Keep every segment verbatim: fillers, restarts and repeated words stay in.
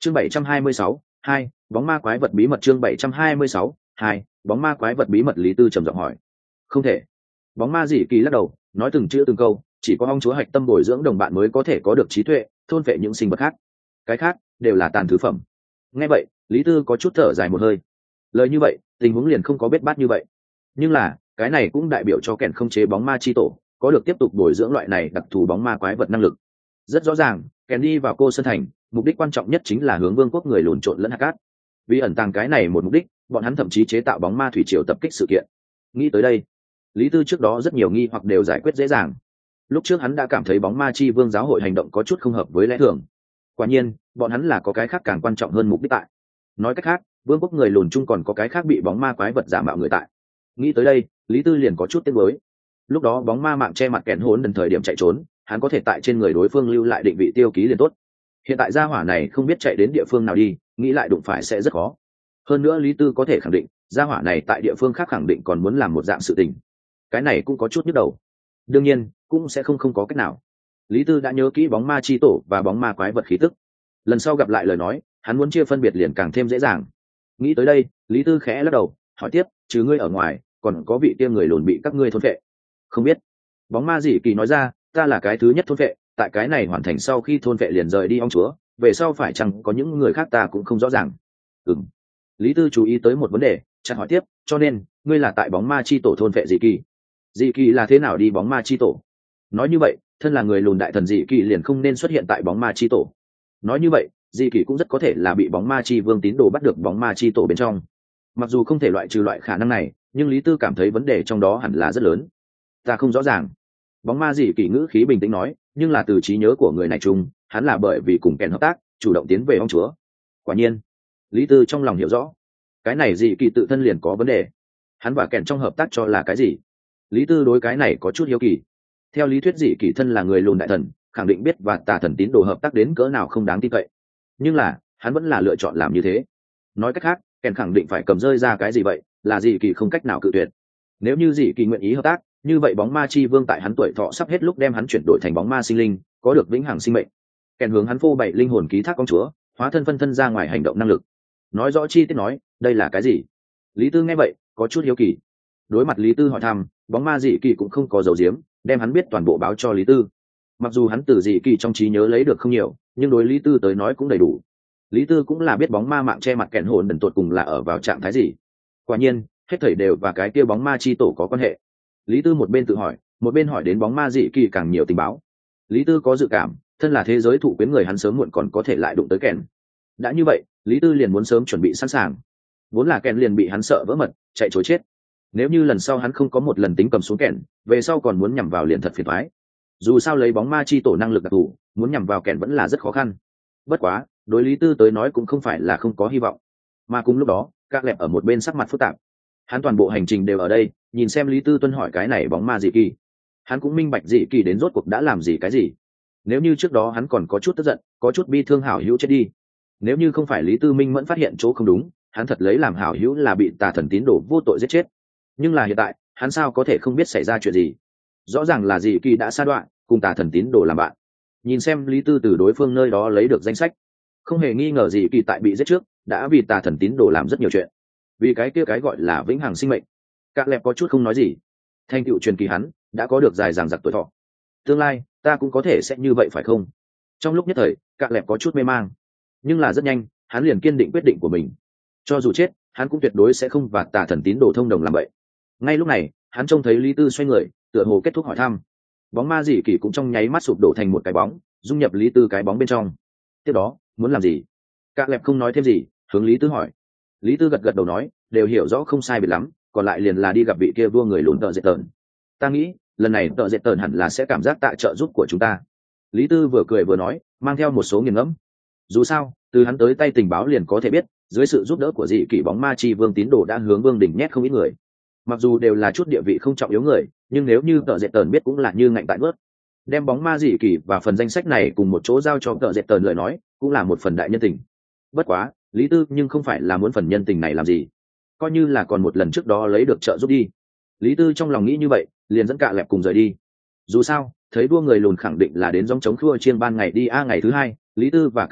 chương bảy trăm hai mươi sáu, hai bóng ma quái vật bí mật. Chương bảy trăm hai mươi sáu, hai bóng ma quái vật bí mật. Lý Tư trầm giọng hỏi. Không thể. Bóng ma dị kỳ lắc đầu, nói từng chữ từng câu, chỉ có ong chúa hạch tâm bồi dưỡng đồng bạn mới có thể có được trí tuệ, thôn vệ những sinh vật khác, cái khác đều là tàn thứ phẩm. Nghe vậy, Lý Tư có chút thở dài một hơi. Lời như vậy, tình huống liền không có bết bát như vậy. Nhưng là, cái này cũng đại biểu cho kẻn không chế bóng ma chi tổ, có được tiếp tục bồi dưỡng loại này đặc thù bóng ma quái vật năng lực. Rất rõ ràng, kẻn đi vào Cô Sơn Thành, mục đích quan trọng nhất chính là hướng vương quốc người lùn trộn lẫn hạt cát. Vì ẩn tàng cái này một mục đích, bọn hắn thậm chí chế tạo bóng ma thủy triều tập kích sự kiện. Nghĩ tới đây, Lý Tư trước đó rất nhiều nghi hoặc đều giải quyết dễ dàng. Lúc trước hắn đã cảm thấy bóng ma chi vương giáo hội hành động có chút không hợp với lẽ thường. Quả nhiên, bọn hắn là có cái khác càng quan trọng hơn mục đích tại. Nói cách khác, vương quốc người lùn chung còn có cái khác bị bóng ma quái vật giả mạo người tại. Nghĩ tới đây, Lý Tư liền có chút tiếc nuối. Lúc đó bóng ma mạng che mặt kẻn hốn đần thời điểm chạy trốn, hắn có thể tại trên người đối phương lưu lại định vị tiêu ký liền tốt. Hiện tại gia hỏa này không biết chạy đến địa phương nào đi, nghĩ lại đụng phải sẽ rất khó. Hơn nữa Lý Tư có thể khẳng định, gia hỏa này tại địa phương khác khẳng định còn muốn làm một dạng sự tình. Cái này cũng có chút nhức đầu. Đương nhiên, cũng sẽ không không có cách nào. Lý Tư đã nhớ kỹ bóng ma chi tổ và bóng ma quái vật khí tức. Lần sau gặp lại lời nói, hắn muốn chia phân biệt liền càng thêm dễ dàng. Nghĩ tới đây, Lý Tư khẽ lắc đầu, hỏi tiếp, trừ ngươi ở ngoài, còn có vị kia người lùn bị các ngươi thôn phệ? Không biết. Bóng ma dị kỳ nói ra, ta là cái thứ nhất thôn phệ, tại cái này hoàn thành sau khi thôn phệ liền rời đi ong chúa, về sau phải chăng có những người khác ta cũng không rõ ràng. Ừm. Lý Tư chú ý tới một vấn đề, chợt hỏi tiếp, cho nên ngươi là tại bóng ma chi tổ thôn phệ dị kỳ? Dị kỳ là thế nào đi bóng ma chi tổ? Nói như vậy, thân là người lùn đại thần dị kỳ liền không nên xuất hiện tại bóng ma chi tổ. Nói như vậy, dị kỳ cũng rất có thể là bị bóng ma chi vương tín đồ bắt được bóng ma chi tổ bên trong. Mặc dù không thể loại trừ loại khả năng này, nhưng Lý Tư cảm thấy vấn đề trong đó hẳn là rất lớn. Ta không rõ ràng. Bóng ma dị kỳ ngữ khí bình tĩnh nói, nhưng là từ trí nhớ của người này chung, hắn là bởi vì cùng kèn hợp tác, chủ động tiến về ong chúa. Quả nhiên, Lý Tư trong lòng hiểu rõ, cái này dị kỳ tự thân liền có vấn đề. Hắn và kèn trong hợp tác cho là cái gì? Lý Tư đối cái này có chút hiếu kỳ. Theo lý thuyết dị kỳ thân là người lùn đại thần, khẳng định biết và tà thần tín đồ hợp tác đến cỡ nào không đáng tin cậy. Nhưng là, hắn vẫn là lựa chọn làm như thế. Nói cách khác, kèn khẳng định phải cầm rơi ra cái gì vậy, là dị kỳ không cách nào cự tuyệt. Nếu như dị kỳ nguyện ý hợp tác, như vậy bóng ma chi vương tại hắn tuổi thọ sắp hết lúc đem hắn chuyển đổi thành bóng ma sinh linh, có được vĩnh hằng sinh mệnh. Kèn hướng hắn phô bày linh hồn ký thác công chúa, hóa thân phân thân ra ngoài hành động năng lực. Nói rõ chi tiết nói, đây là cái gì? Lý Tư nghe vậy, có chút hiếu kỳ. Đối mặt Lý Tư hỏi thăm, bóng ma dị kỳ cũng không có dấu diếm, đem hắn biết toàn bộ báo cho Lý Tư. Mặc dù hắn từ dị kỳ trong trí nhớ lấy được không nhiều, nhưng đối Lý Tư tới nói cũng đầy đủ. Lý Tư cũng là biết bóng ma mạng che mặt kẹn hồn đần tột cùng là ở vào trạng thái gì. Quả nhiên, hết thảy đều và cái kia bóng ma chi tổ có quan hệ. Lý Tư một bên tự hỏi, một bên hỏi đến bóng ma dị kỳ càng nhiều tình báo. Lý Tư có dự cảm, thân là thế giới thụ quyến người hắn sớm muộn còn có thể lại đụng tới kèn. Đã như vậy, Lý Tư liền muốn sớm chuẩn bị sẵn sàng. Vốn là kèn liền bị hắn sợ vỡ mật, chạy trối chết. Nếu như lần sau hắn không có một lần tính cầm xuống kèn, về sau còn muốn nhằm vào liền thật phiền toái. Dù sao lấy bóng ma chi tổ năng lực đặc thù, muốn nhằm vào kèn vẫn là rất khó khăn. Bất quá, đối Lý Tư tới nói cũng không phải là không có hy vọng. Mà cùng lúc đó, các lẹp ở một bên sắc mặt phức tạp. Hắn toàn bộ hành trình đều ở đây, nhìn xem Lý Tư tuân hỏi cái này bóng ma dị kỳ. Hắn cũng minh bạch dị kỳ đến rốt cuộc đã làm gì cái gì. Nếu như trước đó hắn còn có chút tức giận, có chút bi thương hảo hữu chết đi. Nếu như không phải Lý Tư minh mẫn phát hiện chỗ không đúng, hắn thật lấy làm hảo hữu là bị tà thần tín đồ vô tội giết chết. Nhưng là hiện tại, hắn sao có thể không biết xảy ra chuyện gì? Rõ ràng là dị kỳ đã sa đoạn, cùng tà thần tín đồ làm bạn. Nhìn xem Lý Tư từ đối phương nơi đó lấy được danh sách, không hề nghi ngờ dị kỳ tại bị giết trước, đã vì tà thần tín đồ làm rất nhiều chuyện. Vì cái kia cái gọi là vĩnh hằng sinh mệnh, các lẹp có chút không nói gì. Thành tựu truyền kỳ hắn đã có được dài dằng dặc tuổi thọ. Tương lai ta cũng có thể sẽ như vậy phải không? Trong lúc nhất thời, các lẹp có chút mê mang, nhưng là rất nhanh hắn liền kiên định quyết định của mình. Cho dù chết, hắn cũng tuyệt đối sẽ không và tà thần tín đồ thông đồng làm vậy. Ngay lúc này, hắn trông thấy Lý Tư xoay người, tựa hồ kết thúc hỏi thăm. Bóng ma dị kỳ cũng trong nháy mắt sụp đổ thành một cái bóng, dung nhập Lý Tư cái bóng bên trong. Tiếp đó, muốn làm gì? Các lẹp không nói thêm gì, hướng Lý Tư hỏi. Lý Tư gật gật đầu nói, đều hiểu rõ không sai biệt lắm, còn lại liền là đi gặp vị kia vua người lùn tợ dệt tờn. Ta nghĩ, lần này tợ dệt tờn hẳn là sẽ cảm giác tạ trợ giúp của chúng ta. Lý Tư vừa cười vừa nói, mang theo một số nghiền ngẫm. Dù sao, từ hắn tới tay tình báo liền có thể biết, dưới sự giúp đỡ của dị kỷ bóng ma chi vương tín đồ đã hướng vương đỉnh nhét không ít người. Mặc dù đều là chút địa vị không trọng yếu người, nhưng nếu như tợ dệt tờn biết cũng là như ngạnh tại nuốt. Đem bóng ma dị kỷ và phần danh sách này cùng một chỗ giao cho tợ dệt tờn lời nói, cũng là một phần đại nhân tình. Bất quá, Lý Tư nhưng không phải là muốn phần nhân tình này làm gì, coi như là còn một lần trước đó lấy được trợ giúp đi. Lý Tư trong lòng nghĩ như vậy, liền dẫn cạ lẹp cùng rời đi. Dù sao, thấy đua người lùn khẳng định là đến giống chống khua chiên ban ngày đi a ngày thứ hai, Lý Tư và cạ lẹp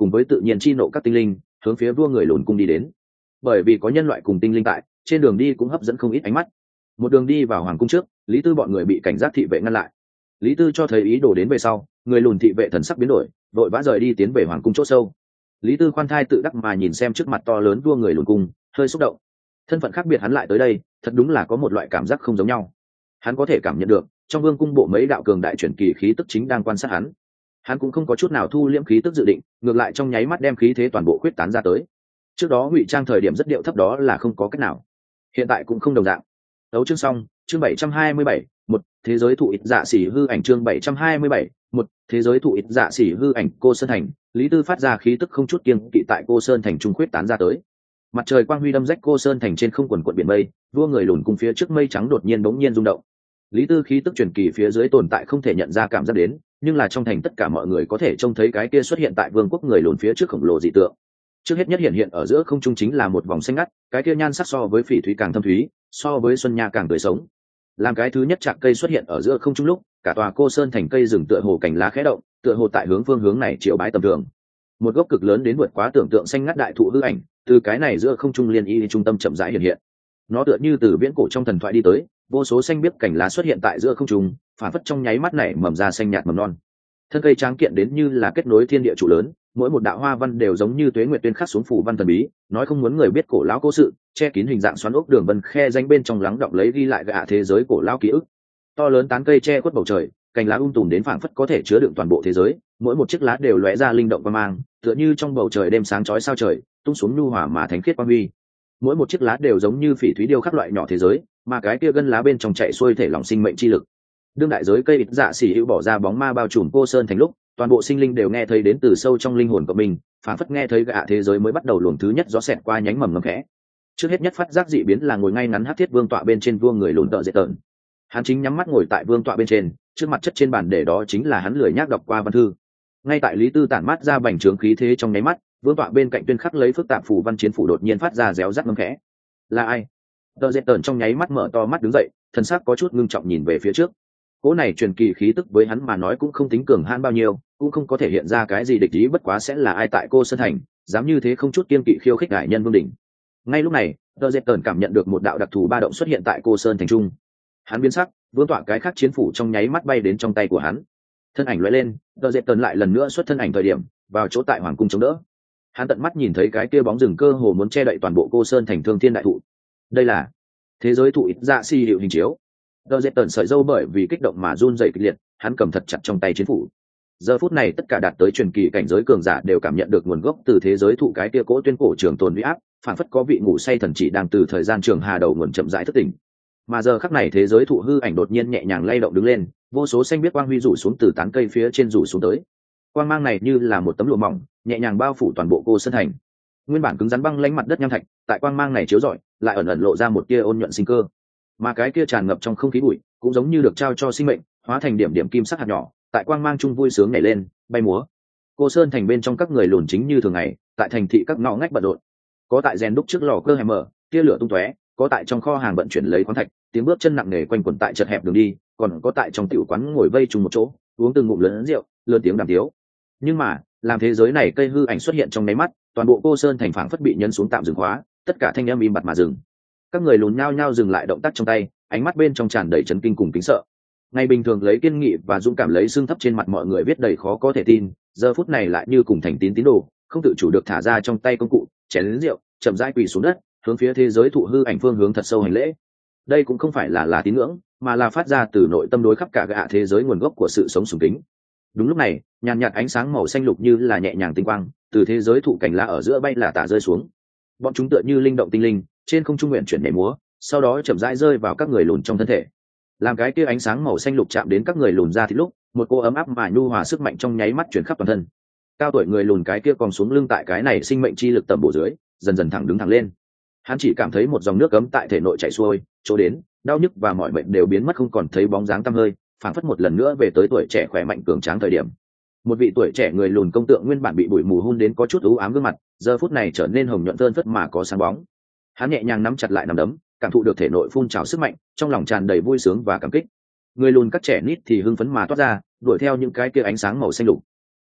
cùng với tự nhiên chi nộ các tinh linh hướng phía vua người lùn cung đi đến. Bởi vì có nhân loại cùng tinh linh tại, trên đường đi cũng hấp dẫn không ít ánh mắt. Một đường đi vào hoàng cung trước, Lý Tư bọn người bị cảnh giác thị vệ ngăn lại. Lý Tư cho thấy ý đồ đến về sau, người lùn thị vệ thần sắc biến đổi, vội vã rời đi tiến về hoàng cung chỗ sâu. Lý Tư khoan thai tự đắc mà nhìn xem trước mặt to lớn vua người lùn cung, hơi xúc động. Thân phận khác biệt hắn lại tới đây, thật đúng là có một loại cảm giác không giống nhau. Hắn có thể cảm nhận được, trong vương cung bộ mấy đạo cường đại chuyển kỳ khí tức chính đang quan sát hắn. Hắn cũng không có chút nào thu liễm khí tức dự định, ngược lại trong nháy mắt đem khí thế toàn bộ khuyết tán ra tới. Trước đó ngụy trang thời điểm rất điệu thấp đó là không có cách nào, hiện tại cũng không đồng dạng. Đấu chương xong, chương bảy trăm hai mươi bảy, một thế giới thụ ít dạ xỉ hư ảnh chương bảy trăm hai mươi bảy, một thế giới thụ ít dạ xỉ hư ảnh cô sơn thành. Lý Tư phát ra khí tức không chút kiêng kỵ tại cô sơn thành trung khuyết tán ra tới. Mặt trời quang huy đâm rách cô sơn thành trên không quần quận biển mây, vua người lùn cung phía trước mây trắng đột nhiên bỗng nhiên rung động. Lý Tư khí tức truyền kỳ phía dưới tồn tại không thể nhận ra cảm giác đến, nhưng là trong thành tất cả mọi người có thể trông thấy cái kia xuất hiện tại vương quốc người lùn phía trước khổng lồ dị tượng. Trước hết nhất hiện hiện ở giữa không trung chính là một vòng xanh ngắt, cái kia nhan sắc so với phỉ thúy càng thâm thúy, so với xuân nha càng tươi sống. Làm cái thứ nhất chạc cây xuất hiện ở giữa không trung lúc, cả tòa cô sơn thành cây rừng tựa hồ cành lá khẽ động, tựa hồ tại hướng phương hướng này triệu bái tầm thường. Một gốc cực lớn đến vượt quá tưởng tượng xanh ngắt đại thụ hư ảnh, từ cái này giữa không trung liên y trung tâm chậm rãi hiện hiện. Nó tựa như từ viễn cổ trong thần thoại đi tới, vô số xanh biếc cành lá xuất hiện tại giữa không trung, phản phất trong nháy mắt này mầm ra xanh nhạt mầm non. Thân cây tráng kiện đến như là kết nối thiên địa trụ lớn, mỗi một đạo hoa văn đều giống như tuế nguyệt tuyên khắc xuống phủ văn thần bí, nói không muốn người biết cổ lão cố sự, che kín hình dạng xoắn ốc đường vân khe danh bên trong lắng đọng lấy ghi lại gạ thế giới cổ lão ký ức. To lớn tán cây che khuất bầu trời, cành lá um tùm đến phảng phất có thể chứa đựng toàn bộ thế giới, mỗi một chiếc lá đều lóe ra linh động quang mang, tựa như trong bầu trời đêm sáng chói sao trời, tung xuống nhu hòa mà thánh khiết quang huy. Mỗi một chiếc lá đều giống như phỉ thúy điêu khắc loại nhỏ thế giới, mà cái kia gân lá bên trong chạy xuôi thể lòng sinh mệnh chi lực. Đương đại giới cây ít dạ xỉ hữu bỏ ra bóng ma bao trùm cô sơn thành lúc, toàn bộ sinh linh đều nghe thấy đến từ sâu trong linh hồn của mình, phảng phất nghe thấy gạ thế giới mới bắt đầu luồng thứ nhất gió xẹt qua nhánh mầm ngầm khẽ. Trước hết nhất phát giác dị biến là ngồi ngay ngắn hắc thiết vương tọa bên trên vua người lùn tợ dệt tợn. Hắn chính nhắm mắt ngồi tại vương tọa bên trên, trước mặt chất trên bàn để đó chính là hắn lười nhác đọc qua văn thư. Ngay tại Lý Tư tản mát ra bành trướng khí thế trong nháy mắt, vương tọa bên cạnh tuyên khắc lấy phức tạp phù văn chiến phủ đột nhiên phát ra réo rắt ngâm khẽ. Là ai? Tợ dệt tợn trong nháy mắt mở to mắt đứng dậy, thần sắc có chút ngưng trọng nhìn về phía trước. Cỗ này truyền kỳ khí tức với hắn mà nói cũng không tính cường hãn bao nhiêu, cũng không có thể hiện ra cái gì địch ý, bất quá sẽ là ai tại cô sơn thành dám như thế không chút kiên kỵ khiêu khích đại nhân vương đỉnh. Ngay lúc này, Tơ Dệt Tần cảm nhận được một đạo đặc thù ba động xuất hiện tại cô sơn thành trung. Hắn biến sắc, vương tọa cái khác chiến phủ trong nháy mắt bay đến trong tay của hắn. Thân ảnh lóe lên, Tơ Dệt Tần lại lần nữa xuất thân ảnh thời điểm vào chỗ tại hoàng cung chống đỡ. Hắn tận mắt nhìn thấy cái kia bóng rừng cơ hồ muốn che đậy toàn bộ cô sơn thành thương thiên đại thụ. Đây là thế giới thụ ít dạ si hiệu hình chiếu. Tơ Dệt Tần sợi dâu bởi vì kích động mà run rẩy kịch liệt, hắn cầm thật chặt trong tay chiến phủ. Giờ phút này tất cả đạt tới truyền kỳ cảnh giới cường giả đều cảm nhận được nguồn gốc từ thế giới thụ cái kia cỗ tuyên cổ trường tồn uy áp, phản phất có vị ngủ say thần chỉ đang từ thời gian trường hà đầu nguồn chậm rãi thức tỉnh. Mà giờ khắc này thế giới thụ hư ảnh đột nhiên nhẹ nhàng lay động đứng lên, vô số xanh biết quang huy rủ xuống từ tán cây phía trên rủ xuống tới. Quang mang này như là một tấm lụa mỏng, nhẹ nhàng bao phủ toàn bộ cô sơn thành. Nguyên bản cứng rắn băng lãnh mặt đất nham thạch, tại quang mang này chiếu rọi, lại ẩn ẩn lộ ra một tia ôn nhuận sinh cơ. Mà cái kia tràn ngập trong không khí bụi, cũng giống như được trao cho sinh mệnh, hóa thành điểm điểm kim sắc hạt nhỏ, tại quang mang chung vui sướng nhảy lên, bay múa. Cô sơn thành bên trong các người lùn chính như thường ngày, tại thành thị các ngõ ngách bận rộn. Có tại rèn đúc trước lò cơ hẻm mở, tia lửa tung tóe, có tại trong kho hàng vận chuyển lấy khoáng thạch, tiếng bước chân nặng nề quanh quẩn tại chật hẹp đường đi, còn có tại trong tiểu quán ngồi vây chung một chỗ, uống từng ngụm lớn rượu, lớn tiếng đàm tiếu. Nhưng mà, làm thế giới này cây hư ảnh xuất hiện trong nháy mắt, toàn bộ cô sơn thành phảng phất bị nhân xuống tạm dừng khóa, tất cả thanh âm im bặt mà dừng. Các người lùn nhao nhao dừng lại động tác trong tay, ánh mắt bên trong tràn đầy chấn kinh cùng kính sợ. Ngày bình thường lấy kiên nghị và dũng cảm lấy xương thấp trên mặt mọi người viết đầy khó có thể tin, giờ phút này lại như cùng thành tín tín đồ, không tự chủ được thả ra trong tay công cụ, chén lớn rượu, chậm rãi quỳ xuống đất, hướng phía thế giới thụ hư ảnh phương hướng thật sâu hành lễ. Đây cũng không phải là là tín ngưỡng, mà là phát ra từ nội tâm đối khắp cả gạ thế giới nguồn gốc của sự sống sùng kính. Đúng lúc này, nhàn nhạt ánh sáng màu xanh lục như là nhẹ nhàng tinh quang, từ thế giới thụ cảnh lá ở giữa bay là tả rơi xuống. Bọn chúng tựa như linh động tinh linh, trên không trung nguyện chuyển nhảy múa, sau đó chậm rãi rơi vào các người lùn trong thân thể. Làm cái kia ánh sáng màu xanh lục chạm đến các người lùn ra thì lúc, một cô ấm áp mà nhu hòa sức mạnh trong nháy mắt chuyển khắp toàn thân. Cao tuổi người lùn cái kia còn xuống lưng tại cái này sinh mệnh chi lực tầm bổ dưới, dần dần thẳng đứng thẳng lên. Hắn chỉ cảm thấy một dòng nước ấm tại thể nội chảy xuôi, chỗ đến, đau nhức và mọi bệnh đều biến mất không còn thấy bóng dáng tăm hơi, phảng phất một lần nữa về tới tuổi trẻ khỏe mạnh cường tráng thời điểm. Một vị tuổi trẻ người lùn công tượng nguyên bản bị bụi mù hun đến có chút u ám gương mặt, giờ phút này trở nên hồng nhuận tơn phất mà có sáng bóng. Hắn nhẹ nhàng nắm chặt lại nắm đấm, cảm thụ được thể nội phun trào sức mạnh, trong lòng tràn đầy vui sướng và cảm kích. Người lùn các trẻ nít thì hưng phấn mà toát ra, đuổi theo những cái kia ánh sáng màu xanh lục.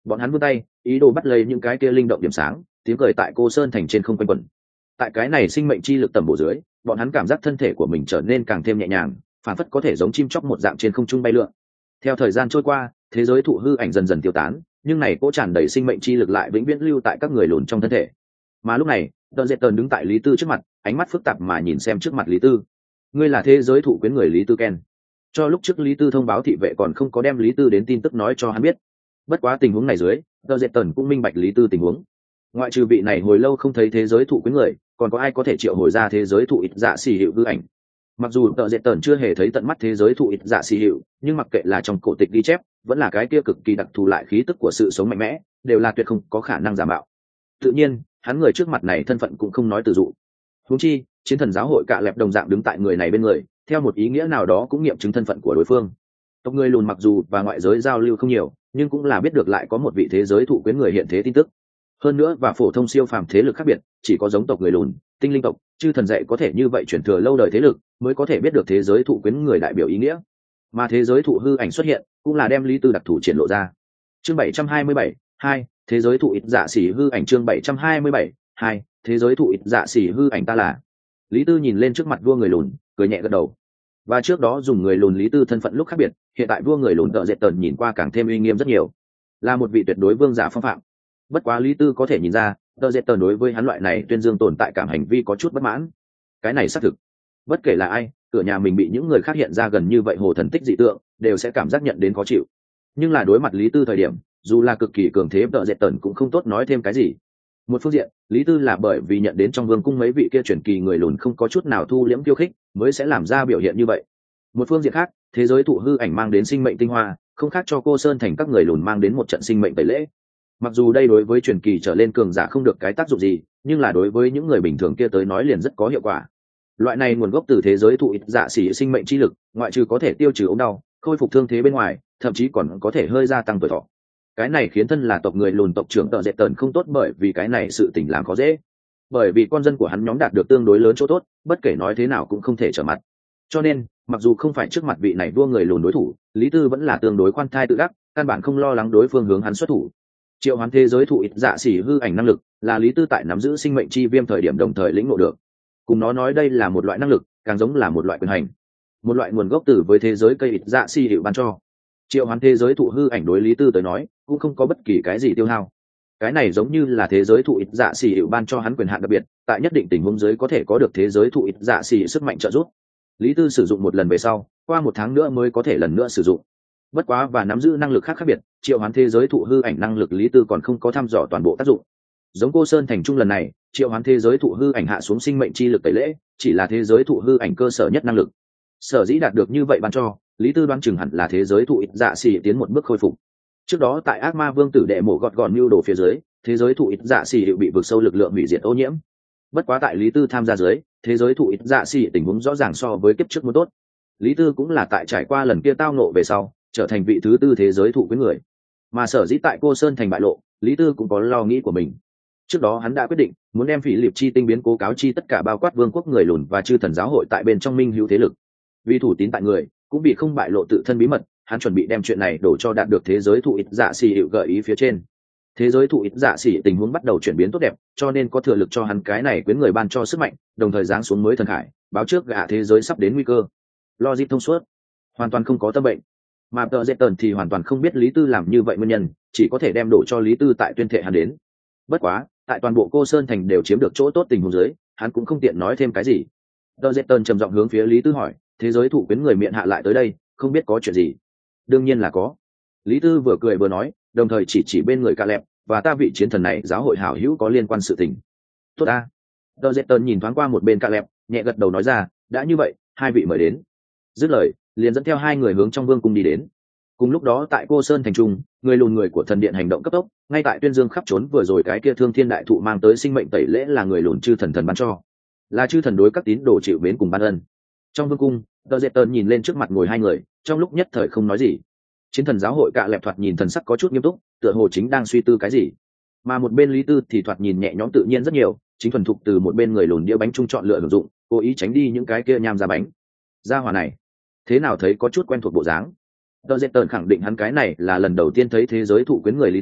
bọn hắn vươn tay ý đồ bắt lấy những cái kia linh động điểm sáng, tiếng cười tại cô sơn thành trên không quanh quẩn. Tại cái này sinh mệnh chi lực tầm bổ dưới, bọn hắn cảm giác thân thể của mình trở nên càng thêm nhẹ nhàng, phản phất có thể giống chim chóc một dạng trên không trung bay lượn. Theo thời gian trôi qua, thế giới thụ hư ảnh dần dần tiêu tán, nhưng này cỗ tràn đầy sinh mệnh chi lực lại vĩnh viễn lưu tại các người lùn trong thân thể. Mà lúc này, Tờ Dệt Tần đứng tại Lý Tư trước mặt, ánh mắt phức tạp mà nhìn xem trước mặt Lý Tư. Ngươi là thế giới thụ quyến người Lý Tư Ken. Cho lúc trước Lý Tư thông báo thị vệ còn không có đem Lý Tư đến tin tức nói cho hắn biết. Bất quá tình huống này dưới, Tờ Dệt Tần cũng minh bạch Lý Tư tình huống. Ngoại trừ vị này hồi lâu không thấy thế giới thụ quyến người, còn có ai có thể triệu hồi ra thế giới thụ ít dạ xì hiệu hư ảnh. Mặc dù Tờ Dệt Tần chưa hề thấy tận mắt thế giới thụ ít dạ xì hiệu, nhưng mặc kệ là trong cổ tịch ghi chép, vẫn là cái kia cực kỳ đặc thù lại khí tức của sự sống mạnh mẽ, đều là tuyệt không có khả năng giả mạo. Tự nhiên, hắn người trước mặt này thân phận cũng không nói từ dụ. Huống chi, chiến thần giáo hội cạ lẹp đồng dạng đứng tại người này bên người, theo một ý nghĩa nào đó cũng nghiệm chứng thân phận của đối phương. Tộc người lùn mặc dù và ngoại giới giao lưu không nhiều, nhưng cũng là biết được lại có một vị thế giới thụ quyến người hiện thế tin tức. Hơn nữa và phổ thông siêu phàm thế lực khác biệt, chỉ có giống tộc người lùn, tinh linh tộc, chư thần dạy có thể như vậy chuyển thừa lâu đời thế lực, mới có thể biết được thế giới thụ quyến người đại biểu ý nghĩa. Mà thế giới thụ hư ảnh xuất hiện, cũng là đem Lý Tư đặc thù triển lộ ra. Chương bảy trăm hai mươi bảy, hai, thế giới thụ ít dạ xỉ hư ảnh. Chương bảy trăm hai mươi bảy, hai, thế giới thụ ít dạ xỉ hư ảnh. Ta là Lý Tư nhìn lên trước mặt vua người lùn, cười nhẹ gật đầu. Và trước đó dùng người lùn Lý Tư thân phận lúc khác biệt, hiện tại vua người lùn Tờ Dệt Tần nhìn qua càng thêm uy nghiêm rất nhiều, là một vị tuyệt đối vương giả phong phạm. Bất quá Lý Tư có thể nhìn ra, Tờ Dệt Tần đối với hắn loại này tuyên dương tồn tại cảm hành vi có chút bất mãn. Cái này xác thực, bất kể là ai, cửa nhà mình bị những người khác hiện ra gần như vậy hồ thần tích dị tượng, đều sẽ cảm giác nhận đến khó chịu. Nhưng là đối mặt Lý Tư thời điểm, dù là cực kỳ cường thế Tờ Dệt Tần cũng không tốt nói thêm cái gì. Một phương diện, Lý Tư là bởi vì nhận đến trong vương cung mấy vị kia truyền kỳ người lùn không có chút nào thu liễm kiêu khích, mới sẽ làm ra biểu hiện như vậy. Một phương diện khác, thế giới thụ hư ảnh mang đến sinh mệnh tinh hoa, không khác cho cô sơn thành các người lùn mang đến một trận sinh mệnh tẩy lễ. Mặc dù đây đối với truyền kỳ trở lên cường giả không được cái tác dụng gì, nhưng là đối với những người bình thường kia tới nói liền rất có hiệu quả. Loại này nguồn gốc từ thế giới thụ ít dạ xỉ sinh mệnh chi lực, ngoại trừ có thể tiêu trừ ốm đau, khôi phục thương thế bên ngoài, thậm chí còn có thể hơi gia tăng tuổi thọ. Cái này khiến thân là tộc người lùn tộc trưởng Tờ Dệt Tần không tốt, bởi vì cái này sự tình làm khó dễ. Bởi vì con dân của hắn nhóm đạt được tương đối lớn chỗ tốt, bất kể nói thế nào cũng không thể trở mặt. Cho nên, mặc dù không phải trước mặt vị này vua người lùn đối thủ, Lý Tư vẫn là tương đối khoan thai tự đắc, căn bản không lo lắng đối phương hướng hắn xuất thủ. Triệu hoán thế giới thụ ít dạ xỉ hư ảnh năng lực, là Lý Tư tại nắm giữ sinh mệnh chi viêm thời điểm đồng thời lĩnh ngộ được. Cùng nó nói đây là một loại năng lực, càng giống là một loại quyền hành, một loại nguồn gốc từ với thế giới cây ít dạ xỉ hiệu ban cho. Triệu hoán thế giới thụ hư ảnh đối Lý Tư tới nói cũng không có bất kỳ cái gì tiêu hao. Cái này giống như là thế giới thụ ít dạ xỉ hiệu ban cho hắn quyền hạn đặc biệt, tại nhất định tình huống dưới có thể có được thế giới thụ ít dạ xỉ sức mạnh trợ giúp. Lý Tư sử dụng một lần về sau, qua một tháng nữa mới có thể lần nữa sử dụng. Bất quá và nắm giữ năng lực khác khác biệt, triệu hoán thế giới thụ hư ảnh năng lực Lý Tư còn không có thăm dò toàn bộ tác dụng. Giống cô sơn thành trung lần này, triệu hoán thế giới thụ hư ảnh hạ xuống sinh mệnh chi lực tẩy lễ, chỉ là thế giới thụ hư ảnh cơ sở nhất năng lực. Sở dĩ đạt được như vậy ban cho, Lý Tư đoán chừng hẳn là thế giới thụ ít dạ xỉ tiến một bước khôi phục. Trước đó tại ác ma vương tử đệ mổ gọt gọn mưu đồ phía dưới, thế giới thụ ít dạ xỉ bị vực sâu lực lượng hủy diệt ô nhiễm. Bất quá tại Lý Tư tham gia dưới, thế giới thụ ít dạ xỉ tình huống rõ ràng so với kiếp trước muốn tốt. Lý Tư cũng là tại trải qua lần kia tao nộ về sau, trở thành vị thứ tư thế giới thụ với người. Mà sở dĩ tại cô sơn thành bại lộ, Lý Tư cũng có lo nghĩ của mình. Trước đó hắn đã quyết định muốn đem Phỉ Liệp chi tinh biến cố cáo chi tất cả bao quát vương quốc người lùn và chư thần giáo hội tại bên trong minh hữu thế lực. Vì thủ tín tại người, cũng vì không bại lộ tự thân bí mật, hắn chuẩn bị đem chuyện này đổ cho đạt được thế giới thụ ít dạ xỉ hiệu gợi ý phía trên. Thế giới thụ ít dạ xỉ tình huống bắt đầu chuyển biến tốt đẹp, cho nên có thừa lực cho hắn cái này quyến người ban cho sức mạnh, đồng thời giáng xuống mới thần khải, báo trước gã thế giới sắp đến nguy cơ. Logic thông suốt, hoàn toàn không có tâm bệnh. Mà Tờ Dệt Tần thì hoàn toàn không biết Lý Tư làm như vậy nguyên nhân, chỉ có thể đem đổ cho Lý Tư tại tuyên thệ hắn đến. Bất quá, tại toàn bộ cô sơn thành đều chiếm được chỗ tốt tình huống dưới, hắn cũng không tiện nói thêm cái gì. Tờ Dệt Tần trầm giọng hướng phía Lý Tư hỏi, thế giới thụ quyến người miệng hạ lại tới đây, không biết có chuyện gì? Đương nhiên là có. Lý Tư vừa cười vừa nói, đồng thời chỉ chỉ bên người Cạ Lẹp và ta vị chiến thần này giáo hội hảo hữu có liên quan sự tình. Tốt a. Tờ Dệt Tần nhìn thoáng qua một bên Cạ Lẹp, nhẹ gật đầu nói ra, đã như vậy, hai vị mời đến. Dứt lời, liền dẫn theo hai người hướng trong vương cung đi đến. Cùng lúc đó tại cô sơn thành trung, người lùn người của thần điện hành động cấp tốc, ngay tại tuyên dương khắp trốn vừa rồi cái kia thương thiên đại thụ mang tới sinh mệnh tẩy lễ là người lùn chư thần thần ban cho, là chư thần đối các tín đồ chịu mến cùng ban ân. Trong vương cung, Tờ Dệt Tần nhìn lên trước mặt ngồi hai người, trong lúc nhất thời không nói gì. Chiến thần giáo hội Cạ Lẹp thoạt nhìn thần sắc có chút nghiêm túc, tựa hồ chính đang suy tư cái gì. Mà một bên Lý Tư thì thoạt nhìn nhẹ nhõm tự nhiên rất nhiều, chính thuần thục từ một bên người lùn đĩa bánh trung chọn lựa hưởng dụng, cố ý tránh đi những cái kia nham ra bánh. Gia hỏa này, thế nào thấy có chút quen thuộc bộ dáng. Tờ Dệt Tần khẳng định hắn cái này là lần đầu tiên thấy thế giới thụ quyến người Lý Tư,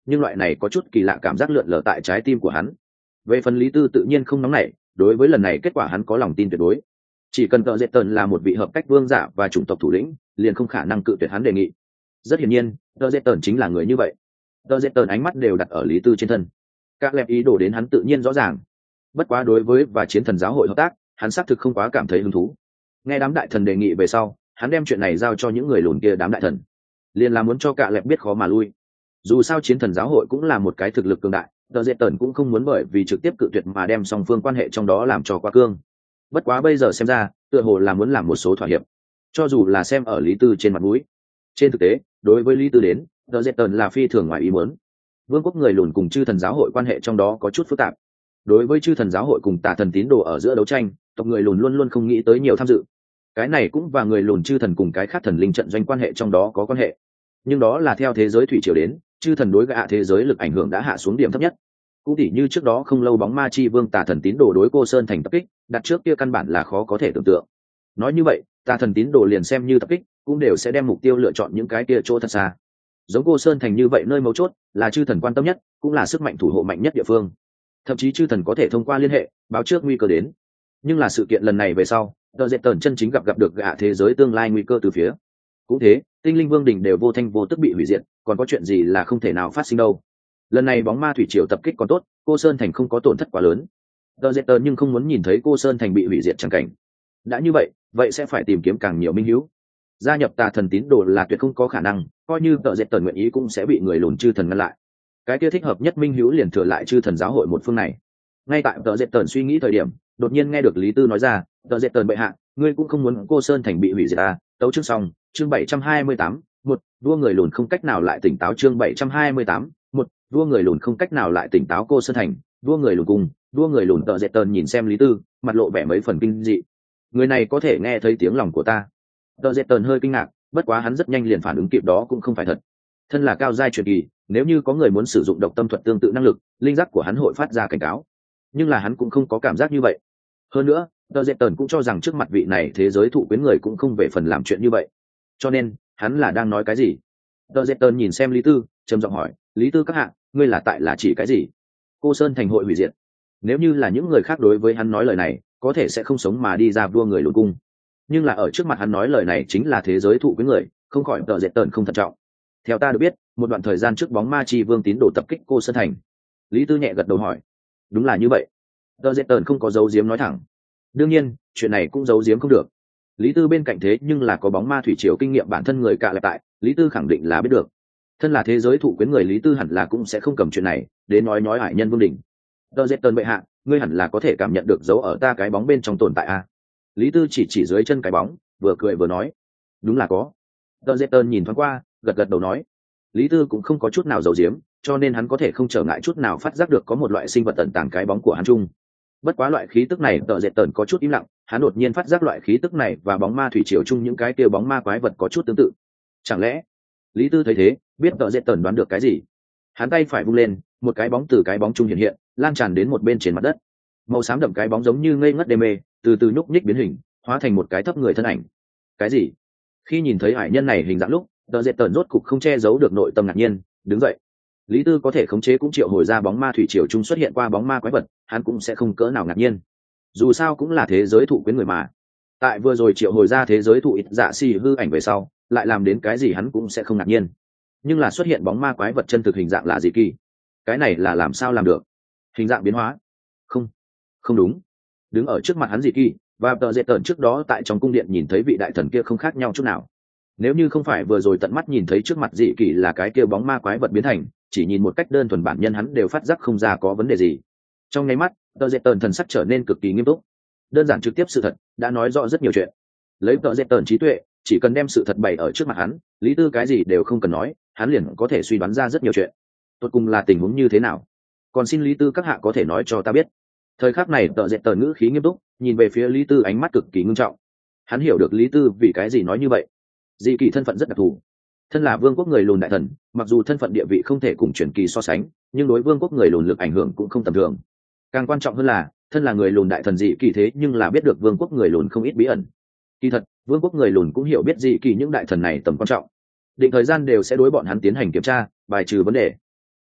nhưng loại này có chút kỳ lạ cảm giác lượn lờ tại trái tim của hắn. Về phần Lý Tư tự nhiên không nóng nảy, đối với lần này kết quả hắn có lòng tin tuyệt đối. Chỉ cần Tợ Dệt Tần là một vị hợp cách vương giả và chủng tộc thủ lĩnh, liền không khả năng cự tuyệt hắn đề nghị. Rất hiển nhiên, Tợ Dệt Tần chính là người như vậy. Tợ Dệt Tần ánh mắt đều đặt ở Lý Tư trên thân. Các lẹp ý đồ đến hắn tự nhiên rõ ràng. Bất quá đối với và chiến thần giáo hội hợp tác, hắn xác thực không quá cảm thấy hứng thú. Nghe đám đại thần đề nghị về sau, hắn đem chuyện này giao cho những người lùn kia đám đại thần, liền là muốn cho cả lẹp biết khó mà lui. Dù sao chiến thần giáo hội cũng là một cái thực lực cường đại, Tợ Dệt Tần cũng không muốn bởi vì trực tiếp cự tuyệt mà đem song phương quan hệ trong đó làm cho quá cương. Bất quá bây giờ xem ra, tựa hồ là muốn làm một số thỏa hiệp, cho dù là xem ở Lý Tư trên mặt mũi. Trên thực tế, đối với Lý Tư đến, Tợ Dệt Tần là phi thường ngoài ý muốn. Vương quốc người lùn cùng chư thần giáo hội quan hệ trong đó có chút phức tạp. Đối với chư thần giáo hội cùng tà thần tín đồ ở giữa đấu tranh, tộc người lùn luôn luôn không nghĩ tới nhiều tham dự. Cái này cũng và người lùn chư thần cùng cái khác thần linh trận doanh quan hệ trong đó có quan hệ. Nhưng đó là theo thế giới thủy triều đến, chư thần đối với hạ thế giới lực ảnh hưởng đã hạ xuống điểm thấp nhất. Cũng tỉ như trước đó không lâu bóng ma chi vương tà thần tín đồ đối cô sơn thành tập kích, đặt trước kia căn bản là khó có thể tưởng tượng. Nói như vậy, tà thần tín đồ liền xem như tập kích, cũng đều sẽ đem mục tiêu lựa chọn những cái kia chỗ thật xa. Giống cô sơn thành như vậy nơi mấu chốt, là chư thần quan tâm nhất, cũng là sức mạnh thủ hộ mạnh nhất địa phương. Thậm chí chư thần có thể thông qua liên hệ báo trước nguy cơ đến. Nhưng là sự kiện lần này về sau, Tợ Dệt Tần chân chính gặp gặp được gạ thế giới tương lai nguy cơ từ phía. Cũng thế, tinh linh vương đỉnh đều vô thanh vô tức bị hủy diệt, còn có chuyện gì là không thể nào phát sinh đâu. Lần này bóng ma thủy triều tập kích còn tốt, cô sơn thành không có tổn thất quá lớn. Tợ Dệt Tần nhưng không muốn nhìn thấy cô sơn thành bị hủy diệt chẳng cảnh. Đã như vậy, vậy sẽ phải tìm kiếm càng nhiều minh hữu. Gia nhập tà thần tín đồ là tuyệt không có khả năng, coi như Tợ Dệt Tần nguyện ý cũng sẽ bị người lùn chư thần ngăn lại. Cái kia thích hợp nhất minh hữu liền thừa lại chư thần giáo hội một phương này. Ngay tại Tợ Dệt Tần suy nghĩ thời điểm, đột nhiên nghe được Lý Tư nói ra, Tợ Dệt Tần bệ hạ, ngươi cũng không muốn cô sơn thành bị hủy diệt à? Tấu chương xong, chương bảy trăm hai mươi tám, một, đua người lùn không cách nào lại tỉnh táo chương bảy trăm hai mươi tám, một, đua người lùn không cách nào lại tỉnh táo cô sơn thành, đua người lùn cùng, đua người lùn. Tợ Dệt Tần nhìn xem Lý Tư, mặt lộ vẻ mấy phần kinh dị. Người này có thể nghe thấy tiếng lòng của ta. Tợ Dệt Tần hơi kinh ngạc, bất quá hắn rất nhanh liền phản ứng kịp đó cũng không phải thật. Thân là cao giai truyền kỳ, nếu như có người muốn sử dụng độc tâm thuật tương tự năng lực, linh giác của hắn hội phát ra cảnh cáo. Nhưng là hắn cũng không có cảm giác như vậy. Hơn nữa, Tợ Dệt Tần cũng cho rằng trước mặt vị này thế giới thụ quyến người cũng không về phần làm chuyện như vậy. Cho nên, hắn là đang nói cái gì? Tợ Dệt Tần nhìn xem Lý Tư, trầm giọng hỏi, Lý Tư các hạ, ngươi là tại là chỉ cái gì? Cô sơn thành hội hủy diệt. Nếu như là những người khác đối với hắn nói lời này, có thể sẽ không sống mà đi ra vua người lùn cung. Nhưng là ở trước mặt hắn nói lời này chính là thế giới thụ quyến người, không khỏi Tợ Dệt Tần không thận trọng. Theo ta được biết, một đoạn thời gian trước bóng ma chi vương tín đồ tập kích cô sơn thành. Lý Tư nhẹ gật đầu hỏi, đúng là như vậy. Tợ Dệt Tần không có giấu giếm nói thẳng. Đương nhiên, chuyện này cũng giấu giếm không được. Lý Tư bên cạnh thế nhưng là có bóng ma thủy triều kinh nghiệm bản thân người cạ lẹp tại, Lý Tư khẳng định là biết được. Thân là thế giới thụ quyến người, Lý Tư hẳn là cũng sẽ không cầm chuyện này đến nói nói hải nhân vương đỉnh. Tợ Dệt Tần bệ hạ, ngươi hẳn là có thể cảm nhận được dấu ở ta cái bóng bên trong tồn tại a. Lý Tư chỉ chỉ dưới chân cái bóng, vừa cười vừa nói, đúng là có. Tợ Dệt Tần nhìn thoáng qua, gật gật đầu nói, Lý Tư cũng không có chút nào giấu giếm, cho nên hắn có thể không trở ngại chút nào phát giác được có một loại sinh vật tận tàng cái bóng của hắn chung. Bất quá loại khí tức này Tợ Dệt Tần có chút im lặng, hắn đột nhiên phát giác loại khí tức này và bóng ma thủy triều chung những cái kia bóng ma quái vật có chút tương tự. Chẳng lẽ? Lý Tư thấy thế, biết Tợ Dệt Tần đoán được cái gì. Hắn tay phải vung lên, một cái bóng từ cái bóng chung hiện hiện, lan tràn đến một bên trên mặt đất. Màu xám đậm cái bóng giống như ngây ngất đê mê, từ từ nhúc nhích biến hình, hóa thành một cái thấp người thân ảnh. Cái gì? Khi nhìn thấy hải nhân này hình dạng lúc, Tợ Dệt Tần rốt cục không che giấu được nội tâm ngạc nhiên, đứng dậy. Lý Tư có thể khống chế cũng triệu hồi ra bóng ma thủy triều chung xuất hiện qua bóng ma quái vật, hắn cũng sẽ không cỡ nào ngạc nhiên. Dù sao cũng là thế giới thụ quyến người mà. Tại vừa rồi triệu hồi ra thế giới thụ ít dạ xì hư ảnh về sau, lại làm đến cái gì hắn cũng sẽ không ngạc nhiên. Nhưng là xuất hiện bóng ma quái vật chân thực hình dạng là gì kỳ? Cái này là làm sao làm được? Hình dạng biến hóa? Không, không đúng. Đứng ở trước mặt hắn gì kỳ, và Tợ Dệt Tần trước đó tại trong cung điện nhìn thấy vị đại thần kia không khác nhau chút nào. Nếu như không phải vừa rồi tận mắt nhìn thấy trước mặt dị kỳ là cái kia bóng ma quái vật biến thành, chỉ nhìn một cách đơn thuần bản nhân hắn đều phát giác không ra có vấn đề gì. Trong nháy mắt, Tợ Dệt Tần thần sắc trở nên cực kỳ nghiêm túc. Đơn giản trực tiếp sự thật đã nói rõ rất nhiều chuyện. Lấy Tợ Dệt Tần trí tuệ, chỉ cần đem sự thật bày ở trước mặt hắn, Lý Tư cái gì đều không cần nói, hắn liền có thể suy đoán ra rất nhiều chuyện. Tốt cùng là tình huống như thế nào? Còn xin Lý Tư các hạ có thể nói cho ta biết. Thời khắc này Tợ Dệt Tần ngữ khí nghiêm túc, nhìn về phía Lý Tư ánh mắt cực kỳ ngưng trọng. Hắn hiểu được Lý Tư vì cái gì nói như vậy. Dị kỳ thân phận rất đặc thù, thân là vương quốc người lùn đại thần, mặc dù thân phận địa vị không thể cùng truyền kỳ so sánh, nhưng đối vương quốc người lùn lực ảnh hưởng cũng không tầm thường. Càng quan trọng hơn là, thân là người lùn đại thần dị kỳ thế nhưng là biết được vương quốc người lùn không ít bí ẩn. Kỳ thật, vương quốc người lùn cũng hiểu biết dị kỳ những đại thần này tầm quan trọng, định thời gian đều sẽ đối bọn hắn tiến hành kiểm tra, bài trừ vấn đề.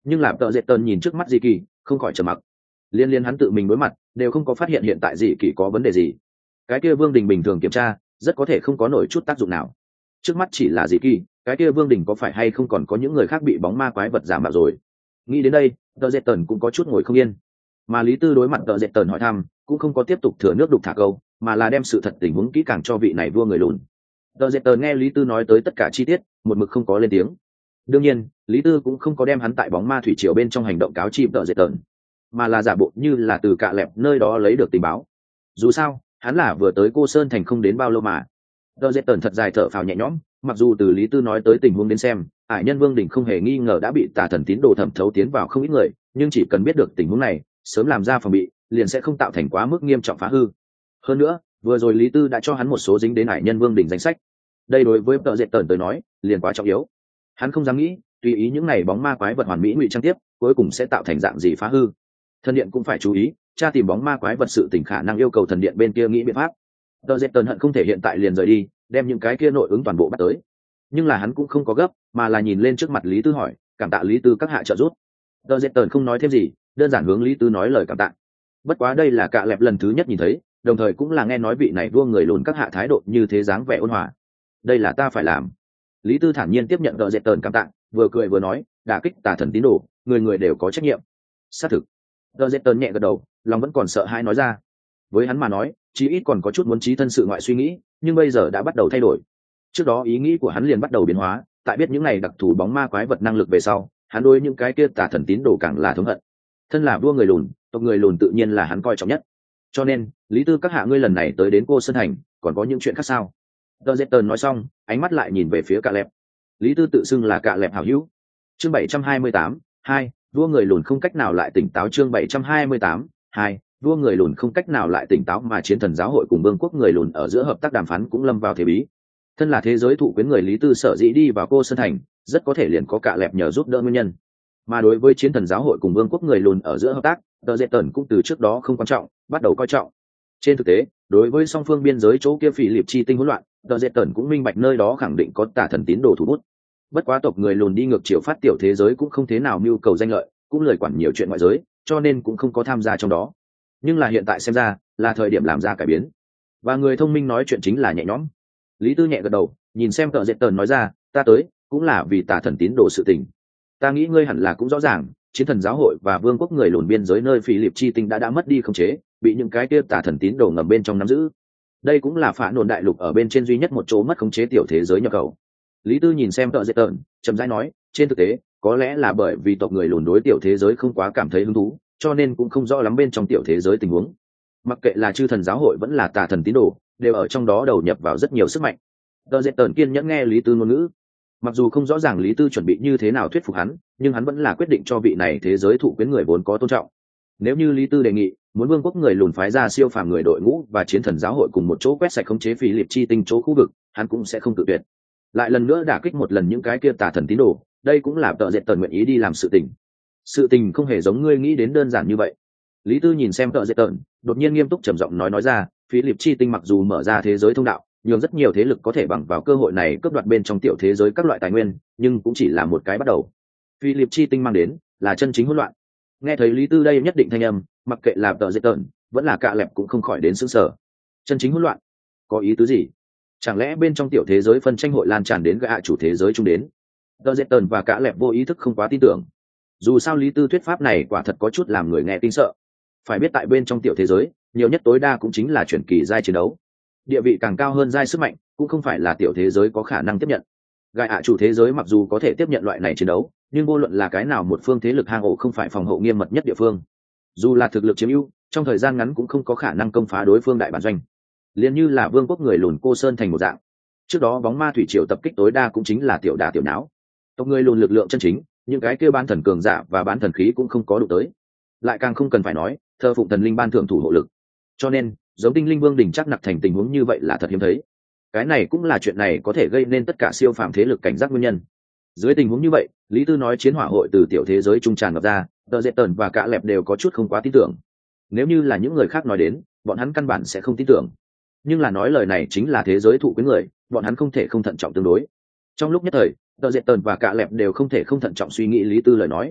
Nhưng làm tợ dệt tần nhìn trước mắt dị kỳ không khỏi trầm mặc. Liên liên hắn tự mình đối mặt đều không có phát hiện hiện tại dị kỳ có vấn đề gì. Cái kia Vương Đình bình thường kiểm tra rất có thể không có nổi chút tác dụng nào. Trước mắt chỉ là dị kỳ, cái kia Vương Đình có phải hay không còn có những người khác bị bóng ma quái vật giảm bạo rồi. Nghĩ đến đây, tợ dệt tần cũng có chút ngồi không yên. Mà Lý Tư đối mặt tợ dệt tần hỏi thăm cũng không có tiếp tục thừa nước đục thả câu, mà là đem sự thật tình huống kỹ càng cho vị này vua người lùn. Tợ dệt tần nghe Lý Tư nói tới tất cả chi tiết, một mực không có lên tiếng. Đương nhiên, Lý Tư cũng không có đem hắn tại bóng ma thủy triều bên trong hành động cáo chi tợ dệt tần, mà là giả bộ như là từ cạ lẹp nơi đó lấy được tình báo. Dù sao, hắn là vừa tới Cô Sơn thành không đến bao lâu mà. Tợ dệt tần thật dài thở phào nhẹ nhõm, mặc dù từ Lý Tư nói tới tình huống đến xem, Hải Nhân Vương đỉnh không hề nghi ngờ đã bị tà thần tín đồ thẩm thấu tiến vào không ít người, nhưng chỉ cần biết được tình huống này, sớm làm ra phòng bị, liền sẽ không tạo thành quá mức nghiêm trọng phá hư. Hơn nữa, vừa rồi Lý Tư đã cho hắn một số dính đến Hải Nhân Vương đỉnh danh sách. Đây đối với tợ dệt tần tới nói, liền quá trọng yếu. Hắn không dám nghĩ, tùy ý những này bóng ma quái vật hoàn mỹ ngụy trang tiếp, cuối cùng sẽ tạo thành dạng gì phá hư. Thần điện cũng phải chú ý, tra tìm bóng ma quái vật sự tình khả năng yêu cầu thần điện bên kia nghĩ biện pháp. Tờ dệt tần hận không thể hiện tại liền rời đi, đem những cái kia nội ứng toàn bộ bắt tới. Nhưng là hắn cũng không có gấp, mà là nhìn lên trước mặt Lý Tư hỏi, cảm tạ Lý Tư các hạ trợ giúp. Tờ dệt tần không nói thêm gì, đơn giản hướng Lý Tư nói lời cảm tạ. Bất quá đây là cạ lẹp lần thứ nhất nhìn thấy, đồng thời cũng là nghe nói vị này vua người lùn các hạ thái độ như thế dáng vẻ ôn hòa. Đây là ta phải làm. Lý Tư thản nhiên tiếp nhận tờ dệt tần cảm tạ, vừa cười vừa nói, đả kích tà thần tín đồ, người người đều có trách nhiệm. Xác thực. Tờ dệt tần nhẹ gật đầu, lòng vẫn còn sợ hãi nói ra. Với hắn mà nói, chí ít còn có chút muốn trí thân sự ngoại suy nghĩ, nhưng bây giờ đã bắt đầu thay đổi. Trước đó ý nghĩ của hắn liền bắt đầu biến hóa, tại biết những này đặc thù bóng ma quái vật năng lực về sau, hắn đối những cái kia tà thần tín đồ càng là thống hận. Thân là vua người lùn, tộc người lùn tự nhiên là hắn coi trọng nhất. Cho nên, Lý Tư các hạ ngươi lần này tới đến Cô Sơn thành, còn có những chuyện khác sao? Tờ dệt tần nói xong, ánh mắt lại nhìn về phía cạ lẹp. Lý Tư tự xưng là cạ lẹp hảo hữu. Chương bảy trăm hai mươi tám, hai, vua người lùn không cách nào lại tỉnh táo. Chương bảy trăm hai mươi tám, hai, vua người lùn không cách nào lại tỉnh táo, mà chiến thần giáo hội cùng vương quốc người lùn ở giữa hợp tác đàm phán cũng lâm vào thế bí. Thân là thế giới thụ quyến người Lý Tư sở dĩ đi vào Cô Sơn thành, rất có thể liền có cạ lẹp nhờ giúp đỡ nguyên nhân. Mà đối với chiến thần giáo hội cùng vương quốc người lùn ở giữa hợp tác, tờ dệt tần cũng từ trước đó không quan trọng, bắt đầu coi trọng. Trên thực tế, đối với song phương biên giới chỗ kia phỉ liệp chi tinh hỗn loạn, tờ dệt tần cũng minh bạch nơi đó khẳng định có tà thần tín đồ thủ bút. Bất quá tộc người lùn đi ngược chiều phát tiểu thế giới cũng không thế nào mưu cầu danh lợi, cũng lười quản nhiều chuyện ngoại giới, cho nên cũng không có tham gia trong đó. Nhưng là hiện tại xem ra, là thời điểm làm ra cải biến. Và người thông minh nói chuyện chính là nhẹ nhõm. Lý Tư nhẹ gật đầu, nhìn xem tờ dệt tần nói ra, ta tới, cũng là vì tà thần tín đồ sự tình. Ta nghĩ ngươi hẳn là cũng rõ ràng, chiến thần giáo hội và vương quốc người lùn biên giới nơi phỉ liệp chi tinh đã đã mất đi khống chế, bị những cái kia tà thần tín đồ ngầm bên trong nắm giữ. Đây cũng là phá nổn đại lục ở bên trên duy nhất một chỗ mất khống chế tiểu thế giới nhập khẩu. Lý Tư nhìn xem tợ dệt tợn, chậm rãi nói, trên thực tế, có lẽ là bởi vì tộc người lùn đối tiểu thế giới không quá cảm thấy hứng thú, cho nên cũng không rõ lắm bên trong tiểu thế giới tình huống. Mặc kệ là chư thần giáo hội vẫn là tà thần tín đồ, đều ở trong đó đầu nhập vào rất nhiều sức mạnh. Tợ dệt tợn kiên nhẫn nghe Lý Tư ngôn ngữ. Mặc dù không rõ ràng Lý Tư chuẩn bị như thế nào thuyết phục hắn, nhưng hắn vẫn là quyết định cho vị này thế giới thụ quyến người vốn có tôn trọng. Nếu như Lý Tư đề nghị muốn vương quốc người lùn phái ra siêu phàm người đội ngũ và chiến thần giáo hội cùng một chỗ quét sạch khống chế phỉ liệp chi tinh chỗ khu vực, hắn cũng sẽ không tự tuyệt. Lại lần nữa đả kích một lần những cái kia tà thần tín đồ, đây cũng là tợ dệt tần nguyện ý đi làm sự tình. Sự tình không hề giống ngươi nghĩ đến đơn giản như vậy. Lý Tư nhìn xem tợ dệt tần, đột nhiên nghiêm túc trầm giọng nói nói ra, phỉ liệp chi tinh mặc dù mở ra thế giới thông đạo, nhường rất nhiều thế lực có thể bằng vào cơ hội này cướp đoạt bên trong tiểu thế giới các loại tài nguyên, nhưng cũng chỉ là một cái bắt đầu. Philip chi tinh mang đến là chân chính hỗn loạn. Nghe thấy Lý Tư đây nhất định thanh âm, mặc kệ là tợ dệt tợn, vẫn là cạ lẹp cũng không khỏi đến sững sờ. Chân chính hỗn loạn, có ý tứ gì? Chẳng lẽ bên trong tiểu thế giới phân tranh hội lan tràn đến gã chủ thế giới chung đến? Tợ dệt tợn và cạ lẹp vô ý thức không quá tin tưởng. Dù sao Lý Tư thuyết pháp này quả thật có chút làm người nghe kinh sợ. Phải biết tại bên trong tiểu thế giới, nhiều nhất tối đa cũng chính là chuyển kỳ giai chiến đấu. Địa vị càng cao hơn giai sức mạnh, cũng không phải là tiểu thế giới có khả năng tiếp nhận. Gai ạ chủ thế giới mặc dù có thể tiếp nhận loại này chiến đấu, nhưng vô luận là cái nào một phương thế lực hang ổ không phải phòng hộ nghiêm mật nhất địa phương. Dù là thực lực chiếm ưu, trong thời gian ngắn cũng không có khả năng công phá đối phương đại bản doanh. Liên như là vương quốc người lùn Cô Sơn thành một dạng. Trước đó bóng ma thủy triều tập kích tối đa cũng chính là tiểu đà tiểu não. Tộc người lùn lực lượng chân chính, những cái kêu bán thần cường giả và bán thần khí cũng không có đủ tới. Lại càng không cần phải nói, thờ phụng thần linh ban thượng thủ hộ lực. Cho nên, giống tinh linh vương đỉnh chắc nặc thành tình huống như vậy là thật hiếm thấy. Cái này cũng là chuyện này có thể gây nên tất cả siêu phàm thế lực cảnh giác nguyên nhân. Dưới tình huống như vậy, Lý Tư nói chiến hỏa hội từ tiểu thế giới trung tràn ngập ra, tờ dệt tần và cạ lẹp đều có chút không quá tin tưởng. Nếu như là những người khác nói đến, bọn hắn căn bản sẽ không tin tưởng. Nhưng là nói lời này chính là thế giới thụ quyến người, bọn hắn không thể không thận trọng tương đối. Trong lúc nhất thời, tờ dệt tần và cạ lẹp đều không thể không thận trọng suy nghĩ Lý Tư lời nói.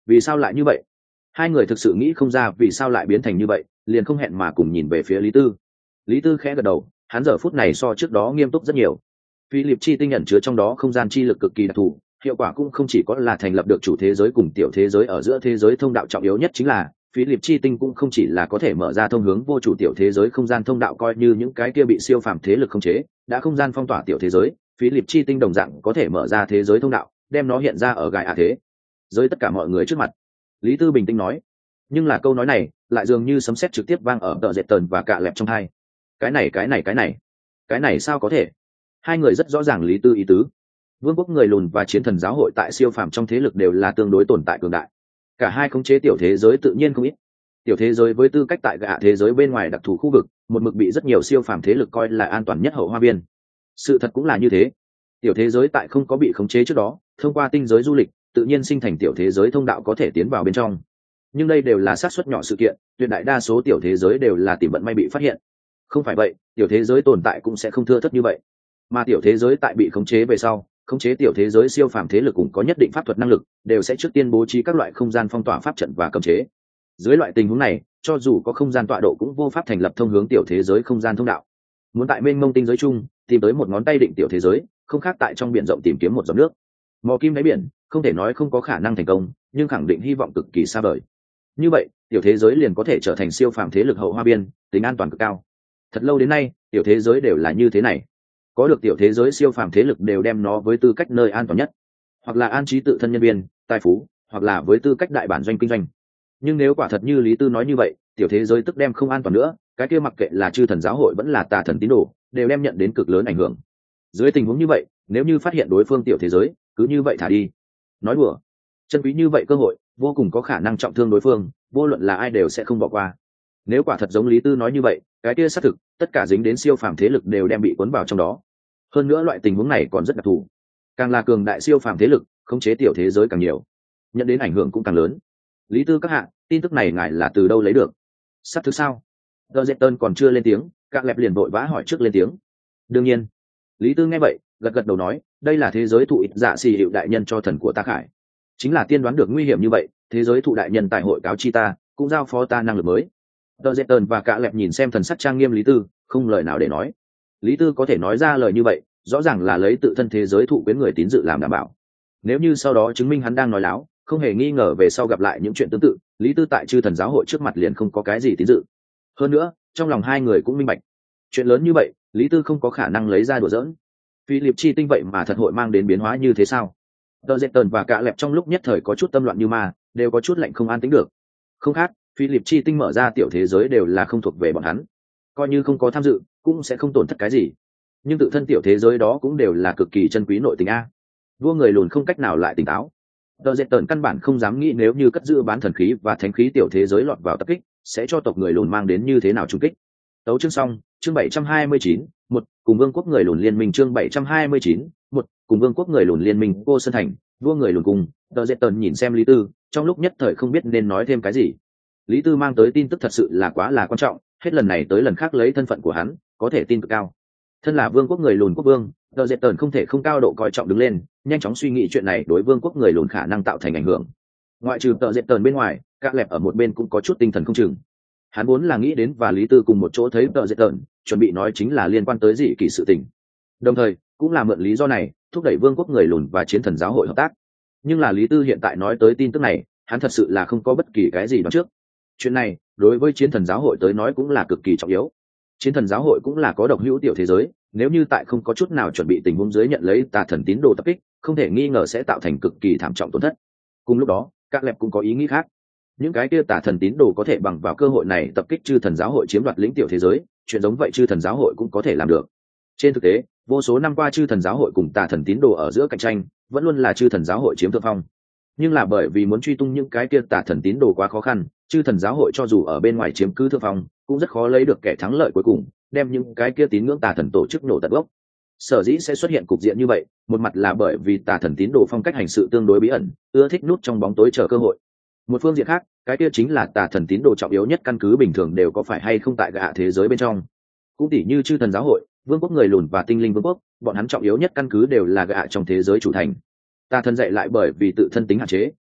vì sao lại như vậy? Hai người thực sự nghĩ không ra vì sao lại biến thành như vậy, liền không hẹn mà cùng nhìn về phía Lý Tư. Lý Tư khẽ gật đầu, hắn giờ phút này so trước đó nghiêm túc rất nhiều. Philip chi tinh nhận chứa trong đó không gian chi lực cực kỳ đặc thù, hiệu quả cũng không chỉ có là thành lập được chủ thế giới cùng tiểu thế giới ở giữa thế giới thông đạo, trọng yếu nhất chính là Philip chi tinh cũng không chỉ là có thể mở ra thông hướng vô chủ tiểu thế giới không gian thông đạo, coi như những cái kia bị siêu phàm thế lực khống chế, đã không gian phong tỏa tiểu thế giới, Philip chi tinh đồng dạng có thể mở ra thế giới thông đạo, đem nó hiện ra ở gài ạ thế giới tất cả mọi người trước mặt. Lý Tư bình tĩnh nói, nhưng là câu nói này lại dường như sấm sét trực tiếp vang ở tợ dệt tần và cạ lẹp trong hai. Cái này cái này cái này cái này sao có thể? Hai người rất rõ ràng Lý Tư ý tứ. Vương quốc người lùn và chiến thần giáo hội tại siêu phàm trong thế lực đều là tương đối tồn tại cường đại, cả hai khống chế tiểu thế giới tự nhiên không ít. Tiểu thế giới với tư cách tại gạ thế giới bên ngoài đặc thù khu vực, một mực bị rất nhiều siêu phàm thế lực coi là an toàn nhất hậu hoa viên. Sự thật cũng là như thế. Tiểu thế giới tại không có bị khống chế trước đó, thông qua tinh giới du lịch tự nhiên sinh thành tiểu thế giới thông đạo có thể tiến vào bên trong, nhưng đây đều là xác suất nhỏ sự kiện, tuyệt đại đa số tiểu thế giới đều là tìm vận may bị phát hiện. Không phải vậy, tiểu thế giới tồn tại cũng sẽ không thưa thớt như vậy. Mà tiểu thế giới tại bị khống chế về sau, khống chế tiểu thế giới siêu phàm thế lực cũng có nhất định pháp thuật năng lực, đều sẽ trước tiên bố trí các loại không gian phong tỏa pháp trận và cấm chế. Dưới loại tình huống này, cho dù có không gian tọa độ cũng vô pháp thành lập thông hướng tiểu thế giới không gian thông đạo. Muốn tại mênh mông tinh giới chung tìm tới một ngón tay định tiểu thế giới, không khác tại trong biển rộng tìm kiếm một giọt nước. Mò kim đáy biển, không thể nói không có khả năng thành công, nhưng khẳng định hy vọng cực kỳ xa vời. Như vậy, tiểu thế giới liền có thể trở thành siêu phàm thế lực hậu hoa biên, tính an toàn cực cao. Thật lâu đến nay, tiểu thế giới đều là như thế này. Có được tiểu thế giới siêu phàm thế lực đều đem nó với tư cách nơi an toàn nhất, hoặc là an trí tự thân nhân viên, tài phú, hoặc là với tư cách đại bản doanh kinh doanh. Nhưng nếu quả thật như Lý Tư nói như vậy, tiểu thế giới tức đem không an toàn nữa, cái kia mặc kệ là chư thần giáo hội vẫn là tà thần tín đồ, đều đem nhận đến cực lớn ảnh hưởng. Dưới tình huống như vậy, nếu như phát hiện đối phương tiểu thế giới, cứ như vậy thả đi. Nói đùa, chân quý như vậy cơ hội, vô cùng có khả năng trọng thương đối phương, vô luận là ai đều sẽ không bỏ qua. Nếu quả thật giống Lý Tư nói như vậy, cái kia xác thực, tất cả dính đến siêu phàm thế lực đều đem bị cuốn vào trong đó. Hơn nữa loại tình huống này còn rất đặc thù, càng là cường đại siêu phàm thế lực, khống chế tiểu thế giới càng nhiều, nhận đến ảnh hưởng cũng càng lớn. Lý Tư các hạ, tin tức này ngài là từ đâu lấy được? Xác thực sao? Rosetton còn chưa lên tiếng, các lẹp liền vội vã hỏi trước lên tiếng. Đương nhiên. Lý Tư nghe vậy, gật gật đầu nói, đây là thế giới thụ ít dạ xì hiệu đại nhân cho thần của ta khải, chính là tiên đoán được nguy hiểm như vậy, thế giới thụ đại nhân tại hội cáo chi ta, cũng giao phó ta năng lực mới. Rosetton và cả lẹp nhìn xem thần sắc trang nghiêm Lý Tư, không lời nào để nói. Lý Tư có thể nói ra lời như vậy, rõ ràng là lấy tự thân thế giới thụ quyến người tín dự làm đảm bảo. Nếu như sau đó chứng minh hắn đang nói láo, không hề nghi ngờ về sau gặp lại những chuyện tương tự, Lý Tư tại chư thần giáo hội trước mặt liền không có cái gì tín dự. Hơn nữa, trong lòng hai người cũng minh bạch, chuyện lớn như vậy, Lý Tư không có khả năng lấy ra đùa giỡn. Philip chi tinh vậy mà thật hội mang đến biến hóa như thế sao? Rosetton và cả lẹp trong lúc nhất thời có chút tâm loạn như ma, đều có chút lạnh không an tĩnh được. Không khác, Philip chi tinh mở ra tiểu thế giới đều là không thuộc về bọn hắn, coi như không có tham dự, cũng sẽ không tổn thất cái gì. Nhưng tự thân tiểu thế giới đó cũng đều là cực kỳ chân quý nội tình a. Vua người lùn không cách nào lại tỉnh táo. Rosetton căn bản không dám nghĩ nếu như cất giữ bán thần khí và thánh khí tiểu thế giới lọt vào tập kích, sẽ cho tộc người lùn mang đến như thế nào trùng kích. Tấu chương xong, chương bảy trăm hai mươi chín, một cùng vương quốc người lùn liên minh chương bảy trăm hai mươi chín, một cùng vương quốc người lùn liên minh cô Sơn Thành, vua người lùn cùng. Rosetton nhìn xem Lý Tư, trong lúc nhất thời không biết nên nói thêm cái gì. Lý Tư mang tới tin tức thật sự là quá là quan trọng, hết lần này tới lần khác lấy thân phận của hắn, có thể tin cực cao. Thân là vương quốc người lùn quốc vương, Rosetton không thể không cao độ coi trọng đứng lên, nhanh chóng suy nghĩ chuyện này đối vương quốc người lùn khả năng tạo thành ảnh hưởng. Ngoại trừ Rosetton bên ngoài, các lẹp ở một bên cũng có chút tinh thần không chừng. Hắn vốn là nghĩ đến và Lý Tư cùng một chỗ thấy Rosetton, chuẩn bị nói chính là liên quan tới dị kỳ sự tình. Đồng thời, cũng là mượn lý do này, thúc đẩy vương quốc người lùn và chiến thần giáo hội hợp tác. Nhưng là Lý Tư hiện tại nói tới tin tức này, hắn thật sự là không có bất kỳ cái gì đoán trước. Chuyện này, đối với chiến thần giáo hội tới nói cũng là cực kỳ trọng yếu. Chiến thần giáo hội cũng là có độc hữu tiểu thế giới, nếu như tại không có chút nào chuẩn bị tình huống dưới nhận lấy tà thần tín đồ tập kích, không thể nghi ngờ sẽ tạo thành cực kỳ thảm trọng tổn thất. Cùng lúc đó, các lẹp cũng có ý nghĩ khác. Những cái kia tà thần tín đồ có thể bằng vào cơ hội này tập kích chư thần giáo hội chiếm đoạt lĩnh tiểu thế giới, chuyện giống vậy chư thần giáo hội cũng có thể làm được. Trên thực tế, vô số năm qua chư thần giáo hội cùng tà thần tín đồ ở giữa cạnh tranh, vẫn luôn là chư thần giáo hội chiếm thượng phong. Nhưng là bởi vì muốn truy tung những cái kia tà thần tín đồ quá khó khăn, chư thần giáo hội cho dù ở bên ngoài chiếm cứ thượng phong, cũng rất khó lấy được kẻ thắng lợi cuối cùng, đem những cái kia tín ngưỡng tà thần tổ chức nổ tận gốc. Sở dĩ sẽ xuất hiện cục diện như vậy, một mặt là bởi vì tà thần tín đồ phong cách hành sự tương đối bí ẩn, ưa thích núp trong bóng tối chờ cơ hội. Một phương diện khác, cái kia chính là tà thần tín đồ trọng yếu nhất căn cứ bình thường đều có phải hay không tại gạ thế giới bên trong. Cũng tỉ như chư thần giáo hội, vương quốc người lùn và tinh linh vương quốc, bọn hắn trọng yếu nhất căn cứ đều là gạ trong thế giới chủ thành. Tà thần dạy lại bởi vì tự thân tính hạn chế,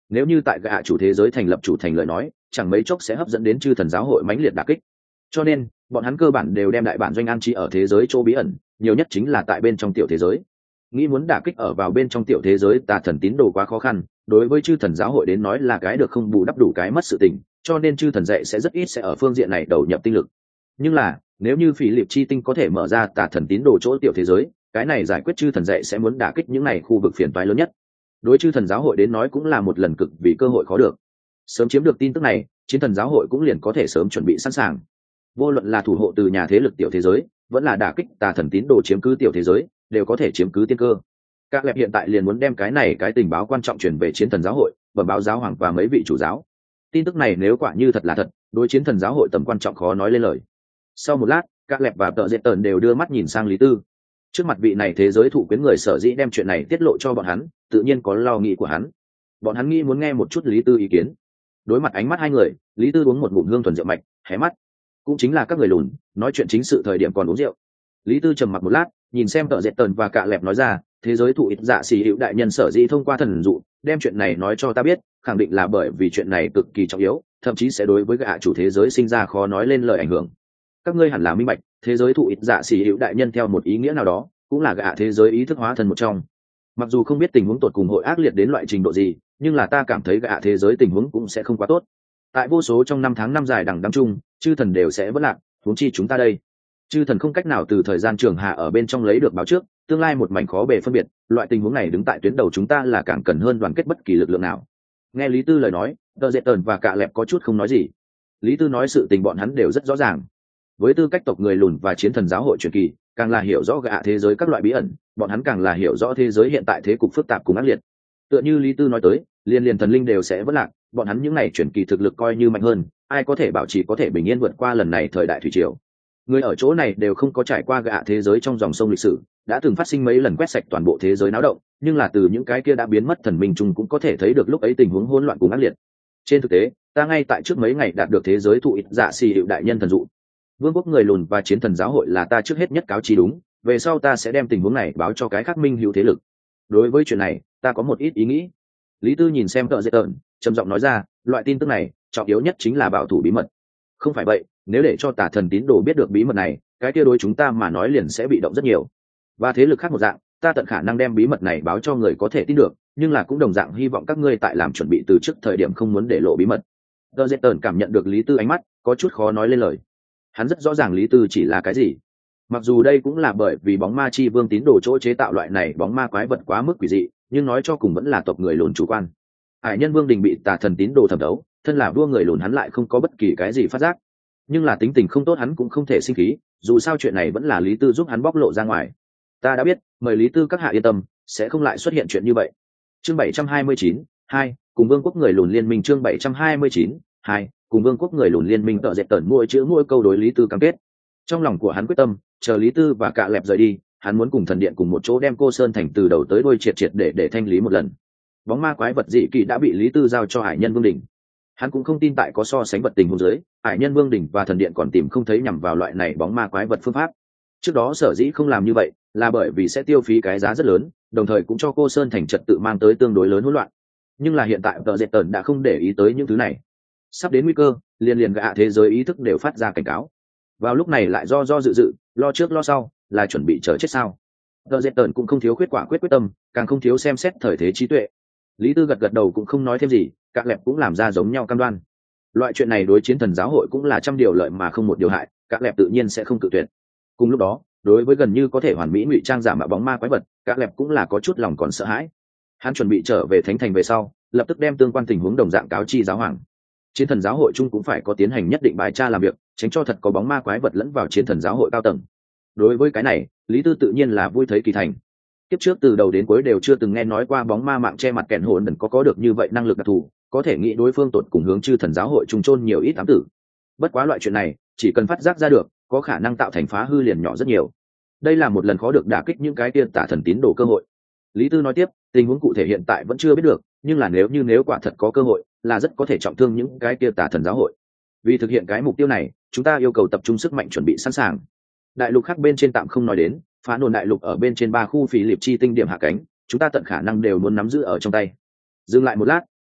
nếu như tại gạ chủ thế giới thành lập chủ thành lời nói chẳng mấy chốc sẽ hấp dẫn đến chư thần giáo hội mãnh liệt đả kích, cho nên bọn hắn cơ bản đều đem đại bản doanh an trí ở thế giới chỗ bí ẩn, nhiều nhất chính là tại bên trong tiểu thế giới. Nghĩ muốn đả kích ở vào bên trong tiểu thế giới tà thần tín đồ quá khó khăn, đối với chư thần giáo hội đến nói là cái được không bù đắp đủ cái mất sự tình, cho nên chư thần dạy sẽ rất ít sẽ ở phương diện này đầu nhập tinh lực. Nhưng là nếu như phỉ liệp chi tinh có thể mở ra tà thần tín đồ chỗ tiểu thế giới, cái này giải quyết chư thần dạy sẽ muốn đả kích những này khu vực phiền toái lớn nhất. Đối chư thần giáo hội đến nói cũng là một lần cực vì cơ hội khó được. Sớm chiếm được tin tức này, chiến thần giáo hội cũng liền có thể sớm chuẩn bị sẵn sàng. Vô luận là thủ hộ từ nhà thế lực tiểu thế giới, vẫn là đả kích tà thần tín đồ chiếm cứ tiểu thế giới, đều có thể chiếm cứ tiên cơ. Các lẹp hiện tại liền muốn đem cái này cái tình báo quan trọng truyền về chiến thần giáo hội và báo giáo hoàng và mấy vị chủ giáo. Tin tức này nếu quả như thật là thật, đối chiến thần giáo hội tầm quan trọng khó nói lên lời. Sau một lát, các lẹp và tợ dệt tờn đều đưa mắt nhìn sang Lý Tư. Trước mặt vị này thế giới thụ quyến người sở dĩ đem chuyện này tiết lộ cho bọn hắn, tự nhiên có lo nghĩ của hắn. Bọn hắn nghĩ muốn nghe một chút Lý Tư ý kiến. Đối mặt ánh mắt hai người, Lý Tư uống một ngụm hương thuần rượu mạch, hé mắt. Cũng chính là các người lùn, nói chuyện chính sự thời điểm còn uống rượu. Lý Tư trầm mặc một lát, nhìn xem tợ dệt tờn và cạ lẹp nói ra, thế giới thụ ít dạ xì hữu đại nhân sở dĩ thông qua thần dụ đem chuyện này nói cho ta biết, khẳng định là bởi vì chuyện này cực kỳ trọng yếu, thậm chí sẽ đối với gã chủ thế giới sinh ra khó nói lên lời ảnh hưởng. Các ngươi hẳn là minh bạch, thế giới thụ ít dạ xì hữu đại nhân theo một ý nghĩa nào đó cũng là gã thế giới ý thức hóa thân một trong. Mặc dù không biết tình huống tột cùng hội ác liệt đến loại trình độ gì, nhưng là ta cảm thấy gã thế giới tình huống cũng sẽ không quá tốt. Tại vô số trong năm tháng năm dài đằng đẵng chung, chư thần đều sẽ vất lạc, huống chi chúng ta đây. Chư thần không cách nào từ thời gian trường hạ ở bên trong lấy được báo trước, tương lai một mảnh khó bề phân biệt, loại tình huống này đứng tại tuyến đầu chúng ta là càng cần hơn đoàn kết bất kỳ lực lượng nào. Nghe Lý Tư lời nói, Tờ Dệt Tờn và Cạ Lẹp có chút không nói gì. Lý Tư nói sự tình bọn hắn đều rất rõ ràng. Với tư cách tộc người lùn và chiến thần giáo hội truyền kỳ, càng là hiểu rõ gạ thế giới các loại bí ẩn, bọn hắn càng là hiểu rõ thế giới hiện tại thế cục phức tạp cùng ác liệt. Tựa như Lý Tư nói tới, liên liên thần linh đều sẽ vất lạc, bọn hắn những này truyền kỳ thực lực coi như mạnh hơn, ai có thể bảo trì có thể bình yên vượt qua lần này thời đại thủy triều. Người ở chỗ này đều không có trải qua gạ thế giới trong dòng sông lịch sử, đã từng phát sinh mấy lần quét sạch toàn bộ thế giới náo động, nhưng là từ những cái kia đã biến mất thần minh chung cũng có thể thấy được lúc ấy tình huống hỗn loạn cùng ác liệt. Trên thực tế, ta ngay tại trước mấy ngày đạt được thế giới thụ ít dạ xì hiệu đại nhân thần dụ. Vương quốc người lùn và chiến thần giáo hội là ta trước hết nhất cáo chi đúng, về sau ta sẽ đem tình huống này báo cho cái khác minh hữu thế lực. Đối với chuyện này, ta có một ít ý nghĩ. Lý Tư nhìn xem Tợ Dệt Tờn, trầm giọng nói ra, loại tin tức này, trọng yếu nhất chính là bảo thủ bí mật. Không phải vậy, nếu để cho tà thần tín đồ biết được bí mật này, cái kia đối chúng ta mà nói liền sẽ bị động rất nhiều. Và thế lực khác một dạng, ta tận khả năng đem bí mật này báo cho người có thể tin được, nhưng là cũng đồng dạng hy vọng các ngươi tại làm chuẩn bị từ trước thời điểm không muốn để lộ bí mật. Tờ Dệt Tờn cảm nhận được Lý Tư ánh mắt, có chút khó nói lên lời. Hắn rất rõ ràng Lý Tư chỉ là cái gì. Mặc dù đây cũng là bởi vì bóng ma chi vương tín đồ chỗ chế tạo loại này bóng ma quái vật quá mức quỷ dị, nhưng nói cho cùng vẫn là tộc người lùn chủ quan. Hải Nhân Vương Đình bị tà thần tín đồ thẩm đấu, thân là vua người lùn hắn lại không có bất kỳ cái gì phát giác. Nhưng là tính tình không tốt hắn cũng không thể sinh khí, dù sao chuyện này vẫn là Lý Tư giúp hắn bóc lộ ra ngoài. Ta đã biết, mời Lý Tư các hạ yên tâm, sẽ không lại xuất hiện chuyện như vậy. Chương bảy trăm hai mươi chín, hai, cùng Vương quốc người lùn liên minh chương bảy trăm hai mươi chín, hai, cùng Vương quốc người lùn liên minh Tợ Dệt Tờn mỗi chữ mỗi câu đối Lý Tư cam kết. Trong lòng của hắn quyết tâm, chờ Lý Tư và Cạ Lẹp rời đi, hắn muốn cùng thần điện cùng một chỗ đem Cô Sơn thành từ đầu tới đuôi triệt triệt để để thanh lý một lần. Bóng ma quái vật dị kỳ đã bị Lý Tư giao cho Hải Nhân Vương Đình. Hắn cũng không tin tại có so sánh vật tình huống dưới, Hải Nhân Vương Đình và thần điện còn tìm không thấy nhằm vào loại này bóng ma quái vật phương pháp. Trước đó sở dĩ không làm như vậy, là bởi vì sẽ tiêu phí cái giá rất lớn, đồng thời cũng cho Cô Sơn thành trật tự mang tới tương đối lớn hỗn loạn. Nhưng là hiện tại Tợ Dệt Tờn đã không để ý tới những thứ này. Sắp đến nguy cơ, liền liền gạ thế giới ý thức đều phát ra cảnh cáo. Vào lúc này lại do do dự dự, lo trước lo sau, là chuẩn bị chờ chết sao? Tợ Dệt Tờn cũng không thiếu quyết quả quyết quyết tâm, càng không thiếu xem xét thời thế trí tuệ. Lý Tư gật gật đầu cũng không nói thêm gì, Cạ Lẹp cũng làm ra giống nhau cam đoan. Loại chuyện này đối chiến thần giáo hội cũng là trăm điều lợi mà không một điều hại, Cạ Lẹp tự nhiên sẽ không cự tuyệt. Cùng lúc đó, đối với gần như có thể hoàn mỹ ngụy trang giả mạo bóng ma quái vật, Cạ Lẹp cũng là có chút lòng còn sợ hãi. Hắn chuẩn bị trở về thánh thành về sau, lập tức đem tương quan tình huống đồng dạng cáo chi giáo hoàng. Chiến thần giáo hội chung cũng phải có tiến hành nhất định bài tra làm việc, tránh cho thật có bóng ma quái vật lẫn vào chiến thần giáo hội cao tầng. Đối với cái này, Lý Tư tự nhiên là vui thấy kỳ thành. Kiếp trước từ đầu đến cuối đều chưa từng nghe nói qua bóng ma mạng che mặt kẹn hồn đần có có được như vậy năng lực đặc thù, có thể nghĩ đối phương tột cùng hướng chư thần giáo hội trùng chôn nhiều ít ám tử. Bất quá loại chuyện này, chỉ cần phát giác ra được, có khả năng tạo thành phá hư liền nhỏ rất nhiều. Đây là một lần khó được đả kích những cái tiên tả thần tín đồ cơ hội. Lý Tư nói tiếp, tình huống cụ thể hiện tại vẫn chưa biết được, nhưng là nếu như nếu quả thật có cơ hội, là rất có thể trọng thương những cái kia tả thần giáo hội. Vì thực hiện cái mục tiêu này, chúng ta yêu cầu tập trung sức mạnh chuẩn bị sẵn sàng. Đại lục khác bên trên tạm không nói đến, phá nổn đại lục ở bên trên ba khu phỉ liệp chi tinh điểm hạ cánh, chúng ta tận khả năng đều muốn nắm giữ ở trong tay. Dừng lại một lát,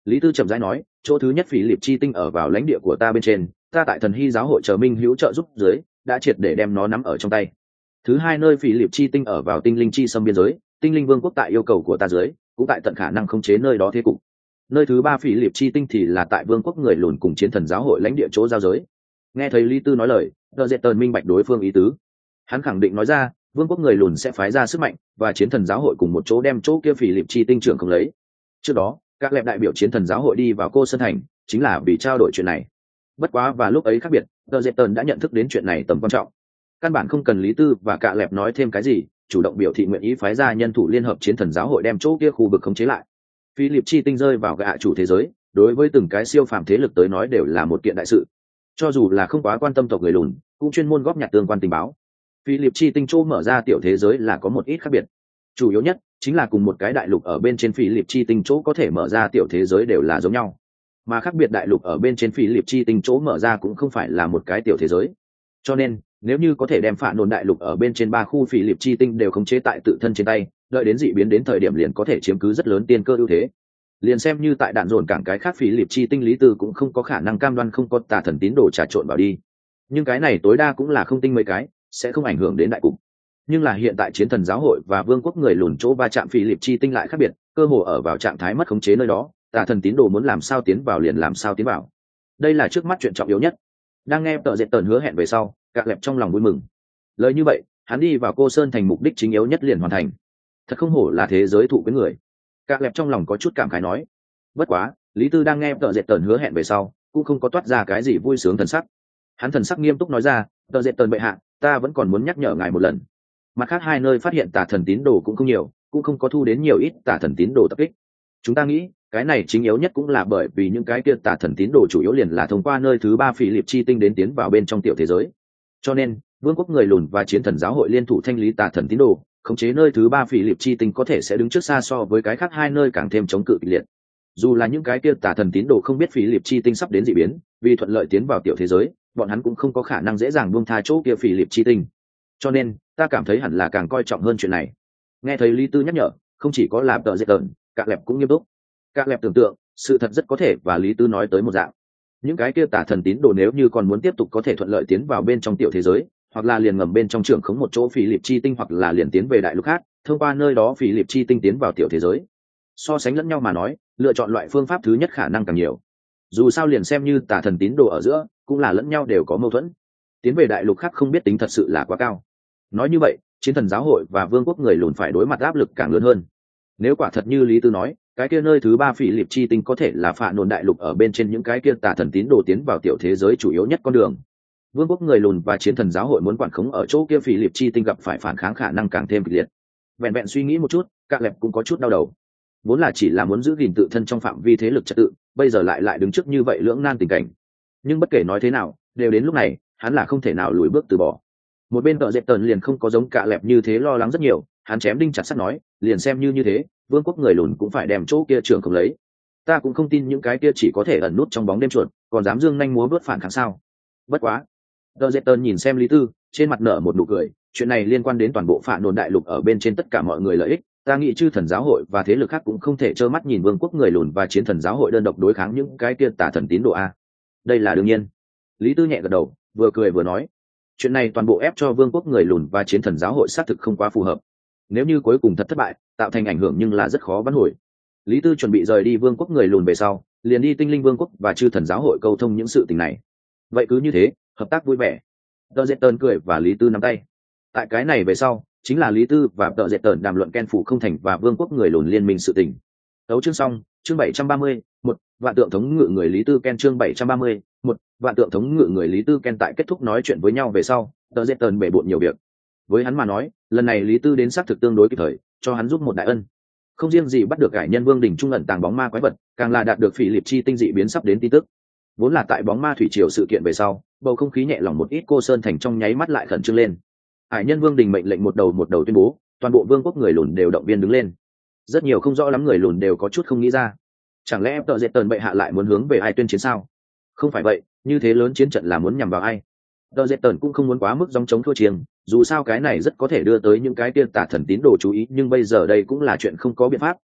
Lý Tư chậm rãi nói, chỗ thứ nhất phỉ liệp chi tinh ở vào lãnh địa của ta bên trên, ta tại thần hy giáo hội chờ minh hữu trợ giúp dưới đã triệt để đem nó nắm ở trong tay. Thứ hai nơi phỉ liệp chi tinh ở vào tinh linh chi xâm biên giới, tinh linh vương quốc tại yêu cầu của ta dưới cũng tại tận khả năng khống chế nơi đó thế cục. Nơi thứ ba phỉ liệp chi tinh thì là tại vương quốc người lùn cùng chiến thần giáo hội lãnh địa chỗ giao giới. Nghe thấy Lý Tư nói lời, Tờ Dệt Tần minh bạch đối phương ý tứ. Hắn khẳng định nói ra, vương quốc người lùn sẽ phái ra sức mạnh và chiến thần giáo hội cùng một chỗ đem chỗ kia phỉ liệp chi tinh trưởng không lấy. Trước đó các lẹp đại biểu chiến thần giáo hội đi vào cô sơn thành chính là vì trao đổi chuyện này. Bất quá và lúc ấy khác biệt, Tờ Dệt Tần đã nhận thức đến chuyện này tầm quan trọng, căn bản không cần Lý Tư và cạ lẹp nói thêm cái gì, chủ động biểu thị nguyện ý phái ra nhân thủ liên hợp chiến thần giáo hội đem chỗ kia khu vực khống chế lại. Philip chi tinh rơi vào gạ chủ thế giới, đối với từng cái siêu phàm thế lực tới nói đều là một kiện đại sự. Cho dù là không quá quan tâm tộc người lùn, cũng chuyên môn góp nhặt tương quan tình báo. Philip chi tinh chỗ mở ra tiểu thế giới là có một ít khác biệt. Chủ yếu nhất chính là cùng một cái đại lục ở bên trên Philip chi tinh chỗ có thể mở ra tiểu thế giới đều là giống nhau. Mà khác biệt đại lục ở bên trên Philip chi tinh chỗ mở ra cũng không phải là một cái tiểu thế giới. Cho nên, nếu như có thể đem phản nôn đại lục ở bên trên ba khu Philip chi tinh đều khống chế tại tự thân trên tay, đợi đến dị biến đến thời điểm liền có thể chiếm cứ rất lớn tiên cơ ưu thế. Liền xem như tại đạn dồn cảng cái khác Philip chi tinh Lý Tư cũng không có khả năng cam đoan không có tà thần tín đồ trà trộn vào đi. Nhưng cái này tối đa cũng là không tinh mấy cái, sẽ không ảnh hưởng đến đại cục. Nhưng là hiện tại chiến thần giáo hội và vương quốc người lùn chỗ va chạm Philip chi tinh lại khác biệt, cơ hồ ở vào trạng thái mất khống chế nơi đó, tà thần tín đồ muốn làm sao tiến vào liền làm sao tiến vào. Đây là trước mắt chuyện trọng yếu nhất. Đang nghe Tờ Dệt Tần hứa hẹn về sau, Cạc Lẹp trong lòng vui mừng. Lời như vậy, hắn đi vào cô sơn thành mục đích chính yếu nhất liền hoàn thành. Thật không hổ là thế giới thụ với người. Cạc Lẹp trong lòng có chút cảm khái nói. Bất quá, Lý Tư đang nghe Tờ Dệt Tần hứa hẹn về sau, cũng không có toát ra cái gì vui sướng thần sắc. Hắn thần sắc nghiêm túc nói ra, Tờ Dệt Tần bệ hạ, ta vẫn còn muốn nhắc nhở ngài một lần. Mặt khác hai nơi phát hiện tà thần tín đồ cũng không nhiều, cũng không có thu đến nhiều ít tà thần tín đồ tập kích. Chúng ta nghĩ, cái này chính yếu nhất cũng là bởi vì những cái kia tà thần tín đồ chủ yếu liền là thông qua nơi thứ ba Philip chi tinh đến tiến vào bên trong tiểu thế giới. Cho nên, vương quốc người lùn và chiến thần giáo hội liên thủ thanh lý tà thần tín đồ, khống chế nơi thứ ba Philip chi tinh có thể sẽ đứng trước xa so với cái khác hai nơi càng thêm chống cự kịch liệt. Dù là những cái kia tà thần tín đồ không biết Philip chi tinh sắp đến dị biến, vì thuận lợi tiến vào tiểu thế giới, bọn hắn cũng không có khả năng dễ dàng buông tha chỗ kia Philip chi tinh. Cho nên, ta cảm thấy hẳn là càng coi trọng hơn chuyện này. Nghe thấy Lý Tư nhắc nhở, không chỉ có làm Tờ Dệt Tần, Cạc Lẹp cũng nghiêm túc. Cạc Lẹp tưởng tượng, sự thật rất có thể và Lý Tư nói tới một dạng. Những cái kia tà thần tín đồ nếu như còn muốn tiếp tục có thể thuận lợi tiến vào bên trong tiểu thế giới, hoặc là liền ngầm bên trong trưởng khống một chỗ Philip chi tinh, hoặc là liền tiến về đại lục khác, thông qua nơi đó Philip chi tinh tiến vào tiểu thế giới. So sánh lẫn nhau mà nói, lựa chọn loại phương pháp thứ nhất khả năng càng nhiều. Dù sao liền xem như tà thần tín đồ ở giữa, cũng là lẫn nhau đều có mâu thuẫn. Tiến về đại lục khác không biết tính thật sự là quá cao. Nói như vậy, chiến thần giáo hội và vương quốc người lùn phải đối mặt áp lực càng lớn hơn. Nếu quả thật như Lý Tư nói, cái kia nơi thứ ba Philip chi tinh có thể là phạ nôn đại lục ở bên trên những cái kia tà thần tín đồ tiến vào tiểu thế giới chủ yếu nhất con đường. Vương quốc người lùn và chiến thần giáo hội muốn quản khống ở chỗ kia Philip chi tinh gặp phải phản kháng khả năng càng thêm kịch liệt. Vẹn vẹn suy nghĩ một chút, Cạc Lẹp cũng có chút đau đầu. Vốn là chỉ là muốn giữ gìn tự thân trong phạm vi thế lực trật tự, bây giờ lại lại đứng trước như vậy lưỡng nan tình cảnh. Nhưng bất kể nói thế nào, đều đến lúc này, hắn là không thể nào lùi bước từ bỏ. Một bên Tờ Dệt Tần liền không có giống Cạc Lẹp như thế lo lắng rất nhiều, hắn chém đinh chặt sắt nói, liền xem như như thế, vương quốc người lùn cũng phải đem chỗ kia trường không lấy. Ta cũng không tin những cái kia chỉ có thể ẩn nút trong bóng đêm chuột, còn dám dương nhanh múa vớt phản kháng sao? Bất quá, Tờ Dệt Tần nhìn xem Lý Tư, trên mặt nở một nụ cười, chuyện này liên quan đến toàn bộ phản nôn đại lục ở bên trên tất cả mọi người lợi ích, ta nghĩ chư thần giáo hội và thế lực khác cũng không thể trơ mắt nhìn vương quốc người lùn và chiến thần giáo hội đơn độc đối kháng những cái kia tà thần tín đồ a. Đây là đương nhiên. Lý Tư nhẹ gật đầu, vừa cười vừa nói, chuyện này toàn bộ ép cho vương quốc người lùn và chiến thần giáo hội xác thực không quá phù hợp. Nếu như cuối cùng thật thất bại, tạo thành ảnh hưởng nhưng là rất khó vãn hồi. Lý Tư chuẩn bị rời đi vương quốc người lùn về sau, liền đi tinh linh vương quốc và chư thần giáo hội câu thông những sự tình này. Vậy cứ như thế, hợp tác vui vẻ. Tờ Dệt Tần cười và Lý Tư nắm tay. Tại cái này về sau, chính là Lý Tư và Tờ Dệt Tần đàm luận Ken phủ không thành và vương quốc người lùn liên minh sự tình. Đấu chương xong, chương bảy trăm ba mươi, một vạn tượng thống ngự người Lý Tư Ken chương bảy trăm ba mươi, một vạn tượng thống ngự người Lý Tư Ken tại kết thúc nói chuyện với nhau về sau, Tờ Dệt Tần bể bộn nhiều việc. Với hắn mà nói, lần này Lý Tư đến xác thực tương đối kịp thời, cho hắn giúp một đại ân. Không riêng gì bắt được cải nhân vương đỉnh trung ẩn tàng bóng ma quái vật, càng là đạt được Philip chi tinh dị biến sắp đến tin tức. Vốn là tại bóng ma thủy triều sự kiện về sau, bầu không khí nhẹ lòng một ít, cô sơn thành trong nháy mắt lại khẩn trương lên. Hải nhân vương đình mệnh lệnh một đầu một đầu tuyên bố, toàn bộ vương quốc người lùn đều động viên đứng lên. Rất nhiều không rõ lắm người lùn đều có chút không nghĩ ra, chẳng lẽ Tờ Dệt Tần bệ hạ lại muốn hướng về ai tuyên chiến sao? Không phải vậy, như thế lớn chiến trận là muốn nhằm vào ai? Tờ Dệt Tần cũng không muốn quá mức gióng chống thua chiêng, dù sao cái này rất có thể đưa tới những cái tiên tà thần tín đồ chú ý, nhưng bây giờ đây cũng là chuyện không có biện pháp,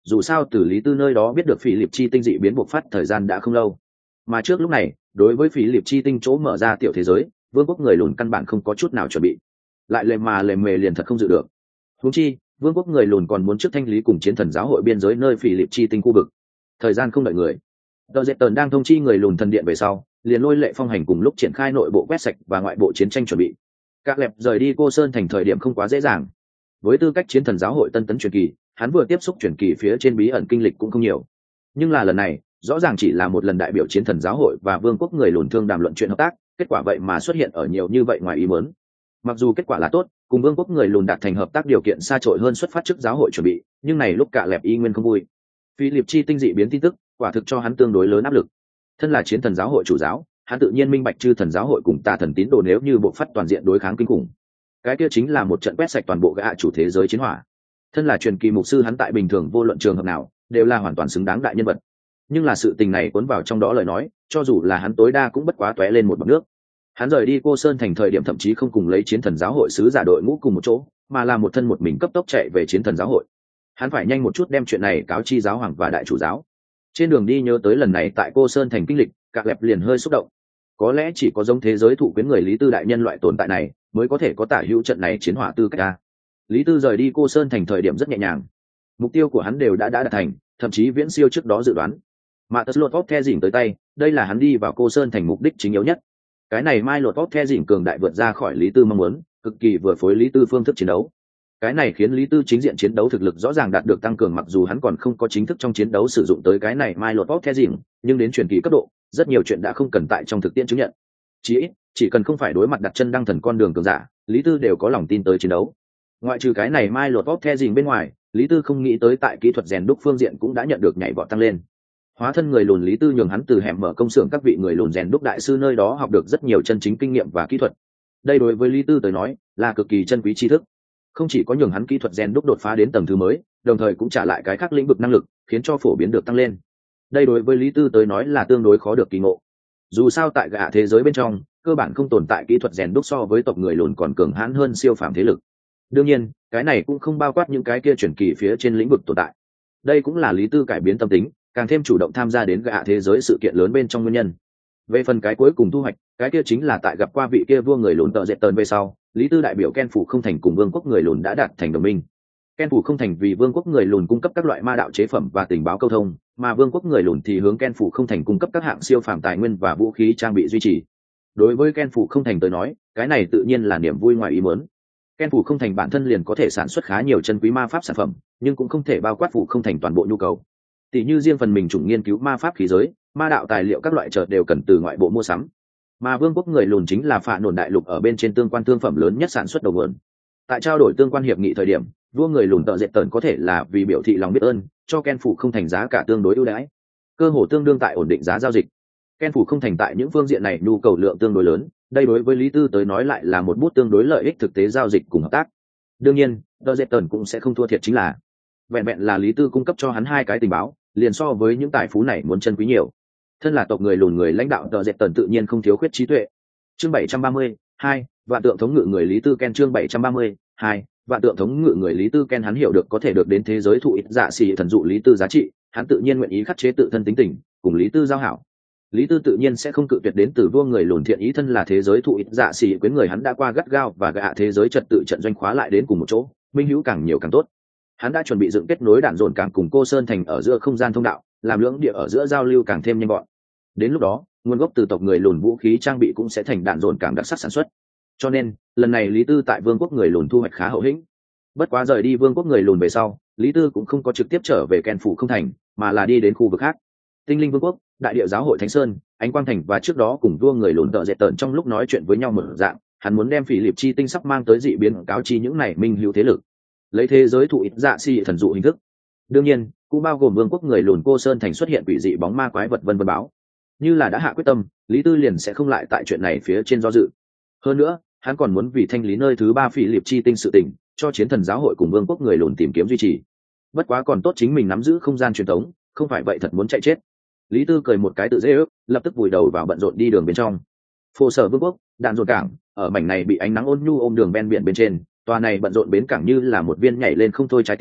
dù sao từ Lý Tư nơi đó biết được Phỉ Liệp chi tinh dị biến bộc phát thời gian đã không lâu, mà trước lúc này đối với Phỉ Liệp chi tinh chỗ mở ra tiểu thế giới, vương quốc người lùn căn bản không có chút nào chuẩn bị, lại lề mà lề mề liền thật không dự được. Huống chi vương quốc người lùn còn muốn trước thanh lý cùng chiến thần giáo hội biên giới nơi Phỉ Liệp chi tinh khu vực. Thời gian không đợi người, Tờ Dệt Tần đang thông chi người lùn thần điện về sau, liền lôi Lệ Phong Hành cùng lúc triển khai nội bộ quét sạch và ngoại bộ chiến tranh chuẩn bị. Các lẹp rời đi Cô Sơn thành thời điểm không quá dễ dàng. Với tư cách chiến thần giáo hội tân tấn truyền kỳ, hắn vừa tiếp xúc truyền kỳ phía trên bí ẩn kinh lịch cũng không nhiều. Nhưng là lần này, rõ ràng chỉ là một lần đại biểu chiến thần giáo hội và vương quốc người lùn thương đàm luận chuyện hợp tác, kết quả vậy mà xuất hiện ở nhiều như vậy ngoài ý muốn. Mặc dù kết quả là tốt, cùng vương quốc người lùn đạt thành hợp tác điều kiện xa trội hơn xuất phát trước giáo hội chuẩn bị, nhưng này lúc cả lẹp y nguyên không vui. Philip chi tinh dị biến tin tức, quả thực cho hắn tương đối lớn áp lực. Thân là chiến thần giáo hội chủ giáo, hắn tự nhiên minh bạch chư thần giáo hội cùng tà thần tín đồ nếu như bộ phát toàn diện đối kháng kinh khủng, cái kia chính là một trận quét sạch toàn bộ gã chủ thế giới chiến hỏa. Thân là truyền kỳ mục sư, hắn tại bình thường vô luận trường hợp nào đều là hoàn toàn xứng đáng đại nhân vật, nhưng là sự tình này cuốn vào trong đó lời nói, cho dù là hắn tối đa cũng bất quá tóe lên một bọt nước. Hắn rời đi Cô Sơn thành thời điểm thậm chí không cùng lấy chiến thần giáo hội sứ giả đội ngũ cùng một chỗ, mà là một thân một mình cấp tốc chạy về chiến thần giáo hội. Hắn phải nhanh một chút đem chuyện này cáo chi giáo hoàng và đại chủ giáo. Trên đường đi nhớ tới lần này tại Cô Sơn thành kinh lịch, Cạc Lẹp liền hơi xúc động. Có lẽ chỉ có giống thế giới thụ quyến người Lý Tư đại nhân loại tồn tại này mới có thể có tả hữu trận này chiến hỏa tư cách ta. Lý Tư rời đi Cô Sơn thành thời điểm rất nhẹ nhàng, mục tiêu của hắn đều đã đã đạt thành, thậm chí viễn siêu trước đó dự đoán. Mà tật lột vóc the dỉn tới tay, đây là hắn đi vào Cô Sơn thành mục đích chính yếu nhất. Cái này mai lột vóc the dỉn cường đại vượt ra khỏi Lý Tư mong muốn, cực kỳ vừa phối Lý Tư phương thức chiến đấu. Cái này khiến Lý Tư chính diện chiến đấu thực lực rõ ràng đạt được tăng cường, mặc dù hắn còn không có chính thức trong chiến đấu sử dụng tới cái này mai lột vóc the dỉn, nhưng đến truyền kỳ cấp độ, rất nhiều chuyện đã không cần tại trong thực tiễn chứng nhận. Chỉ ít, chỉ cần không phải đối mặt đặt chân đăng thần con đường cường giả, Lý Tư đều có lòng tin tới chiến đấu. Ngoại trừ cái này mai lột vóc the dỉn bên ngoài, Lý Tư không nghĩ tới tại kỹ thuật rèn đúc phương diện cũng đã nhận được nhảy vọt tăng lên. Hóa thân người lùn Lý Tư nhường hắn từ hẻm mở công xưởng các vị người lùn rèn đúc đại sư nơi đó học được rất nhiều chân chính kinh nghiệm và kỹ thuật. Đây đối với Lý Tư tới nói là cực kỳ chân quý tri thức, không chỉ có nhường hắn kỹ thuật rèn đúc đột phá đến tầng thứ mới, đồng thời cũng trả lại cái khác lĩnh vực năng lực, khiến cho phổ biến được tăng lên. Đây đối với Lý Tư tới nói là tương đối khó được kỳ ngộ. Dù sao tại gã thế giới bên trong, cơ bản không tồn tại kỹ thuật rèn đúc so với tộc người lùn còn cường hãn hơn siêu phàm thế lực. Đương nhiên, cái này cũng không bao quát những cái kia chuyển kỳ phía trên lĩnh vực tồn tại. Đây cũng là Lý Tư cải biến tâm tính, càng thêm chủ động tham gia đến gã thế giới sự kiện lớn bên trong nguyên nhân. Về phần cái cuối cùng thu hoạch, cái kia chính là tại gặp qua vị kia vua người lùn Tợ Dệt Tần về sau, Lý Tư đại biểu Ken phủ không thành cùng vương quốc người lùn đã đạt thành đồng minh. Ken phủ không thành vì vương quốc người lùn cung cấp các loại ma đạo chế phẩm và tình báo câu thông, mà vương quốc người lùn thì hướng Ken phủ không thành cung cấp các hạng siêu phàm tài nguyên và vũ khí trang bị duy trì. Đối với Ken phủ không thành tới nói, cái này tự nhiên là niềm vui ngoài ý muốn. Ken phủ không thành bản thân liền có thể sản xuất khá nhiều chân quý ma pháp sản phẩm, nhưng cũng không thể bao quát phủ không thành toàn bộ nhu cầu. Tỷ như riêng phần mình chủng nghiên cứu ma pháp khí giới, ma đạo tài liệu các loại chợ đều cần từ ngoại bộ mua sắm. Mà vương quốc người lùn chính là phạ nổn đại lục ở bên trên tương quan thương phẩm lớn nhất sản xuất đầu nguồn. Tại trao đổi tương quan hiệp nghị thời điểm, vua người lùn Tợ Dệt Tần có thể là vì biểu thị lòng biết ơn, cho Ken phủ không thành giá cả tương đối ưu đãi, cơ hồ tương đương tại ổn định giá giao dịch. Ken phủ không thành tại những phương diện này nhu cầu lượng tương đối lớn, đây đối với Lý Tư tới nói lại là một bút tương đối lợi ích thực tế giao dịch cùng hợp tác. Đương nhiên, Tợ Dệt Tần cũng sẽ không thua thiệt, chính là vẹn vẹn là Lý Tư cung cấp cho hắn hai cái tình báo, liền so với những tài phú này muốn chân quý nhiều. Thân là tộc người lùn người lãnh đạo Tợ Dệt Tần tự nhiên không thiếu khuyết trí tuệ. Chương bảy trăm ba mươi hai, vạn tượng thống ngự người Lý Tư Ken. Chương bảy trăm ba mươi hai, vạn tượng thống ngự người Lý Tư Ken. Hắn hiểu được có thể được đến thế giới thụ ít dạ xì thần dụ Lý Tư giá trị, hắn tự nhiên nguyện ý khắc chế tự thân tính tình, cùng Lý Tư giao hảo. Lý Tư tự nhiên sẽ không cự tuyệt đến từ vua người lùn thiện ý. Thân là thế giới thụ ít dạ xì quyến người, hắn đã qua gắt gao và gạ thế giới trật tự trận doanh khóa lại đến cùng một chỗ, minh hữu càng nhiều càng tốt. Hắn đã chuẩn bị dựng kết nối đạn dồn càng cùng Cô Sơn thành ở giữa không gian thông đạo, làm lưỡng địa ở giữa giao lưu càng thêm nhanh gọn. Đến lúc đó, nguồn gốc từ tộc người lùn vũ khí trang bị cũng sẽ thành đạn dồn càng đặc sắc sản xuất. Cho nên, lần này Lý Tư tại vương quốc người lùn thu hoạch khá hậu hĩnh. Bất quá rời đi vương quốc người lùn về sau, Lý Tư cũng không có trực tiếp trở về Ken phủ không thành, mà là đi đến khu vực khác. Tinh Linh Vương quốc, Đại Địa Giáo hội Thánh Sơn, Ánh Quang thành, và trước đó cùng vua người lùn Tợ Dệt Tần trong lúc nói chuyện với nhau một dạng, hắn muốn đem Phỉ Liệp chi tinh sắp mang tới dị biến cáo chi những này minh hữu thế lực, lấy thế giới thụ ít dạ xì thần dụ hình thức. Đương nhiên, cũng bao gồm vương quốc người lùn Cô Sơn thành xuất hiện quỷ dị bóng ma quái vật vân vân báo. Như là đã hạ quyết tâm, Lý Tư liền sẽ không lại tại chuyện này phía trên do dự. Hơn nữa, hắn còn muốn vì thanh lý nơi thứ ba Phỉ Liệp chi tinh sự tình, cho chiến thần giáo hội cùng vương quốc người lùn tìm kiếm duy trì. Bất quá còn tốt chính mình nắm giữ không gian truyền thống, không phải vậy thật muốn chạy chết. Lý Tư cười một cái tự dễ ước, lập tức vùi đầu vào bận rộn đi đường bên trong. Phô sở vương quốc, đạn dồn cảng, ở mảnh này bị ánh nắng ôn nhu ôm đường ven biển bên trên, tòa này bận rộn bến cảng như là một viên nhảy lên không thôi trái tim,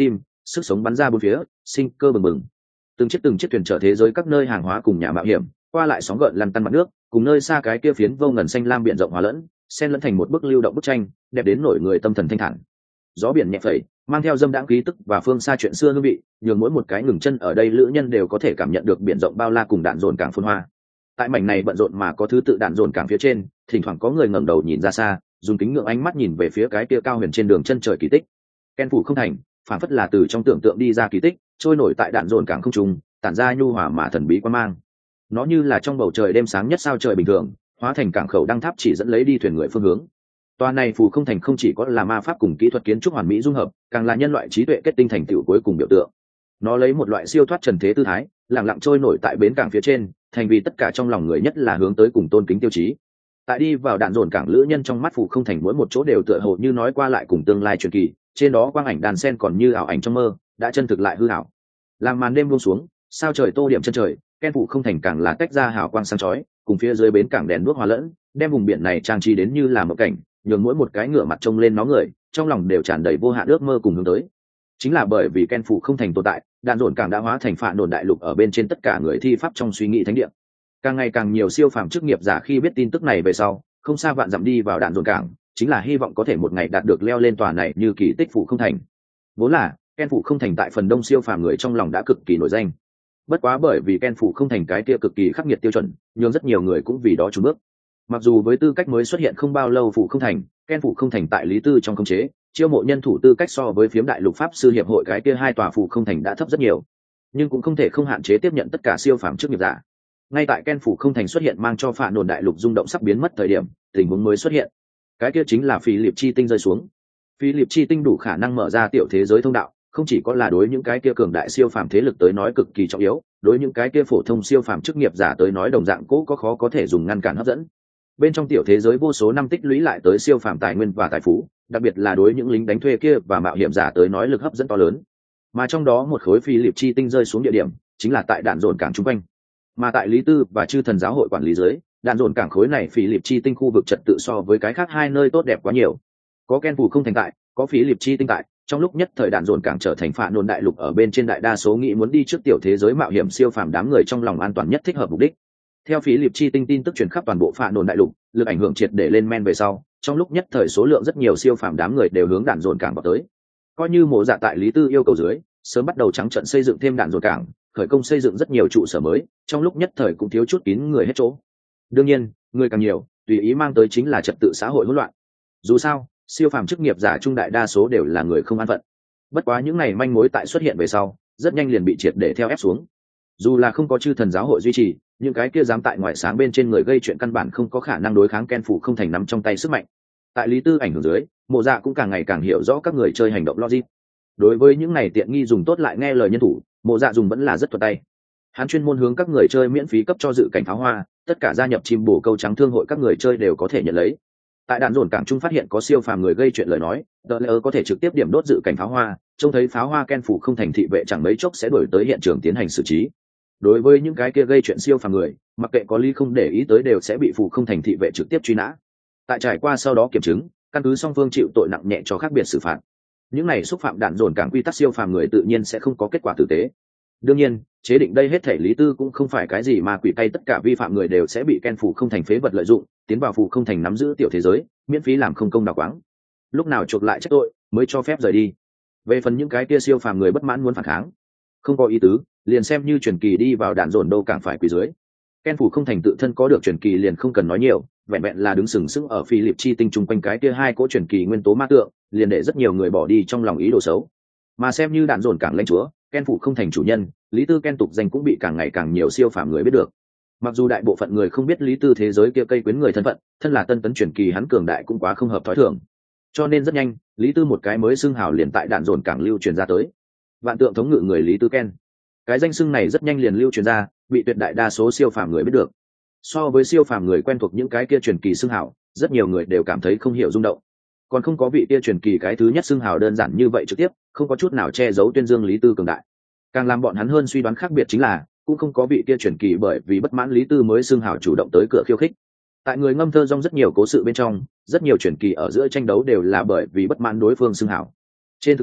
sức sống bắn ra bốn phía, sinh cơ bừng bừng. Từng chiếc từng chiếc thuyền chở thế giới các nơi hàng hóa cùng nhà mạo hiểm, qua lại sóng gợn lăn tăn mặt nước, cùng nơi xa cái kia phiến vô ngần xanh lam biển rộng hòa lẫn, xen lẫn thành một bức lưu động bức tranh, đẹp đến nổi người tâm thần thanh thản. Gió biển nhẹ phẩy, mang theo dâm đãng khí tức và phương xa chuyện xưa hương vị, nhường mỗi một cái ngừng chân ở đây lữ nhân đều có thể cảm nhận được biển rộng bao la cùng đạn dồn cảng phồn hoa. Tại mảnh này bận rộn mà có thứ tự đạn dồn cảng phía trên, thỉnh thoảng có người ngẩng đầu nhìn ra xa, dùng kính ngưỡng ánh mắt nhìn về phía cái kia cao huyền trên đường chân trời kỳ tích. Ken phủ không thành, phản phất là từ trong tưởng tượng đi ra kỳ tích, trôi nổi tại đạn dồn cảng không trung, tản ra nhu hòa mà thần bí quan mang. Nó như là trong bầu trời đêm sáng nhất sao trời bình thường, hóa thành cảng khẩu đăng tháp chỉ dẫn lấy đi thuyền người phương hướng. Tòa này phủ không thành không chỉ có là ma pháp cùng kỹ thuật kiến trúc hoàn mỹ dung hợp, càng là nhân loại trí tuệ kết tinh thành tựu cuối cùng biểu tượng. Nó lấy một loại siêu thoát trần thế tư thái, lặng lặng trôi nổi tại bến cảng phía trên, thành vì tất cả trong lòng người nhất là hướng tới cùng tôn kính tiêu chí. Tại đi vào đạn dồn cảng lữ nhân trong mắt phủ không thành mỗi một chỗ đều tựa hồ như nói qua lại cùng tương lai truyền kỳ, trên đó quang ảnh đàn sen còn như ảo ảnh trong mơ, đã chân thực lại hư ảo. Làm màn đêm buông xuống, sao trời tô điểm chân trời, Ken phủ không thành càng là tách ra hào quang sáng chói, cùng phía dưới bến cảng đèn đuốc hòa lẫn, đem vùng biển này trang trí đến như là một cảnh, nhường mỗi một cái ngửa mặt trông lên nó người, trong lòng đều tràn đầy vô hạn ước mơ cùng hướng tới. Chính là bởi vì Ken phủ không thành tồn tại, đạn dồn cảng đã hóa thành phạ nổn đại lục ở bên trên tất cả người thi pháp trong suy nghĩ thánh địa. Càng ngày càng nhiều siêu phàm chức nghiệp giả khi biết tin tức này về sau, không xa vạn dặm đi vào đạn dồn cảng, chính là hy vọng có thể một ngày đạt được leo lên tòa này như kỳ tích phủ không thành. Vốn là Ken phủ không thành tại phần đông siêu phàm người trong lòng đã cực kỳ nổi danh. Bất quá bởi vì Ken phủ không thành cái kia cực kỳ khắc nghiệt tiêu chuẩn, nhưng rất nhiều người cũng vì đó chùn bước. Mặc dù với tư cách mới xuất hiện không bao lâu phủ không thành, Ken phủ không thành tại lý tư trong khống chế, chiêu mộ nhân thủ tư cách so với phiếm đại lục pháp sư hiệp hội cái kia hai tòa phủ không thành đã thấp rất nhiều, nhưng cũng không thể không hạn chế tiếp nhận tất cả siêu phàm chức nghiệp giả. Ngay tại Ken phủ không thành xuất hiện mang cho phạ nổn đại lục rung động sắp biến mất thời điểm, tình huống mới xuất hiện. Cái kia chính là phi liệp chi tinh rơi xuống. Phi liệp chi tinh đủ khả năng mở ra tiểu thế giới thông đạo, không chỉ có là đối những cái kia cường đại siêu phàm thế lực tới nói cực kỳ trọng yếu, đối những cái kia phổ thông siêu phàm chức nghiệp giả tới nói đồng dạng cố có khó có thể dùng ngăn cản hấp dẫn. Bên trong tiểu thế giới vô số năm tích lũy lại tới siêu phàm tài nguyên và tài phú, đặc biệt là đối những lính đánh thuê kia và mạo hiểm giả tới nói lực hấp dẫn to lớn. Mà trong đó một khối phi liệp chi tinh rơi xuống địa điểm, chính là tại đạn dồn cảng trung quanh. Mà tại lý tư và chư thần giáo hội quản lý dưới, đạn dồn cảng khối này phi liệp chi tinh khu vực trật tự so với cái khác hai nơi tốt đẹp quá nhiều. Có Ken phủ không thành tại, có phi liệp chi tinh tại, trong lúc nhất thời đạn dồn cảng trở thành phạ nổn đại lục ở bên trên đại đa số nghĩ muốn đi trước tiểu thế giới mạo hiểm siêu phàm đám người trong lòng an toàn nhất thích hợp mục đích. Theo phí liệp chi tinh tin tức truyền khắp toàn bộ phạ nổn đại lục, lực ảnh hưởng triệt để lên men về sau, trong lúc nhất thời số lượng rất nhiều siêu phàm đám người đều hướng đạn dồn cảng vào tới. Coi như mộ dạ tại lý tư yêu cầu dưới, sớm bắt đầu trắng trận xây dựng thêm đạn dồn cảng, khởi công xây dựng rất nhiều trụ sở mới, trong lúc nhất thời cũng thiếu chút kín người hết chỗ. Đương nhiên, người càng nhiều, tùy ý mang tới chính là trật tự xã hội hỗn loạn. Dù sao, siêu phàm chức nghiệp giả trung đại đa số đều là người không an phận. Bất quá những này manh mối tại xuất hiện về sau, rất nhanh liền bị triệt để theo ép xuống. Dù là không có chư thần giáo hội duy trì, những cái kia dám tại ngoài sáng bên trên người gây chuyện căn bản không có khả năng đối kháng Ken phủ không thành nắm trong tay sức mạnh. Tại lý tư ảnh hưởng dưới, mộ dạ cũng càng ngày càng hiểu rõ các người chơi hành động logic. Đối với những này tiện nghi dùng tốt lại nghe lời nhân thủ, mộ dạ dùng vẫn là rất thuận tay. Hắn chuyên môn hướng các người chơi miễn phí cấp cho dự cảnh pháo hoa, tất cả gia nhập chim bổ câu trắng thương hội các người chơi đều có thể nhận lấy. Tại đạn dồn cảng trung phát hiện có siêu phàm người gây chuyện lời nói, đợt lỡ có thể trực tiếp điểm đốt dự cảnh pháo hoa, trông thấy pháo hoa Ken phủ không thành thị vệ chẳng mấy chốc sẽ đuổi tới hiện trường tiến hành xử trí. Đối với những cái kia gây chuyện siêu phàm người, mặc kệ có lý không để ý tới đều sẽ bị phủ không thành thị vệ trực tiếp truy nã. Tại trải qua sau đó kiểm chứng, căn cứ song phương chịu tội nặng nhẹ cho khác biệt xử phạt. Những này xúc phạm đạn dồn cảng quy tắc siêu phàm người tự nhiên sẽ không có kết quả tử tế. Đương nhiên, chế định đây hết thể lý tư cũng không phải cái gì mà quỷ tay tất cả vi phạm người đều sẽ bị Ken phủ không thành phế vật lợi dụng, tiến vào phủ không thành nắm giữ tiểu thế giới, miễn phí làm không công đào quáng. Lúc nào chuộc lại trách tội, mới cho phép rời đi. Về phần những cái kia siêu phàm người bất mãn muốn phản kháng, không có ý tứ, liền xem như truyền kỳ đi vào đạn dồn đâu càng phải quỳ dưới. Ken phủ không thành tự thân có được truyền kỳ liền không cần nói nhiều, vẹn vẹn là đứng sừng sững ở phi liệp chi tinh chung quanh cái kia hai cỗ truyền kỳ nguyên tố ma tượng, liền để rất nhiều người bỏ đi trong lòng ý đồ xấu. Mà xem như đạn dồn cảng lãnh chúa, Ken phủ không thành chủ nhân, lý tư Ken tục danh cũng bị càng ngày càng nhiều siêu phàm người biết được. Mặc dù đại bộ phận người không biết lý tư thế giới kia cây quyến người thân phận, thân là tân tấn truyền kỳ hắn cường đại cũng quá không hợp thói thường. Cho nên rất nhanh, lý tư một cái mới xưng hào liền tại đạn dồn cảng lưu truyền ra tới. Vạn tượng thống ngự người lý tư Ken. Cái danh xưng này rất nhanh liền lưu truyền ra, bị tuyệt đại đa số siêu phàm người biết được. So với siêu phàm người quen thuộc những cái kia truyền kỳ xưng hào, rất nhiều người đều cảm thấy không hiểu rung động. Còn không có vị kia truyền kỳ cái thứ nhất xưng hào đơn giản như vậy trực tiếp, không có chút nào che giấu tuyên dương lý tư cường đại. Càng làm bọn hắn hơn suy đoán khác biệt chính là, cũng không có vị kia truyền kỳ bởi vì bất mãn lý tư mới xưng hào chủ động tới cửa khiêu khích. Tại người ngâm thơ rong rất nhiều cố sự bên trong, rất nhiều truyền kỳ ở giữa tranh đấu đều là bởi vì bất mãn đối phương xưng hào. Trên thực tế,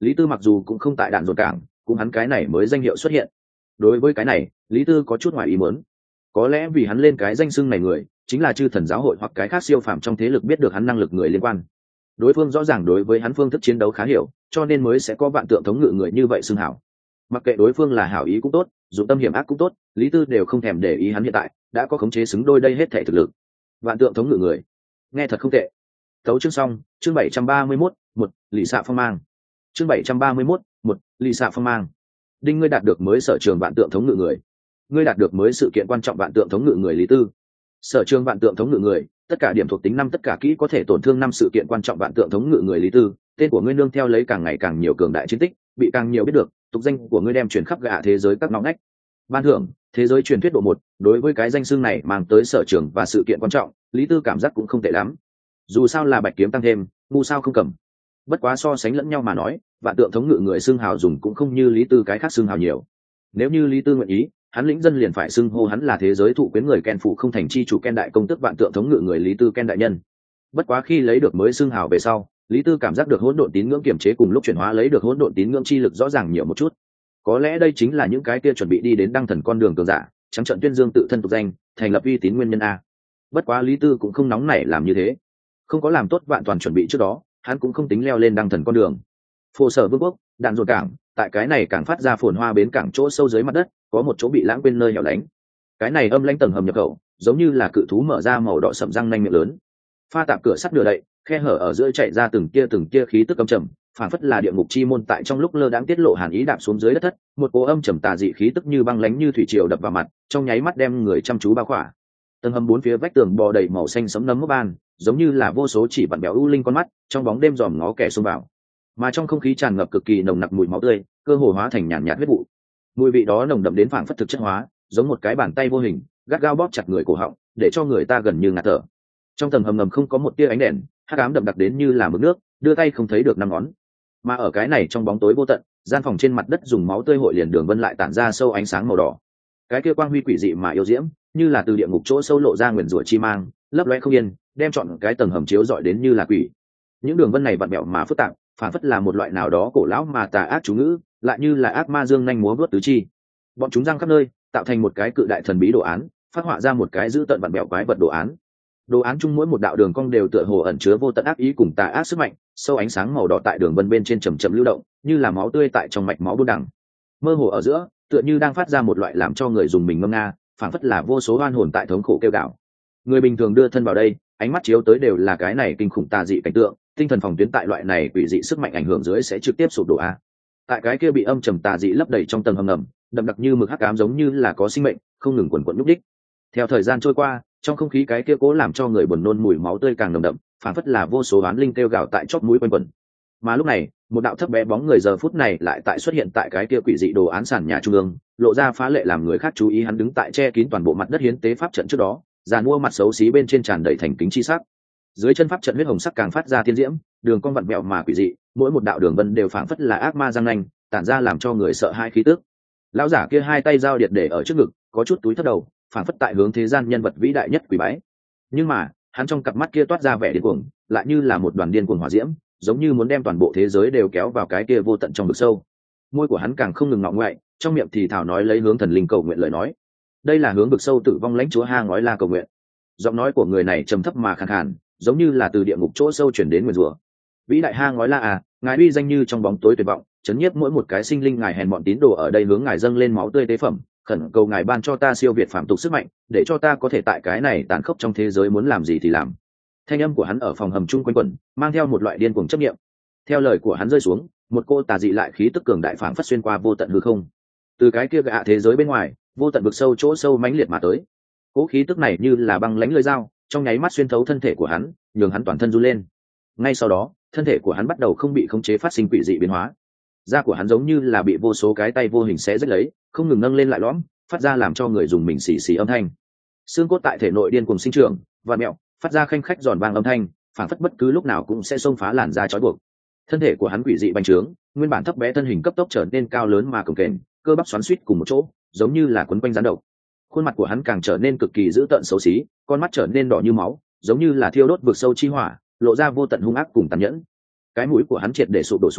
Lý Tư mặc dù cũng không tại đạn dồn cảng, cũng hắn cái này mới danh hiệu xuất hiện. Đối với cái này, Lý Tư có chút ngoài ý muốn. Có lẽ vì hắn lên cái danh xưng này người, chính là chư thần giáo hội hoặc cái khác siêu phàm trong thế lực biết được hắn năng lực người liên quan. Đối phương rõ ràng đối với hắn phương thức chiến đấu khá hiểu, cho nên mới sẽ có vạn tượng thống ngự người như vậy xưng hảo. Mặc kệ đối phương là hảo ý cũng tốt, dụng tâm hiểm ác cũng tốt, Lý Tư đều không thèm để ý hắn hiện tại đã có khống chế xứng đôi đây hết thể thực lực. Vạn tượng thống ngự người, nghe thật không tệ. Tấu chương xong, chương bảy trăm ba mươi mốt, một, lì xạ phong mang. Chương bảy trăm ba mươi mốt, một, lì xạ phong mang. Đinh, ngươi đạt được mới sở trường vạn tượng thống ngự người. Ngươi đạt được mới sự kiện quan trọng vạn tượng thống ngự người Lý Tư. Sở trường vạn tượng thống ngự người, tất cả điểm thuộc tính năm tất cả kỹ có thể tổn thương năm sự kiện quan trọng vạn tượng thống ngự người Lý Tư. Tên của ngươi nương theo lấy càng ngày càng nhiều cường đại chiến tích, bị càng nhiều biết được, tục danh của ngươi đem truyền khắp gạ thế giới các ngõ ngách. Ban thưởng, thế giới truyền thuyết độ một. Đối với cái danh xưng này mang tới sở trường và sự kiện quan trọng, Lý Tư cảm giác cũng không tệ lắm. Dù sao là bạch kiếm tăng thêm, ngu sao không cầm. Bất quá so sánh lẫn nhau mà nói, vạn tượng thống ngự người xưng hào dùng cũng không như Lý Tư cái khác xưng hào nhiều. Nếu như Lý Tư nguyện ý, hắn lĩnh dân liền phải xưng hô hắn là thế giới thụ quyến người Ken phụ không thành chi chủ Ken đại công tức vạn tượng thống ngự người Lý Tư Ken đại nhân. Bất quá khi lấy được mới xưng hào về sau, Lý Tư cảm giác được hỗn độn tín ngưỡng kiểm chế cùng lúc chuyển hóa lấy được hỗn độn tín ngưỡng chi lực rõ ràng nhiều một chút. Có lẽ đây chính là những cái kia chuẩn bị đi đến đăng thần con đường cường giả, trắng trợn tuyên dương tự thân tục danh, thành lập uy tín nguyên nhân a. Bất quá Lý Tư cũng không nóng nảy làm như thế, không có làm tốt vạn toàn chuẩn bị trước đó, hắn cũng không tính leo lên đăng thần con đường. Phổ Sở Vương quốc, đạn dồn cảng, tại cái này càng phát ra phồn hoa bến cảng chỗ sâu dưới mặt đất, có một chỗ bị lãng quên nơi hẻo lánh. Cái này âm lãnh tầng hầm nhập khẩu, giống như là cự thú mở ra màu đỏ sẫm răng nanh miệng lớn. Pha tạp cửa sắt nửa đậy, khe hở ở giữa chạy ra từng kia từng kia khí tức âm trầm, phản phất là địa ngục chi môn tại trong lúc lơ đãng tiết lộ hàn ý đạp xuống dưới đất thất, một cỗ âm trầm tà dị khí tức như băng lãnh như thủy triều đập vào mặt, trong nháy mắt đem người chăm chú bao khỏa. Tầng hầm bốn phía vách tường bò đầy màu xanh sẫm nấm mốc ban, giống như là vô số chỉ vặn béo u linh con mắt, trong bóng đêm dòm ngó kẻ xông vào. Mà trong không khí tràn ngập cực kỳ nồng nặc mùi máu tươi, cơ hồ hóa thành nhàn nhạt huyết vụ. Mùi vị đó nồng đậm đến phảng phất thực chất hóa, giống một cái bàn tay vô hình, gắt gao bóp chặt người cổ họng, để cho người ta gần như ngạt thở. Trong tầng hầm ngầm không có một tia ánh đèn, hắc ám đậm đặc đến như là mực nước, đưa tay không thấy được năm ngón. Mà ở cái này trong bóng tối vô tận, gian phòng trên mặt đất dùng máu tươi hội liền đường vân lại tản ra sâu ánh sáng màu đỏ. Cái kia quang huy quỷ dị mà yêu diễm, như là từ địa ngục chỗ sâu lộ ra nguyền rủa chi mang, lấp lóe không yên, đem trọn cái tầng hầm chiếu rọi đến như là quỷ. Những đường vân này vặn mẹo mà phức tạp, phản phất là một loại nào đó cổ lão mà tà ác chú ngữ, lại như là ác ma dương nhanh múa vuốt tứ chi. Bọn chúng răng khắp nơi, tạo thành một cái cự đại thần bí đồ án, phát họa ra một cái dữ tợn vặn mẹo quái vật đồ án. Đồ án chung mỗi một đạo đường cong đều tựa hồ ẩn chứa vô tận ác ý cùng tà ác sức mạnh, sâu ánh sáng màu đỏ tại đường vân bên trên chầm chậm lưu động, như là máu tươi tại trong mạch máu buôn đằng. Mơ hồ ở giữa, tựa như đang phát ra một loại làm cho người dùng mình ngâm nga, phản phất là vô số oan hồn tại thống khổ kêu gào. Người bình thường đưa thân vào đây, ánh mắt chiếu tới đều là cái này kinh khủng tà dị cảnh tượng, tinh thần phòng tuyến tại loại này quỷ dị sức mạnh ảnh hưởng dưới sẽ trực tiếp sụp đổ a. Tại cái kia bị âm trầm tà dị lấp đầy trong tầng hầm ngầm, đậm đặc như mực hắc ám giống như là có sinh mệnh, không ngừng quần quật nhúc đích. Theo thời gian trôi qua, trong không khí cái kia cố làm cho người buồn nôn mùi máu tươi càng nồng đậm, phản phất là vô số oán linh kêu gào tại chóp mũi quanh quẩn. Mà lúc này, một đạo thấp bé bóng người giờ phút này lại tại xuất hiện tại cái kia quỷ dị đồ án sàn nhà trung ương, lộ ra phá lệ làm người khác chú ý. Hắn đứng tại che kín toàn bộ mặt đất hiến tế pháp trận trước đó, giàn mua mặt xấu xí bên trên tràn đầy thành kính chi sắc. Dưới chân pháp trận huyết hồng sắc càng phát ra thiên diễm, đường cong vặn vẹo mà quỷ dị, mỗi một đạo đường vân đều phảng phất là ác ma răng nanh, tản ra làm cho người sợ hãi khí tức. Lão giả kia hai tay giao điệt để ở trước ngực, có chút túi thấp đầu, phảng phất tại hướng thế gian nhân vật vĩ đại nhất quỳ bái. Nhưng mà, hắn trong cặp mắt kia toát ra vẻ điên cuồng, lại như là một đoàn điên cuồng hỏa diễm, giống như muốn đem toàn bộ thế giới đều kéo vào cái kia vô tận trong vực sâu. Môi của hắn càng không ngừng ngọ ngoại, trong miệng thì thào nói lấy hướng thần linh cầu nguyện lời nói. Đây là hướng vực sâu tử vong lãnh chúa Ha Ngói La cầu nguyện. Giọng nói của người này trầm thấp mà khàn khàn, giống như là từ địa ngục chỗ sâu chuyển đến nguyền rủa. Vĩ đại Ha Ngói La à, ngài uy danh như trong bóng tối tuyệt vọng, chấn nhiếp mỗi một cái sinh linh, ngài hèn mọn tín đồ ở đây hướng ngài dâng lên máu tươi tế phẩm, khẩn cầu ngài ban cho ta siêu việt phạm tục sức mạnh, để cho ta có thể tại cái này tàn khốc trong thế giới muốn làm gì thì làm. Thanh âm của hắn ở phòng hầm chung quanh quẩn, mang theo một loại điên cuồng chấp niệm. Theo lời của hắn rơi xuống, một cô tà dị lại khí tức cường đại phảng phất xuyên qua vô tận hư không, từ cái kia gạ thế giới bên ngoài, vô tận vực sâu chỗ sâu mãnh liệt mà tới. Cỗ khí tức này như là băng lãnh lưỡi dao, trong nháy mắt xuyên thấu thân thể của hắn, nhường hắn toàn thân run lên. Ngay sau đó, thân thể của hắn bắt đầu không bị khống chế phát sinh quỷ dị biến hóa. Da của hắn giống như là bị vô số cái tay vô hình xé rách lấy, không ngừng nâng lên lại lõm, phát ra làm cho người dùng mình xì xì âm thanh. Xương cốt tại thể nội điên cuồng sinh trưởng, và mẹo, phát ra khanh khách giòn vang âm thanh, phảng phất bất cứ lúc nào cũng sẽ xông phá làn da trói buộc. Thân thể của hắn quỷ dị bành trướng, nguyên bản thấp bé thân hình cấp tốc trở nên cao lớn mà cồng kềnh, cơ bắp xoắn xuýt cùng một chỗ, giống như là quấn quanh rắn độc. Khuôn mặt của hắn càng trở nên cực kỳ dữ tợn xấu xí, con mắt trở nên đỏ như máu, giống như là thiêu đốt vực sâu chi hỏa, lộ ra vô tận hung ác cùng tàn nhẫn. Cái mũi của hắn triệt để sụp đổ xuống,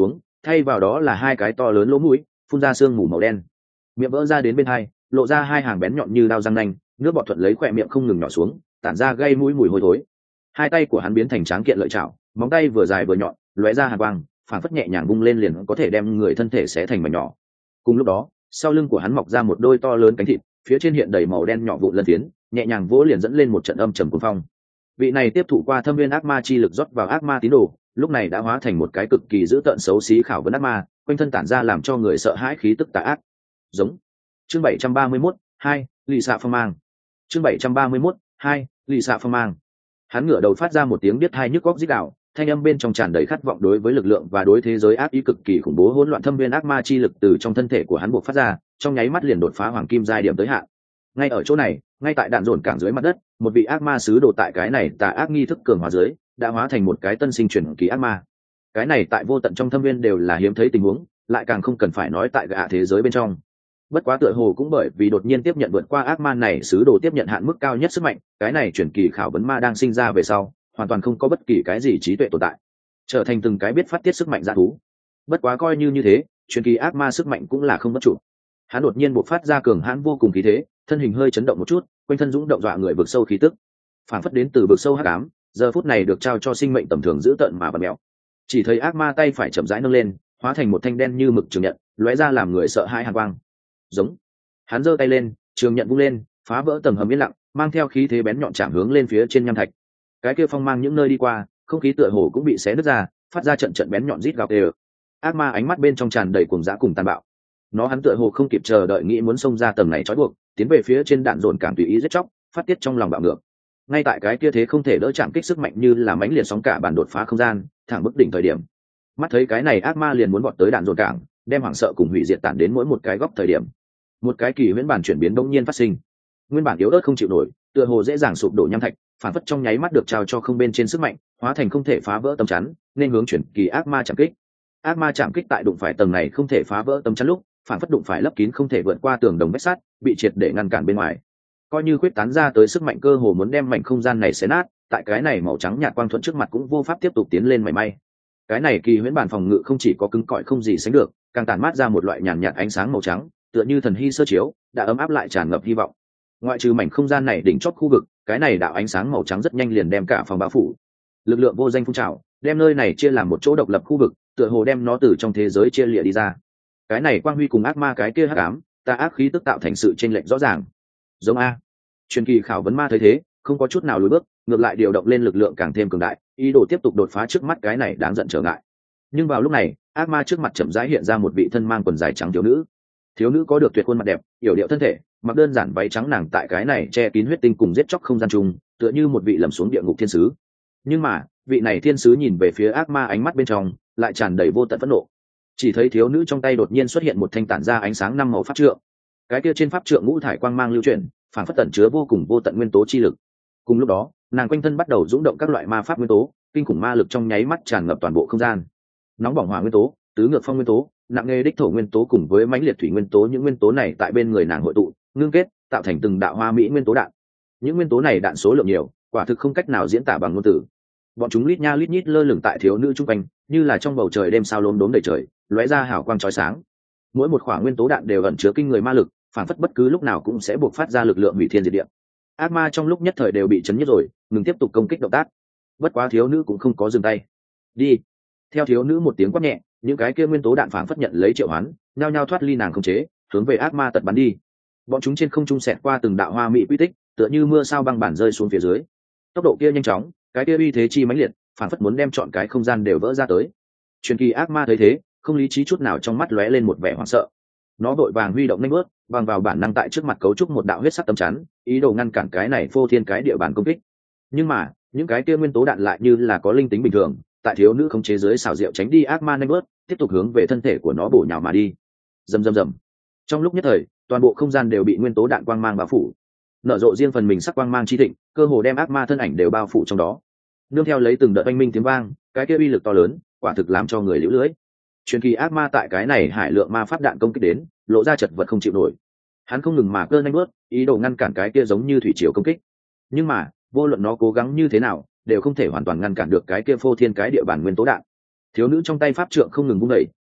thay vào đó là hai cái to lớn lỗ mũi phun ra sương mù màu đen, miệng vỡ ra đến bên hai lộ ra hai hàng bén nhọn như đao răng nanh, nước bọt thuận lấy khỏe miệng không ngừng nhỏ xuống, tản ra gây mũi mùi hôi thối. Hai tay của hắn biến thành tráng kiện lợi chảo, móng tay vừa dài vừa nhọn, lóe ra hàn quang, phản phất nhẹ nhàng bung lên liền có thể đem người thân thể xé thành mảnh nhỏ. Cùng lúc đó, sau lưng của hắn mọc ra một đôi to lớn cánh thịt, phía trên hiện đầy màu đen nhỏ vụn lân phiến, nhẹ nhàng vỗ liền dẫn lên một trận âm trầm cuồng phong. Vị này tiếp thụ qua thâm viên ác ma chi lực rót vào ác ma tín đồ, lúc này đã hóa thành một cái cực kỳ dữ tợn xấu xí khảo vấn ác ma, quanh thân tản ra làm cho người sợ hãi khí tức tà ác. Giống. Chương bảy trăm ba mươi mốt, hai, lì xạ phong mang. Chương bảy trăm ba mươi mốt, hai, lì xạ phong mang. Hắn ngửa đầu phát ra một tiếng biết hai nhức góc rít gào, thanh âm bên trong tràn đầy khát vọng đối với lực lượng và đối thế giới ác ý cực kỳ khủng bố hỗn loạn thâm viên ác ma chi lực từ trong thân thể của hắn buộc phát ra, trong nháy mắt liền đột phá hoàng kim giai điểm tới hạn. Ngay ở chỗ này, ngay tại đạn dồn cảng dưới mặt đất, một vị ác ma sứ đồ tại cái này tà ác nghi thức cường hóa dưới, đã hóa thành một cái tân sinh truyền kỳ ác ma. Cái này tại vô tận trong thâm viên đều là hiếm thấy tình huống, lại càng không cần phải nói tại gã thế giới bên trong. Bất quá tựa hồ cũng bởi vì đột nhiên tiếp nhận vượt qua ác ma này sứ đồ tiếp nhận hạn mức cao nhất sức mạnh, cái này truyền kỳ khảo vấn ma đang sinh ra về sau, hoàn toàn không có bất kỳ cái gì trí tuệ tồn tại, trở thành từng cái biết phát tiết sức mạnh dã thú. Bất quá coi như như thế, truyền kỳ ác ma sức mạnh cũng là không bất chủ. Hắn đột nhiên bộc phát ra cường hãn vô cùng khí thế, thân hình hơi chấn động một chút, quanh thân dũng động dọa người vực sâu khí tức, phản phất đến từ vực sâu hắc ám, giờ phút này được trao cho sinh mệnh tầm thường dữ tợn mà bật mèo. Chỉ thấy ác ma tay phải chậm rãi nâng lên, hóa thành một thanh đen như mực trường nhận, lóe ra làm người sợ hãi hàn quang. Giống. Hắn giơ tay lên, trường nhận vung lên, phá vỡ tầng hầm yên lặng, mang theo khí thế bén nhọn chạm hướng lên phía trên nham thạch. Cái kia phong mang những nơi đi qua, không khí tựa hồ cũng bị xé nứt ra, phát ra trận trận bén nhọn rít gào đều. Ác ma ánh mắt bên trong tràn đầy cuồng dã cùng tàn bạo. Nó hắn tựa hồ không kịp chờ đợi nghĩ muốn xông ra tầng này trói buộc, tiến về phía trên đạn dồn càng tùy ý giết chóc, phát tiết trong lòng bạo ngược. Ngay tại cái kia thế không thể đỡ chạm kích sức mạnh như là mãnh liệt sóng cả bản đột phá không gian, thẳng bức đỉnh thời điểm. Mắt thấy cái này ác ma liền muốn vọt tới đạn dồn cảng, đem hoảng sợ cùng hủy diệt tản đến mỗi một cái góc thời điểm. Một cái kỳ huyễn bản chuyển biến bỗng nhiên phát sinh. Nguyên bản yếu ớt không chịu nổi, tựa hồ dễ dàng sụp đổ nham thạch, phản phất trong nháy mắt được trao cho không bên trên sức mạnh, hóa thành không thể phá vỡ tấm chắn, nên hướng chuyển kỳ ác ma chạm kích. Ác ma chạm kích tại đụng phải tầng này không thể phá vỡ tấm chắn lúc, phản phất đụng phải lấp kín không thể vượt qua tường đồng vách sắt, bị triệt để ngăn cản bên ngoài. Coi như quyết tán ra tới sức mạnh cơ hồ muốn đem mảnh không gian này xé nát, tại cái này màu trắng nhạt quang thuẫn trước mặt cũng vô pháp tiếp tục tiến lên mảy may. Cái này kỳ huyễn bản phòng ngự không chỉ có cứng cỏi không gì sánh được, càng tản mát ra một loại nhàn nhạt ánh sáng màu trắng, tựa như thần hy sơ chiếu, đã ấm áp lại tràn ngập hy vọng. Ngoại trừ mảnh không gian này đỉnh chót khu vực, cái này đạo ánh sáng màu trắng rất nhanh liền đem cả phòng bao phủ. Lực lượng vô danh phun trào, đem nơi này chia làm một chỗ độc lập khu vực, tựa hồ đem nó từ trong thế giới chia lìa đi ra. Cái này quang huy cùng ác ma cái kia hắc ám, ta ác khí tức tạo thành sự chênh lệch rõ ràng. Giống a. Truyền kỳ khảo vấn ma thấy thế, không có chút nào lùi bước, ngược lại điều động lên lực lượng càng thêm cường đại, ý đồ tiếp tục đột phá trước mắt cái này đáng giận trở ngại. Nhưng vào lúc này, ác ma trước mặt chậm rãi hiện ra một vị thân mang quần dài trắng thiếu nữ. Thiếu nữ có được tuyệt khuôn mặt đẹp, yểu điệu thân thể, mặc đơn giản váy trắng, nàng tại cái này che kín huyết tinh cùng giết chóc không gian chung, tựa như một vị lầm xuống địa ngục thiên sứ. Nhưng mà, vị này thiên sứ nhìn về phía ác ma ánh mắt bên trong, lại tràn đầy vô tận phẫn nộ. Chỉ thấy thiếu nữ trong tay đột nhiên xuất hiện một thanh tản ra ánh sáng năm màu pháp trượng. Cái kia trên pháp trượng ngũ thải quang mang lưu chuyển, phản phất tẩn chứa vô cùng vô tận nguyên tố chi lực. Cùng lúc đó, nàng quanh thân bắt đầu dũng động các loại ma pháp nguyên tố, kinh khủng ma lực trong nháy mắt tràn ngập toàn bộ không gian. Nóng bỏng hỏa nguyên tố, tứ ngược phong nguyên tố, nặng nghề đích thổ nguyên tố cùng với mãnh liệt thủy nguyên tố, những nguyên tố này tại bên người nàng hội tụ, ngưng kết, tạo thành từng đạo hoa mỹ nguyên tố đạn. Những nguyên tố này đạn số lượng nhiều, quả thực không cách nào diễn tả bằng ngôn từ. Bọn chúng lít nha lít nhít lơ lửng tại thiếu nữ trung quanh, như là trong bầu trời đêm sao lốm đốm đầy trời, lóe ra hào quang chói sáng. Mỗi một quả nguyên tố đạn đều ẩn chứa kinh người ma lực, phản phất bất cứ lúc nào cũng sẽ buộc phát ra lực lượng hủy thiên diệt địa. Ác ma trong lúc nhất thời đều bị chấn nhất rồi, ngừng tiếp tục công kích động tác. Bất quá thiếu nữ cũng không có dừng tay. Đi. Theo thiếu nữ một tiếng quát nhẹ, những cái kia nguyên tố đạn phản phất nhận lấy triệu hoán, nhao nhao thoát ly nàng khống chế, hướng về ác ma tật bắn đi. Bọn chúng trên không trung xẹt qua từng đạo hoa mỹ quy tích, tựa như mưa sao băng bản rơi xuống phía dưới. Tốc độ kia nhanh chóng, cái kia uy thế chi mãnh liệt, phản phất muốn đem trọn cái không gian đều vỡ ra tới. Truyền kỳ ác ma thấy thế, không lý trí chút nào, trong mắt lóe lên một vẻ hoảng sợ. Nó vội vàng huy động nhanh bước, bằng vào bản năng tại trước mặt cấu trúc một đạo huyết sắc tấm chắn, ý đồ ngăn cản cái này phô thiên cái địa bàn công kích. Nhưng mà, những cái kia nguyên tố đạn lại như là có linh tính bình thường, tại thiếu nữ khống chế dưới xảo diệu tránh đi ác ma nhanh bước, tiếp tục hướng về thân thể của nó bổ nhào mà đi. Rầm rầm rầm. Trong lúc nhất thời, toàn bộ không gian đều bị nguyên tố đạn quang mang bao phủ. Nở rộ riêng phần mình sắc quang mang chi thịnh, cơ hồ đem ác ma thân ảnh đều bao phủ trong đó. Nương theo lấy từng đợt oanh minh tiếng vang, cái kia uy lực to lớn, quả thực làm cho người liễu lưới. Truyền kỳ ác ma tại cái này hải lượng ma pháp đạn công kích đến, lộ ra chật vật không chịu nổi. Hắn không ngừng mà cơ nhanh bước, ý đồ ngăn cản cái kia giống như thủy triều công kích. Nhưng mà, vô luận nó cố gắng như thế nào, đều không thể hoàn toàn ngăn cản được cái kia phô thiên cái địa bàn nguyên tố đạn. Thiếu nữ trong tay pháp trượng không ngừng vung đẩy,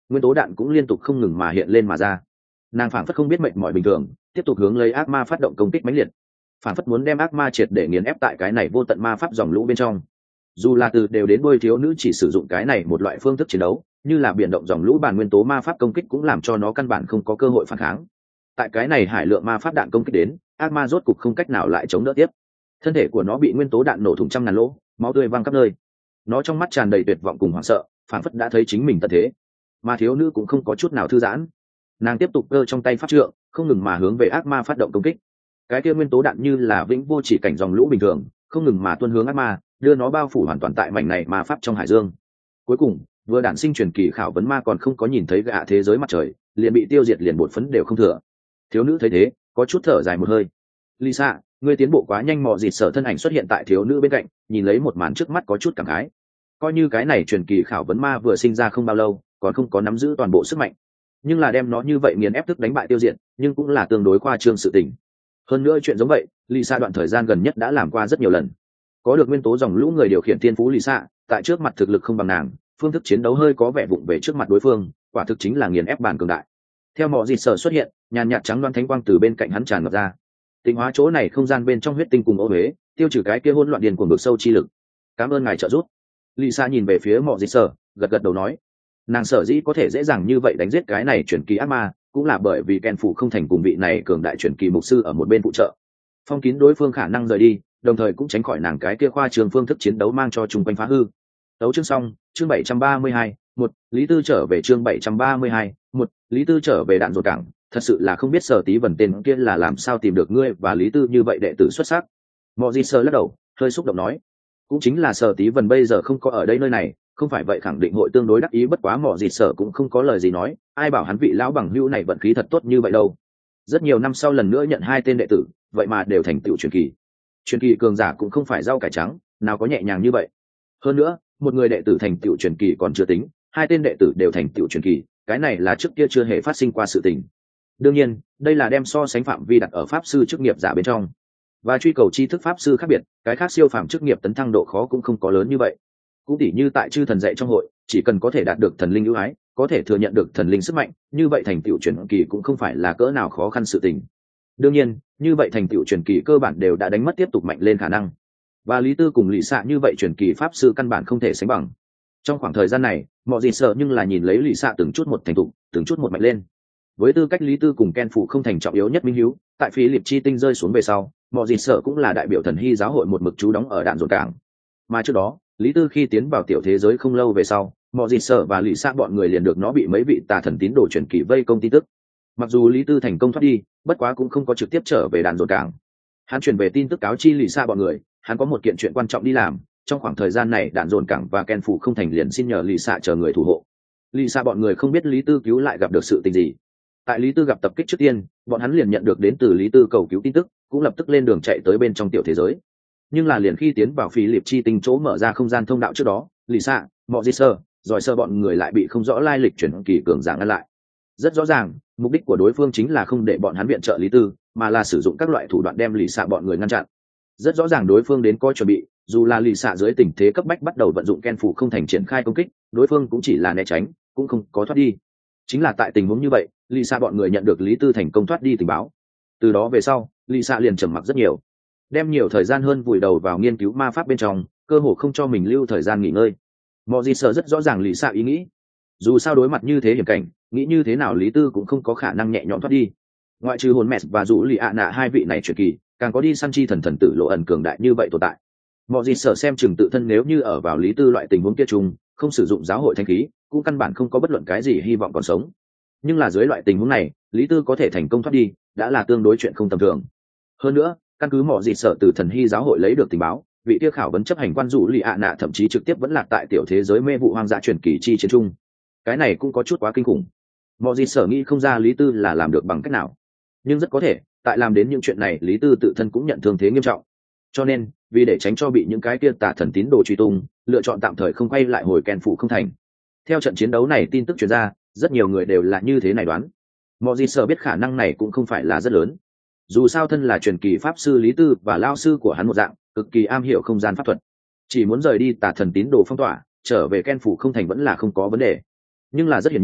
nguyên tố đạn cũng liên tục không ngừng mà hiện lên mà ra. Nàng phảng phất không biết mệt mỏi bình thường, tiếp tục hướng lấy ác ma phát động công kích mãnh liệt, phảng phất muốn đem ác ma triệt để nghiền ép tại cái này vô tận ma pháp dòng lũ bên trong. Dù là từ đều đến đôi thiếu nữ chỉ sử dụng cái này một loại phương thức chiến đấu, như là biển động dòng lũ bản nguyên tố ma pháp công kích cũng làm cho nó căn bản không có cơ hội phản kháng. Tại cái này hải lượng ma pháp đạn công kích đến, ác ma rốt cục không cách nào lại chống đỡ tiếp. Thân thể của nó bị nguyên tố đạn nổ thủng trăm ngàn lỗ, máu tươi văng khắp nơi. Nó trong mắt tràn đầy tuyệt vọng cùng hoảng sợ, phảng phất đã thấy chính mình tận thế. Mà thiếu nữ cũng không có chút nào thư giãn. Nàng tiếp tục cơ trong tay pháp trượng, không ngừng mà hướng về ác ma phát động công kích. Cái kia nguyên tố đạn như là vĩnh vô chỉ cảnh dòng lũ bình thường, không ngừng mà tuôn hướng ác ma, đưa nó bao phủ hoàn toàn tại mảnh này ma pháp trong hải dương. Cuối cùng, vừa đản sinh truyền kỳ khảo vấn ma còn không có nhìn thấy gã thế giới mặt trời, liền bị tiêu diệt liền bột phấn đều không thừa. Thiếu nữ thấy thế, có chút thở dài một hơi. Lisa, ngươi tiến bộ quá nhanh. Mọ dịt sở thân ảnh xuất hiện tại thiếu nữ bên cạnh, nhìn lấy một màn trước mắt có chút cảm khái. Coi như cái này truyền kỳ khảo vấn ma vừa sinh ra không bao lâu, còn không có nắm giữ toàn bộ sức mạnh, nhưng là đem nó như vậy nghiền ép thức đánh bại tiêu diệt, nhưng cũng là tương đối khoa trương sự tình. Hơn nữa chuyện giống vậy, Lisa đoạn thời gian gần nhất đã làm qua rất nhiều lần. Có được nguyên tố dòng lũ người điều khiển thiên phú Lisa, tại trước mặt thực lực không bằng nàng, phương thức chiến đấu hơi có vẻ vụng về trước mặt đối phương, quả thực chính là nghiền ép bản cường đại. Theo Mọ dịt sở xuất hiện, nhàn nhạt trắng loan thánh quang từ bên cạnh hắn tràn ngập ra. Tịnh hóa chỗ này không gian bên trong huyết tinh cùng ô huế, tiêu trừ cái kia hỗn loạn điền cuồng vực sâu chi lực. Cảm ơn ngài trợ giúp. Lisa nhìn về phía Mọ dịt sở, gật gật đầu nói, nàng sở dĩ có thể dễ dàng như vậy đánh giết cái này chuyển kỳ ác ma, cũng là bởi vì Ken phủ không thành cùng vị này cường đại chuyển kỳ mục sư ở một bên phụ trợ, phong kín đối phương khả năng rời đi, đồng thời cũng tránh khỏi nàng cái kia khoa trường phương thức chiến đấu mang cho chung quanh phá hư. Đấu chương xong, chương bảy trăm ba mươi hai, một Lý Tư trở về chương bảy trăm ba mươi hai, một Lý Tư trở về đạn dột cảng, thật sự là không biết Sở Tí Vân tên kia là làm sao tìm được ngươi và Lý Tư như vậy đệ tử xuất sắc. Mọ Di Sơ lắc đầu, hơi xúc động nói, cũng chính là Sở Tí Vân bây giờ không có ở đây nơi này, không phải vậy khẳng định hội tương đối đắc ý, bất quá Mọ Di Sơ cũng không có lời gì nói, ai bảo hắn vị lão bằng hữu này vận khí thật tốt như vậy đâu. Rất nhiều năm sau lần nữa nhận hai tên đệ tử, vậy mà đều thành tựu truyền kỳ. Truyền kỳ cường giả cũng không phải rau cải trắng, nào có nhẹ nhàng như vậy. Hơn nữa, một người đệ tử thành tựu truyền kỳ còn chưa tính, hai tên đệ tử đều thành tựu truyền kỳ, cái này là trước kia chưa hề phát sinh qua sự tình. Đương nhiên, đây là đem so sánh phạm vi đặt ở pháp sư chức nghiệp giả bên trong, và truy cầu tri thức pháp sư khác biệt, cái khác siêu phàm chức nghiệp tấn thăng độ khó cũng không có lớn như vậy. Cũng tỉ như tại chư thần dạy trong hội, chỉ cần có thể đạt được thần linh ưu ái, có thể thừa nhận được thần linh sức mạnh, như vậy thành tựu truyền kỳ cũng không phải là cỡ nào khó khăn sự tình. Đương nhiên, như vậy thành tựu truyền kỳ cơ bản đều đã đánh mất tiếp tục mạnh lên khả năng. Và Lý Tư cùng Lý Sạ như vậy truyền kỳ pháp sư căn bản không thể sánh bằng. Trong khoảng thời gian này, mọi gì sợ nhưng là nhìn lấy Lý Sạ từng chút một thành thục, từng chút một mạnh lên. Với tư cách Lý Tư cùng Ken phụ không thành trọng yếu nhất minh hiếu, tại phí liệp chi tinh rơi xuống về sau, mọi gì sợ cũng là đại biểu thần hy giáo hội một mực trú đóng ở đạn dồn cảng. Mà trước đó, Lý Tư khi tiến vào tiểu thế giới không lâu về sau, mọi gì sợ và Lý Sạ bọn người liền được nó bị mấy vị tà thần tín đồ truyền kỳ vây công tin tức. Mặc dù Lý Tư thành công thoát đi, bất quá cũng không có trực tiếp trở về đạn dồn cảng. Hắn truyền về tin tức cáo chi Lý Sạ bọn người, hắn có một kiện chuyện quan trọng đi làm, trong khoảng thời gian này đạn dồn cảng và Ken phụ không thành liền xin nhờ Lý Sạ chờ người thủ hộ. Lý Sạ bọn người không biết Lý Tư cứu lại gặp được sự tình gì. Tại Lý Tư gặp tập kích trước tiên, bọn hắn liền nhận được đến từ Lý Tư cầu cứu tin tức, cũng lập tức lên đường chạy tới bên trong tiểu thế giới. Nhưng là liền khi tiến vào phí liệp chi tinh chỗ mở ra không gian thông đạo trước đó, Lý Sạ, Mọ Di Sơ, rồi sơ bọn người lại bị không rõ lai lịch chuyển kỳ cường giả ngăn lại. Rất rõ ràng, mục đích của đối phương chính là không để bọn hắn viện trợ Lý Tư, mà là sử dụng các loại thủ đoạn đem Lý Sạ bọn người ngăn chặn. Rất rõ ràng đối phương đến coi chuẩn bị, dù là Lý Sạ dưới tình thế cấp bách bắt đầu vận dụng Ken phủ không thành triển khai công kích, đối phương cũng chỉ là né tránh, cũng không có thoát đi. Chính là tại tình huống như vậy, Lý Sạ bọn người nhận được Lý Tư thành công thoát đi tình báo. Từ đó về sau, Lý Sạ liền trầm mặc rất nhiều, đem nhiều thời gian hơn vùi đầu vào nghiên cứu ma pháp bên trong, cơ hồ không cho mình lưu thời gian nghỉ ngơi. Mọi gì sợ rất rõ ràng Lý Sạ ý nghĩ, dù sao đối mặt như thế hiểm cảnh, nghĩ như thế nào Lý Tư cũng không có khả năng nhẹ nhõm thoát đi. Ngoại trừ hồn mẹ và dụ lì ạ nạ hai vị này truyền kỳ, càng có đi săn chi thần thần tử lộ ẩn cường đại như vậy tồn tại. Mọi gì sợ xem chừng tự thân nếu như ở vào Lý Tư loại tình huống kia chung, không sử dụng giáo hội thanh khí, cũng căn bản không có bất luận cái gì hy vọng còn sống. Nhưng là dưới loại tình huống này, Lý Tư có thể thành công thoát đi, đã là tương đối chuyện không tầm thường. Hơn nữa, căn cứ mọi gì sợ từ thần hy giáo hội lấy được tình báo, vị kia khảo vấn chấp hành quan dụ lì ạ nạ thậm chí trực tiếp vẫn lạc tại tiểu thế giới mê vụ hoang dã truyền kỳ chi chiến trung. Cái này cũng có chút quá kinh khủng. Mọi gì sợ nghĩ không ra Lý Tư là làm được bằng cách nào, nhưng rất có thể tại làm đến những chuyện này Lý Tư tự thân cũng nhận thương thế nghiêm trọng, cho nên vì để tránh cho bị những cái kia tà thần tín đồ truy tung, lựa chọn tạm thời không quay lại hồi Ken phủ không thành. Theo trận chiến đấu này tin tức truyền ra, rất nhiều người đều là như thế này đoán. Mọi gì sợ biết khả năng này cũng không phải là rất lớn, dù sao thân là truyền kỳ pháp sư Lý Tư và lao sư của hắn một dạng, cực kỳ am hiểu không gian pháp thuật, chỉ muốn rời đi tà thần tín đồ phong tỏa, trở về Ken phủ không thành vẫn là không có vấn đề. Nhưng là rất hiển nhiên,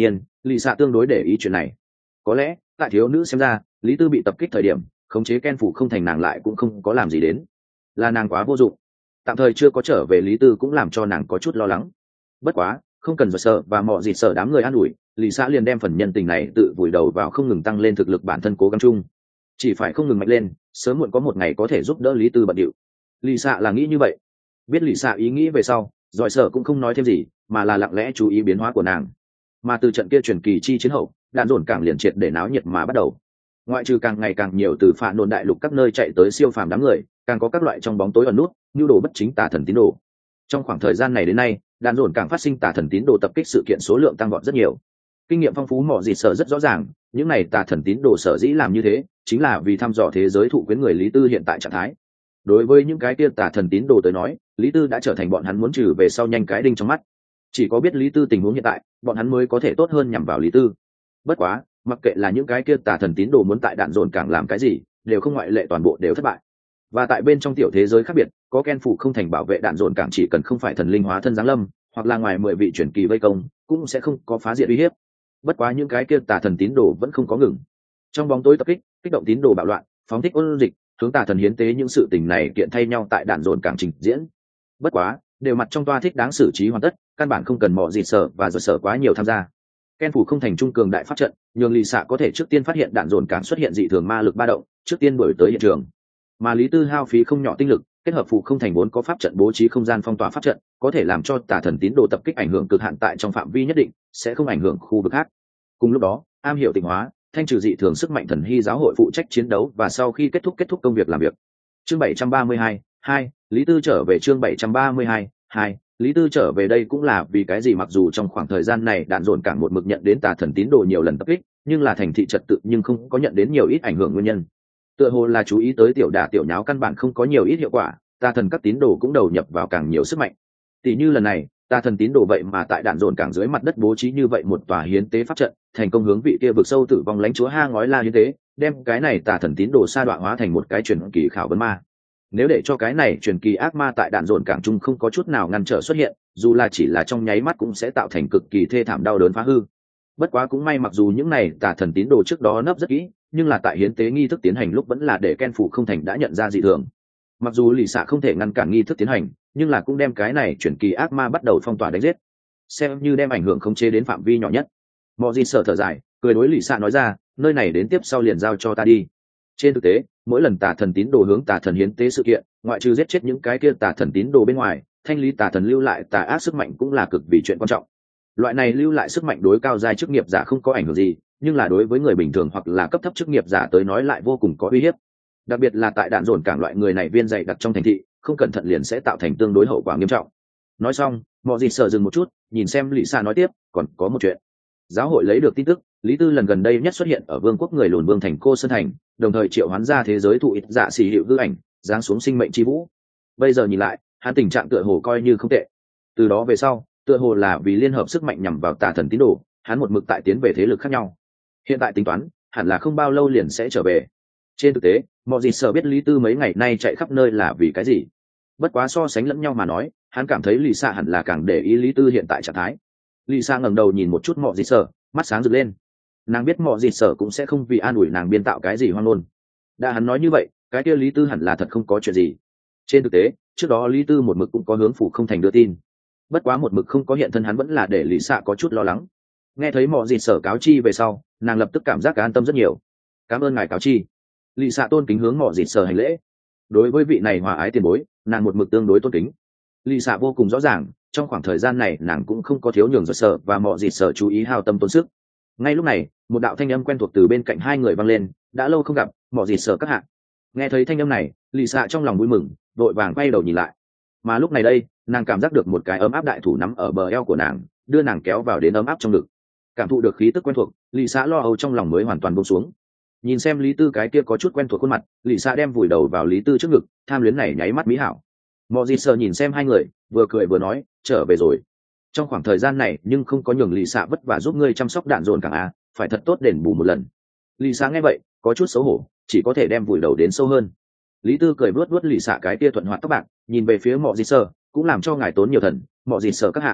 lì xạ tương đối để ý chuyện này. Có lẽ tại thiếu nữ xem ra, lý tư bị tập kích thời điểm khống chế Ken phủ không thành nàng lại cũng không có làm gì đến, là nàng quá vô dụng. Tạm thời chưa có trở về lý tư cũng làm cho nàng có chút lo lắng. Bất quá không cần phải sợ và mọi gì sợ đám người an ủi, lì xạ liền đem phần nhân tình này tự vùi đầu vào không ngừng tăng lên thực lực bản thân cố gắng chung, chỉ phải không ngừng mạnh lên, sớm muộn có một ngày có thể giúp đỡ lý tư bận điệu. Lì xạ là nghĩ như vậy. Biết lì xạ ý nghĩ về sau, giỏi sở cũng không nói thêm gì mà là lặng lẽ chú ý biến hóa của nàng. Mà từ trận kia truyền kỳ chi chiến hậu, đạn dồn cảng liền triệt để náo nhiệt mà bắt đầu. Ngoại trừ càng ngày càng nhiều từ phạ nôn đại lục các nơi chạy tới siêu phàm đám người, càng có các loại trong bóng tối ẩn nút nhu đồ bất chính tà thần tín đồ. Trong khoảng thời gian này đến nay, đạn dồn cảng phát sinh tà thần tín đồ tập kích sự kiện số lượng tăng vọt rất nhiều. Kinh nghiệm phong phú mỏ dịt sở rất rõ ràng, những này tà thần tín đồ sở dĩ làm như thế chính là vì thăm dò thế giới thụ quyến người lý tư hiện tại trạng thái. Đối với những cái kia tà thần tín đồ tới nói, lý tư đã trở thành bọn hắn muốn trừ về sau nhanh cái đinh trong mắt. Chỉ có biết lý tư tình huống hiện tại, bọn hắn mới có thể tốt hơn nhằm vào lý tư. Bất quá mặc kệ là những cái kia tà thần tín đồ muốn tại đạn dồn cảng làm cái gì, đều không ngoại lệ toàn bộ đều thất bại. Và tại bên trong tiểu thế giới khác biệt, có Ken phủ không thành bảo vệ đạn dồn cảng, chỉ cần không phải thần linh hóa thân giáng lâm hoặc là ngoài mười vị truyền kỳ vây công, cũng sẽ không có phá diệt uy hiếp. Bất quá những cái kia tà thần tín đồ vẫn không có ngừng, trong bóng tối tập kích, kích động tín đồ bạo loạn, phóng thích ôn dịch, hướng tà thần hiến tế, những sự tình này kiện thay nhau tại đạn dồn cảng trình diễn. Bất quá đều mặt trong toa thích đáng xử trí hoàn tất, căn bản không cần mò gì sợ và giờ sợ quá nhiều tham gia. Ken phủ không thành trung cường đại pháp trận, nhường lì xạ có thể trước tiên phát hiện đạn dồn cảng xuất hiện dị thường ma lực ba động, trước tiên đuổi tới hiện trường. Mà lý tư hao phí không nhỏ tinh lực, kết hợp phủ không thành vốn có pháp trận bố trí không gian phong tỏa pháp trận, có thể làm cho tà thần tín đồ tập kích ảnh hưởng cực hạn tại trong phạm vi nhất định, sẽ không ảnh hưởng khu vực khác. Cùng lúc đó, am hiểu tịnh hóa, thanh trừ dị thường sức mạnh thần hy giáo hội phụ trách chiến đấu và sau khi kết thúc kết thúc công việc làm việc. Chương bảy trăm ba mươi hai, hai, lý tư trở về. Chương bảy trăm ba mươi hai, hai, lý tư trở về. Đây cũng là vì cái gì mặc dù trong khoảng thời gian này đạn dồn cảng một mực nhận đến tà thần tín đồ nhiều lần tập kích, nhưng là thành thị trật tự nhưng không có nhận đến nhiều ít ảnh hưởng nguyên nhân. Tựa hồ là chú ý tới tiểu đả tiểu nháo căn bản không có nhiều ít hiệu quả, tà thần các tín đồ cũng đầu nhập vào càng nhiều sức mạnh. Tỷ như lần này, tà thần tín đồ vậy mà tại đạn dồn cảng dưới mặt đất bố trí như vậy một tòa hiến tế pháp trận, thành công hướng vị kia vực sâu tử vong lãnh chúa ha ngói la hiến tế, đem cái này tà thần tín đồ sa đọa hóa thành một cái truyền kỳ khảo vấn ma. Nếu để cho cái này truyền kỳ ác ma tại đạn dồn cảng trung không có chút nào ngăn trở xuất hiện, dù là chỉ là trong nháy mắt cũng sẽ tạo thành cực kỳ thê thảm đau đớn phá hư. Bất quá cũng may mặc dù những này tà thần tín đồ trước đó nấp rất kỹ, nhưng là tại hiến tế nghi thức tiến hành lúc vẫn là để Ken phủ không thành đã nhận ra dị thường. Mặc dù lì xạ không thể ngăn cản nghi thức tiến hành, nhưng là cũng đem cái này truyền kỳ ác ma bắt đầu phong tỏa đánh giết, xem như đem ảnh hưởng khống chế đến phạm vi nhỏ nhất. Mọi gì sợ thở dài, cười đối lì xạ nói ra, nơi này đến tiếp sau liền giao cho ta đi. Trên thực tế, mỗi lần tà thần tín đồ hướng tà thần hiến tế sự kiện, ngoại trừ giết chết những cái kia tà thần tín đồ bên ngoài, thanh lý tà thần lưu lại tà ác sức mạnh cũng là cực vì chuyện quan trọng. Loại này lưu lại sức mạnh đối cao giai chức nghiệp giả không có ảnh hưởng gì, nhưng là đối với người bình thường hoặc là cấp thấp chức nghiệp giả tới nói lại vô cùng có uy hiếp. Đặc biệt là tại đạn dồn cảng loại người này viên dày đặc trong thành thị, không cẩn thận liền sẽ tạo thành tương đối hậu quả nghiêm trọng. Nói xong, mọi gì sợ dừng một chút, nhìn xem lì xạ nói tiếp, còn có một chuyện. Giáo hội lấy được tin tức, lý tư lần gần đây nhất xuất hiện ở vương quốc người lùn vương thành Cô Sơn thành, đồng thời triệu hoán ra thế giới thụ ít dạ xì hiệu hư ảnh, giáng xuống sinh mệnh chi vũ. Bây giờ nhìn lại, hắn tình trạng tựa hồ coi như không tệ. Từ đó về sau, tựa hồ là vì liên hợp sức mạnh nhằm vào tà thần tín đồ, hắn một mực tại tiến về thế lực khác nhau. Hiện tại tính toán, hẳn là không bao lâu liền sẽ trở về. Trên thực tế, mọi gì sợ biết lý tư mấy ngày nay chạy khắp nơi là vì cái gì. Bất quá so sánh lẫn nhau mà nói, hắn cảm thấy lì xạ hẳn là càng để ý lý tư hiện tại trạng thái. Lì xạ ngẩng đầu nhìn một chút mọi gì sợ, mắt sáng rực lên. Nàng biết mọi gì sợ cũng sẽ không vì an ủi nàng biên tạo cái gì hoang ngôn. Đã hắn nói như vậy, cái kia lý tư hẳn là thật không có chuyện gì. Trên thực tế, trước đó lý tư một mực cũng có hướng phủ không thành đưa tin. Bất quá một mực không có hiện thân hắn vẫn là để lì xạ có chút lo lắng. Nghe thấy mọi gì sợ cáo chi về sau, nàng lập tức cảm giác an tâm rất nhiều. Cảm ơn ngài cáo chi. Lì xạ tôn kính hướng mọi gì sợ hành lễ. Đối với vị này hòa ái tiền bối, nàng một mực tương đối tôn kính. Lì xạ vô cùng rõ ràng, trong khoảng thời gian này nàng cũng không có thiếu nhường rồi sợ và mọi gì sợ chú ý hao tâm tốn sức. Ngay lúc này, một đạo thanh âm quen thuộc từ bên cạnh hai người vang lên, đã lâu không gặp, mọi gì sợ các hạ. Nghe thấy thanh âm này, lì xạ trong lòng vui mừng, vội vàng quay đầu nhìn lại. Mà lúc này đây, nàng cảm giác được một cái ấm áp đại thủ nắm ở bờ eo của nàng, đưa nàng kéo vào đến ấm áp trong ngực. Cảm thụ được khí tức quen thuộc, lì xạ lo âu trong lòng mới hoàn toàn buông xuống. Nhìn xem lý tư cái kia có chút quen thuộc khuôn mặt, lì xạ đem vùi đầu vào lý tư trước ngực, tham luyến này nháy mắt mỹ hảo. Mọi gì sợ nhìn xem hai người, vừa cười vừa nói, trở về rồi. Trong khoảng thời gian này nhưng không có nhường lì xạ vất vả giúp ngươi chăm sóc đạn dồn cảng a, phải thật tốt đền bù một lần. Lì xạ nghe vậy, có chút xấu hổ, chỉ có thể đem vùi đầu đến sâu hơn. Lý tư cười vuốt vuốt lì xạ cái kia thuận hoạt tóc bạc, nhìn về phía mọi gì sợ, cũng làm cho ngài tốn nhiều thần, mọi gì sợ các hạ.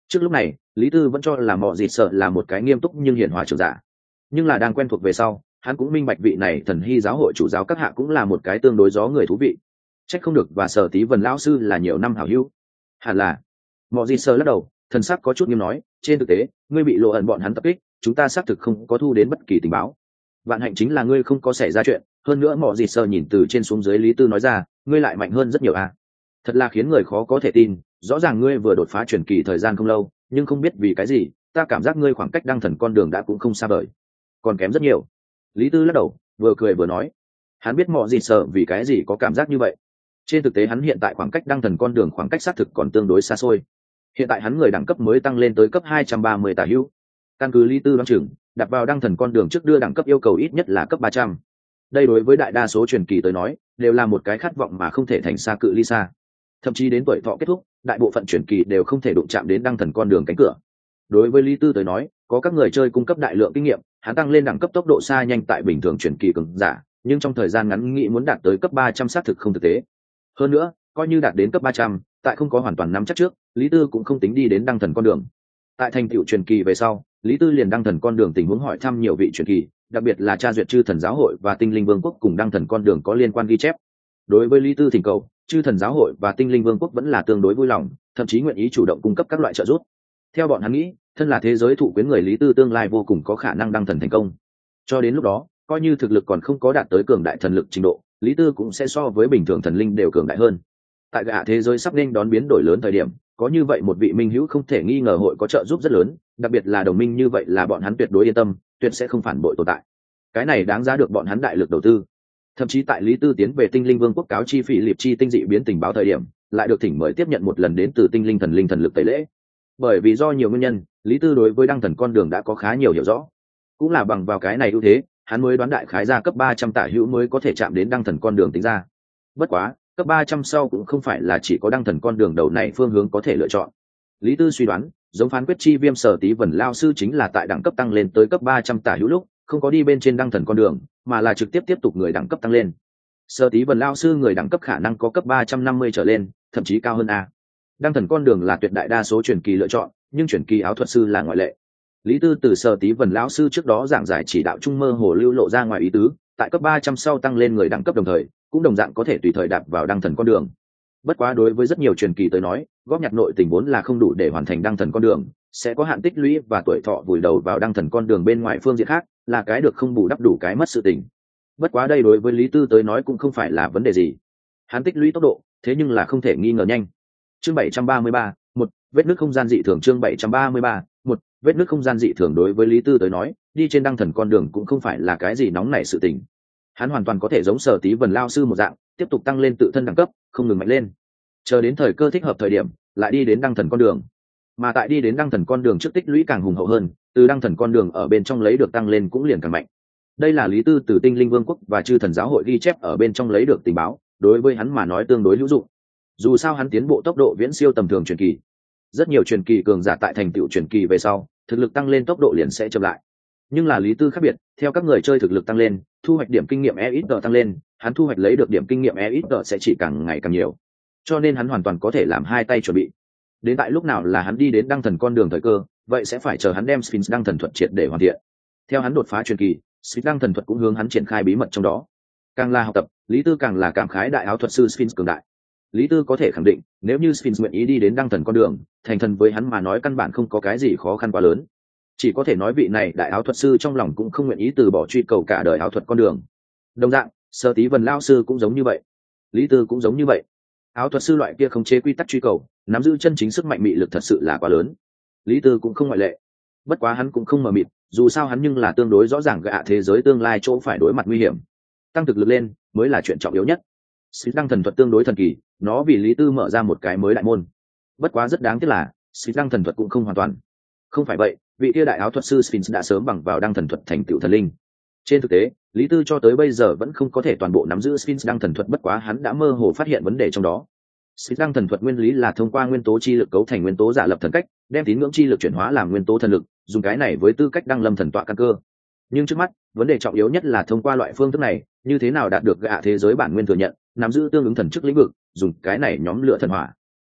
Trước lúc này lý tư vẫn cho là mọ dịt sợ là một cái nghiêm túc nhưng hiền hòa trưởng giả, nhưng là đang quen thuộc về sau hắn cũng minh bạch vị này thần hy giáo hội chủ giáo các hạ cũng là một cái tương đối gió người thú vị. Trách không được và sở tí vần lão sư là nhiều năm hảo hữu. Hẳn là. Mọ dịt sợ lắc đầu, thần sắc có chút nghiêm nói, trên thực tế ngươi bị lộ ẩn bọn hắn tập kích, chúng ta xác thực không có thu đến bất kỳ tình báo. Vạn hạnh chính là ngươi không có xảy ra chuyện, hơn nữa mọ dịt sợ nhìn từ trên xuống dưới lý tư nói ra, ngươi lại mạnh hơn rất nhiều à. Thật là khiến người khó có thể tin, rõ ràng ngươi vừa đột phá truyền kỳ thời gian không lâu, nhưng không biết vì cái gì ta cảm giác ngươi khoảng cách đăng thần con đường đã cũng không xa vời, còn kém rất nhiều. Lý tư lắc đầu, vừa cười vừa nói, hắn biết mọ dịt sợ vì cái gì có cảm giác như vậy. Trên thực tế hắn hiện tại khoảng cách đăng thần con đường khoảng cách xác thực còn tương đối xa xôi. Hiện tại hắn người đẳng cấp mới tăng lên tới cấp hai trăm ba mươi tả hữu. Căn cứ Lý tư đoán chừng đặt vào đăng thần con đường trước đưa đẳng cấp yêu cầu ít nhất là cấp ba trăm. Đây đối với đại đa số truyền kỳ tới nói đều là một cái khát vọng mà không thể thành xa cự ly xa. Thậm chí đến tuổi thọ kết thúc đại bộ phận truyền kỳ đều không thể đụng chạm đến đăng thần con đường cánh cửa. Đối với Lý tư tới nói có các người chơi cung cấp đại lượng kinh nghiệm, hắn tăng lên đẳng cấp tốc độ xa nhanh tại bình thường truyền kỳ cường giả, nhưng trong thời gian ngắn nghĩ muốn đạt tới cấp ba trăm xác thực không thực tế. Hơn nữa coi như đạt đến cấp ba trăm, tại không có hoàn toàn nắm chắc trước Lý tư cũng không tính đi đến đăng thần con đường. Tại thành tựu truyền kỳ về sau Lý tư liền đăng thần con đường tình huống hỏi thăm nhiều vị truyền kỳ, đặc biệt là tra duyệt chư thần giáo hội và tinh linh vương quốc cùng đăng thần con đường có liên quan ghi chép. Đối với Lý tư thỉnh cầu, chư thần giáo hội và tinh linh vương quốc vẫn là tương đối vui lòng, thậm chí nguyện ý chủ động cung cấp các loại trợ giúp. Theo bọn hắn nghĩ, thân là thế giới thụ quyến người Lý tư tương lai vô cùng có khả năng đăng thần thành công. Cho đến lúc đó coi như thực lực còn không có đạt tới cường đại thần lực trình độ, Lý tư cũng sẽ so với bình thường thần linh đều cường đại hơn. Tại gã thế giới sắp nên đón biến đổi lớn thời điểm, có như vậy một vị minh hữu không thể nghi ngờ hội có trợ giúp rất lớn, đặc biệt là đồng minh như vậy là bọn hắn tuyệt đối yên tâm, tuyệt sẽ không phản bội tồn tại. Cái này đáng giá được bọn hắn đại lực đầu tư. Thậm chí tại Lý tư tiến về tinh linh vương quốc cáo chi phỉ liệp chi tinh dị biến tình báo thời điểm, lại được thỉnh mời tiếp nhận một lần đến từ tinh linh thần linh thần lực tẩy lễ. Bởi vì do nhiều nguyên nhân, Lý tư đối với đăng thần con đường đã có khá nhiều hiểu rõ. Cũng là bằng vào cái này ưu thế, hắn mới đoán đại khái ra cấp ba trăm tả hữu mới có thể chạm đến đăng thần con đường tính ra. Bất quá cấp ba trăm sau cũng không phải là chỉ có đăng thần con đường đầu này phương hướng có thể lựa chọn. Lý tư suy đoán giống phán quyết chi viêm sở tí vần lao sư chính là tại đẳng cấp tăng lên tới cấp ba trăm tả hữu lúc không có đi bên trên đăng thần con đường, mà là trực tiếp tiếp tục người đẳng cấp tăng lên. Sở tí vần lao sư người đẳng cấp khả năng có cấp ba trăm năm mươi trở lên, thậm chí cao hơn a. Đăng thần con đường là tuyệt đại đa số truyền kỳ lựa chọn, nhưng truyền kỳ áo thuật sư là ngoại lệ. Lý tư từ sở tí vần lão sư trước đó giảng giải chỉ đạo trung mơ hồ lưu lộ ra ngoài ý tứ, tại cấp ba trăm sau tăng lên người đẳng cấp đồng thời cũng đồng dạng có thể tùy thời đạp vào đăng thần con đường. Bất quá đối với rất nhiều truyền kỳ tới nói, góp nhặt nội tình vốn là không đủ để hoàn thành đăng thần con đường, sẽ có hạn tích lũy và tuổi thọ vùi đầu vào đăng thần con đường bên ngoài phương diện khác, là cái được không bù đắp đủ cái mất sự tình. Bất quá đây đối với Lý tư tới nói cũng không phải là vấn đề gì. Hắn tích lũy tốc độ, thế nhưng là không thể nghi ngờ nhanh. Chương bảy trăm ba mươi ba, một vết nứt không gian dị thường. Chương bảy trăm ba mươi ba, một vết nứt không gian dị thường. Đối với Lý tư tới nói, đi trên đăng thần con đường cũng không phải là cái gì nóng nảy sự tình. Hắn hoàn toàn có thể giống sở tí vần lao sư một dạng tiếp tục tăng lên tự thân đẳng cấp, không ngừng mạnh lên, chờ đến thời cơ thích hợp thời điểm lại đi đến đăng thần con đường. Mà tại đi đến đăng thần con đường trước tích lũy càng hùng hậu hơn, từ đăng thần con đường ở bên trong lấy được tăng lên cũng liền càng mạnh. Đây là Lý tư từ tinh linh vương quốc và chư thần giáo hội ghi chép ở bên trong lấy được tình báo, đối với hắn mà nói tương đối hữu dụng. Dù sao hắn tiến bộ tốc độ viễn siêu tầm thường truyền kỳ, rất nhiều truyền kỳ cường giả tại thành tựu truyền kỳ về sau thực lực tăng lên tốc độ liền sẽ chậm lại. Nhưng là Lý tư khác biệt, theo các người chơi thực lực tăng lên, thu hoạch điểm kinh nghiệm e ít tăng lên, hắn thu hoạch lấy được điểm kinh nghiệm e ít sẽ chỉ càng ngày càng nhiều, cho nên hắn hoàn toàn có thể làm hai tay chuẩn bị. Đến tại lúc nào là hắn đi đến đăng thần con đường thời cơ, vậy sẽ phải chờ hắn đem Sphinx đăng thần thuật triệt để hoàn thiện. Theo hắn đột phá truyền kỳ, Sphinx đăng thần thuật cũng hướng hắn triển khai bí mật trong đó. Càng là học tập, Lý tư càng là cảm khái đại áo thuật sư Sphinx cường đại. Lý tư có thể khẳng định, nếu như Sphinx nguyện ý đi đến đăng thần con đường, thành thần với hắn mà nói căn bản không có cái gì khó khăn quá lớn. Chỉ có thể nói vị này đại áo thuật sư trong lòng cũng không nguyện ý từ bỏ truy cầu cả đời áo thuật con đường. Đồng dạng, Sở tí vần lao sư cũng giống như vậy, Lý tư cũng giống như vậy. Áo thuật sư loại kia không chế quy tắc truy cầu, nắm giữ chân chính sức mạnh mị lực thật sự là quá lớn. Lý tư cũng không ngoại lệ. Bất quá hắn cũng không mờ mịt, dù sao hắn nhưng là tương đối rõ ràng gạ thế giới tương lai chỗ phải đối mặt nguy hiểm. Tăng thực lực lên mới là chuyện trọng yếu nhất. Sphinx đăng thần thuật tương đối thần kỳ, nó vì Lý tư mở ra một cái mới đại môn. Bất quá rất đáng tiếc là Sphinx đăng thần thuật cũng không hoàn toàn. Không phải vậy, vị kia đại áo thuật sư Sphinx đã sớm bằng vào đăng thần thuật thành tựu thần linh. Trên thực tế, Lý tư cho tới bây giờ vẫn không có thể toàn bộ nắm giữ Sphinx đăng thần thuật, bất quá hắn đã mơ hồ phát hiện vấn đề trong đó. Sphinx đăng thần thuật nguyên lý là thông qua nguyên tố chi lực cấu thành nguyên tố giả lập thần cách, đem tín ngưỡng chi lực chuyển hóa làm nguyên tố thần lực, dùng cái này với tư cách đăng lâm thần tọa căn cơ. Nhưng trước mắt, vấn đề trọng yếu nhất là thông qua loại phương thức này, như thế nào đạt được gạ thế giới bản nguyên thừa nhận, nắm giữ tương ứng thần chức lĩnh vực, dùng cái này nhóm lửa thần hỏa.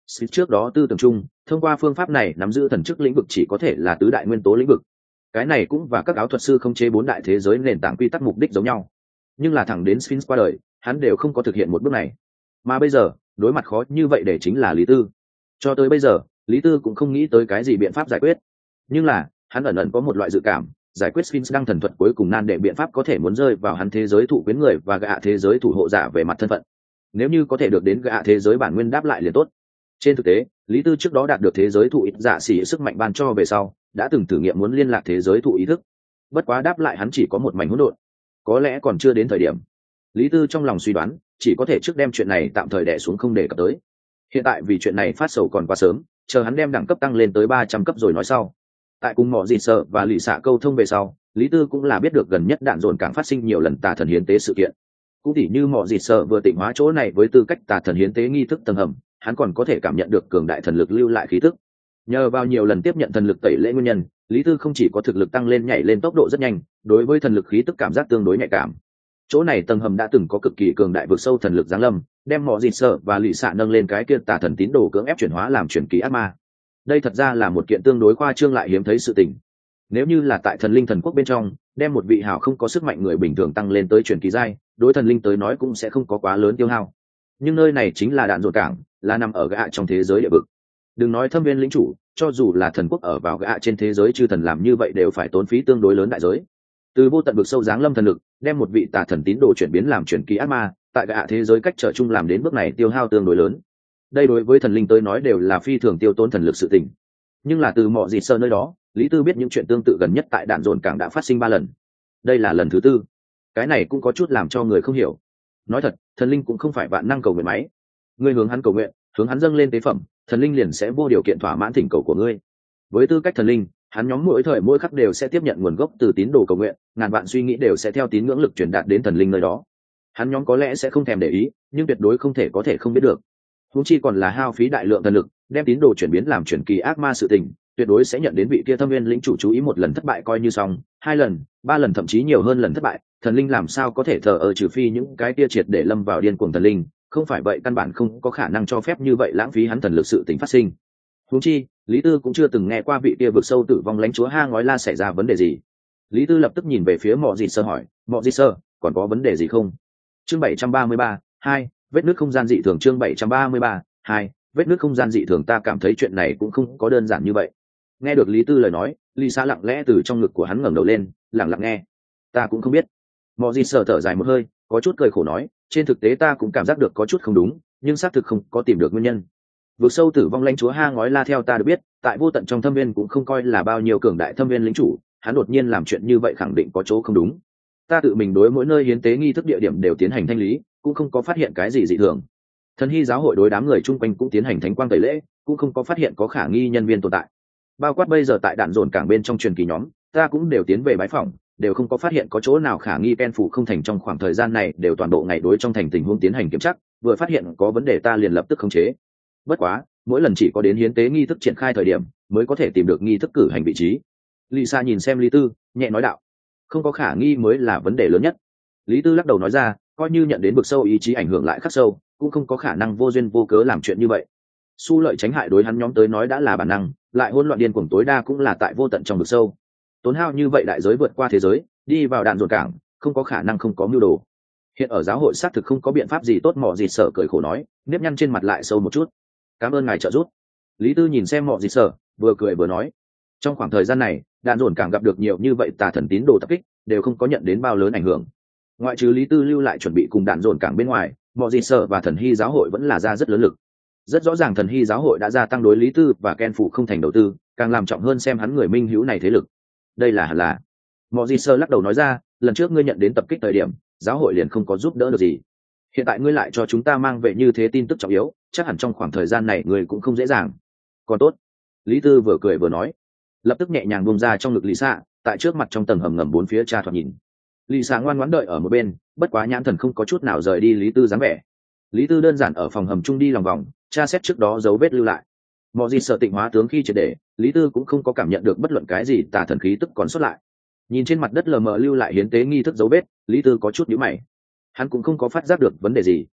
Sphinx trước đó tư tưởng chung thông qua phương pháp này nắm giữ thần chức lĩnh vực chỉ có thể là tứ đại nguyên tố lĩnh vực. Cái này cũng và các áo thuật sư không chế bốn đại thế giới nền tảng quy tắc mục đích giống nhau, nhưng là thẳng đến Sphinx qua đời hắn đều không có thực hiện một bước này. Mà bây giờ đối mặt khó như vậy để chính là Lý Tư. Cho tới bây giờ Lý Tư cũng không nghĩ tới cái gì biện pháp giải quyết, nhưng là hắn ẩn ẩn có một loại dự cảm giải quyết Sphinx đăng thần thuật cuối cùng nan để biện pháp có thể muốn rơi vào hắn thế giới thụ quyến người và gạ thế giới thủ hộ giả về mặt thân phận. Nếu như có thể được đến gạ thế giới bản nguyên đáp lại liền tốt. Trên thực tế Lý Tư trước đó đạt được thế giới thụ ít giả xỉ sức mạnh ban cho về sau đã từng thử nghiệm muốn liên lạc thế giới thụ ý thức, bất quá đáp lại hắn chỉ có một mảnh hỗn độn, có lẽ còn chưa đến thời điểm. Lý Tư trong lòng suy đoán chỉ có thể trước đem chuyện này tạm thời đè xuống không để cập tới. Hiện tại vì chuyện này phát sầu còn quá sớm, chờ hắn đem đẳng cấp tăng lên tới ba trăm cấp rồi nói sau. Tại cùng mỏ dịt sợ và lì xạ câu thông về sau, Lý Tư cũng là biết được gần nhất đạn dồn càng phát sinh nhiều lần tà thần hiến tế sự kiện. Cũng tỉ như mỏ dịt sợ vừa tịnh hóa chỗ này với tư cách tà thần hiến tế nghi thức tầng hầm, hắn còn có thể cảm nhận được cường đại thần lực lưu lại khí tức. Nhờ vào nhiều lần tiếp nhận thần lực tẩy lễ nguyên nhân, Lý Tư không chỉ có thực lực tăng lên nhảy lên tốc độ rất nhanh, đối với thần lực khí tức cảm giác tương đối nhạy cảm. Chỗ này tầng hầm đã từng có cực kỳ cường đại vượt sâu thần lực giáng lâm, đem mỏ dịt sợ và lì xạ nâng lên cái kia tà thần tín đồ cưỡng ép chuyển hóa làm truyền kỳ ác ma. Đây thật ra là một kiện tương đối khoa trương lại hiếm thấy sự tình. Nếu như là tại thần linh thần quốc bên trong, đem một vị hào không có sức mạnh người bình thường tăng lên tới truyền kỳ giai, đối thần linh tới nói cũng sẽ không có quá lớn tiêu hao. Nhưng nơi này chính là đạn dồn cảng, là nằm ở gạ trong thế giới địa vực. Đừng nói thâm viên lĩnh chủ, cho dù là thần quốc ở vào gạ trên thế giới chư thần làm như vậy đều phải tốn phí tương đối lớn đại giới. Từ vô tận vực sâu giáng lâm thần lực, đem một vị tà thần tín đồ chuyển biến làm truyền kỳ ác ma, tại gạ thế giới cách trở chung làm đến bước này tiêu hao tương đối lớn. Đây đối với thần linh tới nói đều là phi thường tiêu tốn thần lực sự tình. Nhưng là từ mọ dịt sơ nơi đó, Lý Tư biết những chuyện tương tự gần nhất tại đạn dồn cảng đã phát sinh ba lần. Đây là lần thứ tư. Cái này cũng có chút làm cho người không hiểu. Nói thật, thần linh cũng không phải vạn năng cầu nguyện máy. Ngươi hướng hắn cầu nguyện, hướng hắn dâng lên tế phẩm, thần linh liền sẽ vô điều kiện thỏa mãn thỉnh cầu của ngươi. Với tư cách thần linh, hắn nhóm mỗi thời mỗi khắc đều sẽ tiếp nhận nguồn gốc từ tín đồ cầu nguyện, ngàn vạn suy nghĩ đều sẽ theo tín ngưỡng lực truyền đạt đến thần linh nơi đó. Hắn nhóm có lẽ sẽ không thèm để ý, nhưng tuyệt đối không thể có thể không biết được. Huống chi còn là hao phí đại lượng thần lực, đem tín đồ chuyển biến làm truyền kỳ ác ma sự tình, tuyệt đối sẽ nhận đến vị kia thâm viên lĩnh chủ chú ý, một lần thất bại coi như xong, hai lần, ba lần thậm chí nhiều hơn lần thất bại, thần linh làm sao có thể thờ ơ, trừ phi những cái kia triệt để lâm vào điên cuồng thần linh, không phải vậy căn bản không có khả năng cho phép như vậy lãng phí hắn thần lực sự tình phát sinh. Huống chi, Lý Tư cũng chưa từng nghe qua vị kia vực sâu tử vong lãnh chúa ha ngói la xảy ra vấn đề gì. Lý Tư lập tức nhìn về phía Mọ Dịt Sơ hỏi, Mọ Dịt Sơ, còn có vấn đề gì không? Chương bảy trăm ba mươi ba, hai, vết nứt không gian dị thường. Chương bảy trăm ba mươi ba, hai, vết nứt không gian dị thường. Ta cảm thấy chuyện này cũng không có đơn giản như vậy. Nghe được Lý Tư lời nói, Lisa lặng lẽ từ trong ngực của hắn ngẩng đầu lên, lặng lặng nghe. Ta cũng không biết. Mọ Dịt Sơ thở dài một hơi, có chút cười khổ nói, trên thực tế ta cũng cảm giác được có chút không đúng, nhưng xác thực không có tìm được nguyên nhân. Vực sâu tử vong lãnh chúa ha ngói la theo ta được biết, tại vô tận trong thâm viên cũng không coi là bao nhiêu cường đại thâm viên lĩnh chủ, hắn đột nhiên làm chuyện như vậy khẳng định có chỗ không đúng. Ta tự mình đối mỗi nơi hiến tế nghi thức địa điểm đều tiến hành thanh lý, cũng không có phát hiện cái gì dị thường. Thần hy giáo hội đối đám người chung quanh cũng tiến hành thánh quang tẩy lễ, cũng không có phát hiện có khả nghi nhân viên tồn tại. Bao quát bây giờ tại đạn dồn cảng bên trong truyền kỳ nhóm, ta cũng đều tiến về bái phỏng, đều không có phát hiện có chỗ nào khả nghi. Ken phủ không thành trong khoảng thời gian này đều toàn bộ ngày đối trong thành tình huống tiến hành kiểm tra, vừa phát hiện có vấn đề ta liền lập tức khống chế. Bất quá, mỗi lần chỉ có đến hiến tế nghi thức triển khai thời điểm mới có thể tìm được nghi thức cử hành vị trí. Lisa nhìn xem Lý Tư, nhẹ nói đạo, không có khả nghi mới là vấn đề lớn nhất. Lý Tư lắc đầu nói ra, coi như nhận đến vực sâu ý chí ảnh hưởng lại khắc sâu, cũng không có khả năng vô duyên vô cớ làm chuyện như vậy. Xu lợi tránh hại đối hắn nhóm tới nói đã là bản năng, lại hỗn loạn điên cuồng tối đa cũng là tại vô tận trong vực sâu. Tốn hao như vậy đại giới vượt qua thế giới, đi vào đạn dồn cảng, không có khả năng không có mưu đồ. Hiện ở giáo hội xác thực không có biện pháp gì tốt. Mọ Dịt Sở cười khổ nói, nếp nhăn trên mặt lại sâu một chút. Cảm ơn ngài trợ giúp. Lý Tư nhìn xem Mọ Dịt Sở, vừa cười vừa nói, trong khoảng thời gian này đạn dồn cảng gặp được nhiều như vậy tà thần tín đồ tập kích, đều không có nhận đến bao lớn ảnh hưởng. Ngoại trừ Lý Tư lưu lại chuẩn bị cùng đạn dồn cảng bên ngoài, Mọ Dịt Sở và thần hy giáo hội vẫn là ra rất lớn lực. Rất rõ ràng thần hy giáo hội đã gia tăng đối Lý Tư và Ken phủ không thành đầu tư, càng làm trọng hơn xem hắn người minh hữu này thế lực. Đây là hẳn là. Mọ Dịt Sở lắc đầu nói ra, lần trước ngươi nhận đến tập kích thời điểm, giáo hội liền không có giúp đỡ được gì. Hiện tại ngươi lại cho chúng ta mang về như thế tin tức trọng yếu, chắc hẳn trong khoảng thời gian này ngươi cũng không dễ dàng. Còn tốt. Lý Tư vừa cười vừa nói, lập tức nhẹ nhàng buông ra trong ngực Lisa, tại trước mặt trong tầng hầm ngầm bốn phía tra thoạt nhìn. Lisa ngoan ngoãn đợi ở một bên, bất quá nhãn thần không có chút nào rời đi Lý Tư dáng vẻ. Lý Tư đơn giản ở phòng hầm chung đi lòng vòng, tra xét trước đó dấu vết lưu lại. Mọi gì sợ tịnh hóa tướng khi triệt để, Lý Tư cũng không có cảm nhận được bất luận cái gì tà thần khí tức còn sót lại. Nhìn trên mặt đất lờ mờ lưu lại hiến tế nghi thức dấu vết, Lý Tư có chút nhíu mày. Hắn cũng không có phát giác được vấn đề gì.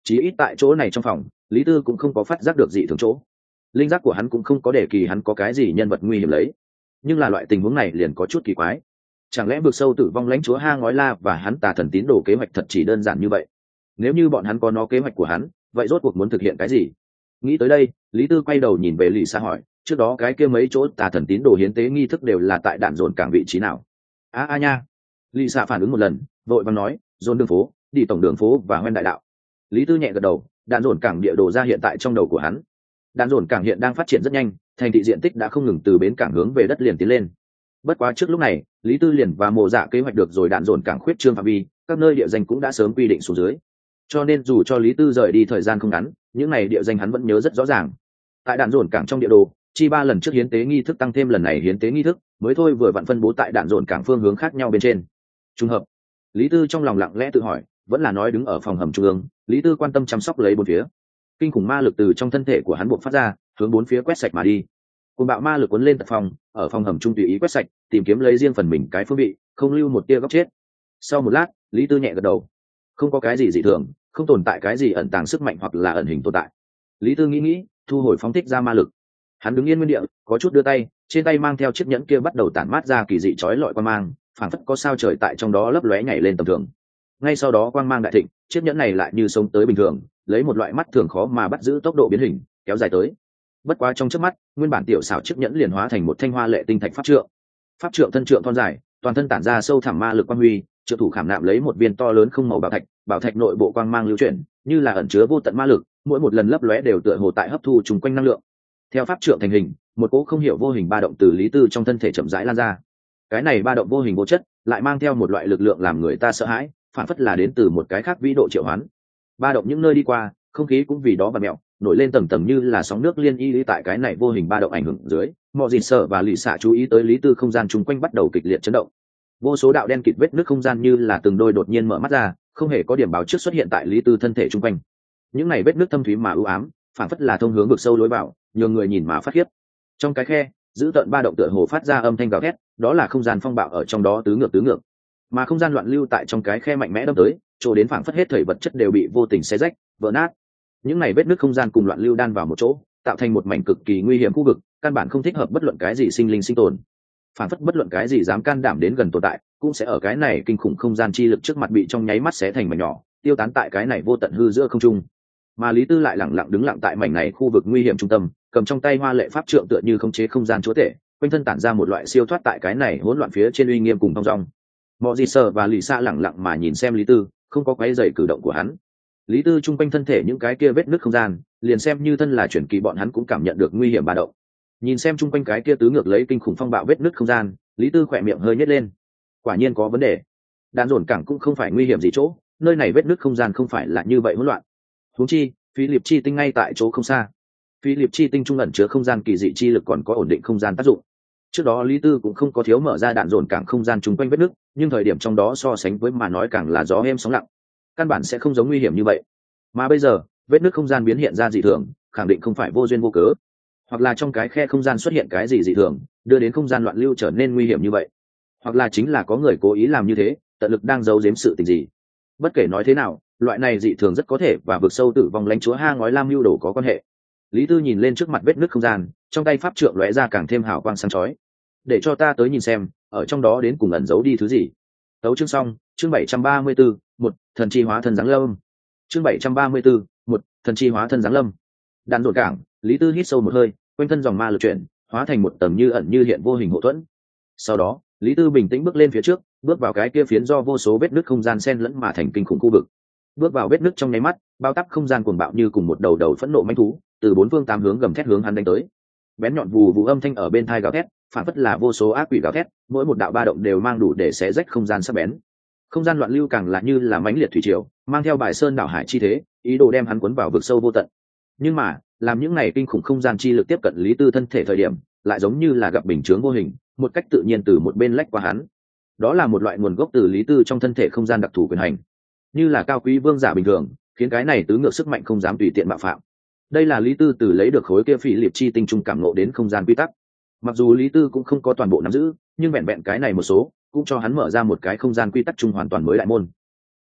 Chí ít tại chỗ này trong phòng, Lý Tư cũng không có phát giác được gì thường chỗ. Linh giác của hắn cũng không có đề kỳ hắn có cái gì nhân vật nguy hiểm lấy. Nhưng là loại tình huống này liền có chút kỳ quái. Chẳng lẽ vực sâu tử vong lãnh chúa Ha Ngói La và hắn Tà Thần tín đồ kế hoạch thật chỉ đơn giản như vậy? Nếu như bọn hắn có nó kế hoạch của hắn, vậy rốt cuộc muốn thực hiện cái gì? Nghĩ tới đây, Lý Tư quay đầu nhìn về Lì Sa hỏi, trước đó cái kia mấy chỗ Tà Thần tín đồ hiến tế nghi thức đều là tại đạn dồn cảng vị trí nào? A a nha. Lì Sa phản ứng một lần, vội vàng nói, dồn đường phố, đi tổng đường phố và hoen đại đạo. Lý Tư nhẹ gật đầu, đạn dồn cảng địa đồ ra hiện tại trong đầu của hắn. Đạn dồn cảng hiện đang phát triển rất nhanh, thành thị diện tích đã không ngừng từ bến cảng hướng về đất liền tiến lên. Bất quá trước lúc này, Lý Tư liền và Mộ Dạ kế hoạch được rồi đạn dồn cảng khuyết trương phạm vi, các nơi địa danh cũng đã sớm quy định xuống dưới. Cho nên dù cho Lý Tư rời đi thời gian không ngắn, những này địa danh hắn vẫn nhớ rất rõ ràng. Tại đạn dồn cảng trong địa đồ, chi ba lần trước hiến tế nghi thức tăng thêm lần này hiến tế nghi thức, mới thôi vừa vặn phân bố tại đạn dồn cảng phương hướng khác nhau bên trên. Trùng hợp. Lý Tư trong lòng lặng lẽ tự hỏi, vẫn là nói đứng ở phòng hầm trung ương, Lý Tư quan tâm chăm sóc lấy bốn phía. Kinh khủng ma lực từ trong thân thể của hắn bộc phát ra, hướng bốn phía quét sạch mà đi. Cùng bạo ma lực cuốn lên tận phòng, ở phòng hầm trung tùy ý quét sạch, tìm kiếm lấy riêng phần mình cái phương vị, không lưu một tia góc chết. Sau một lát, Lý Tư nhẹ gật đầu. Không có cái gì dị thường, không tồn tại cái gì ẩn tàng sức mạnh hoặc là ẩn hình tồn tại. Lý Tư nghĩ nghĩ, thu hồi phóng thích ra ma lực. Hắn đứng yên nguyên địa, có chút đưa tay, trên tay mang theo chiếc nhẫn kia bắt đầu tản mát ra kỳ dị chói lọi quang mang, phảng phất có sao trời tại trong đó lấp lóe nhảy lên tầm thường. Ngay sau đó quang mang đại thịnh, chiếc nhẫn này lại như sống tới bình thường, lấy một loại mắt thường khó mà bắt giữ tốc độ biến hình, kéo dài tới. Bất quá trong chớp mắt, nguyên bản tiểu xảo chiếc nhẫn liền hóa thành một thanh hoa lệ tinh thạch pháp trượng. Pháp trượng thân trượng thon dài, toàn thân tản ra sâu thẳm ma lực quang huy, trượng thủ khảm nạm lấy một viên to lớn không màu bảo thạch, bảo thạch nội bộ quang mang lưu chuyển, như là ẩn chứa vô tận ma lực, mỗi một lần lấp lóe đều tựa hồ tại hấp thu trùng quanh năng lượng. Theo pháp trượng thành hình, một cỗ không hiểu vô hình ba động từ Lý Tư trong thân thể chậm rãi lan ra. Cái này ba động vô hình vô chất, lại mang theo một loại lực lượng làm người ta sợ hãi, phản phất là đến từ một cái khác vĩ độ triệu hoán. Ba động những nơi đi qua, không khí cũng vì đó và mẹo, nổi lên tầng tầng như là sóng nước liên y lý tại cái này vô hình ba động ảnh hưởng dưới. Mọi gì sợ và lì xạ chú ý tới Lý Tư không gian chung quanh bắt đầu kịch liệt chấn động. Vô số đạo đen kịt vết nước không gian như là từng đôi đột nhiên mở mắt ra, không hề có điểm báo trước xuất hiện tại Lý Tư thân thể chung quanh. Những này vết nước thâm thúy mà u ám, phản phất là thông hướng vực sâu lối vào, nhiều người nhìn mà phát khiếp. Trong cái khe, giữ tận ba động tựa hồ phát ra âm thanh gào thét, đó là không gian phong bạo ở trong đó tứ ngược tứ ngược. Mà không gian loạn lưu tại trong cái khe mạnh mẽ đâm tới, chỗ đến phản phất hết thảy vật chất đều bị vô tình xé rách, vỡ nát. Những này vết nước không gian cùng loạn lưu đan vào một chỗ, tạo thành một mảnh cực kỳ nguy hiểm khu vực, căn bản không thích hợp bất luận cái gì sinh linh sinh tồn. Phản phất bất luận cái gì dám can đảm đến gần tồn tại, cũng sẽ ở cái này kinh khủng không gian chi lực trước mặt bị trong nháy mắt xé thành mảnh nhỏ, tiêu tán tại cái này vô tận hư giữa không trung. Mà Lý Tư lại lặng lặng đứng lặng tại mảnh này khu vực nguy hiểm trung tâm, cầm trong tay hoa lệ pháp trượng tựa như khống chế không gian chúa tể, quanh thân tản ra một loại siêu thoát tại cái này hỗn loạn phía trên uy nghiêm cùng thong dong. Mọi gì sợ và lì xa lặng lặng mà nhìn xem Lý Tư, không có quấy rầy cử động của hắn. Lý Tư trung quanh thân thể những cái kia vết nứt không gian, liền xem như thân là chuyển kỳ bọn hắn cũng cảm nhận được nguy hiểm ba động. Nhìn xem trung quanh cái kia tứ ngược lấy kinh khủng phong bạo vết nứt không gian, Lý Tư khỏe miệng hơi nhếch lên. Quả nhiên có vấn đề. Đạn dồn cảng cũng không phải nguy hiểm gì chỗ, nơi này vết nứt không gian không phải là như vậy hỗn loạn. Huống chi, Phi Liệp chi tinh ngay tại chỗ không xa. Phi Liệp chi tinh trung ẩn chứa không gian kỳ dị chi lực còn có ổn định không gian tác dụng. Trước đó Lý Tư cũng không có thiếu mở ra đạn dồn cảng không gian chung quanh vết nứt, nhưng thời điểm trong đó so sánh với mà nói càng là gió êm sóng lặng, căn bản sẽ không giống nguy hiểm như vậy. Mà bây giờ, vết nứt không gian biến hiện ra dị thường, khẳng định không phải vô duyên vô cớ, hoặc là trong cái khe không gian xuất hiện cái gì dị thường, đưa đến không gian loạn lưu trở nên nguy hiểm như vậy, hoặc là chính là có người cố ý làm như thế, tận lực đang giấu giếm sự tình gì. Bất kể nói thế nào, loại này dị thường rất có thể và vực sâu tử vong lãnh chúa Ha Ngói Lam lưu đồ có quan hệ. Lý Tư nhìn lên trước mặt vết nứt không gian, trong tay pháp trượng lóe ra càng thêm hào quang sáng chói. Để cho ta tới nhìn xem, ở trong đó đến cùng ẩn giấu đi thứ gì. Tấu chương xong, chương bảy trăm ba mươi tư, một thần chi hóa thân giáng lâm. Chương bảy trăm ba mươi tư, một thần chi hóa thân giáng lâm. Đạn dồn cảng, Lý Tư hít sâu một hơi, quanh thân dòng ma lực chuyển, hóa thành một tầng như ẩn như hiện vô hình hộ thuẫn. Sau đó, Lý Tư bình tĩnh bước lên phía trước, bước vào cái kia phiến do vô số vết nứt không gian xen lẫn mà thành kinh khủng khu vực. Bước vào vết nứt trong nháy mắt, bao táp không gian cuồng bạo như cùng một đầu đầu phẫn nộ manh thú, từ bốn phương tám hướng gầm thét hướng hắn đánh tới. Bén nhọn vù vù âm thanh ở bên tai gào thét, phản phất là vô số ác quỷ gào thét, mỗi một đạo ba động đều mang đủ để xé rách không gian sắc bén. Không gian loạn lưu càng là như là mãnh liệt thủy triều, mang theo bài sơn đảo hải chi thế, ý đồ đem hắn cuốn vào vực sâu vô tận. Nhưng mà, làm những này kinh khủng không gian chi lực tiếp cận Lý Tư thân thể thời điểm, lại giống như là gặp bình chướng vô hình, một cách tự nhiên từ một bên lách qua hắn. Đó là một loại nguồn gốc từ Lý Tư trong thân thể không gian đặc thù quyền hành, như là cao quý vương giả bình thường, khiến cái này tứ ngược sức mạnh không dám tùy tiện mạo phạm. Đây là Lý Tư từ lấy được khối kia Phỉ Liệp chi tinh trung cảm ngộ đến không gian quy tắc. Mặc dù Lý Tư cũng không có toàn bộ nắm giữ, nhưng vẹn vẹn cái này một số cũng cho hắn mở ra một cái không gian quy tắc chung hoàn toàn mới đại môn.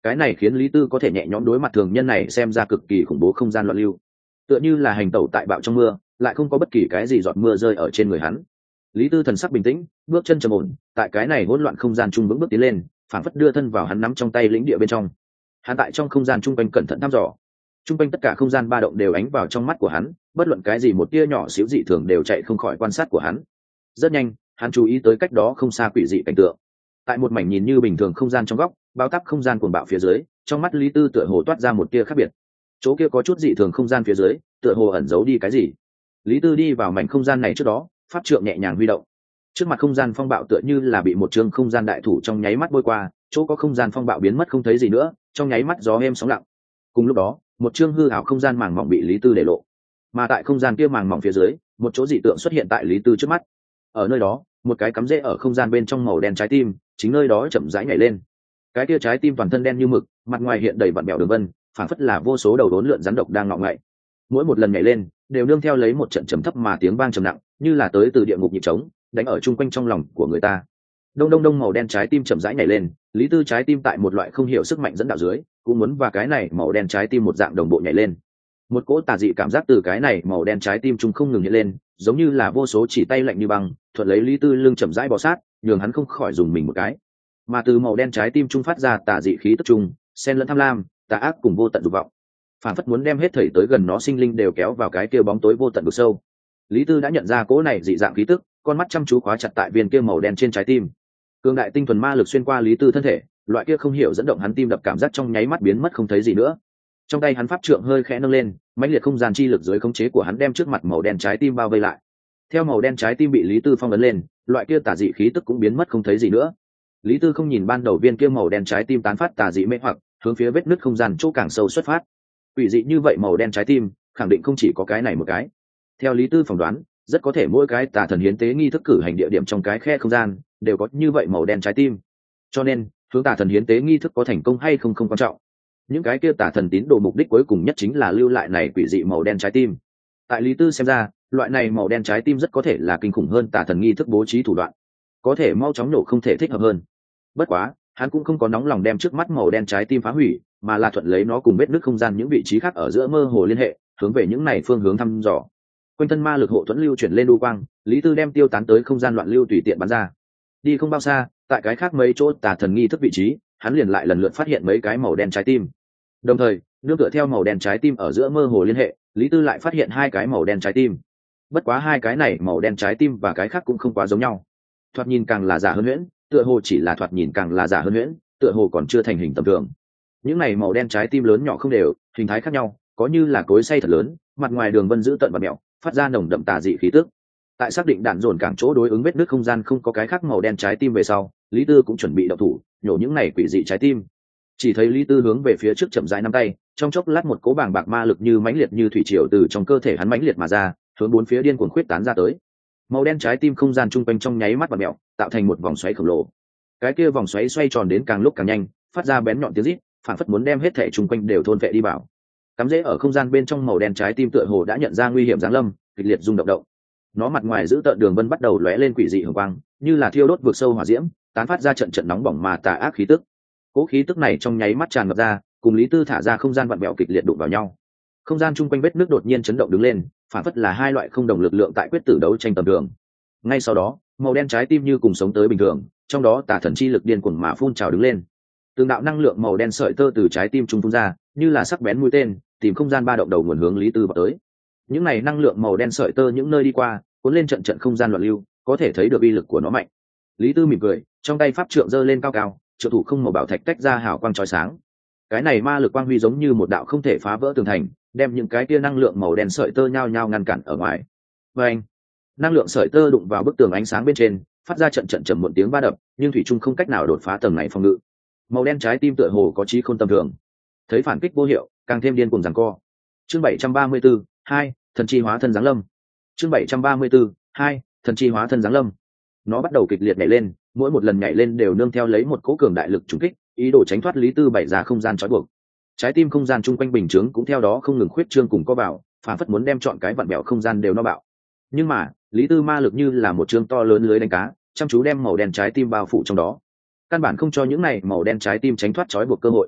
cái này khiến lý tư có thể nhẹ nhõm đối mặt thường nhân này xem ra cực kỳ khủng bố không gian loạn lưu, tựa như là hành tẩu tại bạo trong mưa, lại không có bất kỳ cái gì giọt mưa rơi ở trên người hắn. Lý tư thần sắc bình tĩnh, bước chân trầm ổn, tại cái này hỗn loạn không gian trung vững bước tiến lên, phảng phất đưa thân vào hắn nắm trong tay lĩnh địa bên trong. Hắn tại trong không gian trung quanh cẩn thận thăm dò, trung quanh tất cả không gian ba động đều ánh vào trong mắt của hắn, bất luận cái gì một tia nhỏ xíu dị thường đều chạy không khỏi quan sát của hắn. Rất nhanh, hắn chú ý tới cách đó không xa quỷ dị cảnh tượng. Tại một mảnh nhìn như bình thường không gian trong góc, bao táp không gian cuồng bạo phía dưới, trong mắt Lý Tư tựa hồ toát ra một tia khác biệt. Chỗ kia có chút dị thường không gian phía dưới, tựa hồ ẩn giấu đi cái gì. Lý Tư đi vào mảnh không gian này trước đó, pháp trượng nhẹ nhàng huy động. Trước mặt không gian phong bạo tựa như là bị một trường không gian đại thủ trong nháy mắt bôi qua, chỗ có không gian phong bạo biến mất không thấy gì nữa, trong nháy mắt gió êm sóng lặng. Cùng lúc đó, một chương hư ảo không gian màng mỏng bị Lý Tư để lộ. Mà tại không gian kia màng mỏng phía dưới, một chỗ dị tượng xuất hiện tại Lý Tư trước mắt. Ở nơi đó, một cái cắm rễ ở không gian bên trong màu đen trái tim, chính nơi đó chậm rãi nhảy lên. Cái kia trái tim toàn thân đen như mực, mặt ngoài hiện đầy vặn bẹo đường vân, phảng phất là vô số đầu đốn lượn rắn độc đang ngọ ngậy. Mỗi một lần nhảy lên, đều nương theo lấy một trận trầm thấp mà tiếng vang trầm nặng, như là tới từ địa ngục nhịp trống, đánh ở chung quanh trong lòng của người ta. Đông đông đông, màu đen trái tim chậm rãi nhảy lên, Lý Tư trái tim tại một loại không hiểu sức mạnh dẫn đạo dưới, cũng muốn và cái này màu đen trái tim một dạng đồng bộ nhảy lên. Một cỗ tà dị cảm giác từ cái này màu đen trái tim trung không ngừng hiện lên, giống như là vô số chỉ tay lạnh như băng, thuận lấy Lý Tư lưng chậm rãi bò sát, nhường hắn không khỏi dùng mình một cái. Mà từ màu đen trái tim trung phát ra tà dị khí tức trung, xen lẫn tham lam, tà ác cùng vô tận dục vọng, phản phất muốn đem hết thảy tới gần nó sinh linh đều kéo vào cái kia bóng tối vô tận vực sâu. Lý Tư đã nhận ra cỗ này dị dạng khí tức, con mắt chăm chú khóa chặt tại viên kia màu đen trên trái tim. Cường đại tinh thuần ma lực xuyên qua Lý Tư thân thể, loại kia không hiểu dẫn động hắn tim đập cảm giác trong nháy mắt biến mất không thấy gì nữa. Trong tay hắn pháp trượng hơi khẽ nâng lên, mãnh liệt không gian chi lực dưới khống chế của hắn đem trước mặt màu đen trái tim bao vây lại. Theo màu đen trái tim bị Lý Tư phong ấn lên, loại kia tà dị khí tức cũng biến mất không thấy gì nữa. Lý Tư không nhìn ban đầu viên kia màu đen trái tim tán phát tà dị mê hoặc, hướng phía vết nứt không gian chỗ càng sâu xuất phát. Quỷ dị như vậy màu đen trái tim, khẳng định không chỉ có cái này một cái. Theo Lý Tư phỏng đoán, rất có thể mỗi cái tà thần hiến tế nghi thức cử hành địa điểm trong cái khe không gian đều có như vậy màu đen trái tim. Cho nên, hướng tà thần hiến tế nghi thức có thành công hay không không quan trọng. Những cái kia tà thần tín đồ mục đích cuối cùng nhất chính là lưu lại này quỷ dị màu đen trái tim. Tại Lý Tư xem ra, loại này màu đen trái tim rất có thể là kinh khủng hơn tà thần nghi thức bố trí thủ đoạn, có thể mau chóng nổ không thể thích hợp hơn. Bất quá, hắn cũng không có nóng lòng đem trước mắt màu đen trái tim phá hủy, mà là thuận lấy nó cùng vết nứt không gian những vị trí khác ở giữa mơ hồ liên hệ, hướng về những này phương hướng thăm dò. Quanh thân ma lực hộ thuẫn lưu chuyển lên đu quang, Lý Tư đem tiêu tán tới không gian loạn lưu tùy tiện bắn ra. Đi không bao xa, tại cái khác mấy chỗ tà thần nghi thức vị trí, hắn liền lại lần lượt phát hiện mấy cái màu đen trái tim. Đồng thời, nương tựa theo màu đen trái tim ở giữa mơ hồ liên hệ, Lý Tư lại phát hiện hai cái màu đen trái tim. Bất quá hai cái này màu đen trái tim và cái khác cũng không quá giống nhau. Thoạt nhìn càng là giả hơn huyễn, tựa hồ chỉ là thoạt nhìn càng là giả hơn huyễn, tựa hồ còn chưa thành hình tầm thường. Những này màu đen trái tim lớn nhỏ không đều, hình thái khác nhau, có như là cối xay thật lớn, mặt ngoài đường vân giữ tận và mèo, phát ra nồng đậm tà dị khí tức. Tại xác định đạn dồn cảng chỗ đối ứng vết nứt không gian không có cái khác màu đen trái tim về sau, Lý Tư cũng chuẩn bị động thủ, nhổ những này quỷ dị trái tim. Chỉ thấy Lý Tư hướng về phía trước chậm rãi nắm tay, trong chốc lát một cỗ bàng bạc ma lực như mãnh liệt như thủy triều từ trong cơ thể hắn mãnh liệt mà ra, hướng bốn phía điên cuồng khuyết tán ra tới. Màu đen trái tim không gian trung quanh trong nháy mắt và mèo, tạo thành một vòng xoáy khổng lồ. Cái kia vòng xoáy xoay tròn đến càng lúc càng nhanh, phát ra bén nhọn tiếng rít, phản phất muốn đem hết thể trung quanh đều thôn phệ đi vào. Cắm rễ ở không gian bên trong màu đen trái tim tựa hồ đã nhận ra nguy hiểm giáng lâm, kịch liệt rung động động. Nó mặt ngoài giữ tợn đường vân bắt đầu lóe lên quỷ dị hồng quang, như là thiêu đốt vượt sâu hỏa diễm, tán phát ra trận trận nóng bỏng mà tà ác khí tức. Cố khí tức này trong nháy mắt tràn ngập ra, cùng Lý Tư thả ra không gian vặn vẹo kịch liệt đụng vào nhau. Không gian chung quanh vết nước đột nhiên chấn động đứng lên, phản phất là hai loại không đồng lực lượng tại quyết tử đấu tranh tầm thường. Ngay sau đó, màu đen trái tim như cùng sống tới bình thường, trong đó tà thần chi lực điên cuồng mà phun trào đứng lên. Từng đạo năng lượng màu đen sợi tơ từ trái tim trung phun ra, như là sắc bén mũi tên, tìm không gian ba động đầu nguồn hướng Lý Tư vào tới. Những này năng lượng màu đen sợi tơ những nơi đi qua, cuốn lên trận trận không gian loạn lưu, có thể thấy được uy lực của nó mạnh. Lý Tư mỉm cười, trong tay pháp trượng giơ lên cao cao, trợ thủ không màu bảo thạch tách ra hào quang chói sáng. Cái này ma lực quang huy giống như một đạo không thể phá vỡ tường thành, đem những cái tia năng lượng màu đen sợi tơ nhao nhao ngăn cản ở ngoài. Và anh, năng lượng sợi tơ đụng vào bức tường ánh sáng bên trên, phát ra trận trận trầm một tiếng va đập, nhưng thủy trung không cách nào đột phá tầng này phòng ngự. Màu đen trái tim tựa hồ có chí khôn tầm thường, thấy phản kích vô hiệu, càng thêm điên cuồng giằng co. Chương bảy trăm ba mươi tư, hai, thần chi hóa thân giáng lâm. Chương bảy trăm ba mươi tư, hai, thần chi hóa thân giáng lâm. Nó bắt đầu kịch liệt nhảy lên, mỗi một lần nhảy lên đều nương theo lấy một cỗ cường đại lực trùng kích, ý đồ tránh thoát Lý Tư bày ra không gian trói buộc. Trái tim không gian chung quanh bình chướng cũng theo đó không ngừng khuyết trương cùng co vào, phản phất muốn đem chọn cái vặn bẹo không gian đều no bạo. Nhưng mà, Lý Tư ma lực như là một trương to lớn lưới đánh cá, chăm chú đem màu đen trái tim bao phủ trong đó. Căn bản không cho những này màu đen trái tim tránh thoát trói buộc cơ hội.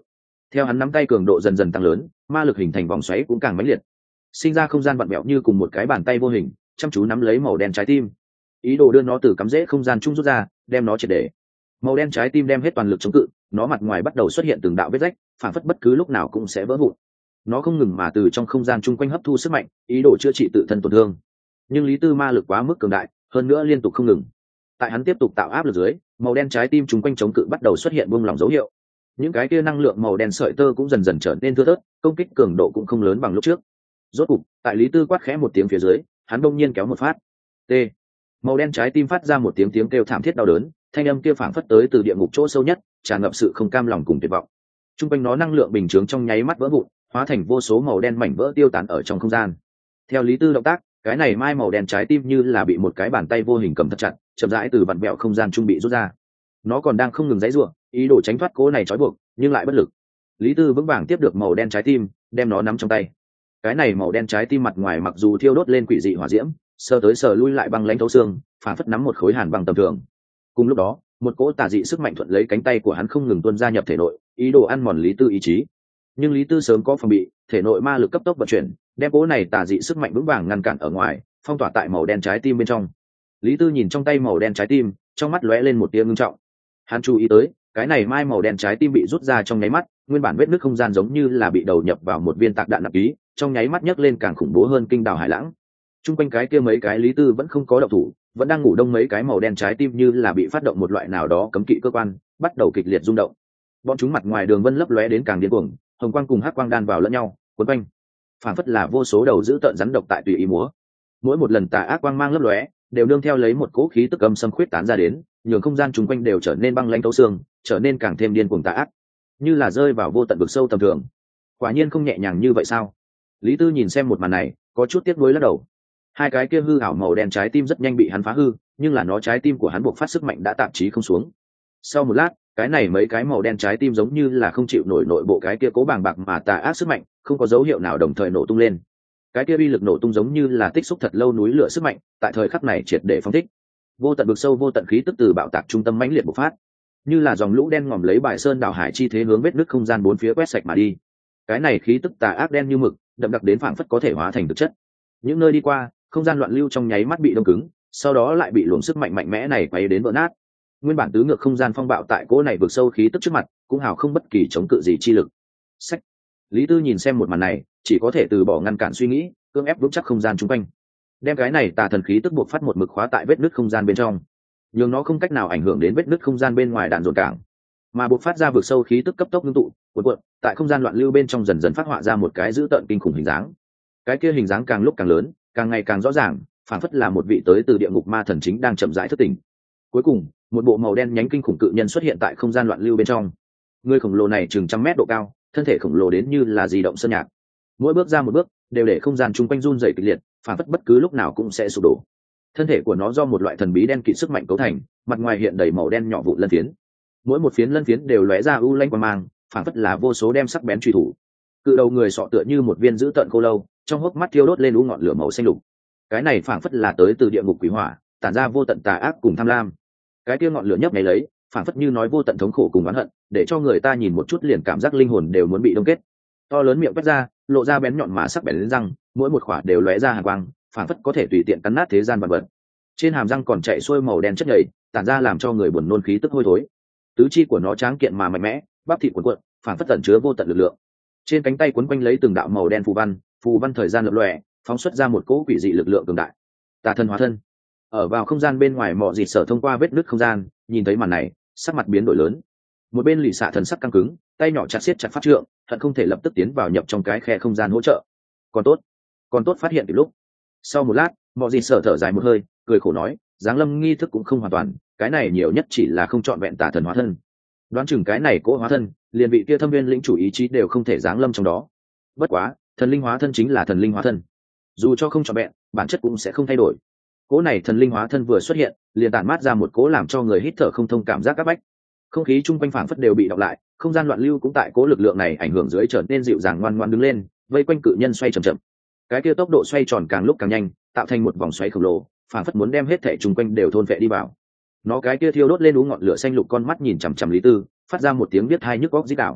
Theo hắn nắm tay cường độ dần dần tăng lớn, ma lực hình thành vòng xoáy cũng càng mãnh liệt, sinh ra không gian vặn vẹo như cùng một cái bàn tay vô hình chăm chú nắm lấy màu đen trái tim, ý đồ đưa nó từ cắm rễ không gian chung rút ra, đem nó triệt để. Màu đen trái tim đem hết toàn lực chống cự, nó mặt ngoài bắt đầu xuất hiện từng đạo vết rách, phản phất bất cứ lúc nào cũng sẽ vỡ vụn. Nó không ngừng mà từ trong không gian chung quanh hấp thu sức mạnh, ý đồ chữa trị tự thân tổn thương. Nhưng Lý Tư ma lực quá mức cường đại, hơn nữa liên tục không ngừng. Tại hắn tiếp tục tạo áp lực dưới, màu đen trái tim chung quanh chống cự bắt đầu xuất hiện buông lỏng dấu hiệu. Những cái kia năng lượng màu đen sợi tơ cũng dần dần trở nên thưa thớt, công kích cường độ cũng không lớn bằng lúc trước. Rốt cục, tại Lý Tư quát khẽ một tiếng phía dưới, hắn đông nhiên kéo một phát. T. Màu đen trái tim phát ra một tiếng tiếng kêu thảm thiết đau đớn, thanh âm kia phảng phất tới từ địa ngục chỗ sâu nhất, tràn ngập sự không cam lòng cùng tuyệt vọng. Trung quanh nó năng lượng bình chướng trong nháy mắt vỡ vụn, hóa thành vô số màu đen mảnh vỡ tiêu tán ở trong không gian. Theo Lý Tư động tác, cái này mai màu đen trái tim như là bị một cái bàn tay vô hình cầm thật chặt, chậm rãi từ vặn vẹo không gian trung bị rút ra. Nó còn đang không ngừng giãy giụa, ý đồ tránh thoát cố này trói buộc, nhưng lại bất lực. Lý Tư vững vàng tiếp được màu đen trái tim, đem nó nắm trong tay. Cái này màu đen trái tim mặt ngoài mặc dù thiêu đốt lên quỷ dị hỏa diễm, sờ tới sờ lui lại băng lãnh thấu xương, phản phất nắm một khối hàn băng tầm thường. Cùng lúc đó, một cỗ tà dị sức mạnh thuận lấy cánh tay của hắn không ngừng tuôn ra nhập thể nội, ý đồ ăn mòn Lý Tư ý chí. Nhưng Lý Tư sớm có phòng bị, thể nội ma lực cấp tốc vận chuyển, đem cỗ này tà dị sức mạnh vững vàng ngăn cản ở ngoài, phong tỏa tại màu đen trái tim bên trong. Lý Tư nhìn trong tay màu đen trái tim, trong mắt lóe lên một tia ngưng trọng. Hắn chú ý tới, cái này mai màu đen trái tim bị rút ra trong nháy mắt, nguyên bản vết nứt không gian giống như là bị đầu nhập vào một viên tạc đạn nặng ký, trong nháy mắt nhấc lên càng khủng bố hơn kinh đào hải lãng. Trung quanh cái kia mấy cái Lý Tư vẫn không có động thủ, vẫn đang ngủ đông mấy cái màu đen trái tim như là bị phát động một loại nào đó cấm kỵ cơ quan, bắt đầu kịch liệt rung động. Bọn chúng mặt ngoài đường vân lấp lóe đến càng điên cuồng, hồng quang cùng hắc quang đan vào lẫn nhau, cuốn quanh. Phản phất là vô số đầu dữ tợn rắn độc tại tùy ý múa. Mỗi một lần tà ác quang mang lấp lóe, đều nương theo lấy một cỗ khí tức âm xâm khuyết tán ra đến, nhường không gian chung quanh đều trở nên băng lãnh thấu xương, trở nên càng thêm điên cuồng tà ác, như là rơi vào vô tận vực sâu tầm thường. Quả nhiên không nhẹ nhàng như vậy sao? Lý Tư nhìn xem một màn này, có chút tiếc nuối lắc đầu. Hai cái kia hư ảo màu đen trái tim rất nhanh bị hắn phá hư, nhưng là nó trái tim của hắn buộc phát sức mạnh đã tạm chí không xuống. Sau một lát, cái này mấy cái màu đen trái tim giống như là không chịu nổi nội bộ cái kia cố bàng bạc mà tà ác sức mạnh, không có dấu hiệu nào đồng thời nổ tung lên. Cái kia uy lực nổ tung giống như là tích xúc thật lâu núi lửa sức mạnh, tại thời khắc này triệt để phóng thích. Vô tận vực sâu vô tận khí tức từ bạo tạc trung tâm mãnh liệt bộc phát, như là dòng lũ đen ngòm lấy bài sơn đảo hải chi thế hướng vết nứt không gian bốn phía quét sạch mà đi. Cái này khí tức tà ác đen như mực, đậm đặc đến phảng phất có thể hóa thành thực chất. Những nơi đi qua, không gian loạn lưu trong nháy mắt bị đông cứng, sau đó lại bị luồng sức mạnh mạnh mẽ này quấy đến vỡ nát. Nguyên bản tứ ngược không gian phong bạo tại cỗ này vực sâu khí tức trước mặt, cũng hào không bất kỳ chống cự gì chi lực. Sách. Lý Tư nhìn xem một màn này, chỉ có thể từ bỏ ngăn cản suy nghĩ, cưỡng ép vững chắc không gian chung quanh, đem cái này tà thần khí tức buộc phát một mực khóa tại vết nứt không gian bên trong, nhưng nó không cách nào ảnh hưởng đến vết nứt không gian bên ngoài đạn dồn cảng, mà buộc phát ra vực sâu khí tức cấp tốc ngưng tụ, cuộn cuộn, tại không gian loạn lưu bên trong dần dần phát họa ra một cái dữ tợn kinh khủng hình dáng. Cái kia hình dáng càng lúc càng lớn, càng ngày càng rõ ràng, phản phất là một vị tới từ địa ngục ma thần chính đang chậm rãi thức tỉnh. Cuối cùng, một bộ màu đen nhánh kinh khủng cự nhân xuất hiện tại không gian loạn lưu bên trong. Người khổng lồ này chừng trăm mét độ cao, thân thể khổng lồ đến như là di động sơn nhạc. Mỗi bước ra một bước, đều để không gian chung quanh run rẩy kịch liệt, phản phất bất cứ lúc nào cũng sẽ sụp đổ. Thân thể của nó do một loại thần bí đen kịt sức mạnh cấu thành, mặt ngoài hiện đầy màu đen nhỏ vụn lân phiến. Mỗi một phiến lân phiến đều lóe ra u lanh quang mang, phản phất là vô số đem sắc bén truy thủ. Cự đầu người sọ tựa như một viên dữ tợn khô lâu, trong hốc mắt thiêu đốt lên u ngọn lửa màu xanh lục. Cái này phản phất là tới từ địa ngục quỷ hỏa, tản ra vô tận tà ác cùng tham lam. Cái kia ngọn lửa nhấp nháy lấy, phản phất như nói vô tận thống khổ cùng oán hận, để cho người ta nhìn một chút liền cảm giác linh hồn đều muốn bị đông kết. To lớn miệng quét ra, lộ ra bén nhọn mà sắc bén đến răng, mỗi một khỏa đều lóe ra hàn quang, phản phất có thể tùy tiện cắn nát thế gian vạn vật. Trên hàm răng còn chạy xuôi màu đen chất nhầy, tản ra làm cho người buồn nôn khí tức hôi thối. Tứ chi của nó tráng kiện mà mạnh mẽ, bắp thịt cuộn cuộn, phản phất tẩn chứa vô tận lực lượng. Trên cánh tay quấn quanh lấy từng đạo màu đen phù văn, phù văn thời gian lập lòe, phóng xuất ra một cỗ quỷ dị lực lượng cường đại. Tà thân hóa thân. Ở vào không gian bên ngoài mọ dịt sở thông qua vết nứt không gian, nhìn thấy màn này, sắc mặt biến đổi lớn. Một bên lì xạ thần sắc căng cứng, tay nhỏ chặt siết chặt pháp trượng, hận không thể lập tức tiến vào nhập trong cái khe không gian hỗ trợ. Còn tốt, còn tốt phát hiện kịp lúc. Sau một lát, mọ dịt sở thở dài một hơi, cười khổ nói, giáng lâm nghi thức cũng không hoàn toàn, cái này nhiều nhất chỉ là không chọn vẹn tà thần hóa thân. Đoán chừng cái này cỗ hóa thân, liền vị kia thâm viên lĩnh chủ ý chí đều không thể giáng lâm trong đó. Bất quá, thần linh hóa thân chính là thần linh hóa thân, dù cho không chọn vẹn, bản chất cũng sẽ không thay đổi. Cỗ này thần linh hóa thân vừa xuất hiện, liền tản mát ra một cỗ làm cho người hít thở không thông cảm giác áp bách. Không khí chung quanh phảng phất đều bị đọc lại, không gian loạn lưu cũng tại cỗ lực lượng này ảnh hưởng dưới trở nên dịu dàng ngoan ngoãn đứng lên, vây quanh cự nhân xoay chậm chậm. Cái kia tốc độ xoay tròn càng lúc càng nhanh, tạo thành một vòng xoáy khổng lồ, phảng phất muốn đem hết thể chung quanh đều thôn vệ đi vào. Nó cái kia thiêu đốt lên ú ngọn lửa xanh lục con mắt nhìn chằm chằm Lý Tư, phát ra một tiếng biết hai nhức óc rít đảo.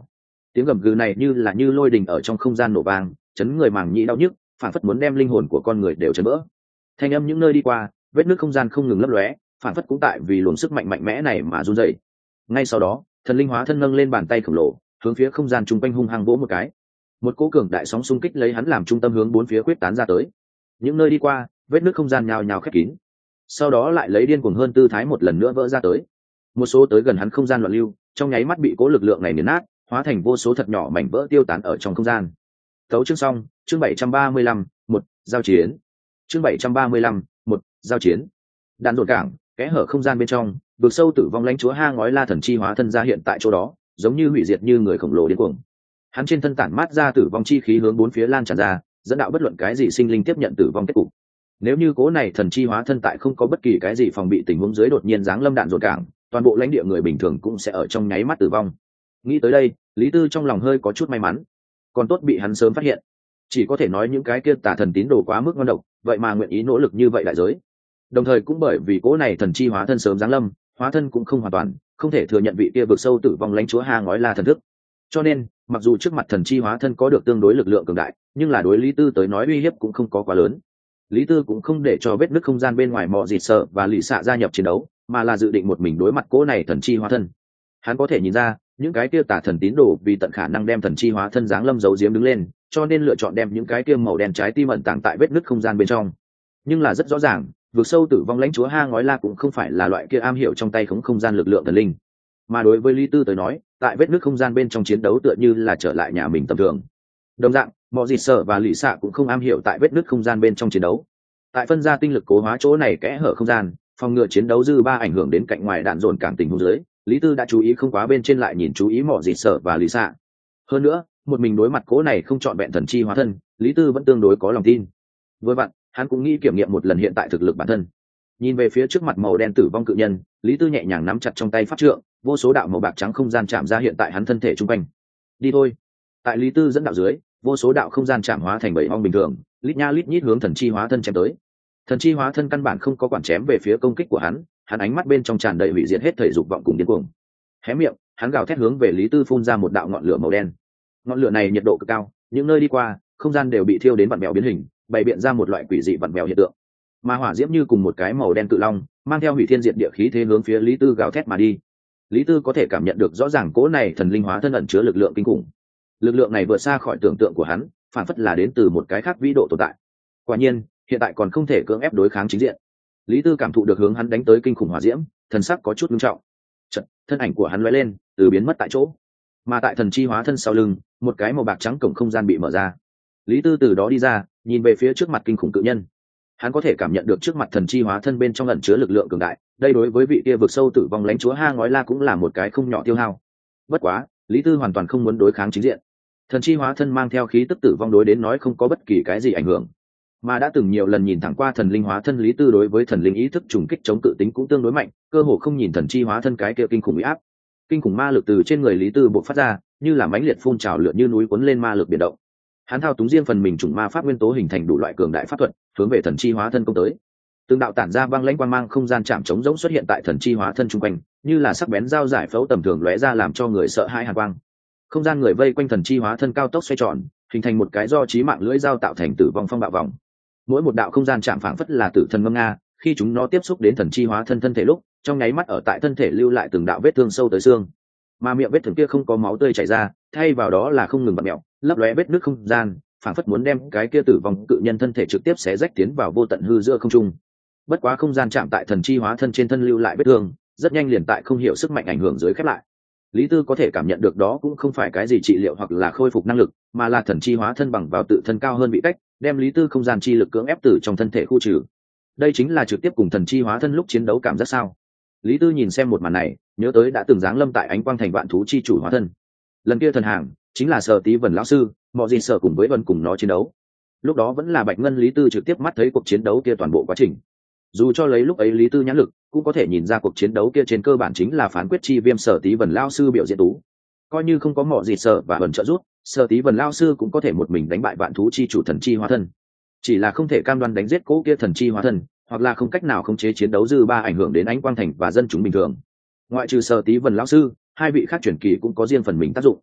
Tiếng gầm gừ này như là như lôi đình ở trong không gian nổ vang, chấn người màng nhĩ đau nhức, phản phất muốn đem linh hồn của con người đều chấn vỡ. Thanh âm những nơi đi qua, vết nứt không gian không ngừng lấp lóe, phản phất cũng tại vì luồng sức mạnh mạnh mẽ này mà run rẩy. Ngay sau đó, thần linh hóa thân nâng lên bàn tay khổng lồ, hướng phía không gian trung quanh hung hăng vỗ một cái. Một cỗ cường đại sóng xung kích lấy hắn làm trung tâm hướng bốn phía quyết tán ra tới. Những nơi đi qua, vết nứt không gian nhào nhào khép kín. Sau đó lại lấy điên cuồng hơn tư thái một lần nữa vỡ ra tới. Một số tới gần hắn không gian loạn lưu, trong nháy mắt bị cỗ lực lượng này nghiền nát, hóa thành vô số thật nhỏ mảnh vỡ tiêu tán ở trong không gian. Tấu chương xong, chương bảy trăm ba mươi lăm, một giao chiến. Chương bảy trăm ba mươi lăm, một giao chiến. Đạn dồn cảng, kẽ hở không gian bên trong, vực sâu tử vong lãnh chúa ha ngói la thần chi hóa thân ra hiện tại chỗ đó, giống như hủy diệt như người khổng lồ điên cuồng. Hắn trên thân tản mát ra tử vong chi khí hướng bốn phía lan tràn ra, dẫn đạo bất luận cái gì sinh linh tiếp nhận tử vong kết cục. Nếu như cố này thần chi hóa thân tại không có bất kỳ cái gì phòng bị tình huống dưới đột nhiên giáng lâm đạn dồn cảng, toàn bộ lãnh địa người bình thường cũng sẽ ở trong nháy mắt tử vong. Nghĩ tới đây, Lý Tư trong lòng hơi có chút may mắn, còn tốt bị hắn sớm phát hiện. Chỉ có thể nói những cái kia tà thần tín đồ quá mức ngon độc, vậy mà nguyện ý nỗ lực như vậy đại giới. Đồng thời cũng bởi vì cố này thần chi hóa thân sớm giáng lâm, hóa thân cũng không hoàn toàn, không thể thừa nhận vị kia vực sâu tử vong lãnh chúa ha ngói la thần thức. Cho nên, mặc dù trước mặt thần chi hóa thân có được tương đối lực lượng cường đại, nhưng là đối Lý Tư tới nói uy hiếp cũng không có quá lớn. Lý Tư cũng không để cho vết nứt không gian bên ngoài mọ dịt sợ và lì xạ gia nhập chiến đấu, mà là dự định một mình đối mặt cố này thần chi hóa thân. Hắn có thể nhìn ra, những cái kia tà thần tín đồ vì tận khả năng đem thần chi hóa thân giáng lâm giấu giếm đứng lên, cho nên lựa chọn đem những cái kia màu đen trái tim ẩn tàng tại vết nứt không gian bên trong. Nhưng là rất rõ ràng, vực sâu tử vong lãnh chúa ha ngói la cũng không phải là loại kia am hiểu trong tay khống không gian lực lượng thần linh, mà đối với Lý Tư tới nói, tại vết nứt không gian bên trong chiến đấu tựa như là trở lại nhà mình tầm thường. Đồng dạng, mọi gì sợ và lì xạ cũng không am hiểu tại vết nứt không gian bên trong chiến đấu. Tại phân ra tinh lực cố hóa chỗ này kẽ hở không gian, phòng ngừa chiến đấu dư ba ảnh hưởng đến cạnh ngoài đạn dồn cảng tình huống dưới, Lý Tư đã chú ý không quá bên trên lại nhìn chú ý mọi gì sợ và lì xạ. Hơn nữa, một mình đối mặt cố này không chọn vẹn thần chi hóa thân, Lý Tư vẫn tương đối có lòng tin. Với bạn, hắn cũng nghĩ kiểm nghiệm một lần hiện tại thực lực bản thân. Nhìn về phía trước mặt màu đen tử vong cự nhân, Lý Tư nhẹ nhàng nắm chặt trong tay pháp trượng, vô số đạo màu bạc trắng không gian chạm ra hiện tại hắn thân thể trung quanh. Đi thôi. Tại Lý Tư dẫn đạo dưới, vô số đạo không gian chạm hóa thành bảy ong bình thường, lít nha lít nhít hướng thần chi hóa thân chém tới. Thần chi hóa thân căn bản không có quản chém về phía công kích của hắn, hắn ánh mắt bên trong tràn đầy hủy diệt hết thảy dục vọng cùng điên cuồng. Hé miệng, hắn gào thét hướng về Lý Tư phun ra một đạo ngọn lửa màu đen. Ngọn lửa này nhiệt độ cực cao, những nơi đi qua, không gian đều bị thiêu đến vặn vẹo biến hình, bày biện ra một loại quỷ dị vặn vẹo hiện tượng. Mà hỏa diễm như cùng một cái màu đen cự long, mang theo hủy thiên diệt địa khí thế hướng phía Lý Tư gào thét mà đi. Lý Tư có thể cảm nhận được rõ ràng cỗ này thần linh hóa thân ẩn chứa lực lượng kinh khủng. Lực lượng này vượt xa khỏi tưởng tượng của hắn, phản phất là đến từ một cái khác vĩ độ tồn tại. Quả nhiên, hiện tại còn không thể cưỡng ép đối kháng chính diện. Lý Tư cảm thụ được hướng hắn đánh tới kinh khủng hỏa diễm, thần sắc có chút nghiêm trọng. Chợt, thân ảnh của hắn lóe lên, từ biến mất tại chỗ. Mà tại thần chi hóa thân sau lưng, một cái màu bạc trắng cổng không gian bị mở ra. Lý Tư từ đó đi ra, nhìn về phía trước mặt kinh khủng cự nhân. Hắn có thể cảm nhận được trước mặt thần chi hóa thân bên trong ẩn chứa lực lượng cường đại, đây đối với vị kia vực sâu tử vong lãnh chúa ha ngói la cũng là một cái không nhỏ tiêu hao. Bất quá, Lý Tư hoàn toàn không muốn đối kháng chính diện. Thần chi hóa thân mang theo khí tức tử vong đối đến nói không có bất kỳ cái gì ảnh hưởng, mà đã từng nhiều lần nhìn thẳng qua thần linh hóa thân Lý Tư đối với thần linh ý thức trùng kích chống cự tính cũng tương đối mạnh, cơ hồ không nhìn thần chi hóa thân cái kia kinh khủng uy áp. Kinh khủng ma lực từ trên người Lý Tư bộc phát ra, như là mãnh liệt phun trào lượn như núi cuốn lên ma lực biển động. Hắn thao túng riêng phần mình chủng ma pháp nguyên tố hình thành đủ loại cường đại pháp thuật, hướng về thần chi hóa thân công tới. Từng đạo tản ra băng lãnh quang mang không gian chạm trống rỗng xuất hiện tại thần chi hóa thân trung quanh, như là sắc bén dao giải phẫu tầm thường lóe ra làm cho người sợ hãi hàn quang. Không gian người vây quanh thần chi hóa thân cao tốc xoay tròn, hình thành một cái do chí mạng lưỡi dao tạo thành tử vong phong bạo vòng. Mỗi một đạo không gian chạm phảng phất là tử thần ngâm nga, khi chúng nó tiếp xúc đến thần chi hóa thân thân thể lúc, trong nháy mắt ở tại thân thể lưu lại từng đạo vết thương sâu tới xương. Mà miệng vết thương kia không có máu tươi chảy ra, thay vào đó là không ngừng bặm mèo, lấp lóe vết nứt không gian, phảng phất muốn đem cái kia tử vong cự nhân thân thể trực tiếp xé rách tiến vào vô tận hư giữa không trung. Bất quá không gian chạm tại thần chi hóa thân trên thân lưu lại vết thương, rất nhanh liền tại không hiểu sức mạnh ảnh hưởng dưới khép lại. Lý Tư có thể cảm nhận được đó cũng không phải cái gì trị liệu hoặc là khôi phục năng lực, mà là thần chi hóa thân bằng vào tự thân cao hơn bị cách, đem Lý Tư không gian chi lực cưỡng ép từ trong thân thể khu trừ. Đây chính là trực tiếp cùng thần chi hóa thân lúc chiến đấu cảm giác sao? Lý Tư nhìn xem một màn này, nhớ tới đã từng giáng lâm tại ánh quang thành vạn thú chi chủ hóa thân. Lần kia thần hàng chính là Sở Tí Vân lão sư, mọi gì sở cùng với Vân cùng nó chiến đấu. Lúc đó vẫn là Bạch Ngân Lý Tư trực tiếp mắt thấy cuộc chiến đấu kia toàn bộ quá trình. Dù cho lấy lúc ấy Lý Tư nhãn lực, cũng có thể nhìn ra cuộc chiến đấu kia trên cơ bản chính là phán quyết chi viêm Sở Tí Vân lão sư biểu diễn tú. Coi như không có mọi gì sở và Vân trợ giúp, Sở Tí Vân lão sư cũng có thể một mình đánh bại vạn thú chi chủ thần chi hóa thân. Chỉ là không thể cam đoan đánh giết cố kia thần chi hóa thân, hoặc là không cách nào khống chế chiến đấu dư ba ảnh hưởng đến ánh quang thành và dân chúng bình thường. Ngoại trừ Sở Tí Vân lão sư, hai vị khác truyền kỳ cũng có riêng phần mình tác dụng.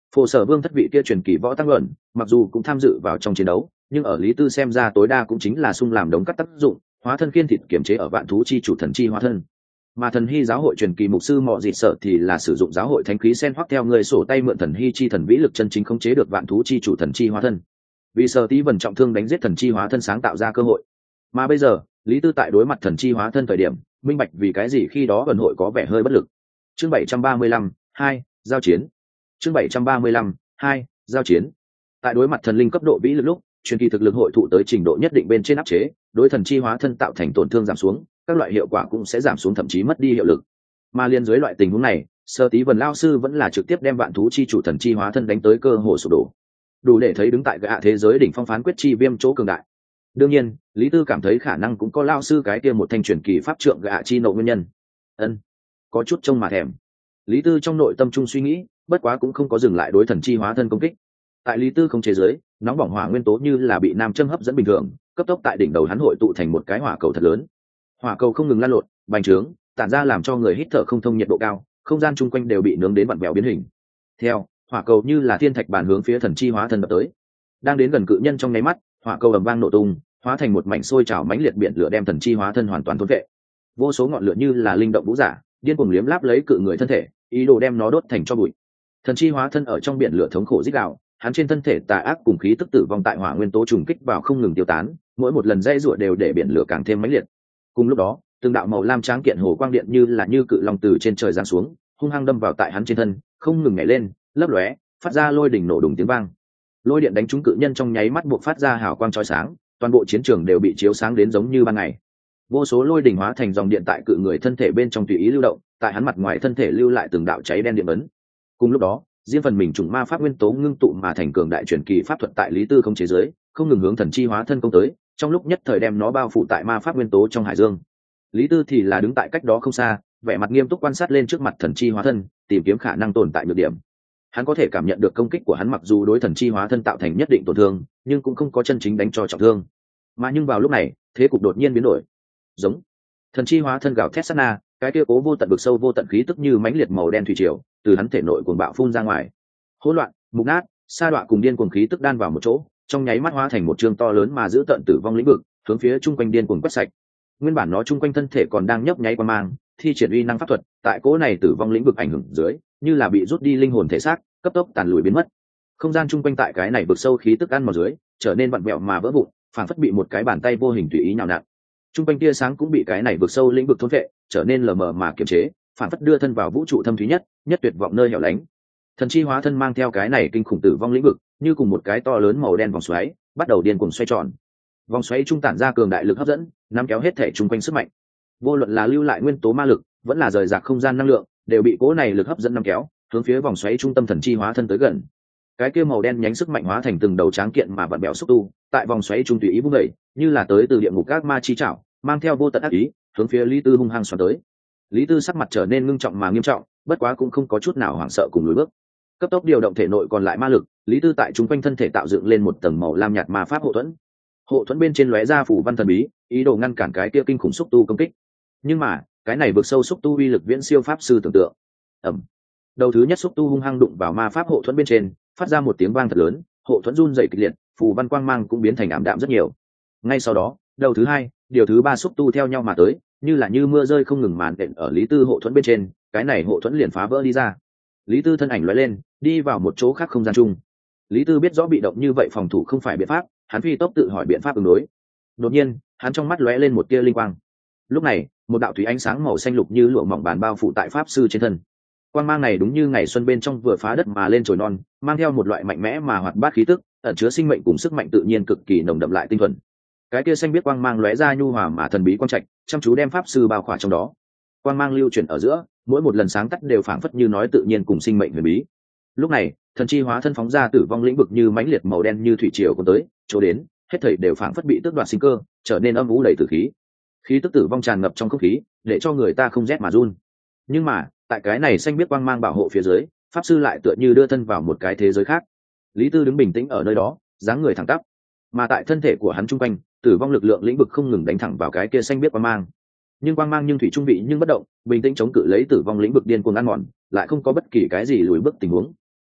Phổ Sở Vương thất vị kia truyền kỳ võ tăng luận, mặc dù cũng tham dự vào trong chiến đấu, nhưng ở Lý Tư xem ra tối đa cũng chính là sung làm đống cắt tác dụng, hóa thân khiên thịt kiểm chế ở vạn thú chi chủ thần chi hóa thân. Mà thần hy giáo hội truyền kỳ mục sư Mọ Dịt Sợ thì là sử dụng giáo hội thánh khí sen hoắc theo người sổ tay mượn thần hy chi thần vĩ lực chân chính khống chế được vạn thú chi chủ thần chi hóa thân. Vì Sở Tí Vân trọng thương đánh giết thần chi hóa thân sáng tạo ra cơ hội. Mà bây giờ, Lý Tư tại đối mặt thần chi hóa thân thời điểm, minh bạch vì cái gì khi đó gần hội có vẻ hơi bất lực. Chương bảy trăm ba mươi lăm, hai, giao chiến. Chương bảy trăm ba mươi lăm, hai, giao chiến. Tại đối mặt thần linh cấp độ vĩ lực lúc, truyền kỳ thực lực hội tụ tới trình độ nhất định bên trên áp chế, đối thần chi hóa thân tạo thành tổn thương giảm xuống, các loại hiệu quả cũng sẽ giảm xuống thậm chí mất đi hiệu lực. Mà liên dưới loại tình huống này, Sở Tí Vân lao sư vẫn là trực tiếp đem vạn thú chi chủ thần chi hóa thân đánh tới cơ hồ sụp đổ. Đủ để thấy đứng tại gạ thế giới đỉnh phong phán quyết chi viêm chỗ cường đại. Đương nhiên, Lý Tư cảm thấy khả năng cũng có lao sư cái kia một thanh truyền kỳ pháp trượng gạ chi nộ nguyên nhân. Ân, có chút trông mà thèm. Lý Tư trong nội tâm trung suy nghĩ, bất quá cũng không có dừng lại đối thần chi hóa thân công kích. Tại Lý Tư không chế giới, nóng bỏng hỏa nguyên tố như là bị nam châm hấp dẫn bình thường, cấp tốc tại đỉnh đầu hắn hội tụ thành một cái hỏa cầu thật lớn. Hỏa cầu không ngừng lan lộn, bành trướng, tản ra làm cho người hít thở không thông nhiệt độ cao, không gian chung quanh đều bị nướng đến vặn vẹo biến hình. Theo, hỏa cầu như là thiên thạch bàn hướng phía thần chi hóa thân đập tới. Đang đến gần cự nhân trong nháy mắt, hỏa cầu ầm vang nổ tung, hóa thành một mảnh sôi trào mãnh liệt biển lửa đem thần chi hóa thân hoàn toàn thôn vệ. Vô số ngọn lửa như là linh động vũ giả, điên cuồng liếm láp lấy cự người thân thể, ý đồ đem nó đốt thành tro bụi. Thần chi hóa thân ở trong biển lửa thống khổ rít gào, hắn trên thân thể tà ác cùng khí tức tử vong tại hỏa nguyên tố trùng kích vào không ngừng tiêu tán, mỗi một lần dây rủa đều để biển lửa càng thêm mãnh liệt. Cùng lúc đó, từng đạo màu lam tráng kiện hồ quang điện như là như cự long từ trên trời giáng xuống, hung hăng đâm vào tại hắn trên thân, không ngừng nhảy lên, lấp lóe, phát ra lôi đỉnh nổ đùng tiếng vang. Lôi điện đánh trúng cự nhân trong nháy mắt buộc phát ra hào quang chói sáng, toàn bộ chiến trường đều bị chiếu sáng đến giống như ban ngày. Vô số lôi đỉnh hóa thành dòng điện tại cự người thân thể bên trong tùy ý lưu động, tại hắn mặt ngoài thân thể lưu lại từng đạo cháy đen điện ấn. Cùng lúc đó, riêng phần mình trùng ma pháp nguyên tố ngưng tụ mà thành cường đại truyền kỳ pháp thuật tại Lý Tư không chế giới, không ngừng hướng thần chi hóa thân công tới, trong lúc nhất thời đem nó bao phủ tại ma pháp nguyên tố trong hải dương. Lý Tư thì là đứng tại cách đó không xa, vẻ mặt nghiêm túc quan sát lên trước mặt thần chi hóa thân, tìm kiếm khả năng tồn tại nhược điểm. Hắn có thể cảm nhận được công kích của hắn mặc dù đối thần chi hóa thân tạo thành nhất định tổn thương, nhưng cũng không có chân chính đánh cho trọng thương. Mà nhưng vào lúc này, thế cục đột nhiên biến đổi. Giống thần chi hóa thân gào thét sát na, cái kia cố vô tận vực sâu vô tận khí tức như mãnh liệt màu đen thủy triều, từ hắn thể nội cuồng bạo phun ra ngoài. Hỗn loạn, mục nát, sa đọa cùng điên cuồng khí tức đan vào một chỗ, trong nháy mắt hóa thành một trường to lớn mà giữ tận tử vong lĩnh vực, hướng phía trung quanh điên cuồng quét sạch. Nguyên bản nó trung quanh thân thể còn đang nhấp nháy qua mang, thi triển uy năng pháp thuật, tại cỗ này tử vong lĩnh vực ảnh hưởng dưới, như là bị rút đi linh hồn thể xác, cấp tốc tàn lùi biến mất. Không gian trung quanh tại cái này vực sâu khí tức ăn vào dưới, trở nên vặn vẹo mà vỡ vụn, phản phất bị một cái bàn tay vô hình tùy ý nhào nặn. Trung quanh tia sáng cũng bị cái này vực sâu lĩnh vực thôn vệ, trở nên lờ mờ mà kiềm chế, phản phất đưa thân vào vũ trụ thâm thúy nhất, nhất tuyệt vọng nơi hẻo lánh. Thần chi hóa thân mang theo cái này kinh khủng tử vong lĩnh vực, như cùng một cái to lớn màu đen vòng xoáy, bắt đầu điên cuồng xoay tròn. Vòng xoáy trung tản ra cường đại lực hấp dẫn, nắm kéo hết thể trung quanh sức mạnh. Vô luận là lưu lại nguyên tố ma lực, vẫn là rời rạc không gian năng lượng, đều bị cỗ này lực hấp dẫn nắm kéo, hướng phía vòng xoáy trung tâm thần chi hóa thân tới gần. Cái kia màu đen nhánh sức mạnh hóa thành từng đầu tráng kiện mà vặn bẹo xúc tu, tại vòng xoáy trung tùy ý vung đẩy, như là tới từ địa ngục các ma chi trảo, mang theo vô tận ác ý, hướng phía Lý Tư hung hăng xoắn tới. Lý Tư sắc mặt trở nên ngưng trọng mà nghiêm trọng, bất quá cũng không có chút nào hoảng sợ cùng lùi bước. Cấp tốc điều động thể nội còn lại ma lực, Lý Tư tại trung quanh thân thể tạo dựng lên một tầng màu lam nhạt ma pháp hộ thuẫn. Hộ thuẫn bên trên lóe ra phủ văn thần bí, ý đồ ngăn cản cái kia kinh khủng xúc tu công kích. Nhưng mà, cái này vượt sâu xúc tu uy lực viễn siêu pháp sư tưởng tượng. Ầm. Đầu thứ nhất xúc tu hung hăng đụng vào ma pháp hộ thuẫn bên trên, phát ra một tiếng vang thật lớn, hộ thuẫn run rẩy kịch liệt, phù văn quang mang cũng biến thành ảm đạm rất nhiều. Ngay sau đó, đầu thứ hai, điều thứ ba xúc tu theo nhau mà tới, như là như mưa rơi không ngừng màn đện ở Lý Tư hộ thuẫn bên trên, cái này hộ thuẫn liền phá vỡ đi ra. Lý Tư thân ảnh lóe lên, đi vào một chỗ khác không gian chung. Lý Tư biết rõ bị động như vậy phòng thủ không phải biện pháp, hắn phi tốc tự hỏi biện pháp ứng đối. Đột nhiên, hắn trong mắt lóe lên một tia linh quang. Lúc này, một đạo thủy ánh sáng màu xanh lục như lụa mỏng bàn bao phủ tại pháp sư trên thân. Quang mang này đúng như ngày xuân bên trong vừa phá đất mà lên trồi non, mang theo một loại mạnh mẽ mà hoạt bát khí tức, ẩn chứa sinh mệnh cùng sức mạnh tự nhiên cực kỳ nồng đậm lại tinh thuần. Cái kia xanh biết quang mang lóe ra nhu hòa mà thần bí quang trạch, chăm chú đem pháp sư bao khỏa trong đó. Quang mang lưu chuyển ở giữa, mỗi một lần sáng tắt đều phảng phất như nói tự nhiên cùng sinh mệnh huyền bí. Lúc này, thần chi hóa thân phóng ra tử vong lĩnh vực như mãnh liệt màu đen như thủy triều cuốn tới, chỗ đến, hết thảy đều phảng phất bị tước đoạt sinh cơ, trở nên âm u đầy tử khí. Khí tức tử vong tràn ngập trong không khí, để cho người ta không rét mà run. Nhưng mà, tại cái này xanh biết quang mang bảo hộ phía dưới, pháp sư lại tựa như đưa thân vào một cái thế giới khác. Lý Tư đứng bình tĩnh ở nơi đó, dáng người thẳng tắp, mà tại thân thể của hắn trung quanh, tử vong lực lượng lĩnh vực không ngừng đánh thẳng vào cái kia xanh biết quang mang. Nhưng quang mang nhưng thủy trung bị nhưng bất động, bình tĩnh chống cự lấy tử vong lĩnh vực điên cuồng ăn mòn, lại không có bất kỳ cái gì lùi bước tình huống.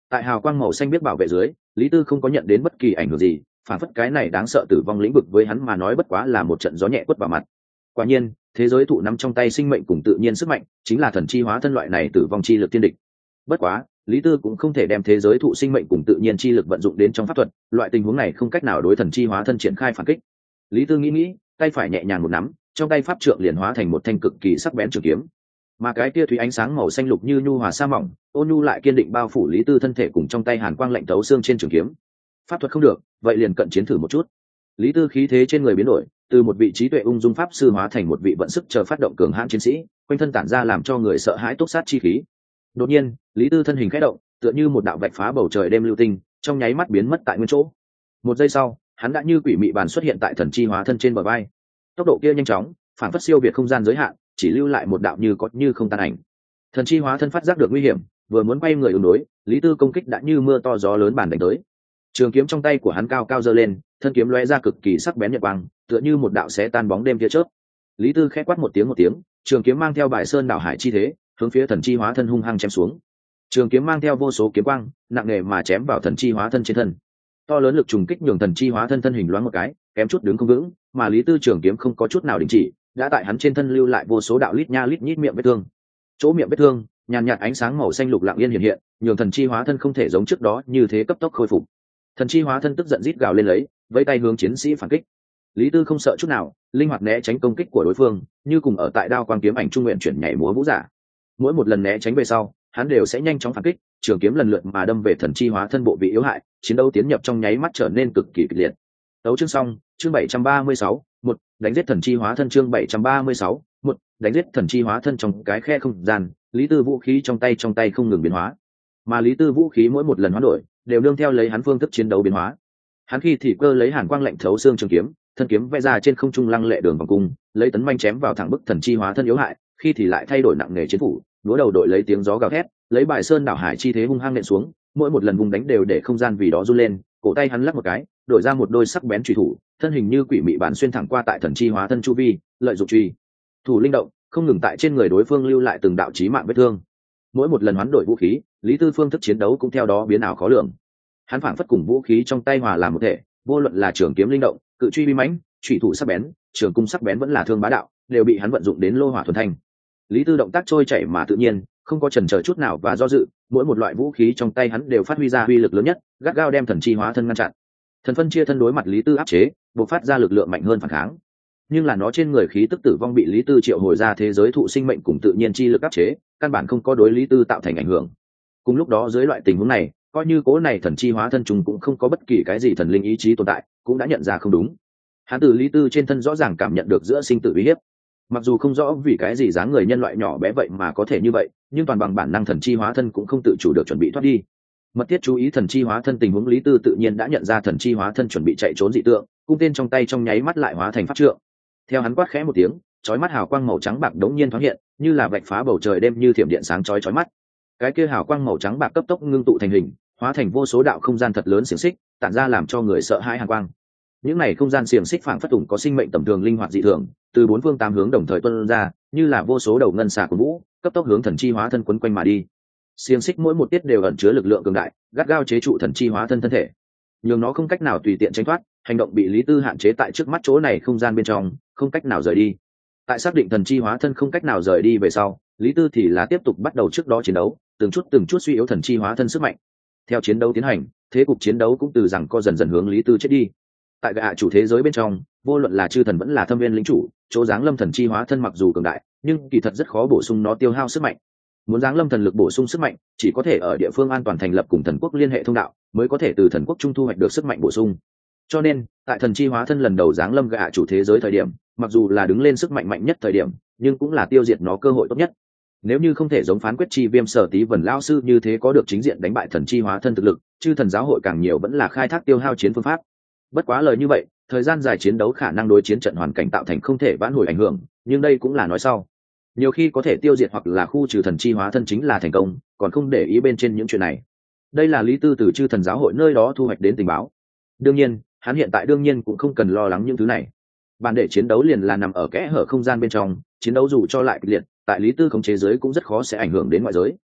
Tại hào quang màu xanh biết bảo vệ dưới, lý tư không có nhận đến bất kỳ ảnh hưởng gì, phản phất cái này đáng sợ tử vong lĩnh vực với hắn mà nói bất quá là một trận gió nhẹ quất vào mặt. Quả nhiên, thế giới thụ nắm trong tay sinh mệnh cùng tự nhiên sức mạnh, chính là thần chi hóa thân loại này tử vong chi lực thiên địch. Bất quá, lý tư cũng không thể đem thế giới thụ sinh mệnh cùng tự nhiên chi lực vận dụng đến trong pháp thuật, loại tình huống này không cách nào đối thần chi hóa thân triển khai phản kích. Lý tư nghĩ nghĩ, tay phải nhẹ nhàng một nắm, trong tay pháp trượng liền hóa thành một thanh cực kỳ sắc bén trường kiếm. Mà cái kia thủy ánh sáng màu xanh lục như nhu hòa sa mỏng, ôn nhu lại kiên định bao phủ lý tư thân thể cùng trong tay hàn quang lạnh tấu xương trên trường kiếm. Pháp thuật không được, vậy liền cận chiến thử một chút. Lý tư khí thế trên người biến đổi, từ một vị trí tuệ ung dung pháp sư hóa thành một vị vận sức chờ phát động cường hãn chiến sĩ, quanh thân tản ra làm cho người sợ hãi túc sát chi khí. Đột nhiên, lý tư thân hình khẽ động, tựa như một đạo vạch phá bầu trời đêm lưu tinh, trong nháy mắt biến mất tại nguyên chỗ. Một giây sau, hắn đã như quỷ mị bàn xuất hiện tại thần chi hóa thân trên bờ vai. Tốc độ kia nhanh chóng, phản phất siêu việt không gian giới hạn, chỉ lưu lại một đạo như có như không tan ảnh. Thần chi hóa thân phát giác được nguy hiểm, vừa muốn quay người ứng đối, lý tư công kích đã như mưa to gió lớn bàn đánh tới. Trường kiếm trong tay của hắn cao cao giơ lên, thân kiếm lóe ra cực kỳ sắc bén nhật quang, tựa như một đạo xé tan bóng đêm tia chớp. Lý tư khẽ quát một tiếng một tiếng, trường kiếm mang theo bài sơn đảo hải chi thế, hướng phía thần chi hóa thân hung hăng chém xuống. Trường kiếm mang theo vô số kiếm quang, nặng nề mà chém vào thần chi hóa thân trên thân. To lớn lực trùng kích nhường thần chi hóa thân thân hình loáng một cái, kém chút đứng không vững, mà lý tư trường kiếm không có chút nào đình chỉ, đã tại hắn trên thân lưu lại vô số đạo lít nha lít nhít miệng vết thương. Chỗ miệng vết thương, nhàn nhạt ánh sáng màu xanh lục lặng yên hiện hiện, nhường thần chi hóa thân không thể giống trước đó như thế cấp tốc khôi phục. Thần chi hóa thân tức giận rít gào lên lấy, vẫy tay hướng chiến sĩ phản kích. Lý tư không sợ chút nào, linh hoạt né tránh công kích của đối phương, như cùng ở tại đao quang kiếm ảnh trung nguyện chuyển nhảy múa vũ giả. Mỗi một lần né tránh về sau, hắn đều sẽ nhanh chóng phản kích, trường kiếm lần lượt mà đâm về thần chi hóa thân bộ vị yếu hại, chiến đấu tiến nhập trong nháy mắt trở nên cực kỳ kịch liệt. Tấu chương xong, chương bảy trăm ba mươi sáu, một, đánh giết thần chi hóa thân chương bảy trăm ba mươi sáu, một, đánh giết thần chi hóa thân trong cái khe không gian, lý tư vũ khí trong tay trong tay không ngừng biến hóa. Mà lý tư vũ khí mỗi một lần hoán đổi, đều nương theo lấy hắn phương thức chiến đấu biến hóa. Hắn khi thì cơ lấy hàn quang lạnh thấu xương trường kiếm, thân kiếm vẽ ra trên không trung lăng lệ đường vòng cung, lấy tấn manh chém vào thẳng bức thần chi hóa thân yếu hại, khi thì lại thay đổi nặng nghề chiến phủ, đúa đầu đội lấy tiếng gió gào thét, lấy bài sơn đảo hải chi thế hung hăng nện xuống, mỗi một lần vùng đánh đều để không gian vì đó run lên, cổ tay hắn lắc một cái, đổi ra một đôi sắc bén chùy thủ, thân hình như quỷ mị bản xuyên thẳng qua tại thần chi hóa thân chu vi, lợi dụng chùy thủ linh động, không ngừng tại trên người đối phương lưu lại từng đạo chí mạng vết thương. Mỗi một lần hoán đổi vũ khí, lý tư phương thức chiến đấu cũng theo đó biến ảo khó lường. Hắn phảng phất cùng vũ khí trong tay hòa làm một thể, vô luận là trường kiếm linh động, cự truy bi mãnh, chủy thủ sắc bén, trường cung sắc bén vẫn là thương bá đạo, đều bị hắn vận dụng đến lô hỏa thuần thanh. Lý tư động tác trôi chảy mà tự nhiên, không có chần chờ chút nào và do dự, mỗi một loại vũ khí trong tay hắn đều phát huy ra uy lực lớn nhất, gắt gao đem thần chi hóa thân ngăn chặn. Thần phân chia thân đối mặt lý tư áp chế, bộc phát ra lực lượng mạnh hơn phản kháng. Nhưng là nó trên người khí tức tử vong bị lý tư triệu hồi ra thế giới thụ sinh mệnh cùng tự nhiên chi lực áp chế, căn bản không có đối lý tư tạo thành ảnh hưởng. Cùng lúc đó dưới loại tình huống này, coi như cố này thần chi hóa thân chúng cũng không có bất kỳ cái gì thần linh ý chí tồn tại, cũng đã nhận ra không đúng. Hắn từ lý tư trên thân rõ ràng cảm nhận được giữa sinh tử uy hiếp. Mặc dù không rõ vì cái gì dáng người nhân loại nhỏ bé vậy mà có thể như vậy, nhưng toàn bằng bản năng thần chi hóa thân cũng không tự chủ được chuẩn bị thoát đi. Mật thiết chú ý thần chi hóa thân tình huống, lý tư tự nhiên đã nhận ra thần chi hóa thân chuẩn bị chạy trốn dị tượng, cung tên trong tay trong nháy mắt lại hóa thành pháp trượng. Theo hắn quát khẽ một tiếng, chói mắt hào quang màu trắng bạc đống nhiên thoáng hiện, như là vạch phá bầu trời đêm như thiểm điện sáng chói chói mắt. Cái kia hào quang màu trắng bạc cấp tốc ngưng tụ thành hình, hóa thành vô số đạo không gian thật lớn xiềng xích, tản ra làm cho người sợ hãi hàn quang. Những này không gian xiềng xích phảng phất tùng có sinh mệnh tầm thường linh hoạt dị thường, từ bốn phương tám hướng đồng thời tuôn ra, như là vô số đầu ngân xà của vũ, cấp tốc hướng thần chi hóa thân quấn quanh mà đi. Xiềng xích mỗi một tiết đều ẩn chứa lực lượng cường đại, gắt gao chế trụ thần chi hóa thân thân thể, nhưng nó không cách nào tùy tiện tránh thoát, hành động bị lý tư hạn chế tại trước mắt chỗ này không gian bên trong, không cách nào rời đi. Tại xác định thần chi hóa thân không cách nào rời đi về sau, lý tư thì là tiếp tục bắt đầu trước đó chiến đấu, từng chút từng chút suy yếu thần chi hóa thân sức mạnh. Theo chiến đấu tiến hành, thế cục chiến đấu cũng từ rằng co dần dần hướng lý tư chết đi. Tại gạ chủ thế giới bên trong, vô luận là chư thần vẫn là thâm viên lĩnh chủ, chỗ giáng lâm thần chi hóa thân mặc dù cường đại, nhưng kỳ thật rất khó bổ sung nó tiêu hao sức mạnh. Muốn giáng lâm thần lực bổ sung sức mạnh, chỉ có thể ở địa phương an toàn thành lập cùng thần quốc liên hệ thông đạo, mới có thể từ thần quốc trung thu hoạch được sức mạnh bổ sung. Cho nên, tại thần chi hóa thân lần đầu giáng lâm gạ chủ thế giới thời điểm, mặc dù là đứng lên sức mạnh mạnh nhất thời điểm, nhưng cũng là tiêu diệt nó cơ hội tốt nhất. Nếu như không thể giống phán quyết chi viêm sở tí vần lao sư như thế có được chính diện đánh bại thần chi hóa thân thực lực, chư thần giáo hội càng nhiều vẫn là khai thác tiêu hao chiến phương pháp. Bất quá lời như vậy, thời gian dài chiến đấu khả năng đối chiến trận hoàn cảnh tạo thành không thể vãn hồi ảnh hưởng, nhưng đây cũng là nói sau. Nhiều khi có thể tiêu diệt hoặc là khu trừ thần chi hóa thân chính là thành công, còn không để ý bên trên những chuyện này. Đây là lý tư từ chư thần giáo hội nơi đó thu hoạch đến tình báo. Đương nhiên, hắn hiện tại đương nhiên cũng không cần lo lắng những thứ này. Bản để chiến đấu liền là nằm ở kẽ hở không gian bên trong, chiến đấu dù cho lại kịch liệt, tại lý tư khống chế giới cũng rất khó sẽ ảnh hưởng đến ngoại giới.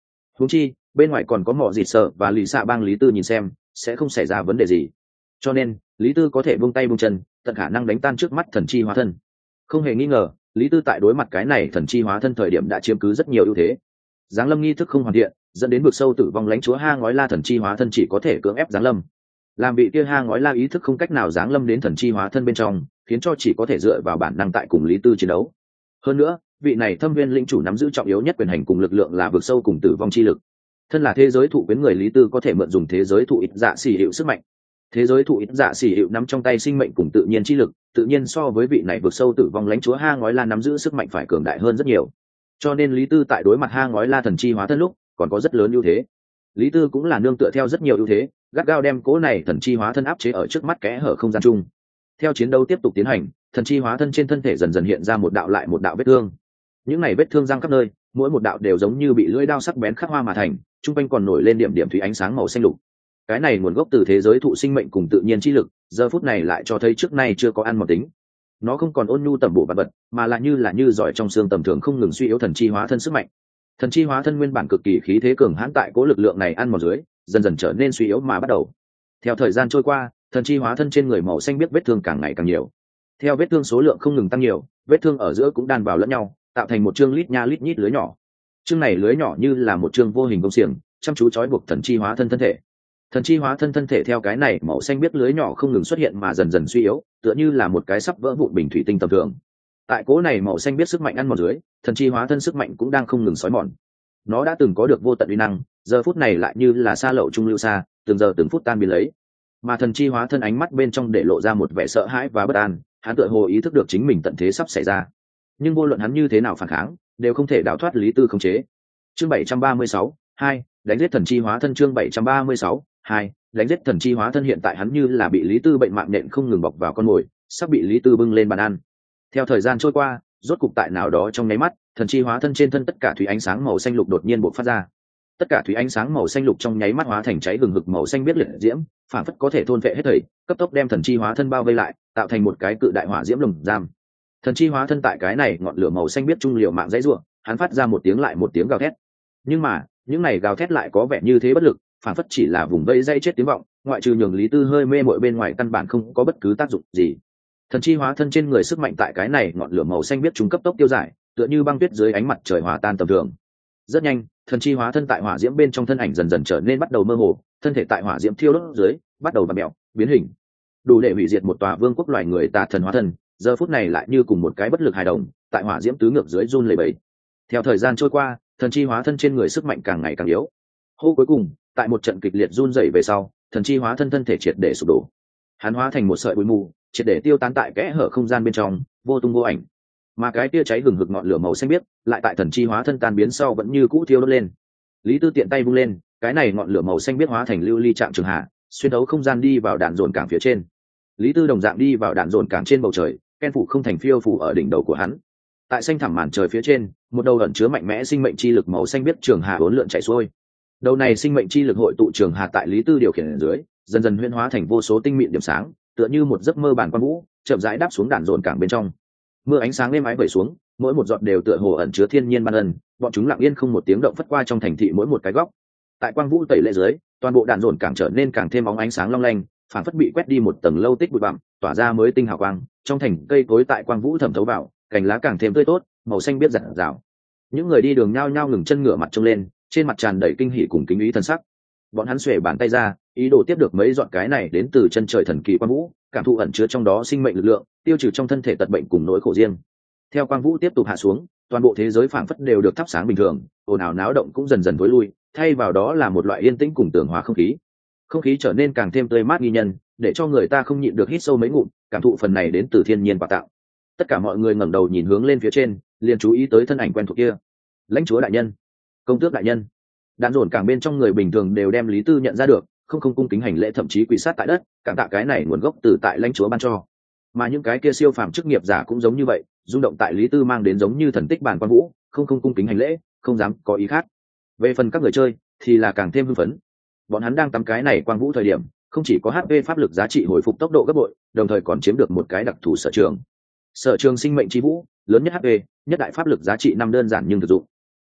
huống chi bên ngoài còn có mỏ dịt sợ và lì xạ bang lý tư nhìn xem sẽ không xảy ra vấn đề gì, cho nên lý tư có thể buông tay buông chân, tận khả năng đánh tan trước mắt thần chi hóa thân. Không hề nghi ngờ, lý tư tại đối mặt cái này thần chi hóa thân thời điểm đã chiếm cứ rất nhiều ưu thế. Giáng lâm nghi thức không hoàn thiện, dẫn đến vực sâu tử vong lãnh chúa ha ngói la thần chi hóa thân chỉ có thể cưỡng ép giáng lâm, làm vị kia ha ngói la ý thức không cách nào giáng lâm đến thần chi hóa thân bên trong, khiến cho chỉ có thể dựa vào bản năng tại cùng lý tư chiến đấu. Hơn nữa, vị này thâm viên lĩnh chủ nắm giữ trọng yếu nhất quyền hành cùng lực lượng là vực sâu cùng tử vong chi lực. Thân là thế giới thụ quyến người lý tư có thể mượn dùng thế giới thụ ít dạ xỉ hiệu sức mạnh. Thế giới thụ ít dạ xỉ hiệu nắm trong tay sinh mệnh cùng tự nhiên chi lực, tự nhiên so với vị này vực sâu tử vong lãnh chúa ha ngói la nắm giữ sức mạnh phải cường đại hơn rất nhiều. Cho nên lý tư tại đối mặt ha ngói la thần chi hóa thân lúc còn có rất lớn ưu thế. Lý tư cũng là nương tựa theo rất nhiều ưu thế, gắt gao đem cố này thần chi hóa thân áp chế ở trước mắt kẽ hở không gian chung. Theo chiến đấu tiếp tục tiến hành, thần chi hóa thân trên thân thể dần dần hiện ra một đạo lại một đạo vết thương. Những này vết thương răng khắp nơi, mỗi một đạo đều giống như bị lưỡi dao sắc bén khắc hoa mà thành, trung quanh còn nổi lên điểm điểm thủy ánh sáng màu xanh lục. Cái này nguồn gốc từ thế giới thụ sinh mệnh cùng tự nhiên chi lực, giờ phút này lại cho thấy trước nay chưa có ăn mòn tính. Nó không còn ôn nhu tẩm bổ vật vật, mà là như là như giỏi trong xương tầm thường không ngừng suy yếu thần chi hóa thân sức mạnh. Thần chi hóa thân nguyên bản cực kỳ khí thế cường hãn tại cố lực lượng này ăn mòn dưới, dần dần trở nên suy yếu mà bắt đầu. Theo thời gian trôi qua, thần chi hóa thân trên người màu xanh biết vết thương càng ngày càng nhiều. Theo vết thương số lượng không ngừng tăng nhiều, vết thương ở giữa cũng đan vào lẫn nhau, tạo thành một chương lít nha lít nhít lưới nhỏ. Chương này lưới nhỏ như là một chương vô hình công xiềng, chăm chú trói buộc thần chi hóa thân thân thể. Thần chi hóa thân thân thể theo cái này màu xanh biết lưới nhỏ không ngừng xuất hiện mà dần dần suy yếu, tựa như là một cái sắp vỡ vụn bình thủy tinh tầm thường. Tại cố này màu xanh biết sức mạnh ăn mòn dưới, thần chi hóa thân sức mạnh cũng đang không ngừng xói mòn. Nó đã từng có được vô tận uy năng, giờ phút này lại như là sa lậu trung lưu xa, từng giờ từng phút tan biến lấy. Mà thần chi hóa thân ánh mắt bên trong để lộ ra một vẻ sợ hãi và bất an, hắn tựa hồ ý thức được chính mình tận thế sắp xảy ra. Nhưng vô luận hắn như thế nào phản kháng, đều không thể đào thoát lý tư khống chế. Chương bảy trăm ba mươi sáu, hai, đánh giết thần chi hóa thân. Chương bảy trăm ba mươi sáu, hai, đánh giết thần chi hóa thân. Hiện tại hắn như là bị lý tư bệnh mạng nện không ngừng bọc vào con mồi, sắp bị lý tư bưng lên bàn ăn. Theo thời gian trôi qua, rốt cục tại nào đó trong nháy mắt, thần chi hóa thân trên thân tất cả thủy ánh sáng màu xanh lục đột nhiên bộc phát ra. Tất cả thủy ánh sáng màu xanh lục trong nháy mắt hóa thành cháy hừng hực màu xanh biết liệt diễm, phản phất có thể thôn vệ hết thảy, cấp tốc đem thần chi hóa thân bao vây lại, tạo thành một cái cự đại hỏa diễm lồng giam. Thần chi hóa thân tại cái này ngọn lửa màu xanh biết trung liều mạng dãy rủa, hắn phát ra một tiếng lại một tiếng gào thét. Nhưng mà, những này gào thét lại có vẻ như thế bất lực, phản phất chỉ là vùng vây dây chết tiếng vọng, ngoại trừ nhường lý tư hơi mê mội bên ngoài căn bản không có bất cứ tác dụng gì. Thần chi hóa thân trên người sức mạnh tại cái này ngọn lửa màu xanh biết trung cấp tốc tiêu giải, tựa như băng tuyết dưới ánh mặt trời hòa tan tầm thường. Rất nhanh, thần chi hóa thân tại hỏa diễm bên trong thân ảnh dần dần trở nên bắt đầu mơ hồ, thân thể tại hỏa diễm thiêu đốt dưới bắt đầu vặn mèo, biến hình, đủ để hủy diệt một tòa vương quốc loài người tà thần hóa thân. Giờ phút này lại như cùng một cái bất lực hài đồng, tại hỏa diễm tứ ngược dưới run lẩy bẩy. Theo thời gian trôi qua, thần chi hóa thân trên người sức mạnh càng ngày càng yếu. Hô cuối cùng, tại một trận kịch liệt run rẩy về sau, thần chi hóa thân thân thể triệt để sụp đổ. Hắn hóa thành một sợi bụi mù, triệt để tiêu tán tại kẽ hở không gian bên trong, vô tung vô ảnh. Mà cái tia cháy hừng hực ngọn lửa màu xanh biếc, lại tại thần chi hóa thân tan biến sau vẫn như cũ thiêu đốt lên. Lý Tư tiện tay vung lên, cái này ngọn lửa màu xanh biếc hóa thành lưu ly trạng trường hạ, xuyên thấu không gian đi vào đạn dồn cảng phía trên. Lý Tư đồng dạng đi vào đạn dồn cảng trên bầu trời, ken phủ không thành phiêu phủ ở đỉnh đầu của hắn. Tại xanh thẳm màn trời phía trên, một đầu ẩn chứa mạnh mẽ sinh mệnh chi lực màu xanh biếc trường hà uốn lượn chạy xuôi. Đầu này sinh mệnh chi lực hội tụ trường hà tại Lý Tư điều khiển ở dưới, dần dần huyễn hóa thành vô số tinh mịn điểm sáng, tựa như một giấc mơ bản quan vũ, chậm rãi đáp xuống đạn dồn cảng bên trong. Mưa ánh sáng êm ái vẩy xuống, mỗi một giọt đều tựa hồ ẩn chứa thiên nhiên ban ân, bọn chúng lặng yên không một tiếng động phất qua trong thành thị mỗi một cái góc. Tại quang vũ tẩy lệ dưới, toàn bộ đạn dồn cảng trở nên càng thêm óng ánh sáng long lanh, phản phất bị quét đi một tầng lâu tích bụi bặm, tỏa ra mới tinh hào quang. Trong thành cây cối tại quang vũ thẩm thấu vào, cành lá càng thêm tươi tốt, màu xanh biết rạng rào. Những người đi đường nhao nhao ngừng chân ngửa mặt trông lên, trên mặt tràn đầy kinh hỉ cùng kính ý thân sắc. Bọn hắn xuề bàn tay ra, ý đồ tiếp được mấy giọt cái này đến từ chân trời thần kỳ quang vũ, cảm thụ ẩn chứa trong đó sinh mệnh lực lượng, tiêu trừ trong thân thể tật bệnh cùng nỗi khổ riêng. Theo quang vũ tiếp tục hạ xuống, toàn bộ thế giới phảng phất đều được thắp sáng bình thường, ồn ào náo động cũng dần dần tối lui, thay vào đó là một loại yên tĩnh cùng tường hòa không khí. Không khí trở nên càng thêm tươi mát nghi nhân, để cho người ta không nhịn được hít sâu mấy ngụm, cảm thụ phần này đến từ thiên nhiên quà tặng. Tất cả mọi người ngẩng đầu nhìn hướng lên phía trên, liền chú ý tới thân ảnh quen thuộc kia. Lãnh chúa đại nhân, công tước đại nhân. Đạn dồn càng bên trong người bình thường đều đem Lý Tư nhận ra được, không không cung kính hành lễ, thậm chí quỳ sát tại đất, cảm tạ cái này nguồn gốc từ tại lãnh chúa ban cho. Mà những cái kia siêu phàm chức nghiệp giả cũng giống như vậy, rung động tại Lý Tư mang đến giống như thần tích bản quan vũ, không không cung kính hành lễ, không dám có ý khác. Về phần các người chơi thì là càng thêm hưng phấn. Bọn hắn đang tắm cái này quang vũ thời điểm, không chỉ có hát pê pháp lực giá trị hồi phục tốc độ gấp bội, đồng thời còn chiếm được một cái đặc thù sở trường. Sở trường sinh mệnh chi vũ, lớn nhất hát pê, nhất đại pháp lực giá trị năm đơn giản nhưng thực dụng.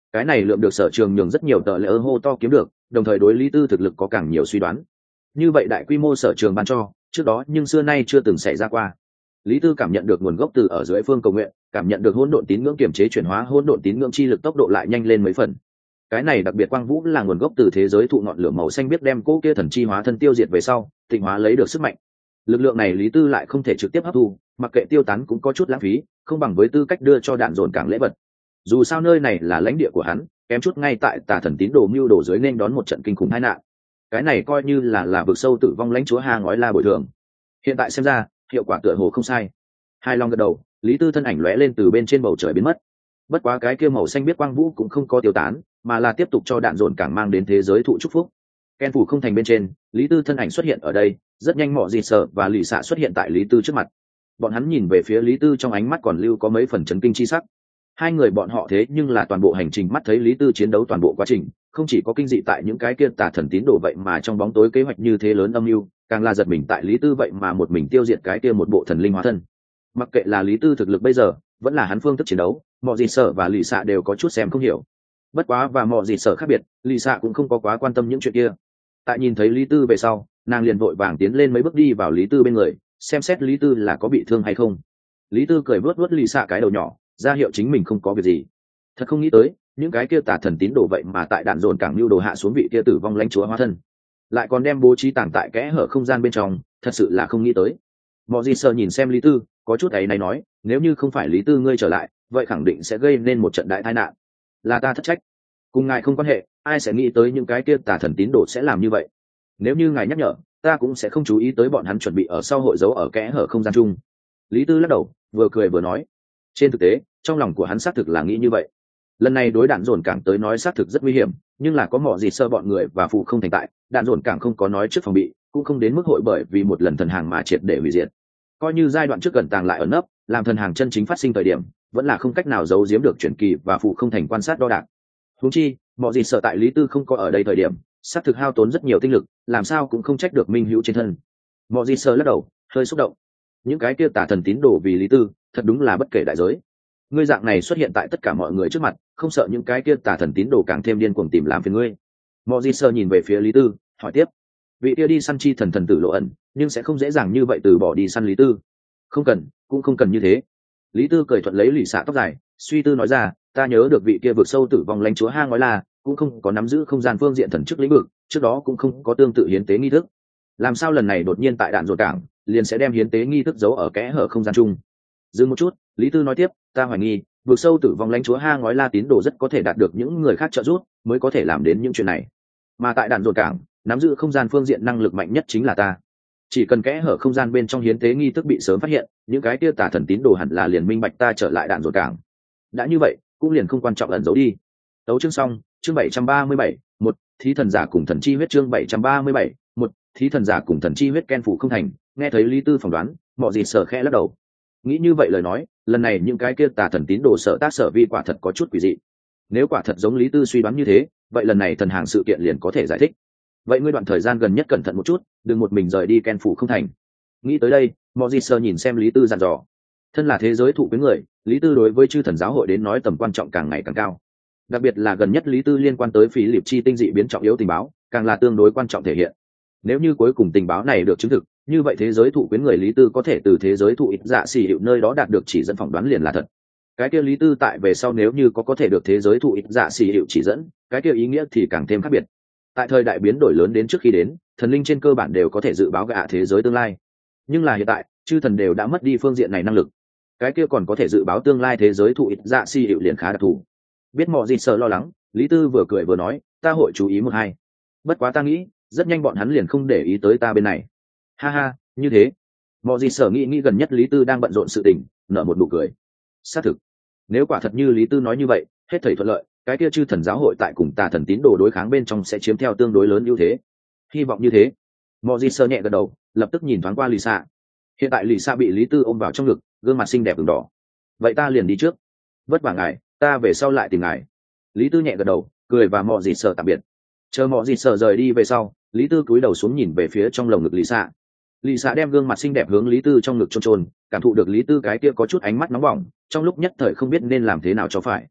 Cái này lượm được sở trường nhường rất nhiều tờ lễ hô to kiếm được, đồng thời đối lý tư thực lực có càng nhiều suy đoán. Như vậy đại quy mô sở trường ban cho trước đó nhưng xưa nay chưa từng xảy ra qua. Lý tư cảm nhận được nguồn gốc từ ở dưới phương cầu nguyện, cảm nhận được hỗn độn tín ngưỡng kiểm chế chuyển hóa hỗn độn tín ngưỡng chi lực tốc độ lại nhanh lên mấy phần. Cái này đặc biệt quang vũ là nguồn gốc từ thế giới thụ ngọn lửa màu xanh biết đem cố kia thần chi hóa thân tiêu diệt về sau tịnh hóa lấy được sức mạnh. Lực lượng này lý tư lại không thể trực tiếp hấp thu, mặc kệ tiêu tán cũng có chút lãng phí, không bằng với tư cách đưa cho đạn dồn cảng lễ vật. Dù sao nơi này là lãnh địa của hắn, kém chút ngay tại tà thần tín đồ mưu đồ dưới nên đón một trận kinh khủng tai nạn. Cái này coi như là là vực sâu tử vong lãnh chúa ha ngói la bồi thường. Hiện tại xem ra hiệu quả tựa hồ không sai. Hai long gật đầu, lý tư thân ảnh lóe lên từ bên trên bầu trời biến mất. Bất quá cái kia màu xanh biết quang vũ cũng không có tiêu tán, mà là tiếp tục cho đạn dồn cảng mang đến thế giới thụ chúc phúc. Ken phủ không thành bên trên, lý tư thân ảnh xuất hiện ở đây, rất nhanh mọ dịt sợ và lì xạ xuất hiện tại lý tư trước mặt. Bọn hắn nhìn về phía lý tư trong ánh mắt còn lưu có mấy phần chấn kinh chi sắc. Hai người bọn họ thế nhưng là toàn bộ hành trình mắt thấy lý tư chiến đấu toàn bộ quá trình, không chỉ có kinh dị tại những cái kia tà thần tín đồ vậy mà trong bóng tối kế hoạch như thế lớn âm mưu, càng là giật mình tại lý tư vậy mà một mình tiêu diệt cái kia một bộ thần linh hóa thân. Mặc kệ là lý tư thực lực bây giờ vẫn là hắn phương thức chiến đấu, mọi gì sợ và lì xạ đều có chút xem không hiểu. Bất quá và mọi gì sợ khác biệt, lì xạ cũng không có quá quan tâm những chuyện kia. Tại nhìn thấy lý tư về sau, nàng liền vội vàng tiến lên mấy bước đi vào lý tư bên người, xem xét lý tư là có bị thương hay không. Lý tư cười vuốt vuốt lì xạ cái đầu nhỏ, ra hiệu chính mình không có việc gì. Thật không nghĩ tới những cái kia tà thần tín đồ vậy mà tại đạn dồn cảng lưu đồ hạ xuống vị kia tử vong lãnh chúa hóa thân, lại còn đem bố trí tàng tại kẽ hở không gian bên trong, thật sự là không nghĩ tới. Mọi gì sợ nhìn xem lý tư có chút ấy này nói, nếu như không phải lý tư ngươi trở lại, vậy khẳng định sẽ gây nên một trận đại tai nạn. Là ta thất trách, cùng ngài không quan hệ, ai sẽ nghĩ tới những cái kia tà thần tín đồ sẽ làm như vậy. Nếu như ngài nhắc nhở, ta cũng sẽ không chú ý tới bọn hắn chuẩn bị ở sau hội dấu ở kẽ hở không gian chung. Lý tư lắc đầu, vừa cười vừa nói. Trên thực tế trong lòng của hắn xác thực là nghĩ như vậy. Lần này đối đạn dồn cảng tới nói xác thực rất nguy hiểm, nhưng là có mỏ gì sơ bọn người và phụ không thành tại, đạn dồn cảng không có nói trước phòng bị, cũng không đến mức hội bởi vì một lần thần hàng mà triệt để hủy diệt. Coi như giai đoạn trước gần tàng lại ở nấp, làm thần hàng chân chính phát sinh thời điểm, vẫn là không cách nào giấu giếm được chuyển kỳ và phụ không thành quan sát đo đạc. Huống chi mỏ gì sợ tại lý tư không có ở đây thời điểm, xác thực hao tốn rất nhiều tinh lực, làm sao cũng không trách được minh hữu trên thân. Mỏ gì sợ lắc đầu, hơi xúc động. Những cái kia tà thần tín đồ vì lý tư, thật đúng là bất kể đại giới. Ngươi dạng này xuất hiện tại tất cả mọi người trước mặt, không sợ những cái kia tà thần tín đồ càng thêm điên cuồng tìm làm phiền ngươi. Mọ Di Sơ nhìn về phía Lý Tư, hỏi tiếp: vị kia đi săn chi thần thần tử lộ ẩn, nhưng sẽ không dễ dàng như vậy từ bỏ đi săn Lý Tư. Không cần, cũng không cần như thế. Lý Tư cười thuận lấy lì xạ tóc dài, suy tư nói ra: ta nhớ được vị kia vượt sâu tử vong lãnh chúa ha ngói là cũng không có nắm giữ không gian phương diện thần chức lĩnh vực, trước đó cũng không có tương tự hiến tế nghi thức. Làm sao lần này đột nhiên tại đạn dồn cảng liền sẽ đem hiến tế nghi thức giấu ở kẽ hở không gian chung? Dừng một chút, Lý Tư nói tiếp: ta hoài nghi vượt sâu tử vong lãnh chúa ha ngói la tín đồ rất có thể đạt được những người khác trợ giúp mới có thể làm đến những chuyện này, mà tại đạn dồn cảng nắm giữ không gian phương diện năng lực mạnh nhất chính là ta. Chỉ cần kẽ hở không gian bên trong hiến tế nghi thức bị sớm phát hiện, những cái kia tà thần tín đồ hẳn là liền minh bạch ta trở lại đạn dồn cảng. Đã như vậy cũng liền không quan trọng ẩn giấu đi. Tấu chương xong, chương bảy trăm ba mươi bảy, một thí thần giả cùng thần chi huyết, chương bảy trăm ba mươi bảy, một thí thần giả cùng thần chi huyết. Ken phủ không thành nghe thấy Lý Tư phỏng đoán, mọi gì sở khẽ lắc đầu. Nghĩ như vậy lời nói, lần này những cái kia tà thần tín đồ sở tác sở vi quả thật có chút quỷ dị. Nếu quả thật giống Lý Tư suy đoán như thế, vậy lần này thần hàng sự kiện liền có thể giải thích. Vậy ngươi đoạn thời gian gần nhất cẩn thận một chút, đừng một mình rời đi Ken phủ không thành. Nghĩ tới đây, mọi gì sở nhìn xem Lý Tư dặn dò. Thân là thế giới thụ với người, Lý Tư đối với chư thần giáo hội đến nói tầm quan trọng càng ngày càng cao. Đặc biệt là gần nhất Lý Tư liên quan tới phí liệp chi tinh dị biến trọng yếu tình báo, càng là tương đối quan trọng thể hiện. Nếu như cuối cùng tình báo này được chứng thực, như vậy thế giới thụ quyến người Lý Tư có thể từ thế giới thụ ít dạ xì hiệu nơi đó đạt được chỉ dẫn phỏng đoán liền là thật. Cái kia Lý Tư tại về sau nếu như có có thể được thế giới thụ ít dạ xì hiệu chỉ dẫn, cái kia ý nghĩa thì càng thêm khác biệt. Tại thời đại biến đổi lớn đến trước khi đến, thần linh trên cơ bản đều có thể dự báo gạ thế giới tương lai. Nhưng là hiện tại, chư thần đều đã mất đi phương diện này năng lực. Cái kia còn có thể dự báo tương lai thế giới thụ ít dạ xì hiệu liền khá đặc thù. Biết mọi gì sợ lo lắng, Lý Tư vừa cười vừa nói, ta hội chú ý một hai. Bất quá ta nghĩ, rất nhanh bọn hắn liền không để ý tới ta bên này. Ha ha, như thế. Mọi gì sở nghĩ nghĩ gần nhất Lý Tư đang bận rộn sự tình, nở một nụ cười. Xác thực, nếu quả thật như Lý Tư nói như vậy, hết thảy thuận lợi, cái kia chư thần giáo hội tại cùng tà thần tín đồ đối kháng bên trong sẽ chiếm theo tương đối lớn ưu thế. Hy vọng như thế. Mọi gì sở nhẹ gật đầu, lập tức nhìn thoáng qua Lisa. Hiện tại Lisa bị Lý Tư ôm vào trong ngực, gương mặt xinh đẹp ửng đỏ. Vậy ta liền đi trước. Vất vả ngài, ta về sau lại tìm ngài. Lý Tư nhẹ gật đầu, cười và mọi gì sở tạm biệt. Chờ mọi gì sở rời đi về sau, Lý Tư cúi đầu xuống nhìn về phía trong lồng ngực Lisa. Lisa đem gương mặt xinh đẹp hướng Lý Tư trong ngực chôn chôn, cảm thụ được Lý Tư cái kia có chút ánh mắt nóng bỏng, trong lúc nhất thời không biết nên làm thế nào cho phải.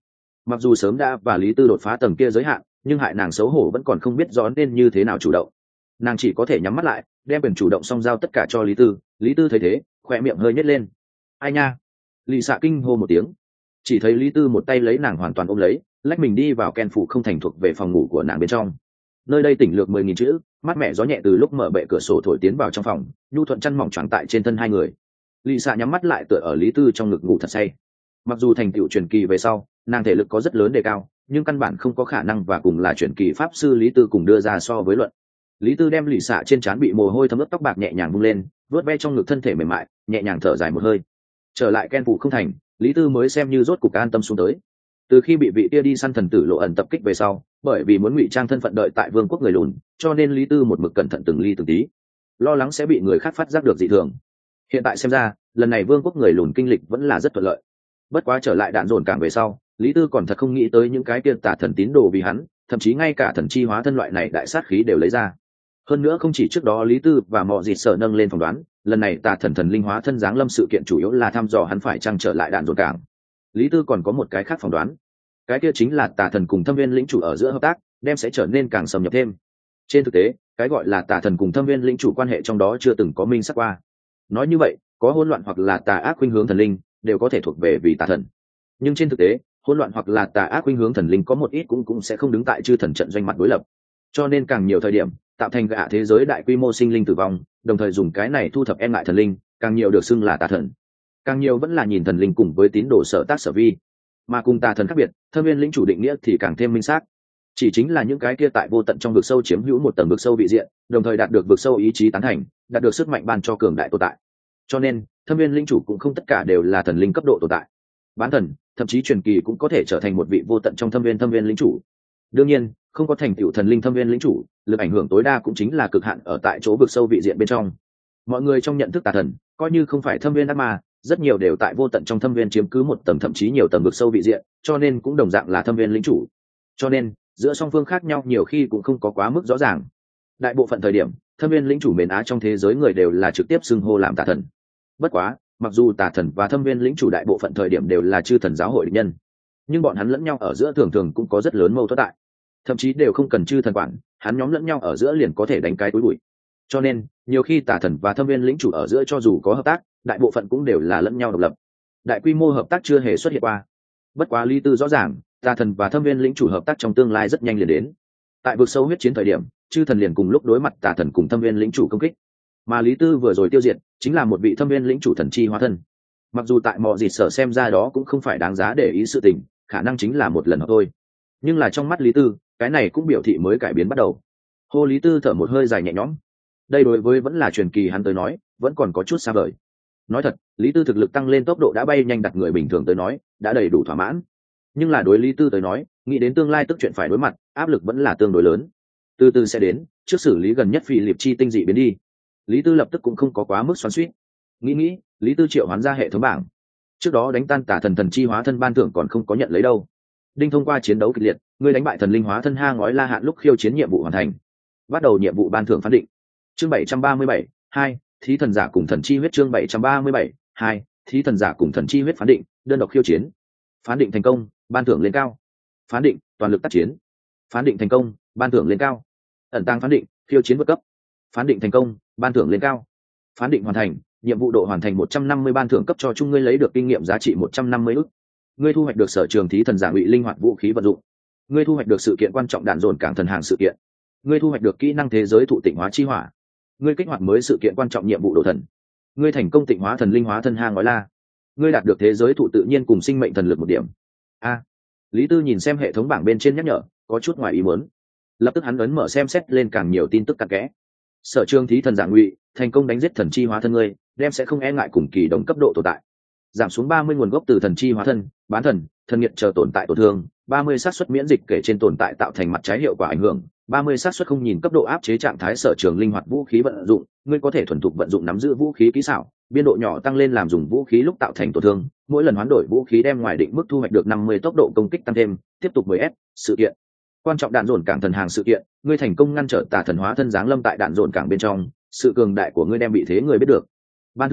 Mặc dù sớm đã và Lý Tư đột phá tầng kia giới hạn, nhưng hại nàng xấu hổ vẫn còn không biết rõ nên như thế nào chủ động. Nàng chỉ có thể nhắm mắt lại, đem quyền chủ động song giao tất cả cho Lý Tư. Lý Tư thấy thế, khỏe miệng hơi nhếch lên. Ai nha? Lì xạ kinh hô một tiếng. Chỉ thấy Lý Tư một tay lấy nàng hoàn toàn ôm lấy, lách mình đi vào ken phủ không thành thuộc về phòng ngủ của nàng bên trong. Nơi đây tỉnh lược mười nghìn chữ, mát mẻ gió nhẹ từ lúc mở bệ cửa sổ thổi tiến vào trong phòng, nhu thuận chăn mỏng choàng tại trên thân hai người. Lì xạ nhắm mắt lại tựa ở Lý Tư trong ngực ngủ thật say. Mặc dù thành tựu truyền kỳ về sau, nàng thể lực có rất lớn đề cao, nhưng căn bản không có khả năng và cùng là truyền kỳ pháp sư Lý Tư cùng đưa ra so với luận. Lý Tư đem lì xạ trên trán bị mồ hôi thấm ướt tóc bạc nhẹ nhàng vung lên, vớt ve trong ngực thân thể mềm mại, nhẹ nhàng thở dài một hơi. Trở lại ken phủ không thành, Lý Tư mới xem như rốt cục an tâm xuống tới. Từ khi bị vị tia đi săn thần tử lộ ẩn tập kích về sau, bởi vì muốn ngụy trang thân phận đợi tại vương quốc người lùn, cho nên Lý Tư một mực cẩn thận từng ly từng tí, lo lắng sẽ bị người khác phát giác được dị thường. Hiện tại xem ra, lần này vương quốc người lùn kinh lịch vẫn là rất thuận lợi. Bất quá trở lại đạn dồn cảng về sau, Lý Tư còn thật không nghĩ tới những cái kia tà thần tín đồ vì hắn, thậm chí ngay cả thần chi hóa thân loại này đại sát khí đều lấy ra. Hơn nữa không chỉ trước đó Lý Tư và mọi dịt sở nâng lên phỏng đoán, lần này tà thần thần linh hóa thân giáng lâm sự kiện chủ yếu là thăm dò hắn phải chăng trở lại đạn dồn cảng. Lý Tư còn có một cái khác phỏng đoán, cái kia chính là tà thần cùng thâm viên lĩnh chủ ở giữa hợp tác đem sẽ trở nên càng xâm nhập thêm. Trên thực tế, cái gọi là tà thần cùng thâm viên lĩnh chủ quan hệ trong đó chưa từng có minh xác qua. Nói như vậy, có hỗn loạn hoặc là tà ác khuynh hướng thần linh đều có thể thuộc về vì tà thần. Nhưng trên thực tế, hỗn loạn hoặc là tà ác khuynh hướng thần linh có một ít cũng cũng sẽ không đứng tại chư thần trận doanh mặt đối lập. Cho nên càng nhiều thời điểm, tạo thành gã thế giới đại quy mô sinh linh tử vong, đồng thời dùng cái này thu thập e ngại thần linh, càng nhiều được xưng là tà thần. Càng nhiều vẫn là nhìn thần linh cùng với tín đồ sở tác sở vi. Mà cùng tà thần khác biệt, thâm viên lĩnh chủ định nghĩa thì càng thêm minh xác. Chỉ chính là những cái kia tại vô tận trong vực sâu chiếm hữu một tầng vực sâu vị diện, đồng thời đạt được vực sâu ý chí tán thành, đạt được sức mạnh ban cho cường đại tồn tại. Cho nên, thâm viên lĩnh chủ cũng không tất cả đều là thần linh cấp độ tồn tại. Bán thần, thậm chí truyền kỳ cũng có thể trở thành một vị vô tận trong thâm viên thâm viên lĩnh chủ. Đương nhiên, không có thành tựu thần linh thâm viên lĩnh chủ, lực ảnh hưởng tối đa cũng chính là cực hạn ở tại chỗ vực sâu vị diện bên trong. Mọi người trong nhận thức tà thần, coi như không phải thâm viên ác ma, rất nhiều đều tại vô tận trong thâm viên chiếm cứ một tầng thậm chí nhiều tầng vực sâu vị diện, cho nên cũng đồng dạng là thâm viên lĩnh chủ. Cho nên, giữa song phương khác nhau nhiều khi cũng không có quá mức rõ ràng. Đại bộ phận thời điểm, thâm viên lĩnh chủ mến á trong thế giới người đều là trực tiếp xưng hô làm tà thần. Bất quá, mặc dù tà thần và thâm viên lĩnh chủ đại bộ phận thời điểm đều là chư thần giáo hội địch nhân, nhưng bọn hắn lẫn nhau ở giữa thường thường cũng có rất lớn mâu thuẫn tại. Thậm chí đều không cần chư thần quản, hắn nhóm lẫn nhau ở giữa liền có thể đánh cái túi bụi. Cho nên, nhiều khi tà thần và thâm viên lĩnh chủ ở giữa cho dù có hợp tác, đại bộ phận cũng đều là lẫn nhau độc lập. Đại quy mô hợp tác chưa hề xuất hiện qua. Bất quá Lý Tư rõ ràng, tà thần và thâm viên lĩnh chủ hợp tác trong tương lai rất nhanh liền đến. Tại vực sâu huyết chiến thời điểm, chư thần liền cùng lúc đối mặt tà thần cùng thâm viên lĩnh chủ công kích. Mà Lý Tư vừa rồi tiêu diệt, chính là một vị thâm viên lĩnh chủ thần chi hóa thân. Mặc dù tại mọi dịt sở xem ra đó cũng không phải đáng giá để ý sự tình, khả năng chính là một lần thôi. Nhưng là trong mắt Lý Tư, cái này cũng biểu thị mới cải biến bắt đầu. Hô Lý Tư thở một hơi dài nhẹ nhõm. Đây đối với vẫn là truyền kỳ hắn tới nói, vẫn còn có chút xa vời. Nói thật, Lý Tư thực lực tăng lên tốc độ đã bay nhanh đặt người bình thường tới nói, đã đầy đủ thỏa mãn. Nhưng là đối Lý Tư tới nói, nghĩ đến tương lai tức chuyện phải đối mặt, áp lực vẫn là tương đối lớn. Từ từ sẽ đến, trước xử lý gần nhất phi liệp chi tinh dị biến đi. Lý Tư lập tức cũng không có quá mức xoắn xuýt. Nghĩ nghĩ, Lý Tư triệu hoán ra hệ thống bảng. Trước đó đánh tan tà thần thần chi hóa thân ban thưởng còn không có nhận lấy đâu. Đinh thông qua chiến đấu kịch liệt, người đánh bại thần linh hóa thân ha ngói la hạn lúc khiêu chiến nhiệm vụ hoàn thành. Bắt đầu nhiệm vụ ban thưởng phán định. Chương bảy trăm ba mươi bảy, hai, thí thần giả cùng thần chi huyết. Chương bảy trăm ba mươi bảy, hai, thí thần giả cùng thần chi huyết phán định, đơn độc khiêu chiến. Phán định thành công, ban thưởng lên cao. Phán định, toàn lực tác chiến. Phán định thành công, ban thưởng lên cao. Ẩn tàng phán định, khiêu chiến vượt cấp. Phán định thành công, ban thưởng lên cao. Phán định hoàn thành, nhiệm vụ độ hoàn thành một trăm năm mươi ban thưởng cấp cho chung, ngươi lấy được kinh nghiệm giá trị một trăm năm mươi ức. Ngươi thu hoạch được sở trường thí thần giả ngụy linh hoạt vũ khí vận dụng. Ngươi thu hoạch được sự kiện quan trọng đạn dồn cảng thần hàng sự kiện. Ngươi thu hoạch được kỹ năng thế giới thụ tịnh hóa chi hỏa. Ngươi kích hoạt mới sự kiện quan trọng nhiệm vụ độ thần. Ngươi thành công tịnh hóa thần linh hóa thân ha ngói la. Ngươi đạt được thế giới thụ tự nhiên cùng sinh mệnh thần lực một điểm. A. Lý Tư nhìn xem hệ thống bảng bên trên nhắc nhở, có chút ngoài ý muốn. Lập tức hắn ấn mở xem xét lên càng nhiều tin tức cặn kẽ. Sở trường thí thần giả ngụy, thành công đánh giết thần chi hóa thân ngươi, đem sẽ không e ngại cùng kỳ đồng cấp độ tồn tại. Giảm xuống ba mươi nguồn gốc từ thần chi hóa thân, bán thần, thần nghiệt chờ tồn tại tổn thương, ba mươi xác suất miễn dịch kể trên tồn tại tạo thành mặt trái hiệu quả ảnh hưởng, ba mươi xác suất không nhìn cấp độ áp chế trạng thái sở trường linh hoạt vũ khí vận dụng, ngươi có thể thuần thục vận dụng nắm giữ vũ khí kỹ xảo, biên độ nhỏ tăng lên làm dùng vũ khí lúc tạo thành tổn thương, mỗi lần hoán đổi vũ khí đem ngoài định mức thu hoạch được năm mươi tốc độ công kích tăng thêm, tiếp tục mười S, sự kiện. Quan trọng đạn dồn cảng thần hàng sự kiện, ngươi thành công ngăn trở tà thần hóa thân giáng lâm tại đạn dồn cảng bên trong, sự cường đại của ngươi đem bị thế người biết được. Ban thưởng,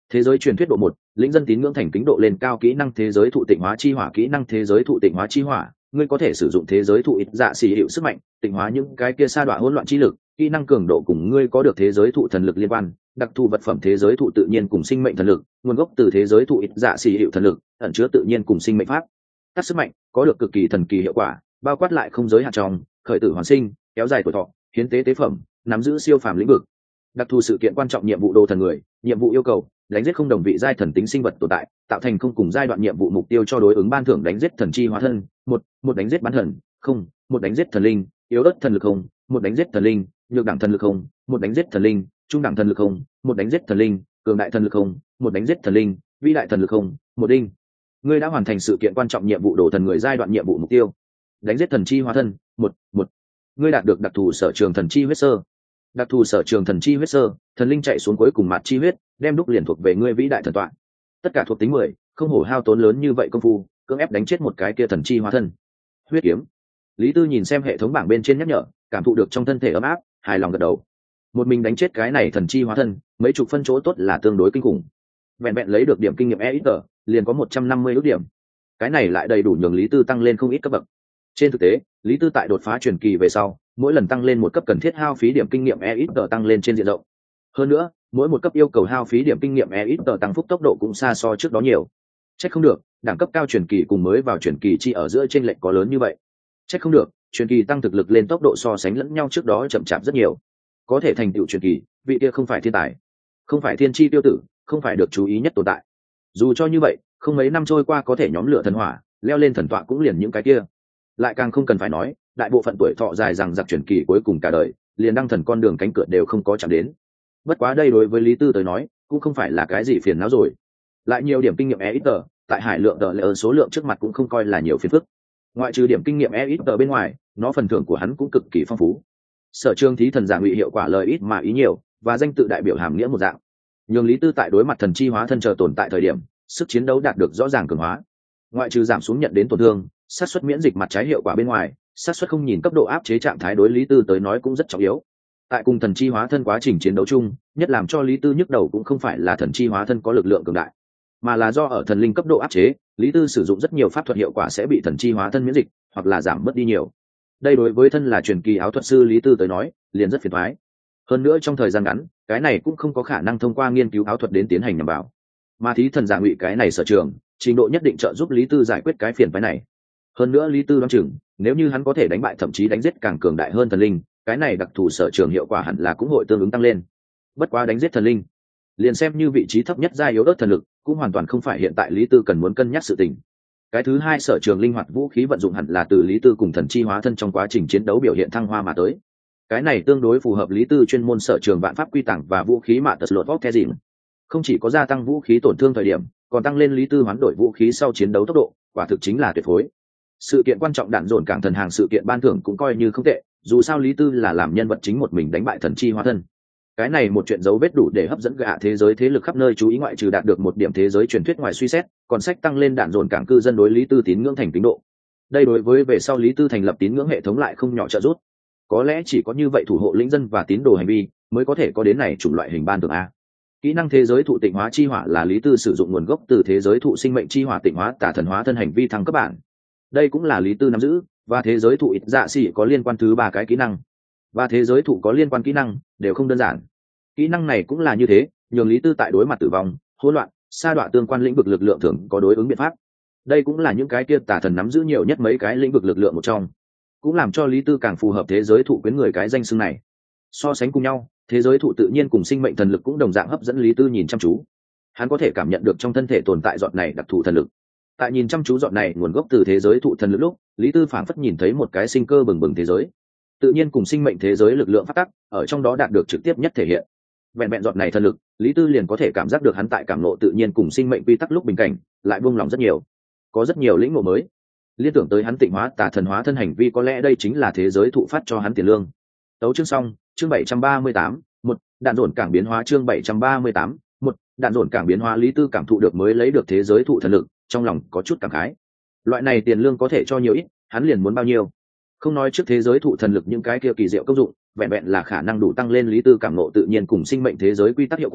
Thế giới truyền thuyết độ một, lĩnh dân tín ngưỡng thành kính độ lên cao. Kỹ năng thế giới thụ tịnh hóa chi hỏa. Kỹ năng thế giới thụ tịnh hóa chi hỏa, ngươi có thể sử dụng thế giới thụ ít dạ xì hiệu sức mạnh tịnh hóa những cái kia sa đọa hỗn loạn chi lực. Kỹ năng cường độ cùng ngươi có được thế giới thụ thần lực liên quan. Đặc thù vật phẩm thế giới thụ tự nhiên cùng sinh mệnh thần lực, nguồn gốc từ thế giới thụ ít dạ xì hiệu thần lực, ẩn chứa tự nhiên cùng sinh mệnh pháp tác sức mạnh, có được cực kỳ thần kỳ hiệu quả, bao quát lại không giới hạn trong khởi tử hoàn sinh, kéo dài tuổi thọ, hiến tế tế phẩm, nắm giữ siêu phàm lĩnh vực. Đặc thù sự kiện quan trọng nhiệm vụ đồ thần người. Nhiệm vụ yêu cầu đánh giết không đồng vị giai thần tính sinh vật tồn tại, tạo thành không cùng giai đoạn nhiệm vụ mục tiêu cho đối ứng ban thưởng đánh giết thần chi hóa thân một, một đánh giết bán thần không, một đánh giết thần linh yếu ớt thần lực không, một đánh giết thần linh nhược đẳng thần lực không, một đánh giết thần linh trung đẳng thần lực không, một đánh giết thần linh cường đại thần lực không, một đánh giết thần linh vĩ đại thần lực không, một đinh. Ngươi đã hoàn thành sự kiện quan trọng nhiệm vụ đồ thần người giai đoạn nhiệm vụ mục tiêu đánh giết thần chi hóa thân một, một. Ngươi đạt được đặc thù sở trường thần chi huyết sơ. Đặc thù sở trường thần chi huyết sơ, thần linh chạy xuống cuối cùng mặt chi huyết, đem đúc liền thuộc về ngươi vĩ đại thần tọa. Tất cả thuộc tính mười, không hổ hao tốn lớn như vậy công phu, cưỡng ép đánh chết một cái kia thần chi hóa thân. Huyết kiếm. Lý Tư nhìn xem hệ thống bảng bên trên nhắc nhở, cảm thụ được trong thân thể ấm áp, hài lòng gật đầu. Một mình đánh chết cái này thần chi hóa thân, mấy chục phân chỗ tốt là tương đối kinh khủng. Vẹn vẹn lấy được điểm kinh nghiệm e ít tờ, liền có một trăm năm mươi ước điểm. Cái này lại đầy đủ nhường Lý Tư tăng lên không ít cấp bậc. Trên thực tế, Lý Tư tại đột phá truyền kỳ về sau, mỗi lần tăng lên một cấp cần thiết hao phí điểm kinh nghiệm e ít tờ tăng lên trên diện rộng. Hơn nữa, mỗi một cấp yêu cầu hao phí điểm kinh nghiệm e ít tờ tăng phúc tốc độ cũng xa so trước đó nhiều. Trách không được, đẳng cấp cao truyền kỳ cùng mới vào truyền kỳ chi ở giữa trên lệch có lớn như vậy. Trách không được, truyền kỳ tăng thực lực lên tốc độ so sánh lẫn nhau trước đó chậm chạp rất nhiều. Có thể thành tựu truyền kỳ, vị kia không phải thiên tài, không phải thiên chi tiêu tử, không phải được chú ý nhất tồn tại. Dù cho như vậy, không mấy năm trôi qua có thể nhóm lửa thần hỏa, leo lên thần tọa cũng liền những cái kia. Lại càng không cần phải nói, đại bộ phận tuổi thọ dài rằng giặc truyền kỳ cuối cùng cả đời, liền đăng thần con đường cánh cửa đều không có chạm đến. Bất quá đây đối với Lý Tư tới nói, cũng không phải là cái gì phiền não rồi. Lại nhiều điểm kinh nghiệm e ít tờ, tại hải lượng tờ lệ số lượng trước mặt cũng không coi là nhiều phiền phức. Ngoại trừ điểm kinh nghiệm e ít tờ bên ngoài, nó phần thưởng của hắn cũng cực kỳ phong phú. Sở trường thí thần giả ngụy hiệu quả lời ít mà ý nhiều, và danh tự đại biểu hàm nghĩa một dạng. Nhường Lý Tư tại đối mặt thần chi hóa thân chờ tồn tại thời điểm, sức chiến đấu đạt được rõ ràng cường hóa. Ngoại trừ giảm xuống nhận đến tổn thương, xác suất miễn dịch mặt trái hiệu quả bên ngoài, xác suất không nhìn cấp độ áp chế trạng thái đối Lý Tư tới nói cũng rất trọng yếu. Tại cùng thần chi hóa thân quá trình chiến đấu chung, nhất làm cho Lý Tư nhức đầu cũng không phải là thần chi hóa thân có lực lượng cường đại, mà là do ở thần linh cấp độ áp chế, Lý Tư sử dụng rất nhiều pháp thuật hiệu quả sẽ bị thần chi hóa thân miễn dịch, hoặc là giảm mất đi nhiều. Đây đối với thân là truyền kỳ áo thuật sư Lý Tư tới nói, liền rất phiền toái. Hơn nữa trong thời gian ngắn, cái này cũng không có khả năng thông qua nghiên cứu áo thuật đến tiến hành nhằm vào. Mà thí thần giả ngụy cái này sở trường, trình độ nhất định trợ giúp Lý Tư giải quyết cái phiền phái này. Hơn nữa Lý Tư đoán chừng, nếu như hắn có thể đánh bại thậm chí đánh giết càng cường đại hơn thần linh, cái này đặc thù sở trường hiệu quả hẳn là cũng hội tương ứng tăng lên. Bất quá đánh giết thần linh, liền xem như vị trí thấp nhất giai yếu ớt thần lực, cũng hoàn toàn không phải hiện tại Lý Tư cần muốn cân nhắc sự tình. Cái thứ hai sở trường linh hoạt vũ khí vận dụng hẳn là từ Lý Tư cùng thần chi hóa thân trong quá trình chiến đấu biểu hiện thăng hoa mà tới. Cái này tương đối phù hợp Lý Tư chuyên môn sở trường vạn pháp quy tàng và vũ khí mạ tật lột vóc the dìm. Không chỉ có gia tăng vũ khí tổn thương thời điểm, còn tăng lên Lý Tư hoán đổi vũ khí sau chiến đấu tốc độ, quả thực chính là tuyệt phối. Sự kiện quan trọng đạn dồn cảng thần hàng sự kiện ban thưởng cũng coi như không tệ, dù sao Lý Tư là làm nhân vật chính một mình đánh bại thần chi hóa thân. Cái này một chuyện dấu vết đủ để hấp dẫn gạ thế giới thế lực khắp nơi chú ý, ngoại trừ đạt được một điểm thế giới truyền thuyết ngoài suy xét, còn sách tăng lên đạn dồn cảng cư dân đối Lý Tư tín ngưỡng thành tín độ. Đây đối với về sau Lý Tư thành lập tín ngưỡng hệ thống lại không nhỏ trợ giúp. Có lẽ chỉ có như vậy thủ hộ lĩnh dân và tín đồ hành vi mới có thể có đến này chủng loại hình ban thưởng a. Kỹ năng thế giới thụ tịnh hóa chi hỏa là Lý Tư sử dụng nguồn gốc từ thế giới thụ sinh mệnh chi hỏa tịnh hóa tả thần hóa thân hành vi thăng cấp bản. Đây cũng là Lý Tư nắm giữ, và thế giới thụ ít dạ xỉ có liên quan thứ ba cái kỹ năng, và thế giới thụ có liên quan kỹ năng đều không đơn giản. Kỹ năng này cũng là như thế, nhường Lý Tư tại đối mặt tử vong, hỗn loạn, sa đọa tương quan lĩnh vực lực lượng thường có đối ứng biện pháp. Đây cũng là những cái kia tả thần nắm giữ nhiều nhất mấy cái lĩnh vực lực lượng một trong, cũng làm cho Lý Tư càng phù hợp thế giới thụ quyến người cái danh xưng này. So sánh cùng nhau, thế giới thụ tự nhiên cùng sinh mệnh thần lực cũng đồng dạng hấp dẫn Lý Tư nhìn chăm chú. Hắn có thể cảm nhận được trong thân thể tồn tại giọt này đặc thù thần lực. Tại nhìn chăm chú giọt này nguồn gốc từ thế giới thụ thần lực lúc, Lý Tư phảng phất nhìn thấy một cái sinh cơ bừng bừng thế giới. Tự nhiên cùng sinh mệnh thế giới lực lượng phát tắc, ở trong đó đạt được trực tiếp nhất thể hiện. Vẹn vẹn giọt này thần lực, Lý Tư liền có thể cảm giác được hắn tại cảm ngộ tự nhiên cùng sinh mệnh quy tắc lúc bình cảnh, lại buông lòng rất nhiều. Có rất nhiều lĩnh ngộ mới. Liên tưởng tới hắn tịnh hóa tà thần hóa thân hành vi, có lẽ đây chính là thế giới thụ phát cho hắn tiền lương. Tấu chương xong, chương bảy trăm ba mươi tám, một đạn dồn cảng biến hóa chương bảy trăm ba mươi tám, một đạn dồn cảng biến hóa. Lý Tư cảm thụ được mới lấy được thế giới thụ thần lực, trong lòng có chút cảm khái. Loại này tiền lương có thể cho nhiều ít, hắn liền muốn bao nhiêu. Không nói trước thế giới thụ thần lực những cái kia kỳ diệu công dụng, vẹn vẹn là khả năng đủ tăng lên Lý Tư cảm ngộ tự nhiên cùng sinh mệnh thế giới quy tắc hiệu quả,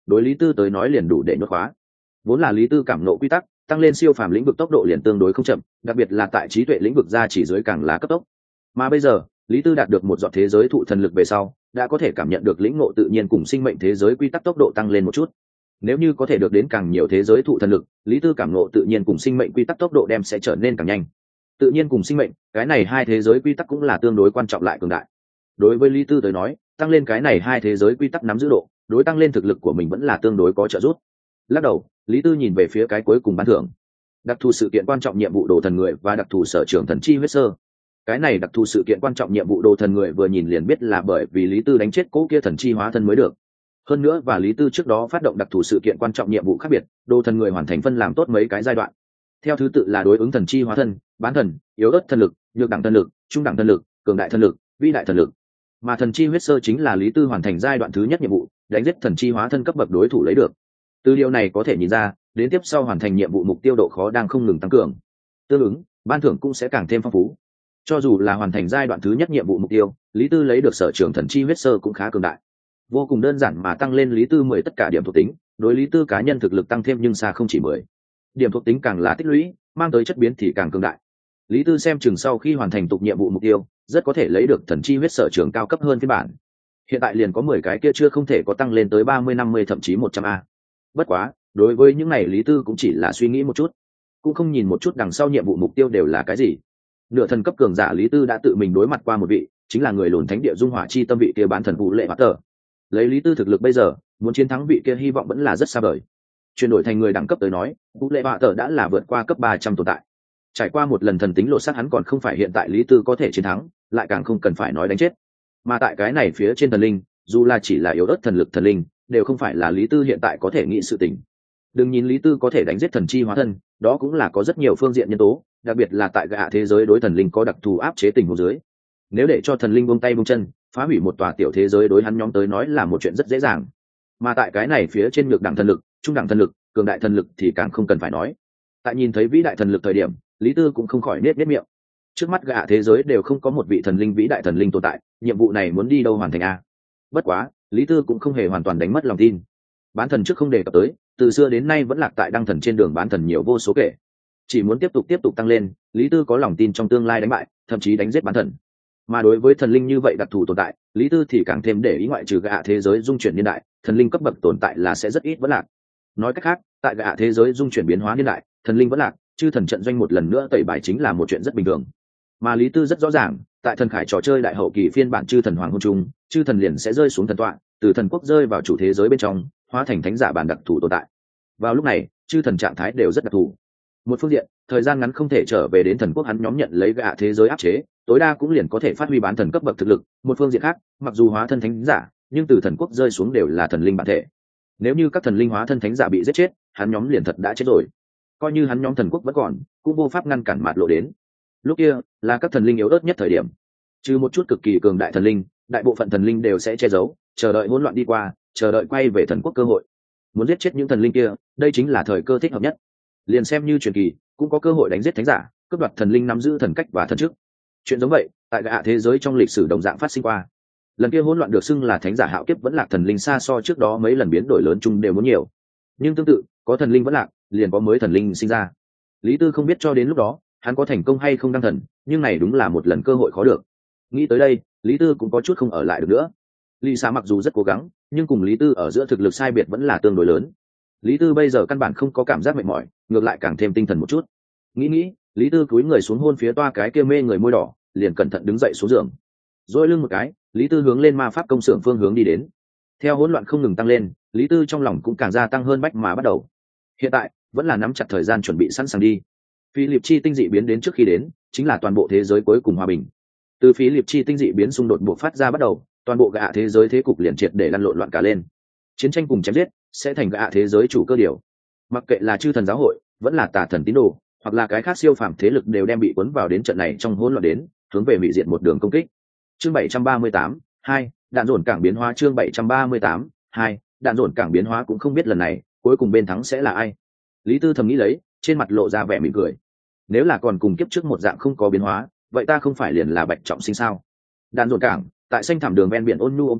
đối lý tư tới nói liền đủ để nhốt khóa. Vốn là lý tư cảm nộ quy tắc tăng lên siêu phàm lĩnh vực tốc độ liền tương đối không chậm, đặc biệt là tại trí tuệ lĩnh vực ra chỉ dưới càng là cấp tốc. Mà bây giờ lý tư đạt được một giọt thế giới thụ thần lực về sau, đã có thể cảm nhận được lĩnh ngộ tự nhiên cùng sinh mệnh thế giới quy tắc tốc độ tăng lên một chút. Nếu như có thể được đến càng nhiều thế giới thụ thần lực, lý tư cảm ngộ tự nhiên cùng sinh mệnh quy tắc tốc độ đem sẽ trở nên càng nhanh. Tự nhiên cùng sinh mệnh, cái này hai thế giới quy tắc cũng là tương đối quan trọng lại cường đại. Đối với lý tư tới nói, tăng lên cái này hai thế giới quy tắc nắm giữ độ, đối tăng lên thực lực của mình vẫn là tương đối có trợ giúp. Lắc đầu, lý tư nhìn về phía cái cuối cùng ban thưởng, đặc thù sự kiện quan trọng nhiệm vụ đồ thần người và đặc thù sở trưởng thần chi huyết sơ. Cái này đặc thù sự kiện quan trọng nhiệm vụ đồ thần người vừa nhìn liền biết là bởi vì lý tư đánh chết cố kia thần chi hóa thân mới được. Hơn nữa và lý tư trước đó phát động đặc thù sự kiện quan trọng nhiệm vụ khác biệt, đồ thần người hoàn thành phân làm tốt mấy cái giai đoạn, theo thứ tự là đối ứng thần chi hóa thân, bán thần, yếu ớt thần lực, nhược đẳng thần lực, trung đẳng thần lực, cường đại thần lực, vĩ đại thần lực. Mà thần chi huyết sơ chính là lý tư hoàn thành giai đoạn thứ nhất nhiệm vụ, đánh giết thần chi hóa thân cấp bậc đối thủ lấy được. Từ điều này có thể nhìn ra, đến tiếp sau hoàn thành nhiệm vụ mục tiêu độ khó đang không ngừng tăng cường, tương ứng ban thưởng cũng sẽ càng thêm phong phú. Cho dù là hoàn thành giai đoạn thứ nhất nhiệm vụ mục tiêu, lý tư lấy được sở trường thần chi huyết sơ cũng khá cường đại, vô cùng đơn giản mà tăng lên lý tư mười tất cả điểm thuộc tính, đối lý tư cá nhân thực lực tăng thêm nhưng xa không chỉ mười điểm thuộc tính, càng là tích lũy mang tới chất biến thì càng cường đại. Lý tư xem chừng sau khi hoàn thành tục nhiệm vụ mục tiêu, rất có thể lấy được thần chi huyết sở trường cao cấp hơn phiên bản. Hiện tại liền có mười cái kia chưa không thể có tăng lên tới ba mươi năm mươi thậm chí một trăm a. Bất quá đối với những này lý tư cũng chỉ là suy nghĩ một chút, cũng không nhìn một chút đằng sau nhiệm vụ mục tiêu đều là cái gì. Nửa thần cấp cường giả lý tư đã tự mình đối mặt qua một vị, chính là người lùn thánh địa dung hỏa chi tâm vị kia bán thần vũ lệ bắt tờ. Lấy lý tư thực lực bây giờ, muốn chiến thắng vị kia hy vọng vẫn là rất xa vời. Chuyển đổi thành người đẳng cấp tới nói, vũ lệ bắt tờ đã là vượt qua cấp ba trăm tồn tại. Trải qua một lần thần tính lộ sát hắn còn không phải hiện tại lý tư có thể chiến thắng, lại càng không cần phải nói đánh chết. Mà tại cái này phía trên thần linh, dù là chỉ là yếu ớt thần lực thần linh, đều không phải là lý tư hiện tại có thể nghĩ sự tình. Đừng nhìn lý tư có thể đánh giết thần chi hóa thân, đó cũng là có rất nhiều phương diện nhân tố, đặc biệt là tại gạ thế giới đối thần linh có đặc thù áp chế tình huống dưới. Nếu để cho thần linh buông tay buông chân, phá hủy một tòa tiểu thế giới đối hắn nhóm tới nói là một chuyện rất dễ dàng. Mà tại cái này phía trên ngược đẳng thần lực, trung đẳng thần lực, cường đại thần lực thì càng không cần phải nói. Tại nhìn thấy vĩ đại thần lực thời điểm, lý tư cũng không khỏi nết nết miệng. Trước mắt gạ thế giới đều không có một vị thần linh vĩ đại thần linh tồn tại, nhiệm vụ này muốn đi đâu hoàn thành a? Bất quá lý tư cũng không hề hoàn toàn đánh mất lòng tin. Bán thần trước không đề cập tới, từ xưa đến nay vẫn lạc tại đăng thần trên đường bán thần nhiều vô số kể, chỉ muốn tiếp tục tiếp tục tăng lên, lý tư có lòng tin trong tương lai đánh bại, thậm chí đánh giết bán thần. Mà đối với thần linh như vậy đặc thù tồn tại, lý tư thì càng thêm để ý, ngoại trừ gạ thế giới dung chuyển niên đại, thần linh cấp bậc tồn tại là sẽ rất ít vẫn lạc. Nói cách khác, tại gạ thế giới dung chuyển biến hóa niên đại, thần linh vẫn lạc, chư thần trận doanh một lần nữa tẩy bài chính là một chuyện rất bình thường. Mà lý tư rất rõ ràng, tại thần khải trò chơi đại hậu kỳ phiên bản chư thần hoàng hôn trung, chư thần liền sẽ rơi xuống thần tọa, từ thần quốc rơi vào chủ thế giới bên trong, hóa thành thánh giả bản đặc thù tồn tại. Vào lúc này chư thần trạng thái đều rất đặc thù. Một phương diện, thời gian ngắn không thể trở về đến thần quốc hắn nhóm nhận lấy gạ thế giới áp chế, tối đa cũng liền có thể phát huy bán thần cấp bậc thực lực. Một phương diện khác, mặc dù hóa thân thánh giả, nhưng từ thần quốc rơi xuống đều là thần linh bản thể. Nếu như các thần linh hóa thân thánh giả bị giết chết, hắn nhóm liền thật đã chết rồi. Coi như hắn nhóm thần quốc vẫn còn, cũng vô pháp ngăn cản mạt lộ đến. Lúc kia là các thần linh yếu ớt nhất thời điểm, trừ một chút cực kỳ cường đại thần linh, đại bộ phận thần linh đều sẽ che giấu, chờ đợi hỗn loạn đi qua, chờ đợi quay về thần quốc cơ hội. Muốn giết chết những thần linh kia, đây chính là thời cơ thích hợp nhất. Liền xem như truyền kỳ, cũng có cơ hội đánh giết thánh giả, cướp đoạt thần linh nắm giữ thần cách và thần chức. Chuyện giống vậy, tại gạ thế giới trong lịch sử đồng dạng phát sinh qua. Lần kia hỗn loạn được xưng là thánh giả hạo kiếp vẫn lạc thần linh xa so trước đó mấy lần biến đổi lớn chung đều muốn nhiều. Nhưng tương tự, có thần linh vẫn lạc, liền có mới thần linh sinh ra. Lý tư không biết cho đến lúc đó, hắn có thành công hay không đăng thần, nhưng này đúng là một lần cơ hội khó được. Nghĩ tới đây, lý tư cũng có chút không ở lại được nữa. Lý Sa mặc dù rất cố gắng, nhưng cùng lý tư ở giữa thực lực sai biệt vẫn là tương đối lớn. Lý tư bây giờ căn bản không có cảm giác mệt mỏi, ngược lại càng thêm tinh thần một chút. Nghĩ nghĩ, lý tư cúi người xuống hôn phía toa cái kia mê người môi đỏ, liền cẩn thận đứng dậy xuống giường. Rồi lưng một cái, lý tư hướng lên ma pháp công xưởng phương hướng đi đến. Theo hỗn loạn không ngừng tăng lên, lý tư trong lòng cũng càng gia tăng hơn bách mà bắt đầu. Hiện tại vẫn là nắm chặt thời gian chuẩn bị sẵn sàng đi. Philip chi tinh dị biến đến trước khi đến, chính là toàn bộ thế giới cuối cùng hòa bình. Từ Philip chi tinh dị biến xung đột buộc phát ra bắt đầu, toàn bộ gạ thế giới thế cục liền triệt để lăn lộn loạn cả lên. Chiến tranh cùng chém giết sẽ thành gạ thế giới chủ cơ điều. Mặc kệ là chư thần giáo hội, vẫn là tà thần tín đồ, hoặc là cái khác siêu phàm thế lực đều đem bị cuốn vào đến trận này trong hỗn loạn đến, hướng về hủy diệt một đường công kích. Chương bảy trăm ba mươi tám, hai, đạn dồn cảng biến hóa chương bảy trăm ba mươi tám, hai, đạn dồn cảng biến hóa cũng không biết lần này, cuối cùng bên thắng sẽ là ai. Lý Tư thầm nghĩ lấy, trên mặt lộ ra vẻ mỉm cười. Nếu là còn cùng kiếp trước một dạng không có biến hóa, vậy ta không phải liền là Bạch Trọng Sinh sao? Đạn dồn cảng, tại xanh thảm đường ven biển ôn nhu ôm cái,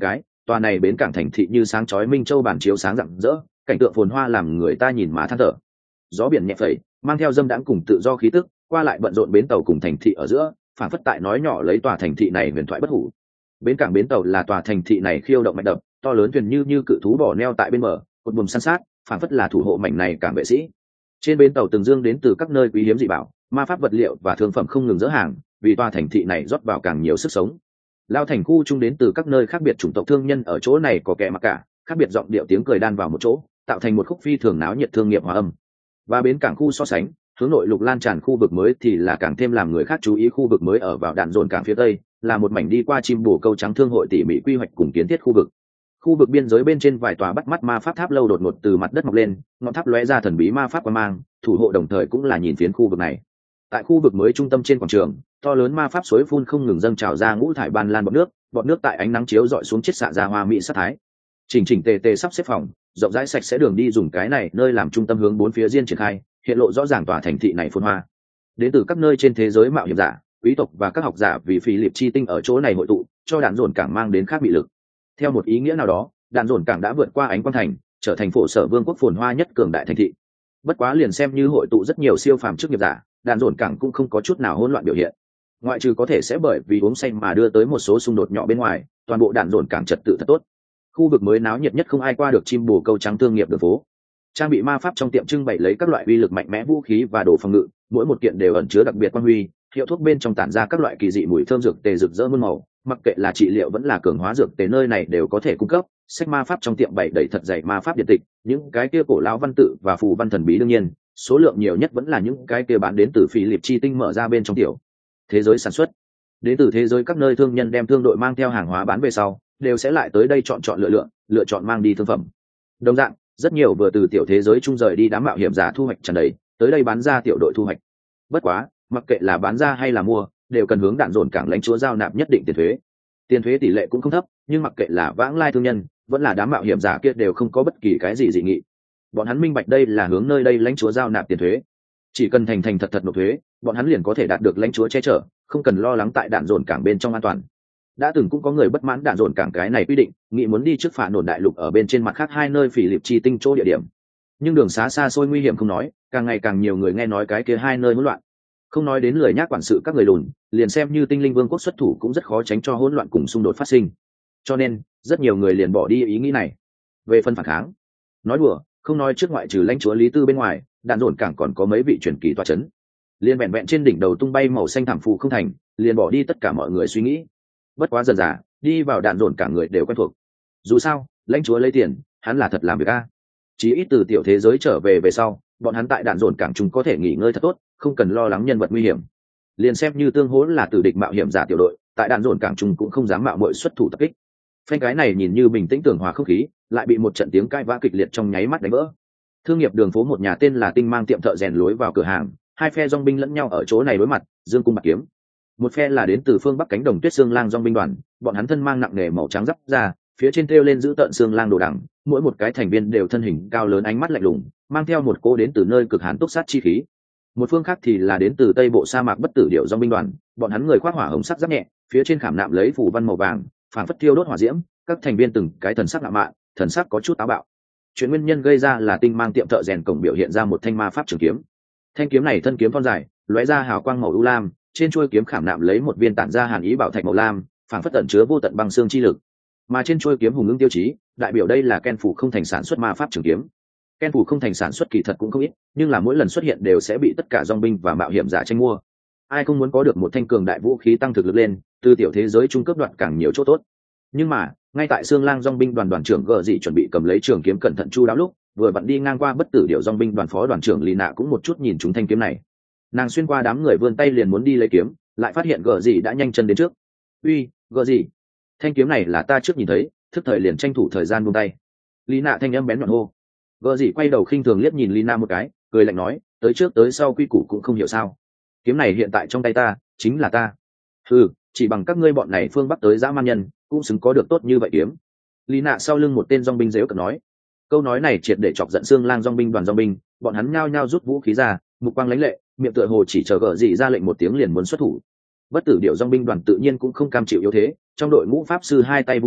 tòa này bến cảng thành thị như sáng chói minh châu bản chiếu sáng rạng rỡ, cảnh tượng phồn hoa làm người ta nhìn mà than thở. Gió biển nhẹ phẩy, mang theo dâm đãng cùng tự do khí tức, qua lại bận rộn bến tàu cùng thành thị ở giữa, phản phất tại nói nhỏ lấy tòa thành thị này huyền thoại bất hủ. Bến cảng bến tàu là tòa thành thị này khiêu động mạch đập, to lớn thuyền như như cự thú bò neo tại bên bờ, cột buồm san sát, phản phất là thủ hộ mảnh này cảng vệ sĩ. Trên bến tàu từng dương đến từ các nơi quý hiếm dị bảo, ma pháp vật liệu và thương phẩm không ngừng dỡ hàng, vì tòa thành thị này rót vào càng nhiều sức sống. Lao thành khu trung đến từ các nơi khác biệt chủng tộc thương nhân ở chỗ này có kẻ mặc cả, khác biệt giọng điệu tiếng cười đan vào một chỗ, tạo thành một khúc phi thường náo nhiệt thương nghiệp hòa âm. Và bến cảng khu so sánh, hướng nội lục lan tràn khu vực mới thì là càng thêm làm người khác chú ý. Khu vực mới ở vào đạn dồn cảng phía tây, là một mảnh đi qua chim bồ câu trắng thương hội tỉ mỉ quy hoạch cùng kiến thiết khu vực. Khu vực biên giới bên trên vài tòa bắt mắt ma pháp tháp lâu đột ngột từ mặt đất mọc lên, ngọn tháp lóe ra thần bí ma pháp quang mang, thủ hộ đồng thời cũng là nhìn phiến khu vực này. Tại khu vực mới trung tâm trên quảng trường, to lớn ma pháp suối phun không ngừng dâng trào ra ngũ thải ban lan bọt nước, bọt nước tại ánh nắng chiếu rọi xuống chiết xạ ra hoa mỹ sát thái. Chỉnh chỉnh tề tề sắp xếp phòng, rộng rãi sạch sẽ đường đi dùng cái này nơi làm trung tâm hướng bốn phía diên triển khai, hiện lộ rõ ràng tòa thành thị này phồn hoa. Đến từ các nơi trên thế giới mạo hiểm giả, quý tộc và các học giả vì phí liệp chi tinh ở chỗ này hội tụ, cho đạn dồn cảng mang đến khác bị lực. Theo một ý nghĩa nào đó, đạn dồn cảng đã vượt qua ánh quang thành, trở thành phổ sở vương quốc phồn hoa nhất cường đại thành thị. Bất quá liền xem như hội tụ rất nhiều siêu phàm chức nghiệp giả, đạn dồn cảng cũng không có chút nào hỗn loạn biểu hiện. Ngoại trừ có thể sẽ bởi vì uống say mà đưa tới một số xung đột nhỏ bên ngoài, toàn bộ đạn dồn cảng trật tự thật tốt. Khu vực mới náo nhiệt nhất không ai qua được chim bồ câu trắng thương nghiệp đường phố. Trang bị ma pháp trong tiệm trưng bày lấy các loại uy lực mạnh mẽ vũ khí và đồ phòng ngự, mỗi một kiện đều ẩn chứa đặc biệt quan huy, hiệu thuốc bên trong tản ra các loại kỳ dị mùi thơm dược tề rực rỡ muôn màu, mặc kệ là trị liệu vẫn là cường hóa dược tề nơi này đều có thể cung cấp. Sách ma pháp trong tiệm bày đầy thật dày ma pháp điện tịch, những cái kia cổ lão văn tự và phù văn thần bí. Đương nhiên, số lượng nhiều nhất vẫn là những cái kia bán đến từ phí liệp chi tinh mở ra bên trong tiểu thế giới sản xuất. Đến từ thế giới các nơi thương nhân đem thương đội mang theo hàng hóa bán về sau, đều sẽ lại tới đây chọn chọn lựa lựa, lựa chọn mang đi thương phẩm. Đồng dạng, rất nhiều vừa từ tiểu thế giới trung rời đi đám mạo hiểm giả thu hoạch tràn đầy, tới đây bán ra tiểu đội thu hoạch. Bất quá, mặc kệ là bán ra hay là mua, đều cần hướng đạn dồn cảng lãnh chúa giao nạp nhất định tiền thuế. Tiền thuế tỷ lệ cũng không thấp, nhưng mặc kệ là vãng lai thương nhân, vẫn là đám mạo hiểm giả kia đều không có bất kỳ cái gì dị nghị. Bọn hắn minh bạch đây là hướng nơi đây lãnh chúa giao nạp tiền thuế. Chỉ cần thành thành thật thật nộp thuế, bọn hắn liền có thể đạt được lãnh chúa che chở, không cần lo lắng tại đạn dồn cảng bên trong an toàn. Đã từng cũng có người bất mãn đạn dồn cảng cái này quy định, nghĩ muốn đi trước phá nổn đại lục ở bên trên mặt khác hai nơi phỉ liệp chi tinh chỗ địa điểm. Nhưng đường xá xa xôi nguy hiểm không nói, càng ngày càng nhiều người nghe nói cái kia hai nơi hỗn loạn. Không nói đến lời nhắc quản sự các người lùn, liền xem như tinh linh vương quốc xuất thủ cũng rất khó tránh cho hỗn loạn cùng xung đột phát sinh. Cho nên, rất nhiều người liền bỏ đi ý nghĩ này. Về phần phản kháng, nói đùa, không nói trước ngoại trừ lãnh chúa Lý Tư bên ngoài, đạn dồn cảng còn có mấy vị truyền kỳ tọa chấn. Liên vẹn vẹn trên đỉnh đầu tung bay màu xanh thảm phù không thành, liền bỏ đi tất cả mọi người suy nghĩ. Bất quá dần dà, đi vào đạn dồn cả người đều quen thuộc. Dù sao, lãnh chúa lấy tiền, hắn là thật làm việc a. Chỉ ít từ tiểu thế giới trở về về sau, bọn hắn tại đạn dồn cảng chúng có thể nghỉ ngơi thật tốt, không cần lo lắng nhân vật nguy hiểm. Liền xem như tương hỗ là tử địch mạo hiểm giả tiểu đội, tại đạn dồn cảng chúng cũng không dám mạo muội xuất thủ tập kích. Phanh cái này nhìn như bình tĩnh tường hòa không khí, lại bị một trận tiếng cãi vã kịch liệt trong nháy mắt đánh vỡ. Thương nghiệp đường phố một nhà tên là Tinh Mang tiệm thợ rèn lối vào cửa hàng, hai phe dòng binh lẫn nhau ở chỗ này đối mặt, dương cung bạc kiếm. Một phe là đến từ phương bắc cánh đồng tuyết xương lang dòng binh đoàn, bọn hắn thân mang nặng nề màu trắng giáp ra, phía trên thêu lên giữ tợn xương lang đồ đằng, mỗi một cái thành viên đều thân hình cao lớn, ánh mắt lạnh lùng, mang theo một cô đến từ nơi cực hàn túc sát chi khí. Một phương khác thì là đến từ tây bộ sa mạc bất tử điệu dòng binh đoàn, bọn hắn người khoác hỏa hồng sắc giáp nhẹ, phía trên khảm nạm lấy phủ văn màu vàng, phảng phất thiêu đốt hỏa diễm, các thành viên từng cái thần sắc ngạo mạn, thần sắc có chút táo bạo. Chuyện nguyên nhân gây ra là Tinh Mang tiệm thợ rèn cổng biểu hiện ra một thanh ma pháp trường kiếm. Thanh kiếm này thân kiếm thon dài, lóe ra hào quang màu u lam, trên chuôi kiếm khảm nạm lấy một viên tản ra hàn ý bảo thạch màu lam, phảng phất ẩn chứa vô tận băng xương chi lực. Mà trên chuôi kiếm hùng ưng tiêu chí, đại biểu đây là Ken phủ không thành sản xuất ma pháp trường kiếm. Ken phủ không thành sản xuất kỳ thật cũng không ít, nhưng là mỗi lần xuất hiện đều sẽ bị tất cả dòng binh và mạo hiểm giả tranh mua. Ai không muốn có được một thanh cường đại vũ khí tăng thực lực lên, từ tiểu thế giới trung cấp đoạt càng nhiều chỗ tốt. Nhưng mà, ngay tại Sương Lang dòng binh đoàn đoàn trưởng gờ dị chuẩn bị cầm lấy trường kiếm cẩn thận chu đáo lúc, vừa vặn đi ngang qua bất tử điệu dòng binh đoàn phó đoàn trưởng Lina cũng một chút nhìn chúng thanh kiếm này. Nàng xuyên qua đám người vươn tay liền muốn đi lấy kiếm, lại phát hiện gờ dị đã nhanh chân đến trước. "Uy, gờ dị, thanh kiếm này là ta trước nhìn thấy, thức thời liền tranh thủ thời gian buông tay." Lina thanh âm bén nhọn hô. Gờ dị quay đầu khinh thường liếc nhìn Lina một cái, cười lạnh nói, "Tới trước tới sau quy củ cũng không hiểu sao? Kiếm này hiện tại trong tay ta, chính là ta. Ừ, chỉ bằng các ngươi bọn này phương bắc tới dã man nhân, cũng xứng có được tốt như vậy kiếm." Lina sau lưng một tên dòng binh dếu cợt nói. Câu nói này triệt để chọc giận Sương Lang dòng binh đoàn dòng binh, bọn hắn nhao nhao rút vũ khí ra, mục quang lãnh lệ, miệng tựa hồ chỉ chờ gờ dị ra lệnh một tiếng liền muốn xuất thủ. Bất tử điệu dòng binh đoàn tự nhiên cũng không cam chịu yếu thế, trong đội ngũ pháp sư hai tay vung lên,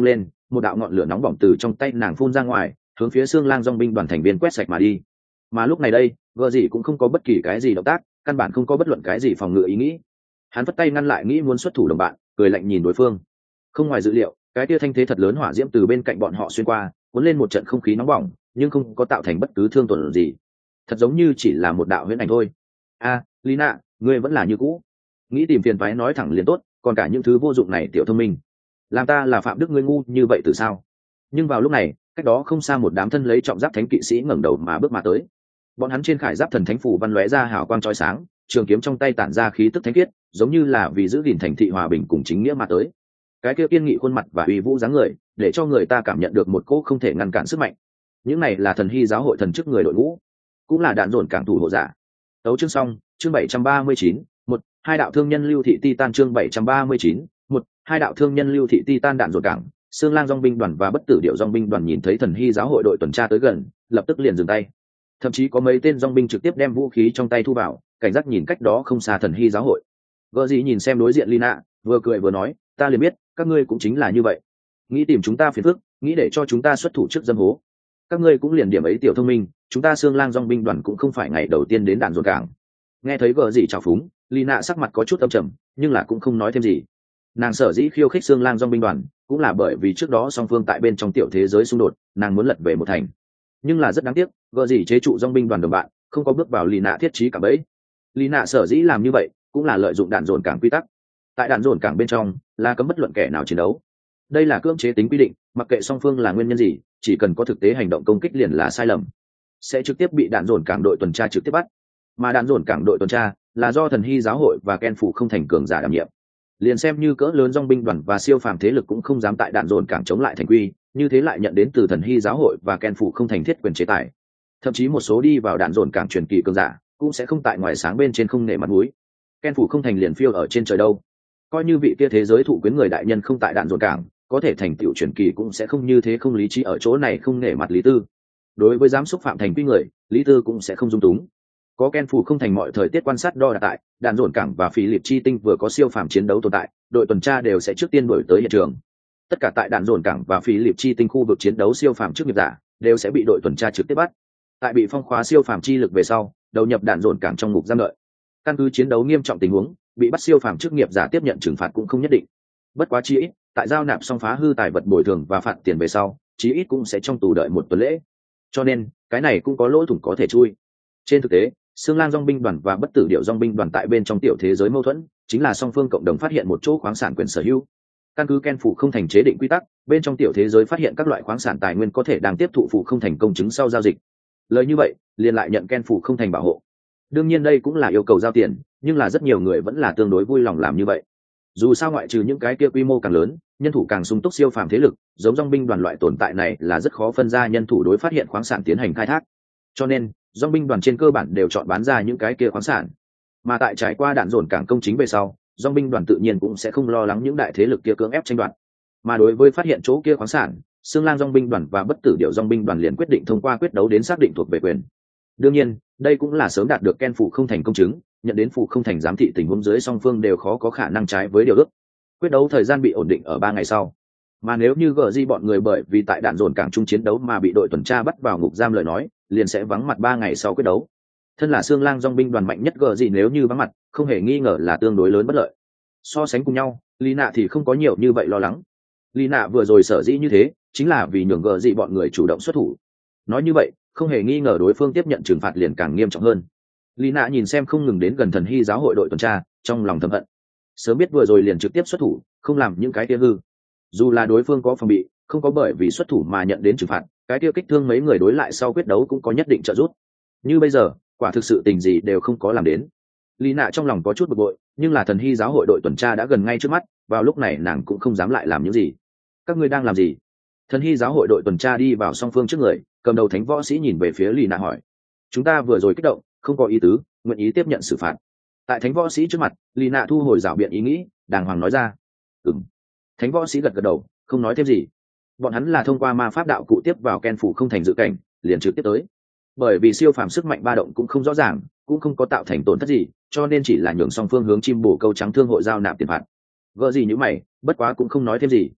một đạo ngọn lửa nóng bỏng từ trong tay nàng phun ra ngoài, hướng phía xương lang dong binh đoàn thành viên quét sạch mà đi. Mà lúc này đây gờ gì cũng không có bất kỳ cái gì động tác, căn bản không có bất luận cái gì phòng ngự ý nghĩ. Hắn vất tay ngăn lại nghĩ muốn xuất thủ đồng bạn, cười lạnh nhìn đối phương. Không ngoài dự liệu, cái tia thanh thế thật lớn hỏa diễm từ bên cạnh bọn họ xuyên qua, cuốn lên một trận không khí nóng bỏng, nhưng không có tạo thành bất cứ thương tổn gì, thật giống như chỉ là một đạo huyễn ảnh thôi. A, Lina, ngươi vẫn là như cũ, nghĩ tìm phiền toái nói thẳng liền tốt, còn cả những thứ vô dụng này tiểu thông minh, làm ta là phạm đức ngươi ngu như vậy từ sao? Nhưng vào lúc này, cách đó không xa một đám thân lấy trọng giáp thánh kỵ sĩ ngẩng đầu mà bước mà tới. Bọn hắn trên khải giáp thần thánh phủ văn lóe ra hào quang chói sáng, trường kiếm trong tay tản ra khí tức thánh khiết, giống như là vì giữ gìn thành thị hòa bình cùng chính nghĩa mà tới. Cái kia kiên nghị khuôn mặt và uy vũ dáng người, để cho người ta cảm nhận được một cỗ không thể ngăn cản sức mạnh. Những này là thần hy giáo hội thần chức người đội ngũ, cũng là đạn dồn cảng thủ hộ giả. Tấu chương xong, chương bảy trăm ba mươi chín, một, hai đạo thương nhân lưu thị Titan chương bảy trăm ba mươi chín, một, hai đạo thương nhân lưu thị Titan đạn dồn cảng, Sương Lang dòng binh đoàn và bất tử điệu dòng binh đoàn nhìn thấy thần hy giáo hội đội tuần tra tới gần, lập tức liền dừng tay. Thậm chí có mấy tên dòng binh trực tiếp đem vũ khí trong tay thu vào, cảnh giác nhìn cách đó không xa thần hy giáo hội. Gỡ gì nhìn xem đối diện Lina, vừa cười vừa nói, ta liền biết, các ngươi cũng chính là như vậy, nghĩ tìm chúng ta phiền phức, nghĩ để cho chúng ta xuất thủ trước dâm hố. Các ngươi cũng liền điểm ấy tiểu thông minh, chúng ta Sương Lang dòng binh đoàn cũng không phải ngày đầu tiên đến đạn dồn cảng. Nghe thấy gỡ gì chào phúng, Lina sắc mặt có chút âm trầm, nhưng là cũng không nói thêm gì. Nàng sở dĩ khiêu khích Sương Lang dòng binh đoàn, cũng là bởi vì trước đó song phương tại bên trong tiểu thế giới xung đột, nàng muốn lật về một thành. Nhưng là rất đáng tiếc, gỡ gì chế trụ dòng binh đoàn đồng bạn, không có bước vào Lina thiết trí cả bẫy. Lina sở dĩ làm như vậy, cũng là lợi dụng đạn dồn cảng quy tắc. Tại đạn dồn cảng bên trong, là cấm bất luận kẻ nào chiến đấu. Đây là cưỡng chế tính quy định, mặc kệ song phương là nguyên nhân gì, chỉ cần có thực tế hành động công kích liền là sai lầm, sẽ trực tiếp bị đạn dồn cảng đội tuần tra trực tiếp bắt. Mà đạn dồn cảng đội tuần tra là do thần hy giáo hội và Ken phủ không thành cường giả đảm nhiệm. Liền xem như cỡ lớn dòng binh đoàn và siêu phàm thế lực cũng không dám tại đạn dồn cảng chống lại thành quy, như thế lại nhận đến từ thần hy giáo hội và Ken phủ không thành thiết quyền chế tài. Thậm chí một số đi vào đạn dồn cảng truyền kỳ cường giả cũng sẽ không tại ngoài sáng bên trên không nể mặt mũi. Ken phủ không thành liền phiêu ở trên trời đâu. Coi như vị kia thế giới thụ quyến người đại nhân không tại đạn dồn cảng, có thể thành tựu truyền kỳ cũng sẽ không như thế không lý trí ở chỗ này không nể mặt Lý Tư. Đối với dám xúc phạm thành quy người, Lý Tư cũng sẽ không dung túng. Có Ken phủ không thành mọi thời tiết quan sát đo đạc tại đạn dồn cảng và phí liệp chi tinh vừa có siêu phàm chiến đấu tồn tại, đội tuần tra đều sẽ trước tiên đuổi tới hiện trường. Tất cả tại đạn dồn cảng và phí liệp chi tinh khu vực chiến đấu siêu phàm trước nghiệp giả đều sẽ bị đội tuần tra trực tiếp bắt. Tại bị phong khóa siêu phàm chi lực về sau, đầu nhập đạn dồn cảng trong ngục giam đợi. Căn cứ chiến đấu nghiêm trọng tình huống, bị bắt siêu phàm chức nghiệp giả tiếp nhận trừng phạt cũng không nhất định. Bất quá chi ít, tại giao nạp xong phá hư tài vật bồi thường và phạt tiền về sau, chí ít cũng sẽ trong tù đợi một tuần lễ. Cho nên, cái này cũng có lỗ thủng có thể chui. Trên thực tế, Sương Lang dòng binh đoàn và bất tử điệu dòng binh đoàn tại bên trong tiểu thế giới mâu thuẫn, chính là song phương cộng đồng phát hiện một chỗ khoáng sản quyền sở hữu. Căn cứ Ken phủ không thành chế định quy tắc, bên trong tiểu thế giới phát hiện các loại khoáng sản tài nguyên có thể đang tiếp thụ phủ không thành công chứng sau giao dịch. Lời như vậy, liền lại nhận Ken phủ không thành bảo hộ. Đương nhiên đây cũng là yêu cầu giao tiền, nhưng là rất nhiều người vẫn là tương đối vui lòng làm như vậy. Dù sao ngoại trừ những cái kia quy mô càng lớn, nhân thủ càng sung túc siêu phàm thế lực, giống dòng binh đoàn loại tồn tại này là rất khó phân ra nhân thủ đối phát hiện khoáng sản tiến hành khai thác. Cho nên, dòng binh đoàn trên cơ bản đều chọn bán ra những cái kia khoáng sản. Mà tại trải qua đạn dồn cảng công chính về sau, dòng binh đoàn tự nhiên cũng sẽ không lo lắng những đại thế lực kia cưỡng ép tranh đoạt. Mà đối với phát hiện chỗ kia khoáng sản, Sương Lang dòng binh đoàn và bất tử điệu dòng binh đoàn liền quyết định thông qua quyết đấu đến xác định thuộc về quyền. Đương nhiên, đây cũng là sớm đạt được Ken phủ không thành công chứng, nhận đến phủ không thành giám thị tình huống dưới song phương đều khó có khả năng trái với điều ước. Quyết đấu thời gian bị ổn định ở ba ngày sau. Mà nếu như gờ di bọn người bởi vì tại đạn dồn cảng chung chiến đấu mà bị đội tuần tra bắt vào ngục giam lời nói, liền sẽ vắng mặt ba ngày sau quyết đấu. Thân là Sương Lang dòng binh đoàn mạnh nhất gờ di nếu như vắng mặt, không hề nghi ngờ là tương đối lớn bất lợi. So sánh cùng nhau, Lina thì không có nhiều như vậy lo lắng. Lina vừa rồi sở dĩ như thế, chính là vì nhường gờ di bọn người chủ động xuất thủ. Nói như vậy, không hề nghi ngờ đối phương tiếp nhận trừng phạt liền càng nghiêm trọng hơn. Lina nhìn xem không ngừng đến gần thần hy giáo hội đội tuần tra, trong lòng thầm hận. Sớm biết vừa rồi liền trực tiếp xuất thủ, không làm những cái kia hư. Dù là đối phương có phòng bị, không có bởi vì xuất thủ mà nhận đến trừng phạt, cái kia kích thương mấy người đối lại sau quyết đấu cũng có nhất định trợ giúp. Như bây giờ, quả thực sự tình gì đều không có làm đến. Lina trong lòng có chút bực bội, nhưng là thần hy giáo hội đội tuần tra đã gần ngay trước mắt, vào lúc này nàng cũng không dám lại làm những gì. Các ngươi đang làm gì? Thần hy giáo hội đội tuần tra đi vào song phương trước người, cầm đầu thánh võ sĩ nhìn về phía Lina hỏi. Chúng ta vừa rồi kích động, không có ý tứ, nguyện ý tiếp nhận xử phạt. Tại thánh võ sĩ trước mặt, Lina thu hồi rảo biện ý nghĩ, đàng hoàng nói ra. Ừm. Thánh võ sĩ gật gật đầu, không nói thêm gì. Bọn hắn là thông qua ma pháp đạo cụ tiếp vào Ken phủ không thành dự cảnh, liền trực tiếp tới. Bởi vì siêu phàm sức mạnh ba động cũng không rõ ràng, cũng không có tạo thành tổn thất gì, cho nên chỉ là nhường song phương hướng chim bổ câu trắng thương hội giao nạp tiền phạt. Gỡ gì như mày, bất quá cũng không nói thêm gì.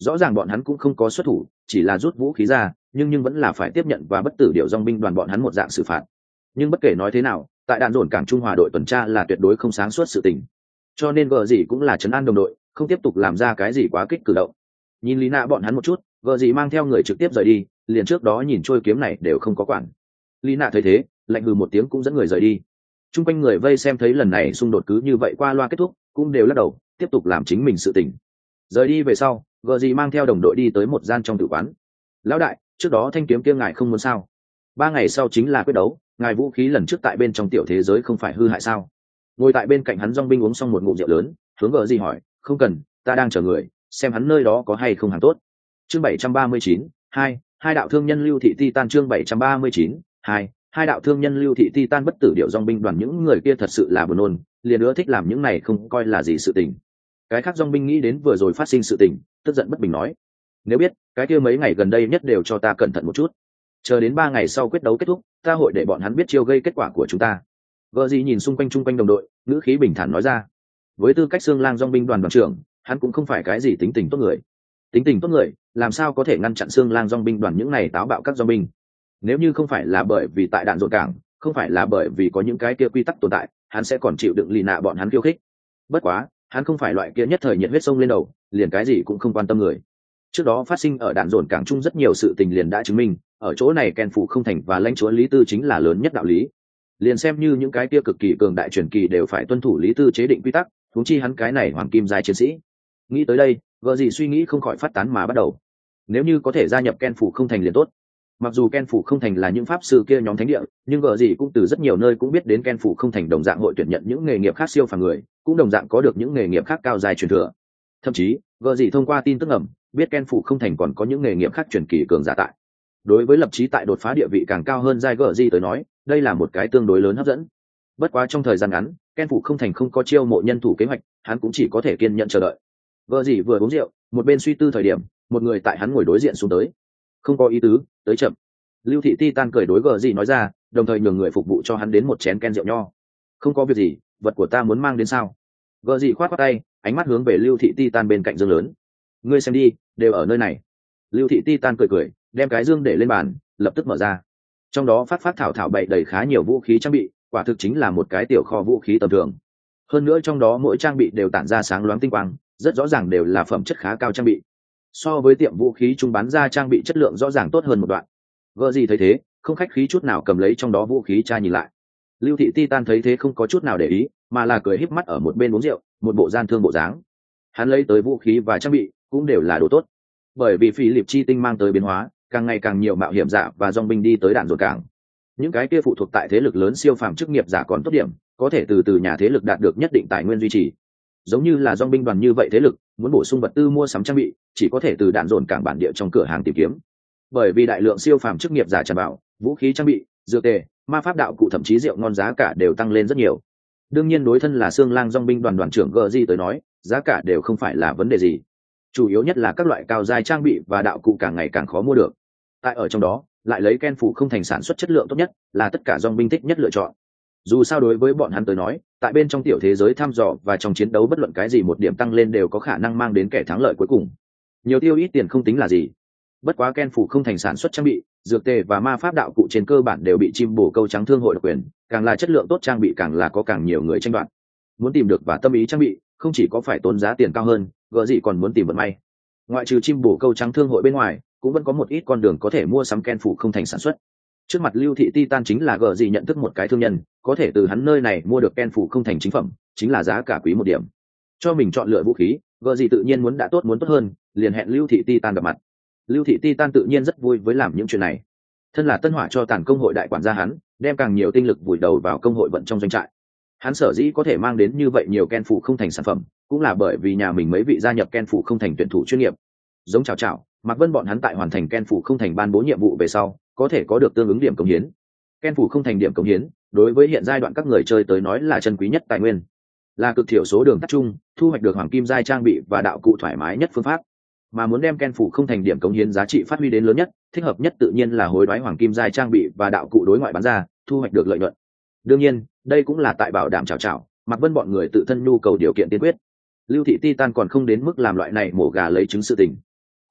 rõ ràng bọn hắn cũng không có xuất thủ, chỉ là rút vũ khí ra, nhưng nhưng vẫn là phải tiếp nhận và bất tử điệu dòng binh đoàn bọn hắn một dạng xử phạt. Nhưng bất kể nói thế nào, tại đạn dồn cảng Trung Hòa đội tuần tra là tuyệt đối không sáng suốt sự tình, cho nên gờ gì cũng là trấn an đồng đội, không tiếp tục làm ra cái gì quá kích cử động. Nhìn lý nạ bọn hắn một chút, gờ gì mang theo người trực tiếp rời đi, liền trước đó nhìn trôi kiếm này đều không có quản. Lý nạ thấy thế, lạnh hừ một tiếng cũng dẫn người rời đi. Trung quanh người vây xem thấy lần này xung đột cứ như vậy qua loa kết thúc, cũng đều lắc đầu, tiếp tục làm chính mình sự tình. Rời đi về sau, gờ gì mang theo đồng đội đi tới một gian trong tử quán. Lão đại, trước đó thanh kiếm kia ngài không muốn sao? Ba ngày sau chính là quyết đấu, ngài vũ khí lần trước tại bên trong tiểu thế giới không phải hư hại sao? Ngồi tại bên cạnh hắn dong binh uống xong một ngụm rượu lớn, hướng gờ gì hỏi, không cần, ta đang chờ người, xem hắn nơi đó có hay không hàng tốt. Chương bảy trăm ba mươi chín, hai, hai đạo thương nhân lưu thị Titan chương bảy trăm ba mươi chín, hai, hai đạo thương nhân lưu thị Titan bất tử điệu dong binh đoàn những người kia thật sự là buồn nôn, liền nữa thích làm những này không coi là gì sự tình. Cái khác dong binh nghĩ đến vừa rồi phát sinh sự tình, tức giận bất bình nói, nếu biết, cái kia mấy ngày gần đây nhất đều cho ta cẩn thận một chút. Chờ đến ba ngày sau quyết đấu kết thúc, ta hội để bọn hắn biết chiêu gây kết quả của chúng ta. Vợ gì nhìn xung quanh chung quanh đồng đội, ngữ khí bình thản nói ra. Với tư cách xương lang dong binh đoàn đoàn trưởng, hắn cũng không phải cái gì tính tình tốt người. Tính tình tốt người, làm sao có thể ngăn chặn xương lang dong binh đoàn những này táo bạo các dong binh? Nếu như không phải là bởi vì tại đạn dồn cảng, không phải là bởi vì có những cái kia quy tắc tồn tại, hắn sẽ còn chịu đựng lì nạ bọn hắn khiêu khích. Bất quá, hắn không phải loại kia nhất thời nhiệt huyết sông lên đầu, liền cái gì cũng không quan tâm người. Trước đó phát sinh ở đạn dồn cảng chung rất nhiều sự tình liền đã chứng minh, ở chỗ này Ken Phủ không thành và lãnh chúa Lý Tư chính là lớn nhất đạo lý. Liền xem như những cái kia cực kỳ cường đại truyền kỳ đều phải tuân thủ Lý Tư chế định quy tắc, huống chi hắn cái này hoàng kim giai chiến sĩ. Nghĩ tới đây, vợ gì suy nghĩ không khỏi phát tán mà bắt đầu. Nếu như có thể gia nhập Ken Phủ không thành liền tốt. Mặc dù Ken Phủ không thành là những pháp sư kia nhóm thánh địa, nhưng vợ gì cũng từ rất nhiều nơi cũng biết đến Ken Phủ không thành đồng dạng hội tuyển nhận những nghề nghiệp khác siêu phàm người, cũng đồng dạng có được những nghề nghiệp khác cao giai truyền thừa. Thậm chí, vợ gì thông qua tin tức ẩm, biết Ken Phủ không thành còn có những nghề nghiệp khác truyền kỳ cường giả tại. Đối với lập chí tại đột phá địa vị càng cao hơn giai gở gì tới nói, đây là một cái tương đối lớn hấp dẫn. Bất quá trong thời gian ngắn, Ken Phủ không thành không có chiêu mộ nhân thủ kế hoạch, hắn cũng chỉ có thể kiên nhẫn chờ đợi. Vợ gì vừa uống rượu, một bên suy tư thời điểm, một người tại hắn ngồi đối diện xuống tới. Không có ý tứ, tới chậm. Lưu thị Titan cười đối gở gì nói ra, đồng thời nhường người phục vụ cho hắn đến một chén ken rượu nho. Không có việc gì, vật của ta muốn mang đến sao? Gở gì khoát khoát tay, ánh mắt hướng về Lưu thị Titan bên cạnh dương lớn. Ngươi xem đi, đều ở nơi này. Lưu thị Titan cười cười, đem cái dương để lên bàn, lập tức mở ra. Trong đó phát phát thảo thảo bày đầy khá nhiều vũ khí trang bị, quả thực chính là một cái tiểu kho vũ khí tầm thường. Hơn nữa trong đó mỗi trang bị đều tản ra sáng loáng tinh quang, rất rõ ràng đều là phẩm chất khá cao trang bị. So với tiệm vũ khí chúng bán ra trang bị chất lượng rõ ràng tốt hơn một đoạn. Vợ gì thấy thế, không khách khí chút nào cầm lấy trong đó vũ khí tra nhìn lại. Lưu thị Titan thấy thế không có chút nào để ý, mà là cười híp mắt ở một bên uống rượu, một bộ gian thương bộ dáng. Hắn lấy tới vũ khí và trang bị cũng đều là đồ tốt. Bởi vì phí liệp chi tinh mang tới biến hóa, càng ngày càng nhiều mạo hiểm giả và dòng binh đi tới đạn dồn cảng. Những cái kia phụ thuộc tại thế lực lớn siêu phàm chức nghiệp giả còn tốt điểm, có thể từ từ nhà thế lực đạt được nhất định tài nguyên duy trì. Giống như là dòng binh đoàn như vậy thế lực, muốn bổ sung vật tư mua sắm trang bị, chỉ có thể từ đạn dồn cảng bản địa trong cửa hàng tìm kiếm. Bởi vì đại lượng siêu phàm chức nghiệp giả tràn vào, vũ khí trang bị, dược tề, ma pháp đạo cụ thậm chí rượu ngon giá cả đều tăng lên rất nhiều. Đương nhiên đối thân là xương lang dòng binh đoàn đoàn trưởng gờ di tới nói, giá cả đều không phải là vấn đề gì. Chủ yếu nhất là các loại cao giai trang bị và đạo cụ càng ngày càng khó mua được. Tại ở trong đó, lại lấy Ken Phủ không thành sản xuất chất lượng tốt nhất, là tất cả dòng binh thích nhất lựa chọn. Dù sao đối với bọn hắn tới nói, tại bên trong tiểu thế giới thăm dò và trong chiến đấu bất luận cái gì một điểm tăng lên đều có khả năng mang đến kẻ thắng lợi cuối cùng. Nhiều tiêu ít tiền không tính là gì. Bất quá Ken Phủ không thành sản xuất trang bị, dược tề và ma pháp đạo cụ trên cơ bản đều bị chim bổ câu trắng thương hội độc quyền, càng là chất lượng tốt trang bị càng là có càng nhiều người tranh đoạt. Muốn tìm được và tâm ý trang bị, không chỉ có phải tốn giá tiền cao hơn, gỡ gì còn muốn tìm vận may. Ngoại trừ chim bổ câu trắng thương hội bên ngoài, cũng vẫn có một ít con đường có thể mua sắm Ken Phủ không thành sản xuất. Trước mặt Lưu thị Titan chính là gỡ gì nhận thức một cái thương nhân, có thể từ hắn nơi này mua được Ken Phủ không thành chính phẩm, chính là giá cả quý một điểm. Cho mình chọn lựa vũ khí, gỡ gì tự nhiên muốn đã tốt muốn tốt hơn, liền hẹn Lưu thị Titan gặp mặt. Lưu thị Titan tự nhiên rất vui với làm những chuyện này. Thân là tân hỏa cho tàn công hội đại quản gia hắn, đem càng nhiều tinh lực vùi đầu vào công hội vận trong doanh trại. Hắn sở dĩ có thể mang đến như vậy nhiều Ken Phủ không thành sản phẩm, cũng là bởi vì nhà mình mấy vị gia nhập Ken Phủ không thành tuyển thủ chuyên nghiệp. Giống chào chào, Mạc Vân bọn hắn tại hoàn thành Ken Phủ không thành ban bố nhiệm vụ về sau, có thể có được tương ứng điểm cống hiến. Ken Phủ không thành điểm cống hiến, đối với hiện giai đoạn các người chơi tới nói là chân quý nhất tài nguyên, là cực thiểu số đường tắt chung, thu hoạch được hoàng kim giai trang bị và đạo cụ thoải mái nhất phương pháp. Mà muốn đem Ken Phủ không thành điểm cống hiến giá trị phát huy đến lớn nhất, thích hợp nhất tự nhiên là hối đoái hoàng kim giai trang bị và đạo cụ đối ngoại bán ra, thu hoạch được lợi nhuận. Đương nhiên, đây cũng là tại bảo đảm chào chào, Mạc Vân bọn người tự thân nhu cầu điều kiện tiên quyết. Lưu thị Titan còn không đến mức làm loại này mổ gà lấy trứng sự tình.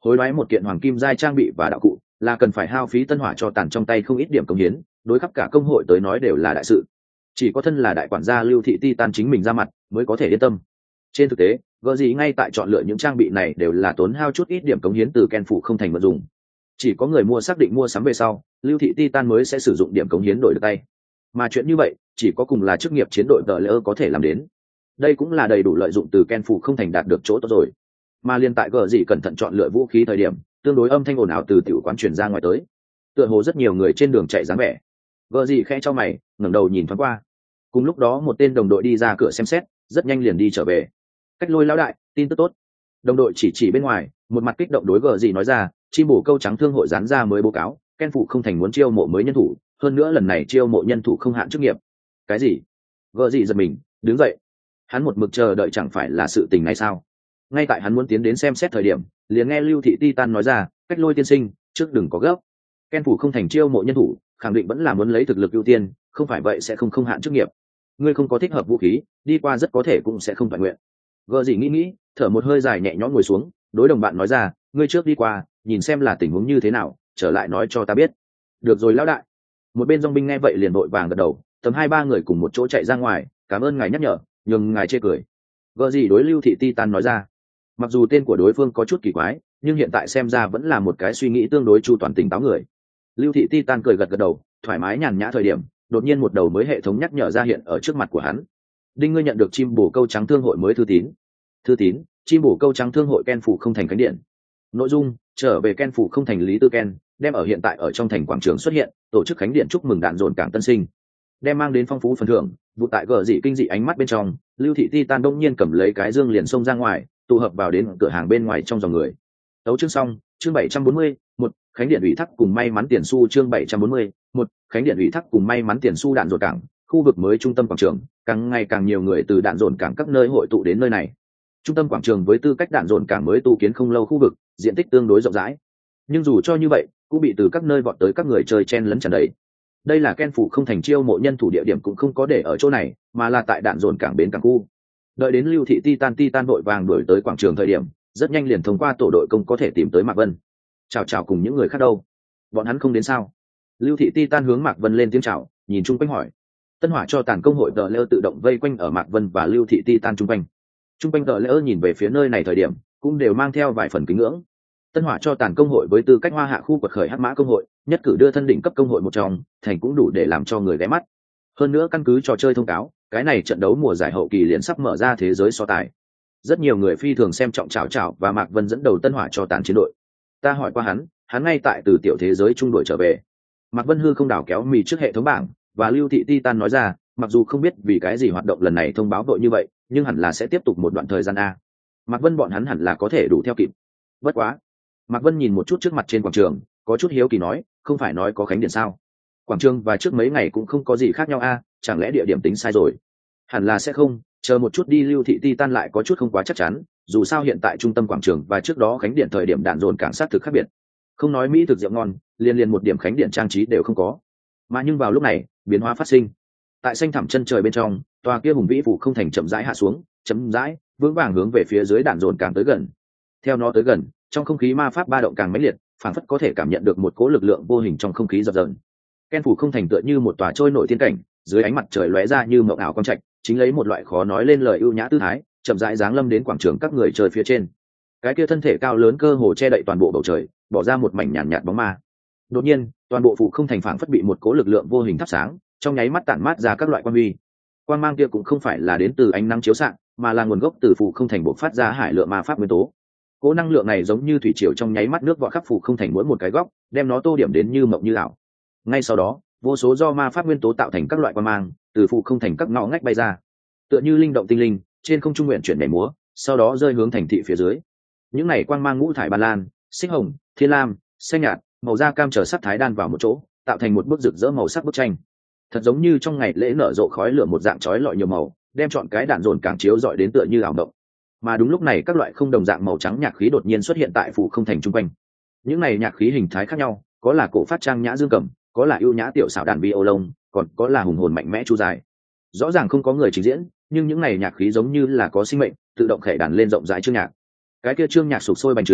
hối đoái một kiện hoàng kim giai trang bị và đạo cụ là cần phải hao phí Tân Hỏa cho tàn trong tay không ít điểm cống hiến, đối khắp cả công hội tới nói đều là đại sự. Chỉ có thân là đại quản gia Lưu Thị Titan chính mình ra mặt mới có thể yên tâm. Trên thực tế, gợ gì ngay tại chọn lựa những trang bị này đều là tốn hao chút ít điểm cống hiến từ Ken phủ không thành vật dùng. Chỉ có người mua xác định mua sắm về sau, Lưu Thị Titan mới sẽ sử dụng điểm cống hiến đổi được tay. Mà chuyện như vậy, chỉ có cùng là chức nghiệp chiến đội tờ lỡ có thể làm đến. Đây cũng là đầy đủ lợi dụng từ Ken phủ không thành đạt được chỗ tốt rồi. Mà liên tại gợ gì cẩn thận chọn lựa vũ khí thời điểm, tương đối âm thanh ồn ào từ tiểu quán truyền ra ngoài tới. Tựa hồ rất nhiều người trên đường chạy dáng vẻ. Gợ gì khẽ cho mày, ngẩng đầu nhìn thoáng qua. Cùng lúc đó một tên đồng đội đi ra cửa xem xét, rất nhanh liền đi trở về. Cách Lôi lão đại, tin tức tốt. Đồng đội chỉ chỉ bên ngoài, một mặt kích động đối gợ gì nói ra, chim bổ câu trắng thương hội dán ra mới báo cáo, Ken phủ không thành muốn chiêu mộ mới nhân thủ, hơn nữa lần này chiêu mộ nhân thủ không hạn chức nghiệp. Cái gì? Gợ gì giật mình, đứng dậy. Hắn một mực chờ đợi chẳng phải là sự tình này sao? Ngay tại hắn muốn tiến đến xem xét thời điểm, liền nghe Lưu Thị Titan nói ra, Cách Lôi tiên sinh, trước đừng có gấp. Ken phủ không thành chiêu mộ nhân thủ, khẳng định vẫn là muốn lấy thực lực ưu tiên, không phải vậy sẽ không không hạn chức nghiệp. Ngươi không có thích hợp vũ khí, đi qua rất có thể cũng sẽ không toàn nguyện. Gợ gì nghĩ nghĩ, thở một hơi dài nhẹ nhõm ngồi xuống, đối đồng bạn nói ra, ngươi trước đi qua, nhìn xem là tình huống như thế nào, trở lại nói cho ta biết. Được rồi lão đại. Một bên dòng binh nghe vậy liền vội vàng gật đầu, tầm hai ba người cùng một chỗ chạy ra ngoài, cảm ơn ngài nhắc nhở, nhưng ngài chê cười. Gợ gì đối Lưu Thị Titan nói ra. Mặc dù tên của đối phương có chút kỳ quái, nhưng hiện tại xem ra vẫn là một cái suy nghĩ tương đối chu toàn tỉnh táo người. Lưu Thị Titan cười gật gật đầu, thoải mái nhàn nhã thời điểm, đột nhiên một đầu mới hệ thống nhắc nhở ra hiện ở trước mặt của hắn. Đinh, ngươi nhận được chim bổ câu trắng thương hội mới thư tín. Thư tín, chim bổ câu trắng thương hội Ken phủ không thành khánh điện. Nội dung, trở về Ken phủ không thành Lý Tư Ken, đem ở hiện tại ở trong thành quảng trường xuất hiện, tổ chức khánh điện chúc mừng đạn dồn cảng tân sinh. Đem mang đến phong phú phần thưởng, vụ tại gờ dị kinh dị ánh mắt bên trong, Lưu Thị Titan đông nhiên cầm lấy cái dương liền xông ra ngoài, tụ hợp vào đến cửa hàng bên ngoài trong dòng người. Tấu chương xong, chương bảy trăm bốn mươi, một khánh điện ủy thác cùng may mắn tiền xu chương bảy trăm bốn mươi, một khánh điện ủy thác cùng may mắn tiền xu đạn dồn cảng, khu vực mới trung tâm quảng trường, càng ngày càng nhiều người từ đạn dồn cảng các nơi hội tụ đến nơi này. Trung tâm quảng trường với tư cách đạn dồn cảng mới tu kiến không lâu khu vực, diện tích tương đối rộng rãi. Nhưng dù cho như vậy, cũng bị từ các nơi vọt tới các người chơi chen lấn tràn đầy. Đây là Ken phủ không thành chiêu mộ nhân thủ địa điểm cũng không có để ở chỗ này, mà là tại đạn dồn cảng bến cảng khu. Đợi đến Lưu Thị Titan Titan đội vàng đuổi tới quảng trường thời điểm, rất nhanh liền thông qua tổ đội công có thể tìm tới Mạc Vân. Chào chào cùng những người khác đâu? Bọn hắn không đến sao? Lưu Thị Titan hướng Mạc Vân lên tiếng chào, nhìn chung quanh hỏi. Tân Hỏa cho tàn công hội tờ lơ tự động vây quanh ở Mạc Vân và Lưu Thị Titan chung quanh. Chung quanh tờ lơ nhìn về phía nơi này thời điểm, cũng đều mang theo vài phần kính ngưỡng. Tân Hỏa cho tàn công hội với tư cách hoa hạ khu quật khởi hắc mã công hội, nhất cử đưa thân đỉnh cấp công hội một trong, thành cũng đủ để làm cho người ghé mắt. Hơn nữa căn cứ trò chơi thông cáo, cái này trận đấu mùa giải hậu kỳ liền sắp mở ra thế giới so tài. Rất nhiều người phi thường xem trọng Trảo Trảo và Mạc Vân dẫn đầu Tân Hỏa cho tàn chiến đội. Ta hỏi qua hắn, hắn ngay tại từ tiểu thế giới trung đội trở về. Mạc Vân hư không đảo kéo mì trước hệ thống bảng, và Lưu Thị Titan nói ra, mặc dù không biết vì cái gì hoạt động lần này thông báo vội như vậy, nhưng hẳn là sẽ tiếp tục một đoạn thời gian a. Mạc Vân bọn hắn hẳn là có thể đủ theo kịp. Bất quá, Mạc Vân nhìn một chút trước mặt trên quảng trường, có chút hiếu kỳ nói, không phải nói có khánh điện sao? Quảng trường và trước mấy ngày cũng không có gì khác nhau a, chẳng lẽ địa điểm tính sai rồi? Hẳn là sẽ không, chờ một chút đi. Lưu Thị Titan lại có chút không quá chắc chắn, dù sao hiện tại trung tâm quảng trường và trước đó khánh điện thời điểm đạn dồn cảng sát thực khác biệt. Không nói mỹ thực rượu ngon, liên liên một điểm khánh điện trang trí đều không có. Mà nhưng vào lúc này, biến hóa phát sinh. Tại xanh thẳm chân trời bên trong, tòa kia hùng vĩ phủ không thành chậm rãi hạ xuống, chậm rãi, vững vàng hướng về phía dưới đạn dồn càng tới gần. Theo nó tới gần, trong không khí ma pháp ba động càng mãnh liệt, phảng phất có thể cảm nhận được một cỗ lực lượng vô hình trong không khí dập dờn. Ken phủ không thành tựa như một tòa trôi nổi thiên cảnh, dưới ánh mặt trời lóe ra như mộng ảo quang trạch, chính lấy một loại khó nói lên lời ưu nhã tư thái, chậm rãi giáng lâm đến quảng trường các người chơi phía trên. Cái kia thân thể cao lớn cơ hồ che đậy toàn bộ bầu trời, bỏ ra một mảnh nhàn nhạt, nhạt bóng ma. Đột nhiên, toàn bộ phủ không thành phảng phất bị một cỗ lực lượng vô hình thắp sáng, trong nháy mắt tản mát ra các loại quang huy. Quang mang kia cũng không phải là đến từ ánh nắng chiếu xạ, mà là nguồn gốc từ phủ không thành bộc phát ra hải lượng ma pháp nguyên tố. Cỗ năng lượng này giống như thủy triều trong nháy mắt nước vọt khắp phủ không thành mỗi một cái góc, đem nó tô điểm đến như mộng như ảo. Ngay sau đó, vô số do ma pháp nguyên tố tạo thành các loại quang mang, từ phủ không thành các ngõ ngách bay ra, tựa như linh động tinh linh, trên không trung nguyện chuyển nhảy múa, sau đó rơi hướng thành thị phía dưới. Những này quang mang ngũ thải ban lan, xích hồng, thiên lam, xanh nhạt, màu da cam trở sắc thái đan vào một chỗ, tạo thành một bức rực rỡ màu sắc bức tranh. Thật giống như trong ngày lễ nở rộ khói lửa một dạng chói lọi nhiều màu, đem chọn cái đạn dồn càng chiếu rọi đến tựa như ảo động. Mà đúng lúc này các loại không đồng dạng màu trắng nhạc khí đột nhiên xuất hiện tại phủ không thành trung quanh. Những này nhạc khí hình thái khác nhau, có là cổ phát trang nhã dương cầm, có là ưu nhã tiểu xảo đàn vi ô lông, còn có là hùng hồn mạnh mẽ chu dài. Rõ ràng không có người trình diễn, nhưng những này nhạc khí giống như là có sinh mệnh, tự động khởi đàn lên rộng rãi chương nhạc. Cái kia chương nhạc sục sôi bành trướng,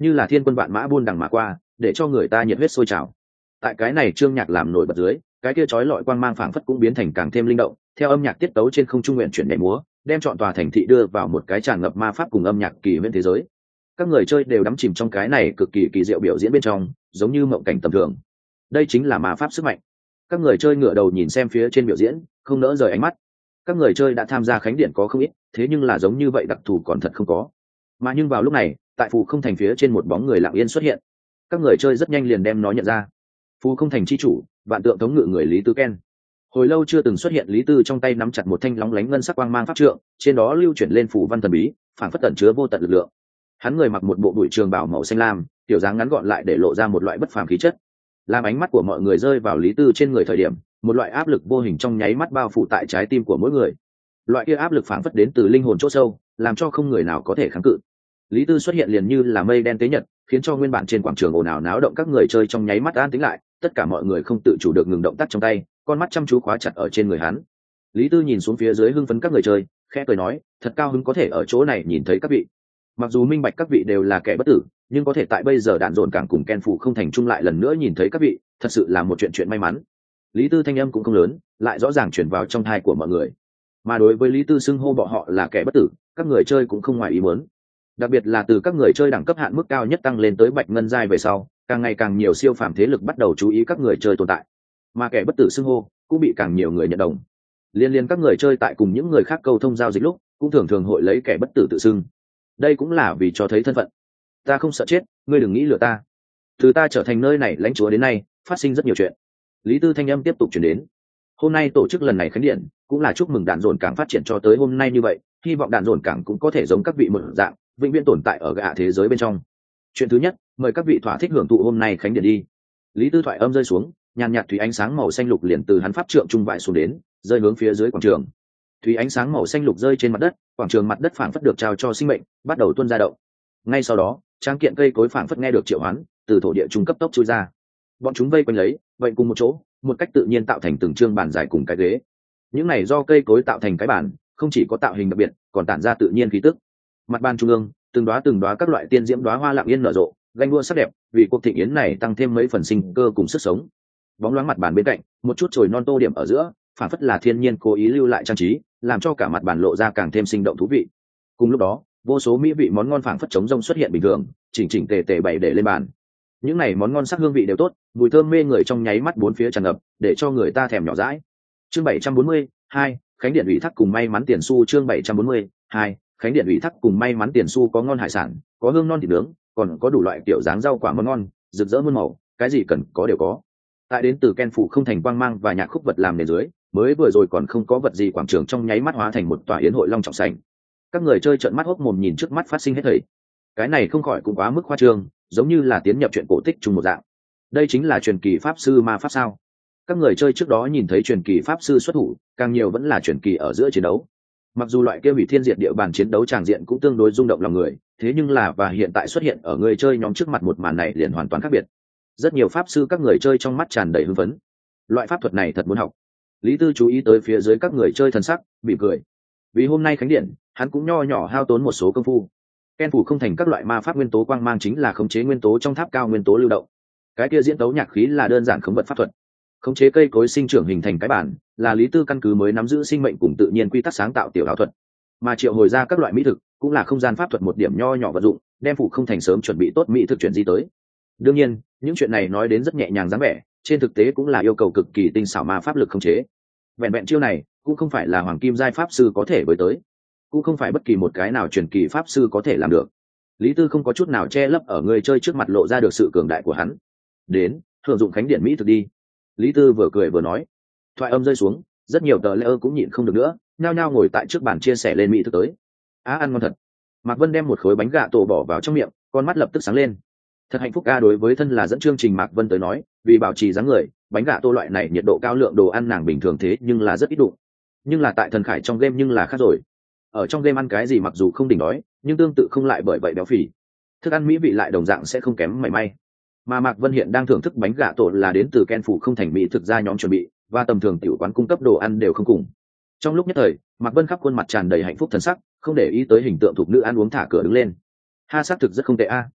như là thiên quân vạn mã buôn đằng mà qua, để cho người ta nhiệt huyết sôi trào. Tại cái này chương nhạc làm nổi bật dưới, cái kia chói lọi quang mang phảng phất cũng biến thành càng thêm linh động, theo âm nhạc tiết tấu trên không trung nguyện chuyển nhảy múa, đem trọn tòa thành thị đưa vào một cái tràn ngập ma pháp cùng âm nhạc kỳ huyễn thế giới. Các người chơi đều đắm chìm trong cái này cực kỳ kỳ diệu biểu diễn bên trong, giống như mộng cảnh tầm thường. Đây chính là ma pháp sức mạnh. Các người chơi ngửa đầu nhìn xem phía trên biểu diễn, không nỡ rời ánh mắt. Các người chơi đã tham gia khánh điện có không ít, thế nhưng là giống như vậy đặc thù còn thật không có. Mà nhưng vào lúc này, tại phù không thành phía trên một bóng người lặng yên xuất hiện. Các người chơi rất nhanh liền đem nó nhận ra. Phù không thành chi chủ, vạn tượng thống ngự người Lý Tư Ken. Hồi lâu chưa từng xuất hiện, Lý Tư trong tay nắm chặt một thanh lóng lánh ngân sắc quang mang pháp trượng, trên đó lưu chuyển lên phù văn thần bí, phảng phất tẩn chứa vô tận lực lượng. Hắn người mặc một bộ bụi trường bào màu xanh lam, tiểu dáng ngắn gọn lại để lộ ra một loại bất phàm khí chất. Làm ánh mắt của mọi người rơi vào Lý Tư trên người thời điểm, một loại áp lực vô hình trong nháy mắt bao phủ tại trái tim của mỗi người. Loại kia áp lực phảng phất đến từ linh hồn chỗ sâu, làm cho không người nào có thể kháng cự. Lý Tư xuất hiện liền như là mây đen tế nhật, khiến cho nguyên bản trên quảng trường ồn ào náo động các người chơi trong nháy mắt an tĩnh lại, tất cả mọi người không tự chủ được ngừng động tác trong tay, con mắt chăm chú khóa chặt ở trên người hắn. Lý Tư nhìn xuống phía dưới hưng phấn các người chơi, khẽ cười nói, thật cao hứng có thể ở chỗ này nhìn thấy các vị. Mặc dù minh bạch các vị đều là kẻ bất tử, nhưng có thể tại bây giờ đạn dồn càng cùng Ken phủ không thành chung lại lần nữa nhìn thấy các vị, thật sự là một chuyện chuyện may mắn. Lý Tư thanh âm cũng không lớn, lại rõ ràng truyền vào trong tai của mọi người. Mà đối với Lý Tư xưng hô bọn họ là kẻ bất tử, các người chơi cũng không ngoài ý muốn. Đặc biệt là từ các người chơi đẳng cấp hạn mức cao nhất tăng lên tới bạch ngân giai về sau, càng ngày càng nhiều siêu phàm thế lực bắt đầu chú ý các người chơi tồn tại, mà kẻ bất tử xưng hô cũng bị càng nhiều người nhận đồng. Liên liên các người chơi tại cùng những người khác câu thông giao dịch lúc, cũng thường thường hội lấy kẻ bất tử tự xưng. Đây cũng là vì cho thấy thân phận. Ta không sợ chết, ngươi đừng nghĩ lừa ta. Từ ta trở thành nơi này lãnh chúa đến nay, phát sinh rất nhiều chuyện. Lý Tư thanh âm tiếp tục truyền đến. Hôm nay tổ chức lần này khánh điện, cũng là chúc mừng đạn dồn cảng phát triển cho tới hôm nay như vậy, hy vọng đạn dồn cảng cũng có thể giống các vị một dạng, vĩnh viễn tồn tại ở gạ thế giới bên trong. Chuyện thứ nhất, mời các vị thỏa thích hưởng thụ hôm nay khánh điện đi. Lý Tư thoại âm rơi xuống, nhàn nhạt thủy ánh sáng màu xanh lục liền từ hắn pháp trượng trung vại xuống đến, rơi hướng phía dưới quảng trường. Thủy ánh sáng màu xanh lục rơi trên mặt đất, quảng trường mặt đất phảng phất được trao cho sinh mệnh, bắt đầu tuôn ra động. Ngay sau đó, tráng kiện cây cối phảng phất nghe được triệu hoán, từ thổ địa trung cấp tốc chui ra. Bọn chúng vây quanh lấy, vậy cùng một chỗ, một cách tự nhiên tạo thành từng chương bàn dài cùng cái ghế. Những này do cây cối tạo thành cái bàn, không chỉ có tạo hình đặc biệt, còn tản ra tự nhiên khí tức. Mặt bàn trung ương, từng đóa từng đóa các loại tiên diễm đóa hoa lặng yên nở rộ, ganh đua sắc đẹp, vì cuộc thịnh yến này tăng thêm mấy phần sinh cơ cùng sức sống. Bóng loáng mặt bàn bên cạnh, một chút chồi non tô điểm ở giữa, phản phất là thiên nhiên cố ý lưu lại trang trí, làm cho cả mặt bàn lộ ra càng thêm sinh động thú vị. Cùng lúc đó, vô số mỹ vị món ngon phảng phất trống rông xuất hiện bình thường, chỉnh chỉnh tề tề bày để lên bàn. Những này món ngon sắc hương vị đều tốt, mùi thơm mê người trong nháy mắt bốn phía tràn ngập, để cho người ta thèm nhỏ dãi. Chương bảy trăm bốn mươi hai, khánh điện ủy thác cùng may mắn tiền xu. Chương bảy trăm bốn mươi hai, khánh điện ủy thác cùng may mắn tiền xu có ngon hải sản, có hương non thịt nướng, còn có đủ loại kiểu dáng rau quả món ngon, rực rỡ muôn màu, cái gì cần có đều có. Tại đến từ Ken phủ không thành quang mang và nhạc khúc vật làm nền dưới, mới vừa rồi còn không có vật gì, quảng trường trong nháy mắt hóa thành một tòa yến hội long trọng sành. Các người chơi trợn mắt hốc mồm nhìn trước mắt phát sinh hết thảy. Cái này không khỏi cũng quá mức khoa trương, giống như là tiến nhập chuyện cổ tích chung một dạng. Đây chính là truyền kỳ pháp sư ma pháp sao? Các người chơi trước đó nhìn thấy truyền kỳ pháp sư xuất thủ, càng nhiều vẫn là truyền kỳ ở giữa chiến đấu. Mặc dù loại kia hủy thiên diệt địa bàn chiến đấu tràng diện cũng tương đối rung động lòng người, thế nhưng là và hiện tại xuất hiện ở người chơi nhóm trước mặt một màn này liền hoàn toàn khác biệt. Rất nhiều pháp sư các người chơi trong mắt tràn đầy hưng phấn. Loại pháp thuật này thật muốn học. Lý Tư chú ý tới phía dưới các người chơi thần sắc, bị cười. Vì hôm nay khánh điện, hắn cũng nho nhỏ hao tốn một số công phu. Ken phủ không thành các loại ma pháp nguyên tố quang mang chính là khống chế nguyên tố trong tháp cao nguyên tố lưu động. Cái kia diễn tấu nhạc khí là đơn giản khống vật pháp thuật. Khống chế cây cối sinh trưởng hình thành cái bản, là Lý Tư căn cứ mới nắm giữ sinh mệnh cùng tự nhiên quy tắc sáng tạo tiểu ảo thuật. Mà triệu hồi ra các loại mỹ thực, cũng là không gian pháp thuật một điểm nho nhỏ vận dụng, đem phủ không thành sớm chuẩn bị tốt mỹ thực chuyển di tới. Đương nhiên, những chuyện này nói đến rất nhẹ nhàng dáng vẻ, trên thực tế cũng là yêu cầu cực kỳ tinh xảo ma pháp lực khống chế. Vẹn vẹn chiêu này, cũng không phải là hoàng kim giai pháp sư có thể với tới, cũng không phải bất kỳ một cái nào truyền kỳ pháp sư có thể làm được. Lý Tư không có chút nào che lấp ở người chơi trước mặt lộ ra được sự cường đại của hắn. Đến, thưởng dụng khánh điện mỹ thực đi. Lý Tư vừa cười vừa nói. Thoại âm rơi xuống, rất nhiều tờ layer cũng nhịn không được nữa, nhao nhao ngồi tại trước bàn chia sẻ lên mỹ thực tới. Á, ăn ngon thật. Mạc Vân đem một khối bánh gà tổ bỏ vào trong miệng, con mắt lập tức sáng lên. Thật hạnh phúc a. Đối với thân là dẫn chương trình Mạc Vân tới nói, vì bảo trì dáng người, bánh gà tô loại này nhiệt độ cao lượng đồ ăn nàng bình thường thế nhưng là rất ít đụng. Nhưng là tại thần khải trong game nhưng là khác rồi. Ở trong game ăn cái gì mặc dù không đỉnh đói, nhưng tương tự không lại bởi vậy béo phì. Thức ăn mỹ vị lại đồng dạng sẽ không kém mảy may. Mà Mạc Vân hiện đang thưởng thức bánh gà tổ là đến từ Ken phủ không thành mỹ thực ra nhóm chuẩn bị, và tầm thường tiểu quán cung cấp đồ ăn đều không cùng. Trong lúc nhất thời, Mạc Vân khắp khuôn mặt tràn đầy hạnh phúc thần sắc, không để ý tới hình tượng thuộc nữ ăn uống thả cửa đứng lên. Ha, xác thực rất không tệ a.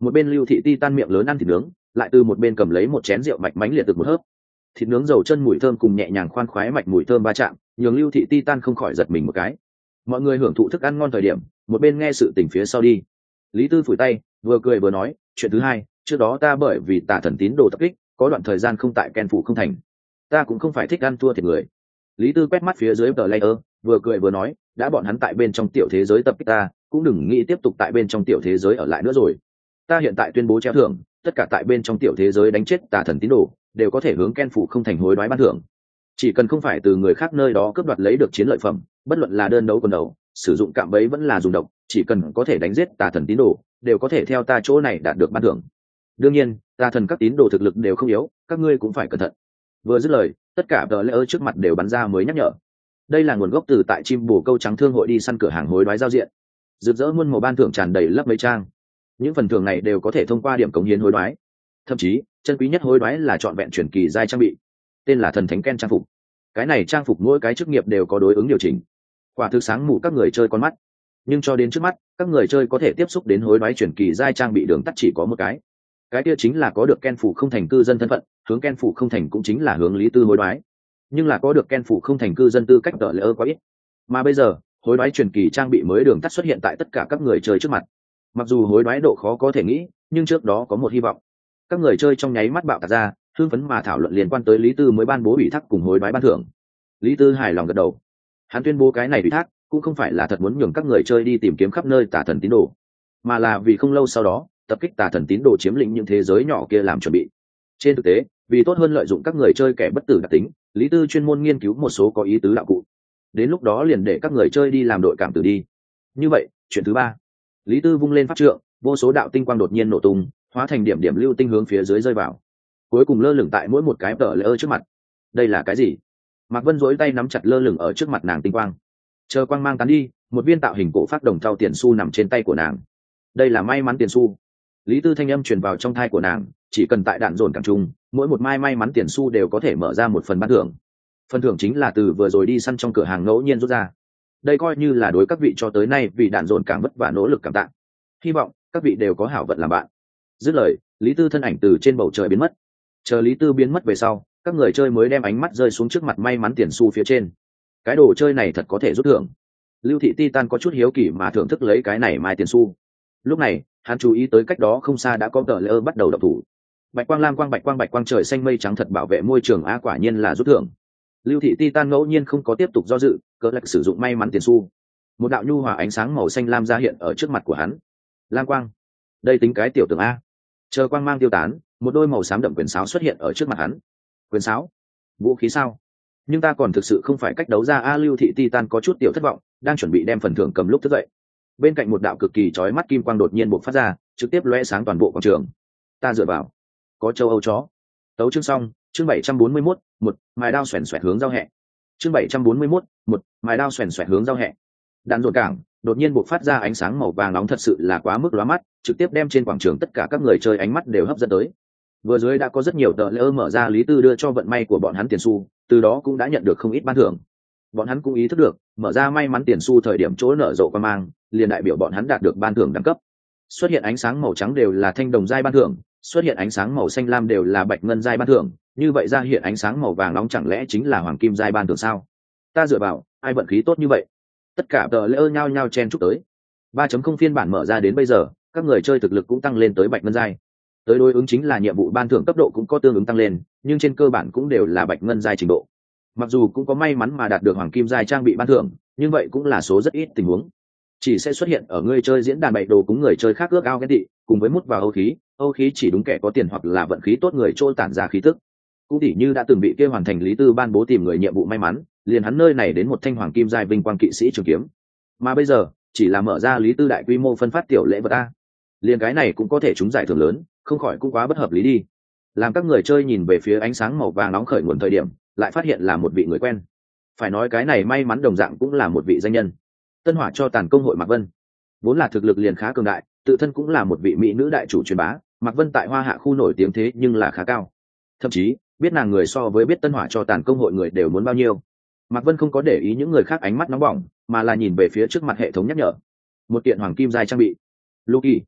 một bên Lưu Thị Ti tan miệng lớn ăn thịt nướng, lại từ một bên cầm lấy một chén rượu mạch mánh liệt từ một hớp. Thịt nướng dầu chân mùi thơm cùng nhẹ nhàng khoan khoái mạch mùi thơm va chạm, nhường Lưu Thị Ti tan không khỏi giật mình một cái. Mọi người hưởng thụ thức ăn ngon thời điểm, một bên nghe sự tình phía sau đi. Lý Tư phủi tay, vừa cười vừa nói, chuyện thứ hai, trước đó ta bởi vì Tà Thần tín đồ tập kích, có đoạn thời gian không tại Ken phủ không thành. Ta cũng không phải thích ăn thua thiệt người. Lý Tư quét mắt phía dưới tờ layer, vừa cười vừa nói, đã bọn hắn tại bên trong tiểu thế giới tập kích ta, cũng đừng nghĩ tiếp tục tại bên trong tiểu thế giới ở lại nữa rồi. Ta hiện tại tuyên bố treo thưởng, tất cả tại bên trong tiểu thế giới đánh chết Tà Thần tín đồ đều có thể hướng Ken phủ không thành hối đoái ban thưởng. Chỉ cần không phải từ người khác nơi đó cướp đoạt lấy được chiến lợi phẩm, bất luận là đơn đấu quần đấu, sử dụng cạm bẫy vẫn là dùng độc, chỉ cần có thể đánh giết Tà Thần tín đồ đều có thể theo ta chỗ này đạt được ban thưởng. Đương nhiên, Tà Thần các tín đồ thực lực đều không yếu, các ngươi cũng phải cẩn thận. Vừa dứt lời, tất cả tờ lễ trước mặt đều bắn ra mới nhắc nhở. Đây là nguồn gốc từ tại chim bồ câu trắng thương hội đi săn cửa hàng hối đoái giao diện, rực rỡ muôn màu ban thưởng tràn đầy lấp mấy trang. Những phần thưởng này đều có thể thông qua điểm cống hiến hối đoái. Thậm chí, chân quý nhất hối đoái là trọn vẹn truyền kỳ giai trang bị, tên là Thần Thánh Ken trang phục. Cái này trang phục mỗi cái chức nghiệp đều có đối ứng điều chỉnh, quả thực sáng mù các người chơi con mắt. Nhưng cho đến trước mắt, các người chơi có thể tiếp xúc đến hối đoái truyền kỳ giai trang bị đường tắt chỉ có một cái. Cái kia chính là có được Ken phủ không thành cư dân thân phận, hướng Ken phủ không thành cũng chính là hướng Lý Tư hối đoái. Nhưng là có được Ken phủ không thành cư dân tư cách tờ lễ quá ít. Mà bây giờ, hối đoái truyền kỳ trang bị mới đường tắt xuất hiện tại tất cả các người chơi trước mặt. Mặc dù hối đoái độ khó có thể nghĩ, nhưng trước đó có một hy vọng. Các người chơi trong nháy mắt bạo tạc ra, hưng phấn mà thảo luận liên quan tới Lý Tư mới ban bố ủy thác cùng hối đoái ban thưởng. Lý Tư hài lòng gật đầu. Hắn tuyên bố cái này ủy thác cũng không phải là thật muốn nhường các người chơi đi tìm kiếm khắp nơi Tà Thần tín đồ, mà là vì không lâu sau đó tập kích Tà Thần tín đồ chiếm lĩnh những thế giới nhỏ kia làm chuẩn bị. Trên thực tế, vì tốt hơn lợi dụng các người chơi kẻ bất tử đặc tính, Lý Tư chuyên môn nghiên cứu một số có ý tứ đạo cụ. Đến lúc đó liền để các người chơi đi làm đội cảm tử đi. Như vậy, chuyện thứ ba, Lý Tư vung lên pháp trượng, vô số đạo tinh quang đột nhiên nổ tung, hóa thành điểm điểm lưu tinh hướng phía dưới rơi vào, cuối cùng lơ lửng tại mỗi một cái tờ lỡ trước mặt. Đây là cái gì? Mạc Vân duỗi tay nắm chặt lơ lửng ở trước mặt nàng tinh quang. Chờ quang mang tán đi, một viên tạo hình cổ phát đồng thau tiền xu nằm trên tay của nàng. Đây là may mắn tiền xu. Lý Tư thanh âm truyền vào trong thai của nàng, chỉ cần tại đạn dồn càng trung, mỗi một mai may mắn tiền xu đều có thể mở ra một phần ban thưởng. Phần thưởng chính là từ vừa rồi đi săn trong cửa hàng ngẫu nhiên rút ra. Đây coi như là đối các vị cho tới nay vì đạn dồn càng vất vả nỗ lực cảm tạ. Hy vọng các vị đều có hảo vận làm bạn. Dứt lời, Lý Tư thân ảnh từ trên bầu trời biến mất. Chờ Lý Tư biến mất về sau, các người chơi mới đem ánh mắt rơi xuống trước mặt may mắn tiền xu phía trên. Cái đồ chơi này thật có thể rút thưởng. Lưu Thị Titan có chút hiếu kỳ mà thưởng thức lấy cái này mai tiền xu. Lúc này, hắn chú ý tới cách đó không xa đã có tờ lơ bắt đầu đập thủ. Bạch quang lam quang bạch quang bạch quang trời xanh mây trắng thật bảo vệ môi trường a, quả nhiên là rút thưởng. Lưu Thị Titan ngẫu nhiên không có tiếp tục do dự, cỡ lạc sử dụng may mắn tiền xu. Một đạo nhu hòa ánh sáng màu xanh lam ra hiện ở trước mặt của hắn. Lam quang, đây tính cái tiểu tưởng a. Chờ quang mang tiêu tán, một đôi màu xám đậm quyền sáo xuất hiện ở trước mặt hắn. Quyền sáo, vũ khí sao? Nhưng ta còn thực sự không phải cách đấu ra a. Lưu Thị Titan có chút tiểu thất vọng, đang chuẩn bị đem phần thưởng cầm lúc thức dậy. Bên cạnh một đạo cực kỳ chói mắt kim quang đột nhiên bộc phát ra, trực tiếp lóe sáng toàn bộ quảng trường. Ta dựa vào, có châu Âu chó. Tấu chương xong, chương bảy trăm bốn mươi mốt, một, mài đao xoèn xoẹt hướng giao hẹ. Chương bảy trăm bốn mươi mốt, một, mài đao xoèn xoẹt hướng giao hẹ. Đạn dồn cảng đột nhiên bộc phát ra ánh sáng màu vàng nóng thật sự là quá mức lóa mắt, trực tiếp đem trên quảng trường tất cả các người chơi ánh mắt đều hấp dẫn tới. Vừa dưới đã có rất nhiều tờ lỡ mở ra Lý Tư đưa cho vận may của bọn hắn tiền xu, từ đó cũng đã nhận được không ít ban thưởng. Bọn hắn cũng ý thức được, mở ra may mắn tiền xu thời điểm chỗ nở rộ quan mang, liền đại biểu bọn hắn đạt được ban thưởng đẳng cấp. Xuất hiện ánh sáng màu trắng đều là thanh đồng giai ban thưởng, xuất hiện ánh sáng màu xanh lam đều là bạch ngân giai ban thưởng, như vậy ra hiện ánh sáng màu vàng nóng chẳng lẽ chính là hoàng kim giai ban thưởng sao? Ta dựa vào, ai vận khí tốt như vậy? Tất cả tờ lỡ nhao nhao chen chúc tới. ba chấm không phiên bản mở ra đến bây giờ, các người chơi thực lực cũng tăng lên tới bạch ngân giai. Tới đối ứng chính là nhiệm vụ ban thưởng cấp độ cũng có tương ứng tăng lên, nhưng trên cơ bản cũng đều là bạch ngân giai trình độ. Mặc dù cũng có may mắn mà đạt được hoàng kim giai trang bị ban thưởng, nhưng vậy cũng là số rất ít tình huống. Chỉ sẽ xuất hiện ở người chơi diễn đàn bạch đồ cúng người chơi khác ước ao ghen tị, cùng với mút vào âu khí, âu khí chỉ đúng kẻ có tiền hoặc là vận khí tốt người trôi tản ra khí tức. Cũng tỉ như đã từng bị kia hoàn thành Lý Tư ban bố tìm người nhiệm vụ may mắn, liền hắn nơi này đến một thanh hoàng kim giai vinh quang kỵ sĩ trường kiếm. Mà bây giờ, chỉ là mở ra Lý Tư đại quy mô phân phát tiểu lễ vật a. Liền cái này cũng có thể trúng giải thưởng lớn, không khỏi cũng quá bất hợp lý đi. Làm các người chơi nhìn về phía ánh sáng màu vàng nóng khởi nguồn thời điểm, lại phát hiện là một vị người quen. Phải nói cái này may mắn đồng dạng cũng là một vị danh nhân. Tân Hỏa cho tàn công hội Mạc Vân, vốn là thực lực liền khá cường đại, tự thân cũng là một vị mỹ nữ đại chủ truyền bá, Mạc Vân tại Hoa Hạ khu nổi tiếng thế nhưng là khá cao. Thậm chí, biết nàng người so với biết Tân Hỏa cho tàn công hội người đều muốn bao nhiêu. Mạc Vân không có để ý những người khác ánh mắt nóng bỏng, mà là nhìn về phía trước mặt hệ thống nhắc nhở. Một kiện hoàng kim giai trang bị. Loki.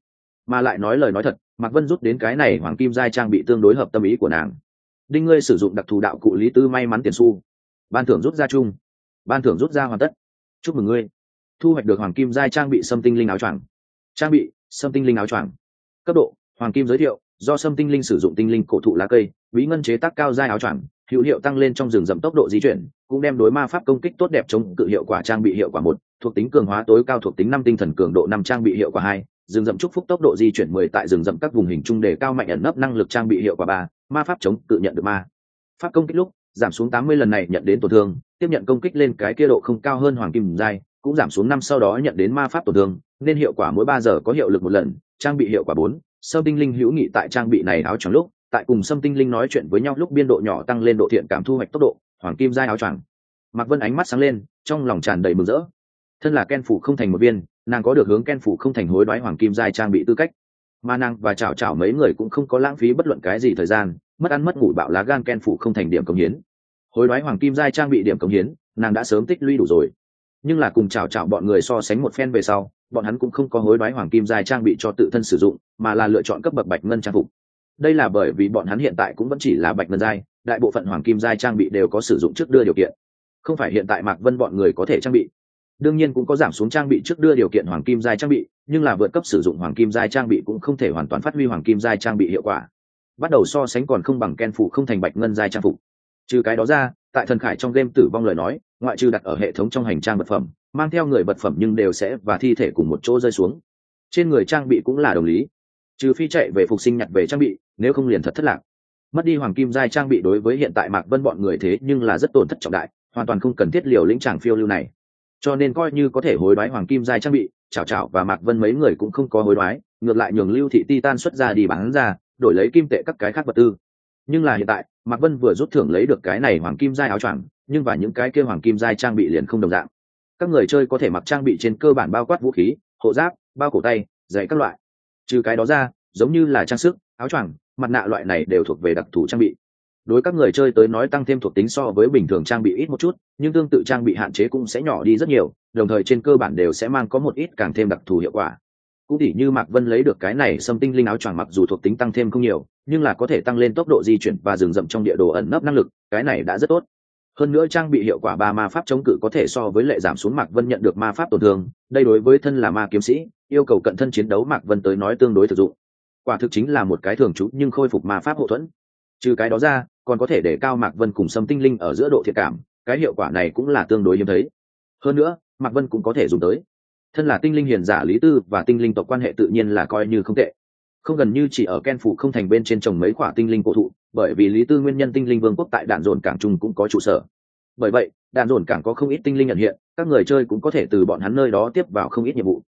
mà lại nói lời nói thật, Mạc Vân rút đến cái này hoàng kim giai trang bị tương đối hợp tâm ý của nàng. Đinh ngươi sử dụng đặc thù đạo cụ lý tư may mắn tiền xu, ban thưởng rút ra chung, ban thưởng rút ra hoàn tất. Chúc mừng ngươi thu hoạch được hoàng kim giai trang bị xâm tinh linh áo choàng. Trang bị xâm tinh linh áo choàng. Cấp độ hoàng kim giới thiệu, do xâm tinh linh sử dụng tinh linh cổ thụ lá cây bí ngân chế tác cao giai áo choàng, hữu hiệu tăng lên trong rừng rậm tốc độ di chuyển, cũng đem đối ma pháp công kích tốt đẹp chống cự hiệu quả. Trang bị hiệu quả một, thuộc tính cường hóa tối cao thuộc tính năm, tinh thần cường độ năm. Trang bị hiệu quả hai, rừng rậm chúc phúc tốc độ di chuyển mười, tại rừng rậm các vùng hình trung đề cao mạnh ẩn nấp năng lực. Trang bị hiệu quả ba, ma pháp chống cự nhận được ma pháp công kích lúc giảm xuống tám mươi lần này nhận đến tổn thương, tiếp nhận công kích lên cái kia độ không cao hơn hoàng kim giai cũng giảm xuống năm, sau đó nhận đến ma pháp tổn thương, nên hiệu quả mỗi ba giờ có hiệu lực một lần. Trang bị hiệu quả bốn, sâm tinh linh hữu nghị tại trang bị này áo choàng lúc, tại cùng sâm tinh linh nói chuyện với nhau lúc biên độ nhỏ tăng lên độ thiện cảm thu hoạch tốc độ. Hoàng kim giai áo choàng. Mạc Vân ánh mắt sáng lên, trong lòng tràn đầy mừng rỡ. Thân là Ken phủ không thành một viên, nàng có được hướng Ken phủ không thành hối đoái hoàng kim giai trang bị tư cách, mà nàng và chảo chảo mấy người cũng không có lãng phí bất luận cái gì thời gian, mất ăn mất ngủ bạo lá gan Ken phủ không thành điểm công hiến. Hối đoái hoàng kim giai trang bị điểm công hiến, nàng đã sớm tích lũy đủ rồi. Nhưng là cùng chảo chảo bọn người so sánh một phen về sau, bọn hắn cũng không có hối đoái hoàng kim giai trang bị cho tự thân sử dụng, mà là lựa chọn cấp bậc bạch ngân trang phục. Đây là bởi vì bọn hắn hiện tại cũng vẫn chỉ là bạch ngân giai, đại bộ phận hoàng kim giai trang bị đều có sử dụng trước đưa điều kiện, không phải hiện tại Mạc Vân bọn người có thể trang bị. Đương nhiên cũng có giảm xuống trang bị trước đưa điều kiện hoàng kim giai trang bị, nhưng là vượt cấp sử dụng hoàng kim giai trang bị cũng không thể hoàn toàn phát huy hoàng kim giai trang bị hiệu quả. Bắt đầu so sánh còn không bằng Ken phủ không thành bạch ngân giai trang phục. Trừ cái đó ra, tại thần khải trong game tử vong lời nói, ngoại trừ đặt ở hệ thống trong hành trang vật phẩm, mang theo người vật phẩm nhưng đều sẽ và thi thể cùng một chỗ rơi xuống. Trên người trang bị cũng là đồng lý, trừ phi chạy về phục sinh nhặt về trang bị, nếu không liền thật thất lạc. Mất đi hoàng kim giai trang bị đối với hiện tại Mạc Vân bọn người thế nhưng là rất tổn thất trọng đại, hoàn toàn không cần thiết liều lĩnh tràng phiêu lưu này. Cho nên coi như có thể hối đoái hoàng kim giai trang bị, chảo chảo và Mạc Vân mấy người cũng không có hối đoái, ngược lại nhường Lưu Thị Titan xuất ra đi bán ra, đổi lấy kim tệ các cái khác vật tư. Nhưng là hiện tại, Mạc Vân vừa rút thưởng lấy được cái này hoàng kim giai áo choàng, nhưng và những cái kia hoàng kim giai trang bị liền không đồng dạng. Các người chơi có thể mặc trang bị trên cơ bản bao quát vũ khí, hộ giáp, bao cổ tay, giày các loại. Trừ cái đó ra, giống như là trang sức, áo choàng, mặt nạ loại này đều thuộc về đặc thù trang bị. Đối các người chơi tới nói tăng thêm thuộc tính so với bình thường trang bị ít một chút, nhưng tương tự trang bị hạn chế cũng sẽ nhỏ đi rất nhiều, đồng thời trên cơ bản đều sẽ mang có một ít càng thêm đặc thù hiệu quả. Cũng tỉ như Mạc Vân lấy được cái này xâm tinh linh áo choàng, mặc dù thuộc tính tăng thêm không nhiều, nhưng là có thể tăng lên tốc độ di chuyển và rừng rậm trong địa đồ ẩn nấp năng lực, cái này đã rất tốt. Hơn nữa trang bị hiệu quả ba ma pháp chống cự có thể so với lệ giảm xuống Mạc Vân nhận được ma pháp tổn thương, đây đối với thân là ma kiếm sĩ, yêu cầu cận thân chiến đấu Mạc Vân tới nói tương đối thực dụng. Quả thực chính là một cái thường trú nhưng khôi phục ma pháp hộ thuẫn. Trừ cái đó ra, còn có thể để cao Mạc Vân cùng xâm tinh linh ở giữa độ thiện cảm, cái hiệu quả này cũng là tương đối hiếm thấy. Hơn nữa, Mạc Vân cũng có thể dùng tới. Thân là tinh linh hiền giả Lý Tư và tinh linh tộc quan hệ tự nhiên là coi như không tệ. Không gần như chỉ ở Ken phủ không thành bên trên trồng mấy quả tinh linh cổ thụ, bởi vì Lý Tư nguyên nhân tinh linh vương quốc tại đạn dồn cảng trung cũng có trụ sở. Bởi vậy, đạn dồn cảng có không ít tinh linh nhận hiện, các người chơi cũng có thể từ bọn hắn nơi đó tiếp vào không ít nhiệm vụ.